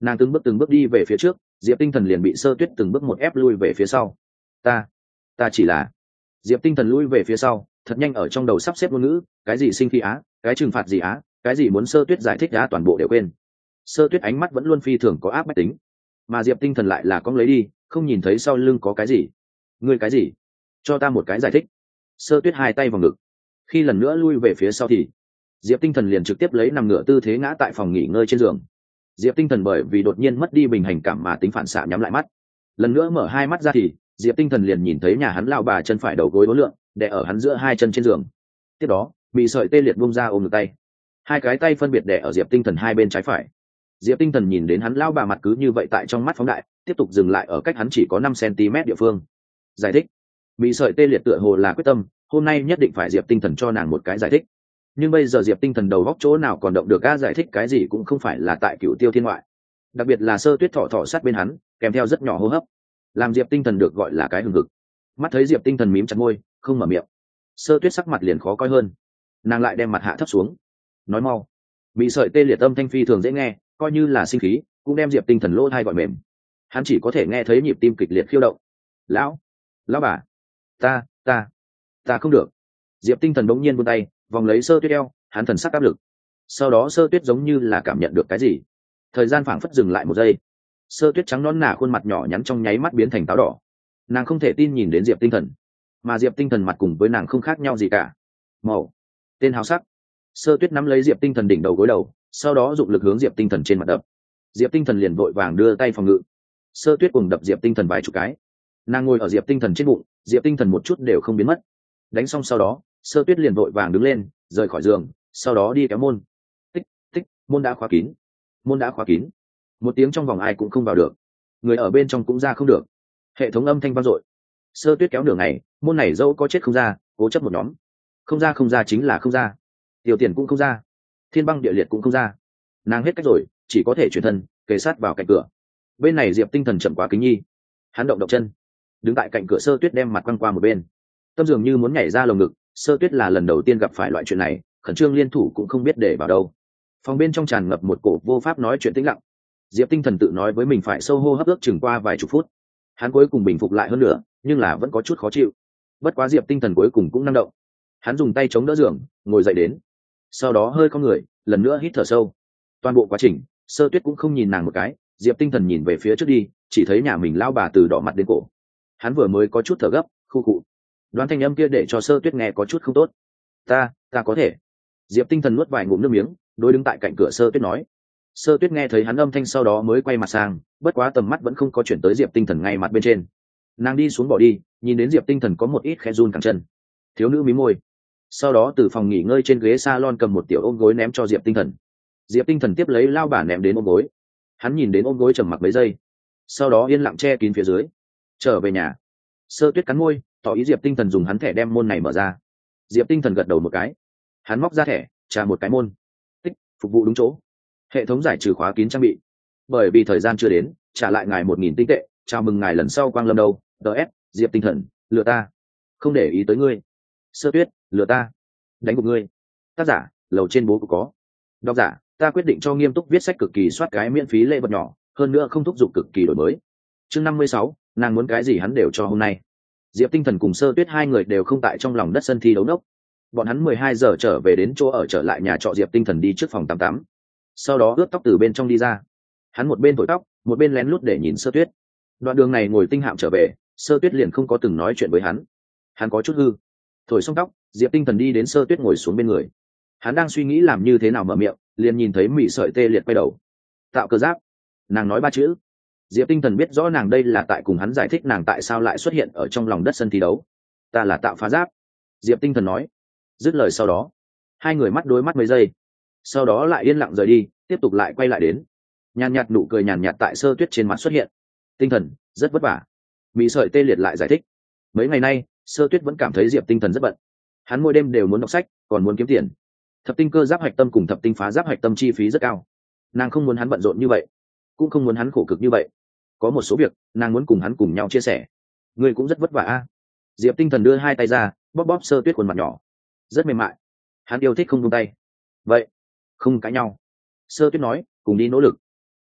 Nàng từng bước từng bước đi về phía trước, Diệp Tinh Thần liền bị Sơ Tuyết từng bước một ép lui về phía sau. Ta, ta chỉ là. Diệp Tinh Thần lui về phía sau, thật nhanh ở trong đầu sắp xếp ngôn ngữ, cái gì sinh khí á, cái trừng phạt gì á, cái gì muốn Sơ Tuyết giải thích á, toàn bộ đều quên. Sơ Tuyết ánh mắt vẫn luôn phi thường có áp bách tính, mà Diệp Tinh Thần lại là cong lấy đi, không nhìn thấy sau lưng có cái gì. Ngươi cái gì? Cho ta một cái giải thích. Sơ Tuyết hai tay vào ngực. Khi lần nữa lui về phía sau thì Diệp Tinh Thần liền trực tiếp lấy nằm ngửa tư thế ngã tại phòng nghỉ ngơi trên giường. Diệp Tinh Thần bởi vì đột nhiên mất đi bình hành cảm mà tính phản xạ nhắm lại mắt. Lần nữa mở hai mắt ra thì Diệp Tinh Thần liền nhìn thấy nhà hắn lão bà chân phải đầu gối uốn lượn, đè ở hắn giữa hai chân trên giường. Tiếp đó, bị sợi tê liệt buông ra ôm ngực tay. Hai cái tay phân biệt đè ở Diệp Tinh Thần hai bên trái phải. Diệp Tinh Thần nhìn đến hắn lão bà mặt cứ như vậy tại trong mắt phóng đại, tiếp tục dừng lại ở cách hắn chỉ có năm xăng-ti-mét địa phương. Giải thích. Bị sợi tê liệt tựa hồ là quyết tâm, hôm nay nhất định phải Diệp Tinh Thần cho nàng một cái giải thích. Nhưng bây giờ Diệp Tinh Thần đầu góc chỗ nào còn động được ga giải thích cái gì cũng không phải là tại Cửu Tiêu Thiên ngoại. Đặc biệt là Sơ Tuyết thọ thọ sát bên hắn, kèm theo rất nhỏ hô hấp, làm Diệp Tinh Thần được gọi là cái hừng hực. Mắt thấy Diệp Tinh Thần mím chặt môi, không mở miệng. Sơ Tuyết sắc mặt liền khó coi hơn, nàng lại đem mặt hạ thấp xuống. Nói mau. Bị sợi tê liệt âm thanh phi thường dễ nghe, coi như là sinh khí, cũng đem Diệp Tinh Thần lỗ tai gọi mềm. Hắn chỉ có thể nghe thấy nhịp tim kịch liệt khiêu động. Lão, lão bà, ta, ta, ta không được. Diệp Tinh Thần bỗng nhiên buông tay, vòng lấy Sơ Tuyết eo, hắn thần sắc áp lực. Sau đó Sơ Tuyết giống như là cảm nhận được cái gì, thời gian phảng phất dừng lại một giây. Sơ Tuyết trắng nõn nà khuôn mặt nhỏ nhắn trong nháy mắt biến thành táo đỏ. Nàng không thể tin nhìn đến Diệp Tinh Thần, mà Diệp Tinh Thần mặt cùng với nàng không khác nhau gì cả. Màu, tên hào sắc. Sơ Tuyết nắm lấy Diệp Tinh Thần đỉnh đầu gối đầu, sau đó dụng lực hướng Diệp Tinh Thần trên mặt đập. Diệp Tinh Thần liền vội vàng đưa tay phòng ngự. Sơ Tuyết cùng đập Diệp Tinh Thần vài chục cái. Nàng ngồi ở Diệp Tinh Thần trên bụng, Diệp Tinh Thần một chút đều không biến mất. Đánh xong sau đó, Sơ Tuyết liền vội vàng đứng lên, rời khỏi giường, sau đó đi kéo môn. Tích, tích, môn đã khóa kín. Môn đã khóa kín. Một tiếng trong vòng ai cũng không vào được, người ở bên trong cũng ra không được. Hệ thống âm thanh vang dội. Sơ Tuyết kéo nửa ngày, môn này dẫu có chết không ra, cố chấp một nhóm. Không ra không ra chính là không ra. Tiểu tiền cũng không ra, thiên băng địa liệt cũng không ra. Nàng hết cách rồi, chỉ có thể chuyển thân, kề sát vào cạnh cửa. Bên này Diệp Tinh Thần chậm quá kính nhi, hắn động động chân, đứng tại cạnh cửa. Sơ Tuyết đem mặt quăng qua một bên, tâm dường như muốn nhảy ra lồng ngực. Sơ Tuyết là lần đầu tiên gặp phải loại chuyện này, khẩn trương liên thủ cũng không biết để vào đâu. Phòng bên trong tràn ngập một cổ vô pháp nói chuyện tĩnh lặng. Diệp Tinh Thần tự nói với mình phải sâu hô hấp ước chừng qua vài chục phút, hắn cuối cùng bình phục lại hơn nữa, nhưng là vẫn có chút khó chịu. Bất quá Diệp Tinh Thần cuối cùng cũng năng động, hắn dùng tay chống đỡ giường, ngồi dậy đến, sau đó hơi cong người, lần nữa hít thở sâu. Toàn bộ quá trình, Sơ Tuyết cũng không nhìn nàng một cái. Diệp Tinh Thần nhìn về phía trước đi, chỉ thấy nhà mình lao bà từ đỏ mặt đến cổ. Hắn vừa mới có chút thở gấp, khu cụ. Đoán thanh âm kia để cho Sơ Tuyết nghe có chút không tốt. Ta, ta có thể. Diệp Tinh Thần nuốt vài ngụm nước miếng, đối đứng tại cạnh cửa Sơ Tuyết nói. Sơ Tuyết nghe thấy hắn âm thanh sau đó mới quay mặt sang, bất quá tầm mắt vẫn không có chuyển tới Diệp Tinh Thần ngay mặt bên trên. Nàng đi xuống bỏ đi, nhìn đến Diệp Tinh Thần có một ít khẽ run cẳng chân. Thiếu nữ mí môi, sau đó từ phòng nghỉ ngơi trên ghế salon cầm một tiểu ôm gối ném cho Diệp Tinh Thần. Diệp Tinh Thần tiếp lấy lao bà ném đến ôm gối. Hắn nhìn đến ôm gối trầm mặc mấy giây, sau đó yên lặng che kín phía dưới. Trở về nhà. Sơ Tuyết cắn môi, tỏ ý Diệp Tinh Thần dùng hắn thẻ đem môn này mở ra. Diệp Tinh Thần gật đầu một cái. Hắn móc ra thẻ, trả một cái môn. Tích, phục vụ đúng chỗ. Hệ thống giải trừ khóa kín trang bị. Bởi vì thời gian chưa đến, trả lại ngài một nghìn tinh tệ. Chào mừng ngài lần sau quang lâm đâu. ds Diệp Tinh Thần, lừa ta, không để ý tới ngươi. Sơ Tuyết, lừa ta, đánh gục ngươi. Tác giả, lầu trên bố cũng có. Độc giả, ta quyết định cho nghiêm túc viết sách cực kỳ soát cái miễn phí lễ vật nhỏ, hơn nữa không thúc giục cực kỳ đổi mới. Chương năm mươi sáu, nàng muốn cái gì hắn đều cho hôm nay. Diệp Tinh Thần cùng Sơ Tuyết hai người đều không tại trong lòng đất sân thi đấu nốc. Bọn hắn mười hai giờ trở về đến chỗ ở, trở lại nhà trọ. Diệp Tinh Thần đi trước phòng tắm tắm, sau đó ướt tóc từ bên trong đi ra. Hắn một bên thổi tóc, một bên lén lút để nhìn Sơ Tuyết. Đoạn đường này ngồi tinh hạm trở về, Sơ Tuyết liền không có từng nói chuyện với hắn. Hắn có chút hư. Thổi xong tóc, Diệp Tinh Thần đi đến Sơ Tuyết ngồi xuống bên người. Hắn đang suy nghĩ làm như thế nào mở miệng, liền nhìn thấy Mị Sợi Tê Liệt quay đầu. Tạo cơ giáp. Nàng nói ba chữ. Diệp Tinh Thần biết rõ nàng đây là tại cùng hắn giải thích nàng tại sao lại xuất hiện ở trong lòng đất sân thi đấu. Ta là tạo phá giáp. Diệp Tinh Thần nói. Dứt lời sau đó, hai người mắt đối mắt mấy giây, sau đó lại yên lặng rời đi, tiếp tục lại quay lại đến. Nhàn nhạt nụ cười nhàn nhạt tại Sơ Tuyết trên mặt xuất hiện. Tinh Thần rất vất vả. Mị Sợi Tê Liệt lại giải thích. Mấy ngày nay, Sơ Tuyết vẫn cảm thấy Diệp Tinh Thần rất bận. Hắn mỗi đêm đều muốn đọc sách, còn muốn kiếm tiền. Thập tinh cơ giáp hạch tâm cùng thập tinh phá giáp hạch tâm chi phí rất cao. Nàng không muốn hắn bận rộn như vậy, cũng không muốn hắn khổ cực như vậy. Có một số việc nàng muốn cùng hắn cùng nhau chia sẻ. Ngươi cũng rất vất vả a. Diệp Tinh Thần đưa hai tay ra, bóp bóp Sơ Tuyết khuôn mặt nhỏ, rất mềm mại. Hắn yêu thích không buông tay. Vậy không cãi nhau. Sơ Tuyết nói, cùng đi nỗ lực.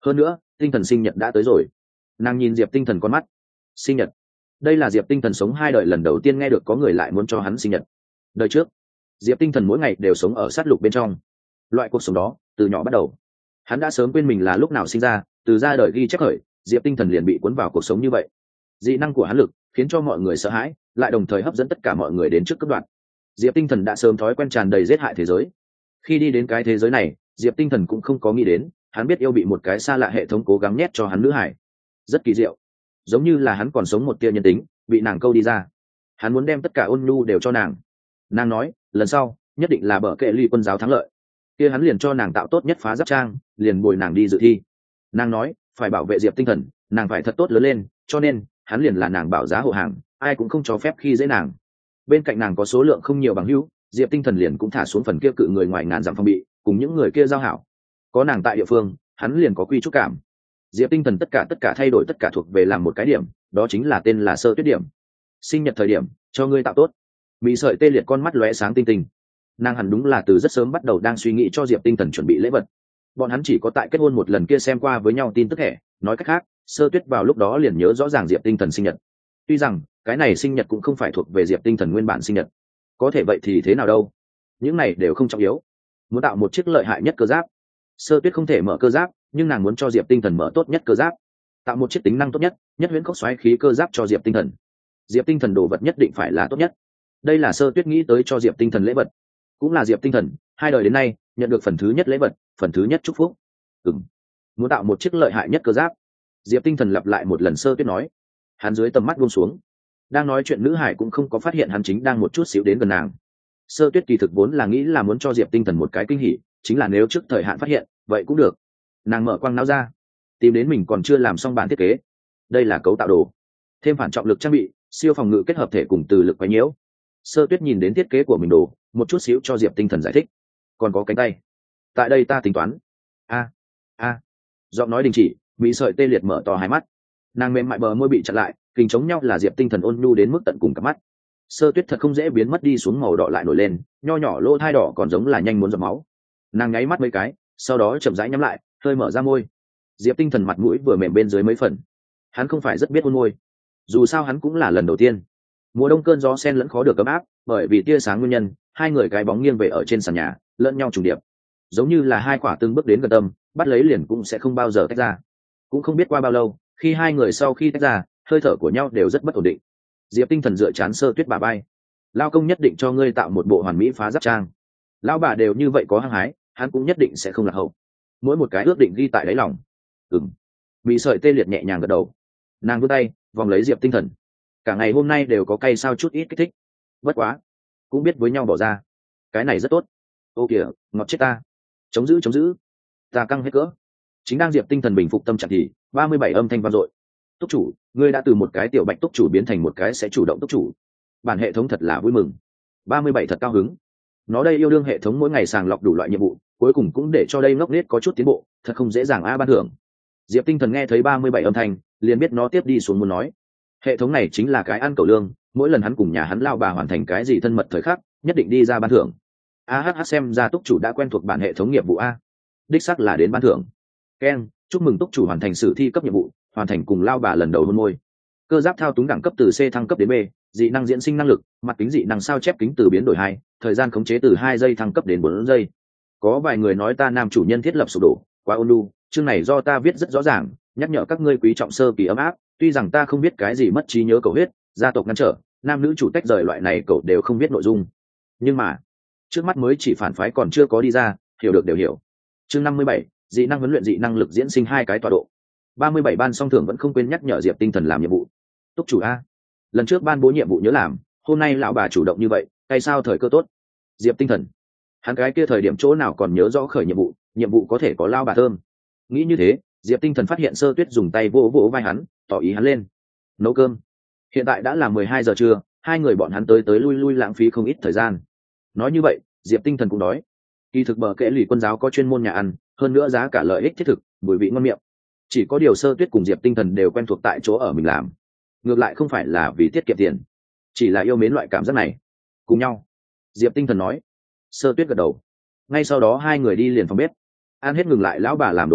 hơn nữa tinh thần sinh nhật đã tới rồi. Nàng nhìn Diệp Tinh Thần con mắt. Sinh nhật? Đây là Diệp Tinh Thần sống hai đời lần đầu tiên nghe được có người lại muốn cho hắn sinh nhật. Đời trước Diệp Tinh Thần mỗi ngày đều sống ở sát lục bên trong, loại cuộc sống đó từ nhỏ bắt đầu hắn đã sớm quên mình là lúc nào sinh ra. Từ ra đời ghi chép khởi, Diệp Tinh Thần liền bị cuốn vào cuộc sống như vậy. Dị năng của hắn lực khiến cho mọi người sợ hãi, lại đồng thời hấp dẫn tất cả mọi người đến trước cấp đoạn. Diệp Tinh Thần đã sớm thói quen tràn đầy giết hại thế giới. Khi đi đến cái thế giới này, Diệp Tinh Thần cũng không có nghĩ đến, hắn biết yêu bị một cái xa lạ hệ thống cố gắng nhét cho hắn nữ hải. Rất kỳ diệu, giống như là hắn còn sống một tia nhân tính, bị nàng câu đi ra. Hắn muốn đem tất cả ôn nhu đều cho nàng. Nàng nói, lần sau nhất định là bờ kệ ly quân giáo thắng lợi. Kia hắn liền cho nàng tạo tốt nhất phá giáp trang, liền bồi nàng đi dự thi. Nàng nói, phải bảo vệ Diệp Tinh Thần, nàng phải thật tốt lớn lên, cho nên hắn liền là nàng bảo giá hộ hàng, ai cũng không cho phép khi dễ nàng. Bên cạnh nàng có số lượng không nhiều bằng hữu, Diệp Tinh Thần liền cũng thả xuống phần kia cự người ngoài ngàn dặm phòng bị, cùng những người kia giao hảo. Có nàng tại địa phương, hắn liền có quy trúc cảm. Diệp Tinh Thần tất cả tất cả thay đổi tất cả thuộc về làm một cái điểm, đó chính là tên là Sơ Tuyết điểm. Sinh nhật thời điểm, cho ngươi tạo tốt. Bị sợi tê liệt con mắt lóe sáng tinh tinh. Nàng hẳn đúng là từ rất sớm bắt đầu đang suy nghĩ cho Diệp Tinh Thần chuẩn bị lễ vật. Bọn hắn chỉ có tại kết hôn một lần kia xem qua với nhau tin tức thẻ, nói cách khác, Sơ Tuyết vào lúc đó liền nhớ rõ ràng Diệp Tinh Thần sinh nhật. Tuy rằng cái này sinh nhật cũng không phải thuộc về Diệp Tinh Thần nguyên bản sinh nhật, có thể vậy thì thế nào đâu, những này đều không trọng yếu. Muốn tạo một chiếc lợi hại nhất cơ giáp, Sơ Tuyết không thể mở cơ giáp, nhưng nàng muốn cho Diệp Tinh Thần mở tốt nhất cơ giáp, tạo một chiếc tính năng tốt nhất, nhất huyễn khốc xoáy khí cơ giáp cho Diệp Tinh Thần. Diệp Tinh Thần đồ vật nhất định phải là tốt nhất. Đây là Sơ Tuyết nghĩ tới cho Diệp Tinh Thần lễ vật, cũng là Diệp Tinh Thần hai đời đến nay nhận được phần thứ nhất lễ vật, phần thứ nhất chúc phúc. Ừm, muốn tạo một chiếc lợi hại nhất cơ giáp. Diệp Tinh Thần lặp lại một lần Sơ Tuyết nói. Hắn dưới tầm mắt buông xuống, đang nói chuyện nữ hải cũng không có phát hiện hắn chính đang một chút xíu đến gần nàng. Sơ Tuyết kỳ thực vốn là nghĩ là muốn cho Diệp Tinh Thần một cái kinh hỉ, chính là nếu trước thời hạn phát hiện, vậy cũng được. Nàng mở quang não ra, tìm đến mình còn chưa làm xong bản thiết kế. Đây là cấu tạo đồ, thêm phản trọng lực trang bị, siêu phòng ngự kết hợp thể cùng từ lực quấy nhiễu. Sơ Tuyết nhìn đến thiết kế của mình đồ, một chút xíu cho Diệp Tinh Thần giải thích. Còn có cánh tay, tại đây ta tính toán. A a, giọng nói đình chỉ, bị sợi tê liệt mở to hai mắt. Nàng mềm mại bờ môi bị chặn lại, kình chống nhau là Diệp Tinh Thần ôn nhu đến mức tận cùng cả mắt. Sơ Tuyết thật không dễ biến mất đi xuống, màu đỏ lại nổi lên, nho nhỏ lỗ thai đỏ còn giống là nhanh muốn giọt máu. Nàng nháy mắt mấy cái, sau đó chậm rãi nhắm lại, hơi mở ra môi. Diệp Tinh Thần mặt mũi vừa mềm bên dưới mấy phần. Hắn không phải rất biết hôn môi, dù sao hắn cũng là lần đầu tiên. Mùa đông cơn gió sen lẫn khó được ấm áp, bởi vì tia sáng nguyên nhân, hai người cái bóng nghiêng về ở trên sàn nhà, lẫn nhau trùng điệp, giống như là hai quả tương bước đến gần tâm, bắt lấy liền cũng sẽ không bao giờ tách ra. Cũng không biết qua bao lâu, khi hai người sau khi tách ra, hơi thở của nhau đều rất bất ổn định. Diệp Tinh Thần dựa chán Sơ Tuyết bà bay. Lao công nhất định cho ngươi tạo một bộ hoàn mỹ phá giáp trang. Lão bà đều như vậy có hăng hái, hắn cũng nhất định sẽ không lạc hậu. Mỗi một cái ước định ghi tại đáy lòng. Ừm. Bị sợi tê liệt nhẹ nhàng gật đầu. Nàng vươn tay vòng lấy Diệp Tinh Thần. Cả ngày hôm nay đều có cay sao chút ít kích thích. Bất quá, cũng biết với nhau bỏ ra. Cái này rất tốt. Ô kìa, ngọt chết ta. Chống giữ chống giữ. Ta căng hết cỡ. Chính đang Diệp Tinh Thần bình phục tâm trạng thì ba mươi bảy âm thanh vang dội. Túc chủ, ngươi đã từ một cái tiểu bạch túc chủ biến thành một cái sẽ chủ động túc chủ. Bản hệ thống thật là vui mừng. ba mươi bảy thật cao hứng. Nó đây yêu đương hệ thống mỗi ngày sàng lọc đủ loại nhiệm vụ, cuối cùng cũng để cho đây ngốc nghếch có chút tiến bộ, thật không dễ dàng a ban thưởng. Diệp Tinh Thần nghe thấy ba mươi bảy âm thanh, liền biết nó tiếp đi xuống muốn nói. Hệ thống này chính là cái ăn cẩu lương, mỗi lần hắn cùng nhà hắn lao bà hoàn thành cái gì thân mật thời khắc, nhất định đi ra ban thưởng. A H H xem ra túc chủ đã quen thuộc bản hệ thống nghiệp vụ a. Đích xác là đến ban thưởng. Ken, chúc mừng túc chủ hoàn thành sử thi cấp nhiệm vụ, hoàn thành cùng lao bà lần đầu hôn môi. Cơ giáp thao túng đẳng cấp từ C thăng cấp đến B, dị năng diễn sinh năng lực, mặt kính dị năng sao chép kính từ biến đổi hai, thời gian khống chế từ hai giây thăng cấp đến bốn giây. Có vài người nói ta nam chủ nhân thiết lập sụp đổ, quá ôn nhu, chương này do ta viết rất rõ ràng, nhắc nhở các ngươi quý trọng sơ kỳ ấm áp, tuy rằng ta không biết cái gì mất trí nhớ cầu huyết, gia tộc ngăn trở, nam nữ chủ tách rời loại này cậu đều không biết nội dung. Nhưng mà, trước mắt mới chỉ phản phái còn chưa có đi ra, hiểu được đều hiểu. Chương năm mươi bảy, dị năng huấn luyện dị năng lực diễn sinh hai cái tọa độ. ba mươi bảy ban song thưởng vẫn không quên nhắc nhở Diệp Tinh Thần làm nhiệm vụ. Túc chủ a, lần trước ban bố nhiệm vụ nhớ làm, hôm nay lão bà chủ động như vậy, hay sao thời cơ tốt. Diệp Tinh Thần, hắn cái kia thời điểm chỗ nào còn nhớ rõ khởi nhiệm vụ, nhiệm vụ có thể có lao bà thơm. Nghĩ như thế, Diệp Tinh Thần phát hiện Sơ Tuyết dùng tay vỗ vỗ vai hắn, tỏ ý hắn lên nấu cơm. Hiện tại đã là mười hai giờ trưa, hai người bọn hắn tới tới lui lui lãng phí không ít thời gian. Nói như vậy, Diệp Tinh Thần cũng đói. Kỳ thực bờ kệ lì quân giáo có chuyên môn nhà ăn, hơn nữa giá cả lợi ích thiết thực, mùi vị ngon miệng. Chỉ có điều Sơ Tuyết cùng Diệp Tinh Thần đều quen thuộc tại chỗ ở mình làm, ngược lại không phải là vì tiết kiệm tiền, chỉ là yêu mến loại cảm giác này. Cùng nhau, Diệp Tinh Thần nói. Sơ Tuyết gật đầu. Ngay sau đó hai người đi liền phòng bếp, ăn hết ngừng lại lão bà làm đồ ăn,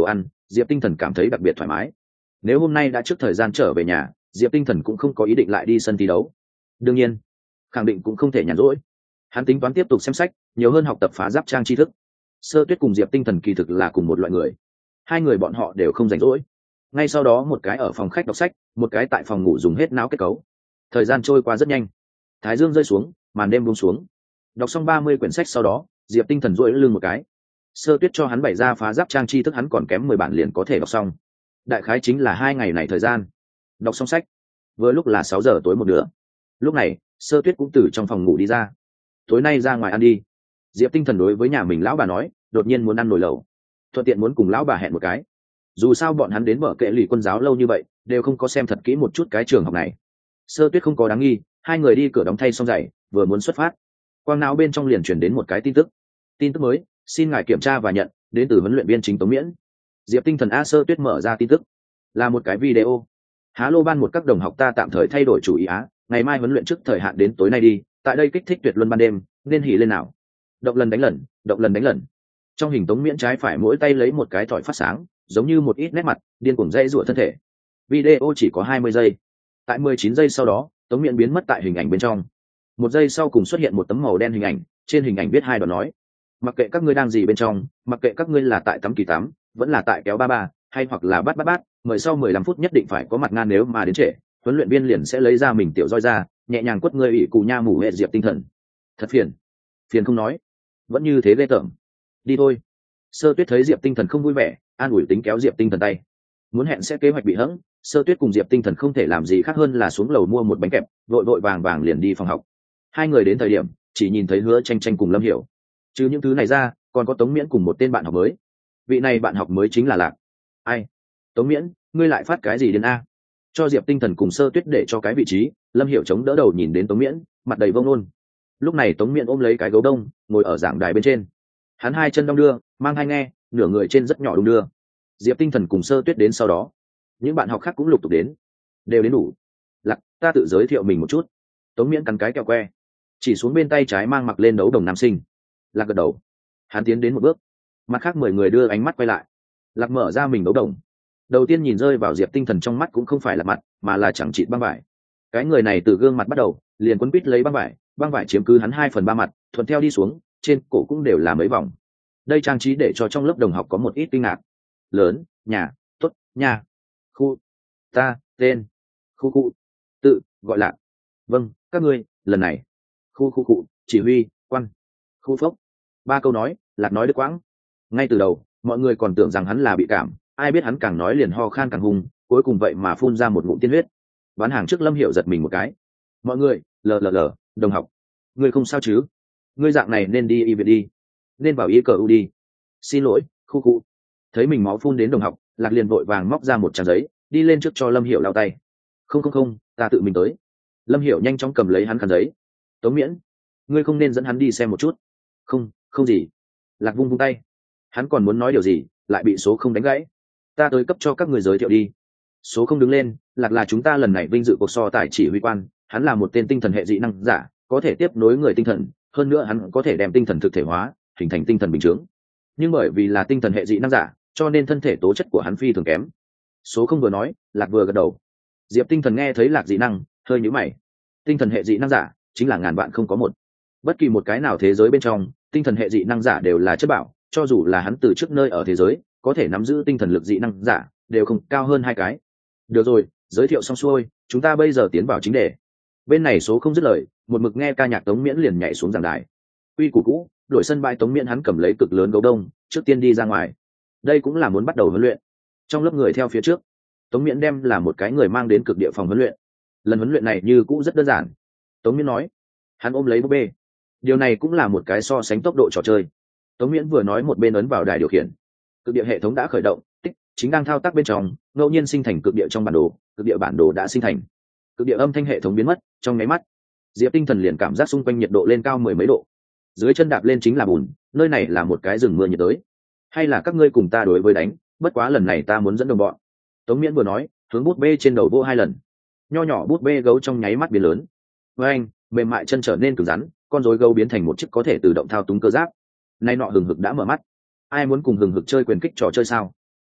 Diệp Tinh Thần cảm thấy đặc biệt thoải mái. Nếu hôm nay đã trước thời gian trở về nhà, Diệp Tinh Thần cũng không có ý định lại đi sân thi đấu. Đương nhiên, khẳng định cũng không thể nhàn rỗi. Hắn tính toán tiếp tục xem sách, nhiều hơn học tập phá giáp trang tri thức. Sơ Tuyết cùng Diệp Tinh Thần kỳ thực là cùng một loại người. Hai người bọn họ đều không rảnh rỗi. Ngay sau đó một cái ở phòng khách đọc sách, một cái tại phòng ngủ dùng hết não kết cấu. Thời gian trôi qua rất nhanh. Thái dương rơi xuống, màn đêm buông xuống. Đọc xong ba mươi quyển sách sau đó, Diệp Tinh Thần duỗi lưng một cái. Sơ Tuyết cho hắn bày ra phá giáp trang tri thức, hắn còn kém mười bản liền có thể đọc xong. Đại khái chính là hai ngày này thời gian. Đọc xong sách, vừa lúc là sáu giờ tối một nửa. Lúc này, Sơ Tuyết cũng từ trong phòng ngủ đi ra. Tối nay ra ngoài ăn đi. Diệp Tinh Thần đối với nhà mình lão bà nói, đột nhiên muốn ăn nồi lẩu, thuận tiện muốn cùng lão bà hẹn một cái. Dù sao bọn hắn đến mở kệ lì quân giáo lâu như vậy, đều không có xem thật kỹ một chút cái trường học này. Sơ Tuyết không có đáng nghi, hai người đi cửa đóng thay xong giày, vừa muốn xuất phát, quang não bên trong liền chuyển đến một cái tin tức. Tin tức mới, xin ngài kiểm tra và nhận, đến từ huấn luyện viên chính Tống Miễn. Diệp Tinh Thần a Sơ Tuyết mở ra tin tức, là một cái video. Há lô ban một các đồng học ta tạm thời thay đổi chủ ý á, ngày mai huấn luyện trước thời hạn đến tối nay đi, tại đây kích thích tuyệt luân ban đêm, nên hỉ lên nào. Động lần đánh lần, động lần đánh lần. Trong hình Tống Miễn trái phải mỗi tay lấy một cái thỏi phát sáng, giống như một ít nét mặt điên cuồng dây rủa thân thể. Video chỉ có hai mươi giây. Tại mười chín giây sau đó, Tống Miễn biến mất tại hình ảnh bên trong. Một giây sau cùng xuất hiện một tấm màu đen hình ảnh, trên hình ảnh viết hai đoạn nói: mặc kệ các ngươi đang gì bên trong, mặc kệ các ngươi là tại tắm kỳ tắm, vẫn là tại kéo ba ba, hay hoặc là bắt bắt bắt, mời sau mười lăm phút nhất định phải có mặt ngang, nếu mà đến trễ, huấn luyện viên liền sẽ lấy ra mình tiểu roi ra, nhẹ nhàng quất ngươi ủy cù nha mù hệ Diệp Tinh Thần. Thật phiền. Phiền không nói, vẫn như thế ghê tởm. Đi thôi. Sơ Tuyết thấy Diệp Tinh Thần không vui vẻ, an ủi tính kéo Diệp Tinh Thần tay. Muốn hẹn sẽ kế hoạch bị hững, Sơ Tuyết cùng Diệp Tinh Thần không thể làm gì khác hơn là xuống lầu mua một bánh kẹp, vội vội vàng vàng liền đi phòng học. Hai người đến thời điểm, chỉ nhìn thấy Hứa Tranh Tranh cùng Lâm Hiểu. Trừ những thứ này ra, còn có Tống Miễn cùng một tên bạn học mới. Vị này bạn học mới chính là Lạc. Ai? Tống Miễn, ngươi lại phát cái gì đến a? Cho Diệp Tinh Thần cùng Sơ Tuyết để cho cái vị trí, Lâm Hiểu chống đỡ đầu nhìn đến Tống Miễn, mặt đầy vông nôn. Lúc này Tống Miễn ôm lấy cái gấu đông, ngồi ở giảng đài bên trên. Hắn hai chân đong đưa, mang hai nghe, nửa người trên rất nhỏ đung đưa. Diệp Tinh Thần cùng Sơ Tuyết đến sau đó, những bạn học khác cũng lục tục đến, đều đến đủ. Lạc, ta tự giới thiệu mình một chút. Tống Miễn cắn cái kẹo que, chỉ xuống bên tay trái mang mặc lên đấu đồng nam sinh. Lạc gật đầu. Hắn tiến đến một bước, mặt khác mười người đưa ánh mắt quay lại. Lạc mở ra mình đấu đồng, đầu tiên nhìn rơi vào Diệp Tinh Thần trong mắt cũng không phải là mặt, mà là chẳng chịt băng vải. Cái người này từ gương mặt bắt đầu, liền quấn quýt lấy băng vải, băng vải chiếm cứ hắn hai phần ba mặt, thuận theo đi xuống, trên cổ cũng đều là mấy vòng. Đây trang trí để cho trong lớp đồng học có một ít kinh ngạc. Lớn, nhà, tốt, nhà, khu, ta, tên, khu cụ, tự, gọi là. Vâng, các ngươi, lần này, khu khu cụ, chỉ huy, quan, khu phốc. Ba câu nói, Lạc nói đứt quãng. Ngay từ đầu, mọi người còn tưởng rằng hắn là bị cảm, ai biết hắn càng nói liền ho khan càng hung, cuối cùng vậy mà phun ra một ngụm tiên huyết. Bán hàng trước Lâm Hiểu giật mình một cái. Mọi người, lờ lờ lờ, đồng học, ngươi không sao chứ? Ngươi dạng này nên đi y viện đi, nên vào y cờ u đi. Xin lỗi, khu cụ. Thấy mình máu phun đến đồng học, Lạc liền vội vàng móc ra một trang giấy, đi lên trước cho Lâm Hiểu lau tay. Không không không, ta tự mình tới. Lâm Hiểu nhanh chóng cầm lấy hắn khăn giấy. Tống Miễn, ngươi không nên dẫn hắn đi xem một chút? Không, không gì. Lạc vung vung tay. Hắn còn muốn nói điều gì, lại bị số không đánh gãy. Ta tới cấp cho các người giới thiệu đi. Số không đứng lên. Lạc là chúng ta lần này vinh dự cuộc so tài chỉ huy quan, hắn là một tên tinh thần hệ dị năng giả, có thể tiếp nối người tinh thần, hơn nữa hắn có thể đem tinh thần thực thể hóa, hình thành tinh thần bình chướng. Nhưng bởi vì là tinh thần hệ dị năng giả, cho nên thân thể tố chất của hắn phi thường kém. Số không vừa nói, Lạc vừa gật đầu. Diệp Tinh Thần nghe thấy Lạc dị năng, hơi nhíu mày. Tinh thần hệ dị năng giả chính là ngàn vạn không có một. Bất kỳ một cái nào thế giới bên trong, tinh thần hệ dị năng giả đều là chất bảo, cho dù là hắn từ trước nơi ở thế giới, có thể nắm giữ tinh thần lực dị năng giả, đều không cao hơn hai cái. Được rồi, giới thiệu xong xuôi, chúng ta bây giờ tiến vào chính đề. Bên này số không dứt lời, một mực nghe ca nhạc Tống Miễn liền nhảy xuống giảng đài. Quy củ cũ, đổi sân bãi Tống Miễn hắn cầm lấy cực lớn gấu đông, trước tiên đi ra ngoài. Đây cũng là muốn bắt đầu huấn luyện. Trong lớp người theo phía trước, Tống Miễn đem là một cái người mang đến cực địa phòng huấn luyện. Lần huấn luyện này như cũ rất đơn giản. Tống Miễn nói, hắn ôm lấy búp bê. Điều này cũng là một cái so sánh tốc độ trò chơi. Tống Miễn vừa nói một bên ấn vào đài điều khiển. Cực địa hệ thống đã khởi động, tích chính đang thao tác bên trong, ngẫu nhiên sinh thành cực địa trong bản đồ, cực địa bản đồ đã sinh thành. Cực địa âm thanh hệ thống biến mất, trong nháy mắt, Diệp Tinh Thần liền cảm giác xung quanh nhiệt độ lên cao mười mấy độ. Dưới chân đạp lên chính là bùn, nơi này là một cái rừng mưa nhiệt đới. Hay là các ngươi cùng ta đối với đánh, bất quá lần này ta muốn dẫn đồng bọn. Tống Miễn vừa nói, hướng bút bê trên đầu vô hai lần. Nho nhỏ bút bê gấu trong nháy mắt biến lớn. Với anh, mềm mại chân trở nên cứng rắn, con rối gấu biến thành một chiếc có thể tự động thao túng cơ giáp. Nay nọ hừng hực đã mở mắt. Ai muốn cùng hừng hực chơi quyền kích trò chơi sao?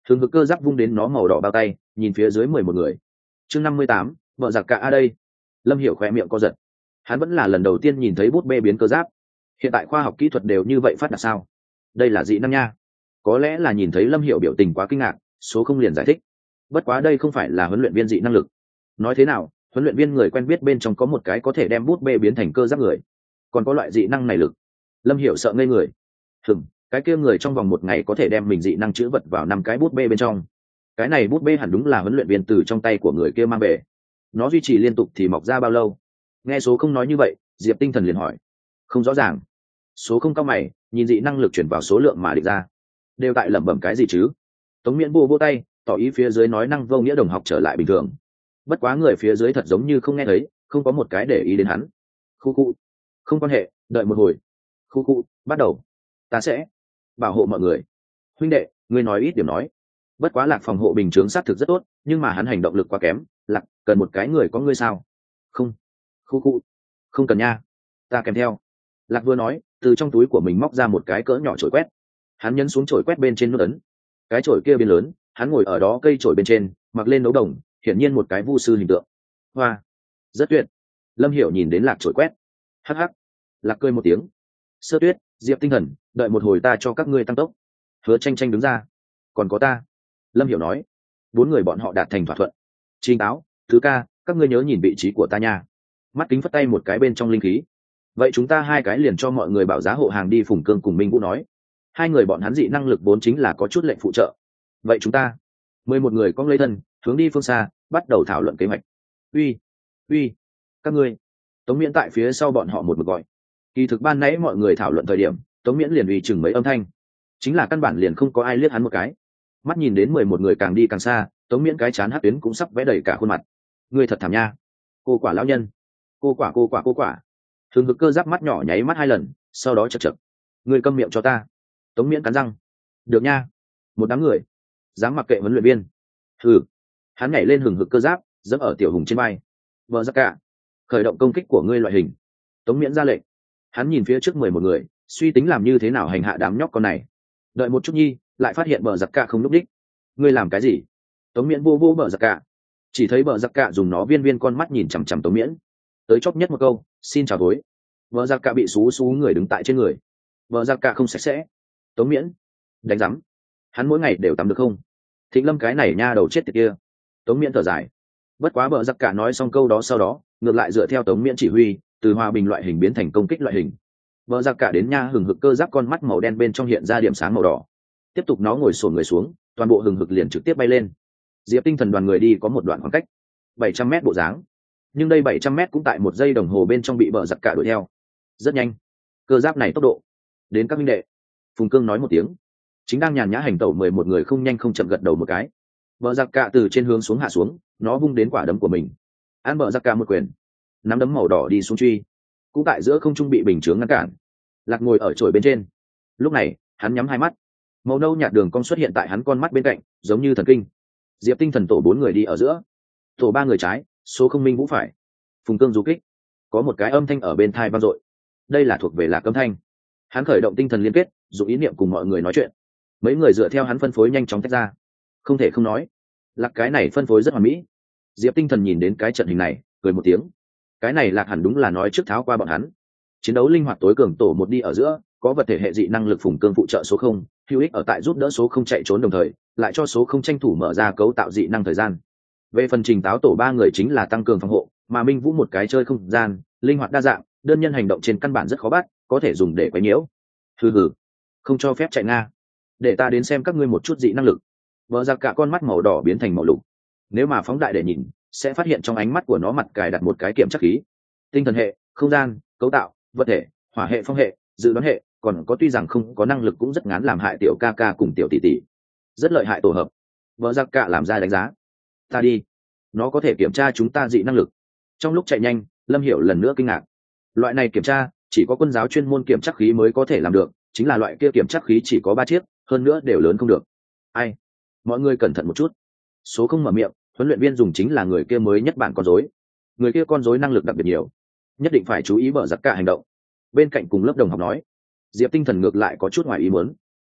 thường hực cơ giáp vung đến nó màu đỏ bao tay, nhìn phía dưới mười một người. Chương năm mươi tám, vợ giặc cả a đây. Lâm Hiểu khỏe miệng co giật. Hắn vẫn là lần đầu tiên nhìn thấy bút bê biến cơ giáp. Hiện tại khoa học kỹ thuật đều như vậy phát đạt sao? Đây là dị năng nha. Có lẽ là nhìn thấy Lâm Hiểu biểu tình quá kinh ngạc, số không liền giải thích. Bất quá đây không phải là huấn luyện viên dị năng lực. Nói thế nào, huấn luyện viên người quen biết bên trong có một cái có thể đem bút bê biến thành cơ giáp người, còn có loại dị năng này lực. Lâm Hiểu sợ ngây người. Hừm, cái kia người trong vòng một ngày có thể đem mình dị năng chữ vật vào năm cái bút bê bên trong. Cái này bút bê hẳn đúng là huấn luyện viên từ trong tay của người kia mang về. Nó duy trì liên tục thì mọc ra bao lâu? Nghe số không nói như vậy, Diệp Tinh Thần liền hỏi. Không rõ ràng. Số không cao mày, nhìn dị năng lực chuyển vào số lượng mà định ra. Đều tại lẩm bẩm cái gì chứ? Tống Miễn vô vô tay, tỏ ý phía dưới nói năng vô nghĩa đồng học trở lại bình thường. Bất quá người phía dưới thật giống như không nghe thấy, không có một cái để ý đến hắn. Khu khu. Không quan hệ, đợi một hồi. Khu khu, bắt đầu. Ta sẽ bảo hộ mọi người. Huynh đệ, ngươi nói ít điểm nói. Bất quá Lạc phòng hộ bình chướng sát thực rất tốt, nhưng mà hắn hành động lực quá kém. Lạc, cần một cái người có ngươi sao? Không. Khu khu. Không cần nha. Ta kèm theo. Lạc vừa nói, từ trong túi của mình móc ra một cái cỡ nhỏ chổi quét. Hắn nhấn xuống chổi quét bên trên nút ấn. Cái chổi kia biến lớn, hắn ngồi ở đó cây chổi bên trên, mặc lên đấu đồng, hiển nhiên một cái vu sư hình tượng. Hoa, rất tuyệt. Lâm Hiểu nhìn đến Lạc chổi quét. Hắc hắc. Lạc cười một tiếng. Sơ Tuyết, Diệp Tinh Thần, đợi một hồi ta cho các ngươi tăng tốc. Hứa Tranh Tranh đứng ra. Còn có ta. Lâm Hiểu nói. Bốn người bọn họ đạt thành thỏa thuận. Trình Táo, Thứ Ca, các ngươi nhớ nhìn vị trí của ta nha. Mắt kính phất tay một cái bên trong linh khí. Vậy chúng ta hai cái liền cho mọi người bảo giá hộ hàng đi. Phùng Cương cùng Minh Vũ nói. Hai người bọn hắn dị năng lực vốn chính là có chút lệnh phụ trợ. Vậy chúng ta mười một người cong lấy thân hướng đi phương xa, bắt đầu thảo luận kế hoạch. Uy, uy, các ngươi. Tống Miễn tại phía sau bọn họ một mực gọi. Kỳ thực ban nãy mọi người thảo luận thời điểm, Tống Miễn liền uy chừng mấy âm thanh, chính là căn bản liền không có ai liếc hắn một cái. Mắt nhìn đến mười một người càng đi càng xa, Tống Miễn cái chán hắc tuyến cũng sắp vẽ đầy cả khuôn mặt. Ngươi thật thảm nha. Cô quả lão nhân. Cô quả cô quả cô quả. Thường Hực cơ giáp mắt nhỏ nháy mắt hai lần, sau đó chật chật. Ngươi câm miệng cho ta. Tống Miễn cắn răng. Được nha. Một đám người dám mặc kệ huấn luyện viên. Hừ. Hắn nhảy lên hừng hực cơ giáp, dẫm ở Tiểu Hùng trên vai. Vợ giặc cả, khởi động công kích của ngươi loại hình. Tống Miễn ra lệnh. Hắn nhìn phía trước mười một người, suy tính làm như thế nào hành hạ đám nhóc con này. Đợi một chút nhi, lại phát hiện bờ giặc cả không lúc đích. Ngươi làm cái gì? Tống Miễn vô vô bờ giặc cả. Chỉ thấy bờ giặc cả dùng nó viên viên con mắt nhìn chằm chằm Tống Miễn. Tới chóp nhất một câu, xin chào tối. Bờ giặc cả bị xú xú người đứng tại trên người. Bờ giặc cả không sạch sẽ. Tống Miễn, đánh rắm. Hắn mỗi ngày đều tắm được không? Thịnh Lâm cái này nha đầu chết tiệt kia. Tống Miễn thở dài. Bất quá bờ giặc cả nói xong câu đó sau đó, ngược lại dựa theo Tống Miễn chỉ huy, từ hòa bình loại hình biến thành công kích loại hình. Bờ giặc cả đến nha hừng hực cơ giáp con mắt màu đen bên trong hiện ra điểm sáng màu đỏ. Tiếp tục nó ngồi xổm người xuống, toàn bộ hừng hực liền trực tiếp bay lên. Diệp Tinh Thần đoàn người đi có một đoạn khoảng cách, bảy trăm mét bộ dáng. Nhưng đây bảy trăm mét cũng tại một giây đồng hồ bên trong bị bờ giặc cả đuổi theo. Rất nhanh. Cơ giáp này tốc độ. Đến các minh đệ. Phùng Cương nói một tiếng. Chính đang nhàn nhã hành tẩu mười một người không nhanh không chậm gật đầu một cái. Bờ giặc cả từ trên hướng xuống hạ xuống, nó vung đến quả đấm của mình. Ăn bờ giặc cả một quyền. Nắm đấm màu đỏ đi xuống truy. Cũng tại giữa không trung bị bình chướng ngăn cản. Lạc ngồi ở chổi bên trên. Lúc này, hắn nhắm hai mắt. Màu nâu nhạt đường cong xuất hiện tại hắn con mắt bên cạnh, giống như thần kinh. Diệp Tinh Thần tổ bốn người đi ở giữa. Tổ ba người trái, số không Minh Vũ phải. Phùng Cương du kích. Có một cái âm thanh ở bên tai vang dội. Đây là thuộc về Lạc âm thanh. Hắn khởi động tinh thần liên kết, dùng ý niệm cùng mọi người nói chuyện. Mấy người dựa theo hắn phân phối nhanh chóng tách ra. Không thể không nói, Lạc cái này phân phối rất hoàn mỹ. Diệp Tinh Thần nhìn đến cái trận hình này, cười một tiếng. Cái này Lạc hẳn đúng là nói trước tháo qua bọn hắn. Chiến đấu linh hoạt tối cường tổ một đi ở giữa, có vật thể hệ dị năng lực Phùng Cương phụ trợ số không, hữu ích ở tại giúp đỡ số không chạy trốn đồng thời, lại cho số không tranh thủ mở ra cấu tạo dị năng thời gian. Về phần Trình Táo tổ ba người chính là tăng cường phòng hộ, mà Minh Vũ một cái chơi không gian, linh hoạt đa dạng, đơn nhân hành động trên căn bản rất khó bắt, có thể dùng để quấy nhiễu. Hừ hừ, không cho phép chạy nga. Để ta đến xem các ngươi một chút dị năng lực. Bờ giặc cả con mắt màu đỏ biến thành màu lục. Nếu mà phóng đại để nhìn, sẽ phát hiện trong ánh mắt của nó mặt cài đặt một cái kiểm tra khí. Tinh thần hệ, không gian, cấu tạo, vật thể, hỏa hệ, phong hệ, dự đoán hệ, còn có tuy rằng không có năng lực cũng rất ngán làm hại tiểu ca ca cùng tiểu tỷ tỷ. Rất lợi hại tổ hợp. Bờ giặc cả làm ra đánh giá. Ta đi. Nó có thể kiểm tra chúng ta dị năng lực. Trong lúc chạy nhanh, Lâm Hiểu lần nữa kinh ngạc. Loại này kiểm tra, chỉ có quân giáo chuyên môn kiểm tra khí mới có thể làm được, chính là loại kia kiểm tra khí chỉ có ba chiếc, hơn nữa đều lớn không được. Ai? Mọi người cẩn thận một chút. Số không mở miệng, huấn luyện viên dùng chính là người kia mới nhất bản con rối. Người kia con rối năng lực đặc biệt nhiều, nhất định phải chú ý bờ giặc cả hành động. Bên cạnh cùng lớp đồng học nói. Diệp Tinh Thần ngược lại có chút ngoài ý muốn.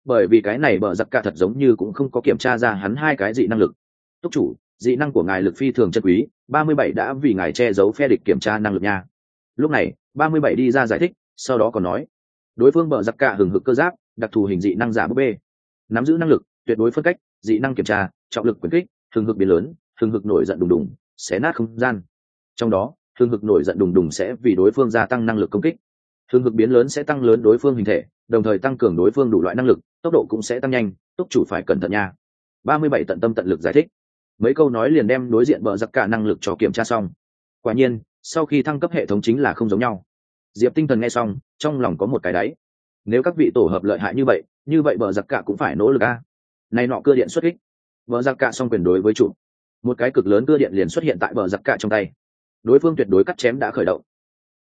bởi vì cái này bờ giặc cả thật giống như cũng không có kiểm tra ra hắn hai cái dị năng lực. Túc chủ, dị năng của ngài lực phi thường chân quý, ba mươi bảy đã vì ngài che giấu phe địch kiểm tra năng lực nha. Lúc này ba mươi bảy đi ra giải thích, sau đó còn nói đối phương bờ giặc cả hừng hực cơ giáp, đặc thù hình dị năng giả búp bê, nắm giữ năng lực tuyệt đối phân cách, dị năng kiểm tra, trọng lực quyền kích, hừng hực biến lớn, hừng hực nổi giận đùng đùng, xé nát không gian. Trong đó hừng hực nổi giận đùng đùng sẽ vì đối phương gia tăng năng lực công kích, hừng hực biến lớn sẽ tăng lớn đối phương hình thể, đồng thời tăng cường đối phương đủ loại năng lực, tốc độ cũng sẽ tăng nhanh. Túc chủ phải cẩn thận nha. ba mươi bảy tận tâm tận lực giải thích, mấy câu nói liền đem đối diện bờ giặc cả năng lực cho kiểm tra xong. Quả nhiên sau khi thăng cấp hệ thống chính là không giống nhau. Diệp Tinh Thần nghe xong trong lòng có một cái đáy, nếu các vị tổ hợp lợi hại như vậy, như vậy bờ giặc cả cũng phải nỗ lực a. Này nọ cưa điện xuất kích, bờ giặc cả song quyền đối với chủ, một cái cực lớn cưa điện liền xuất hiện tại bờ giặc cả trong tay. Đối phương tuyệt đối cắt chém đã khởi động,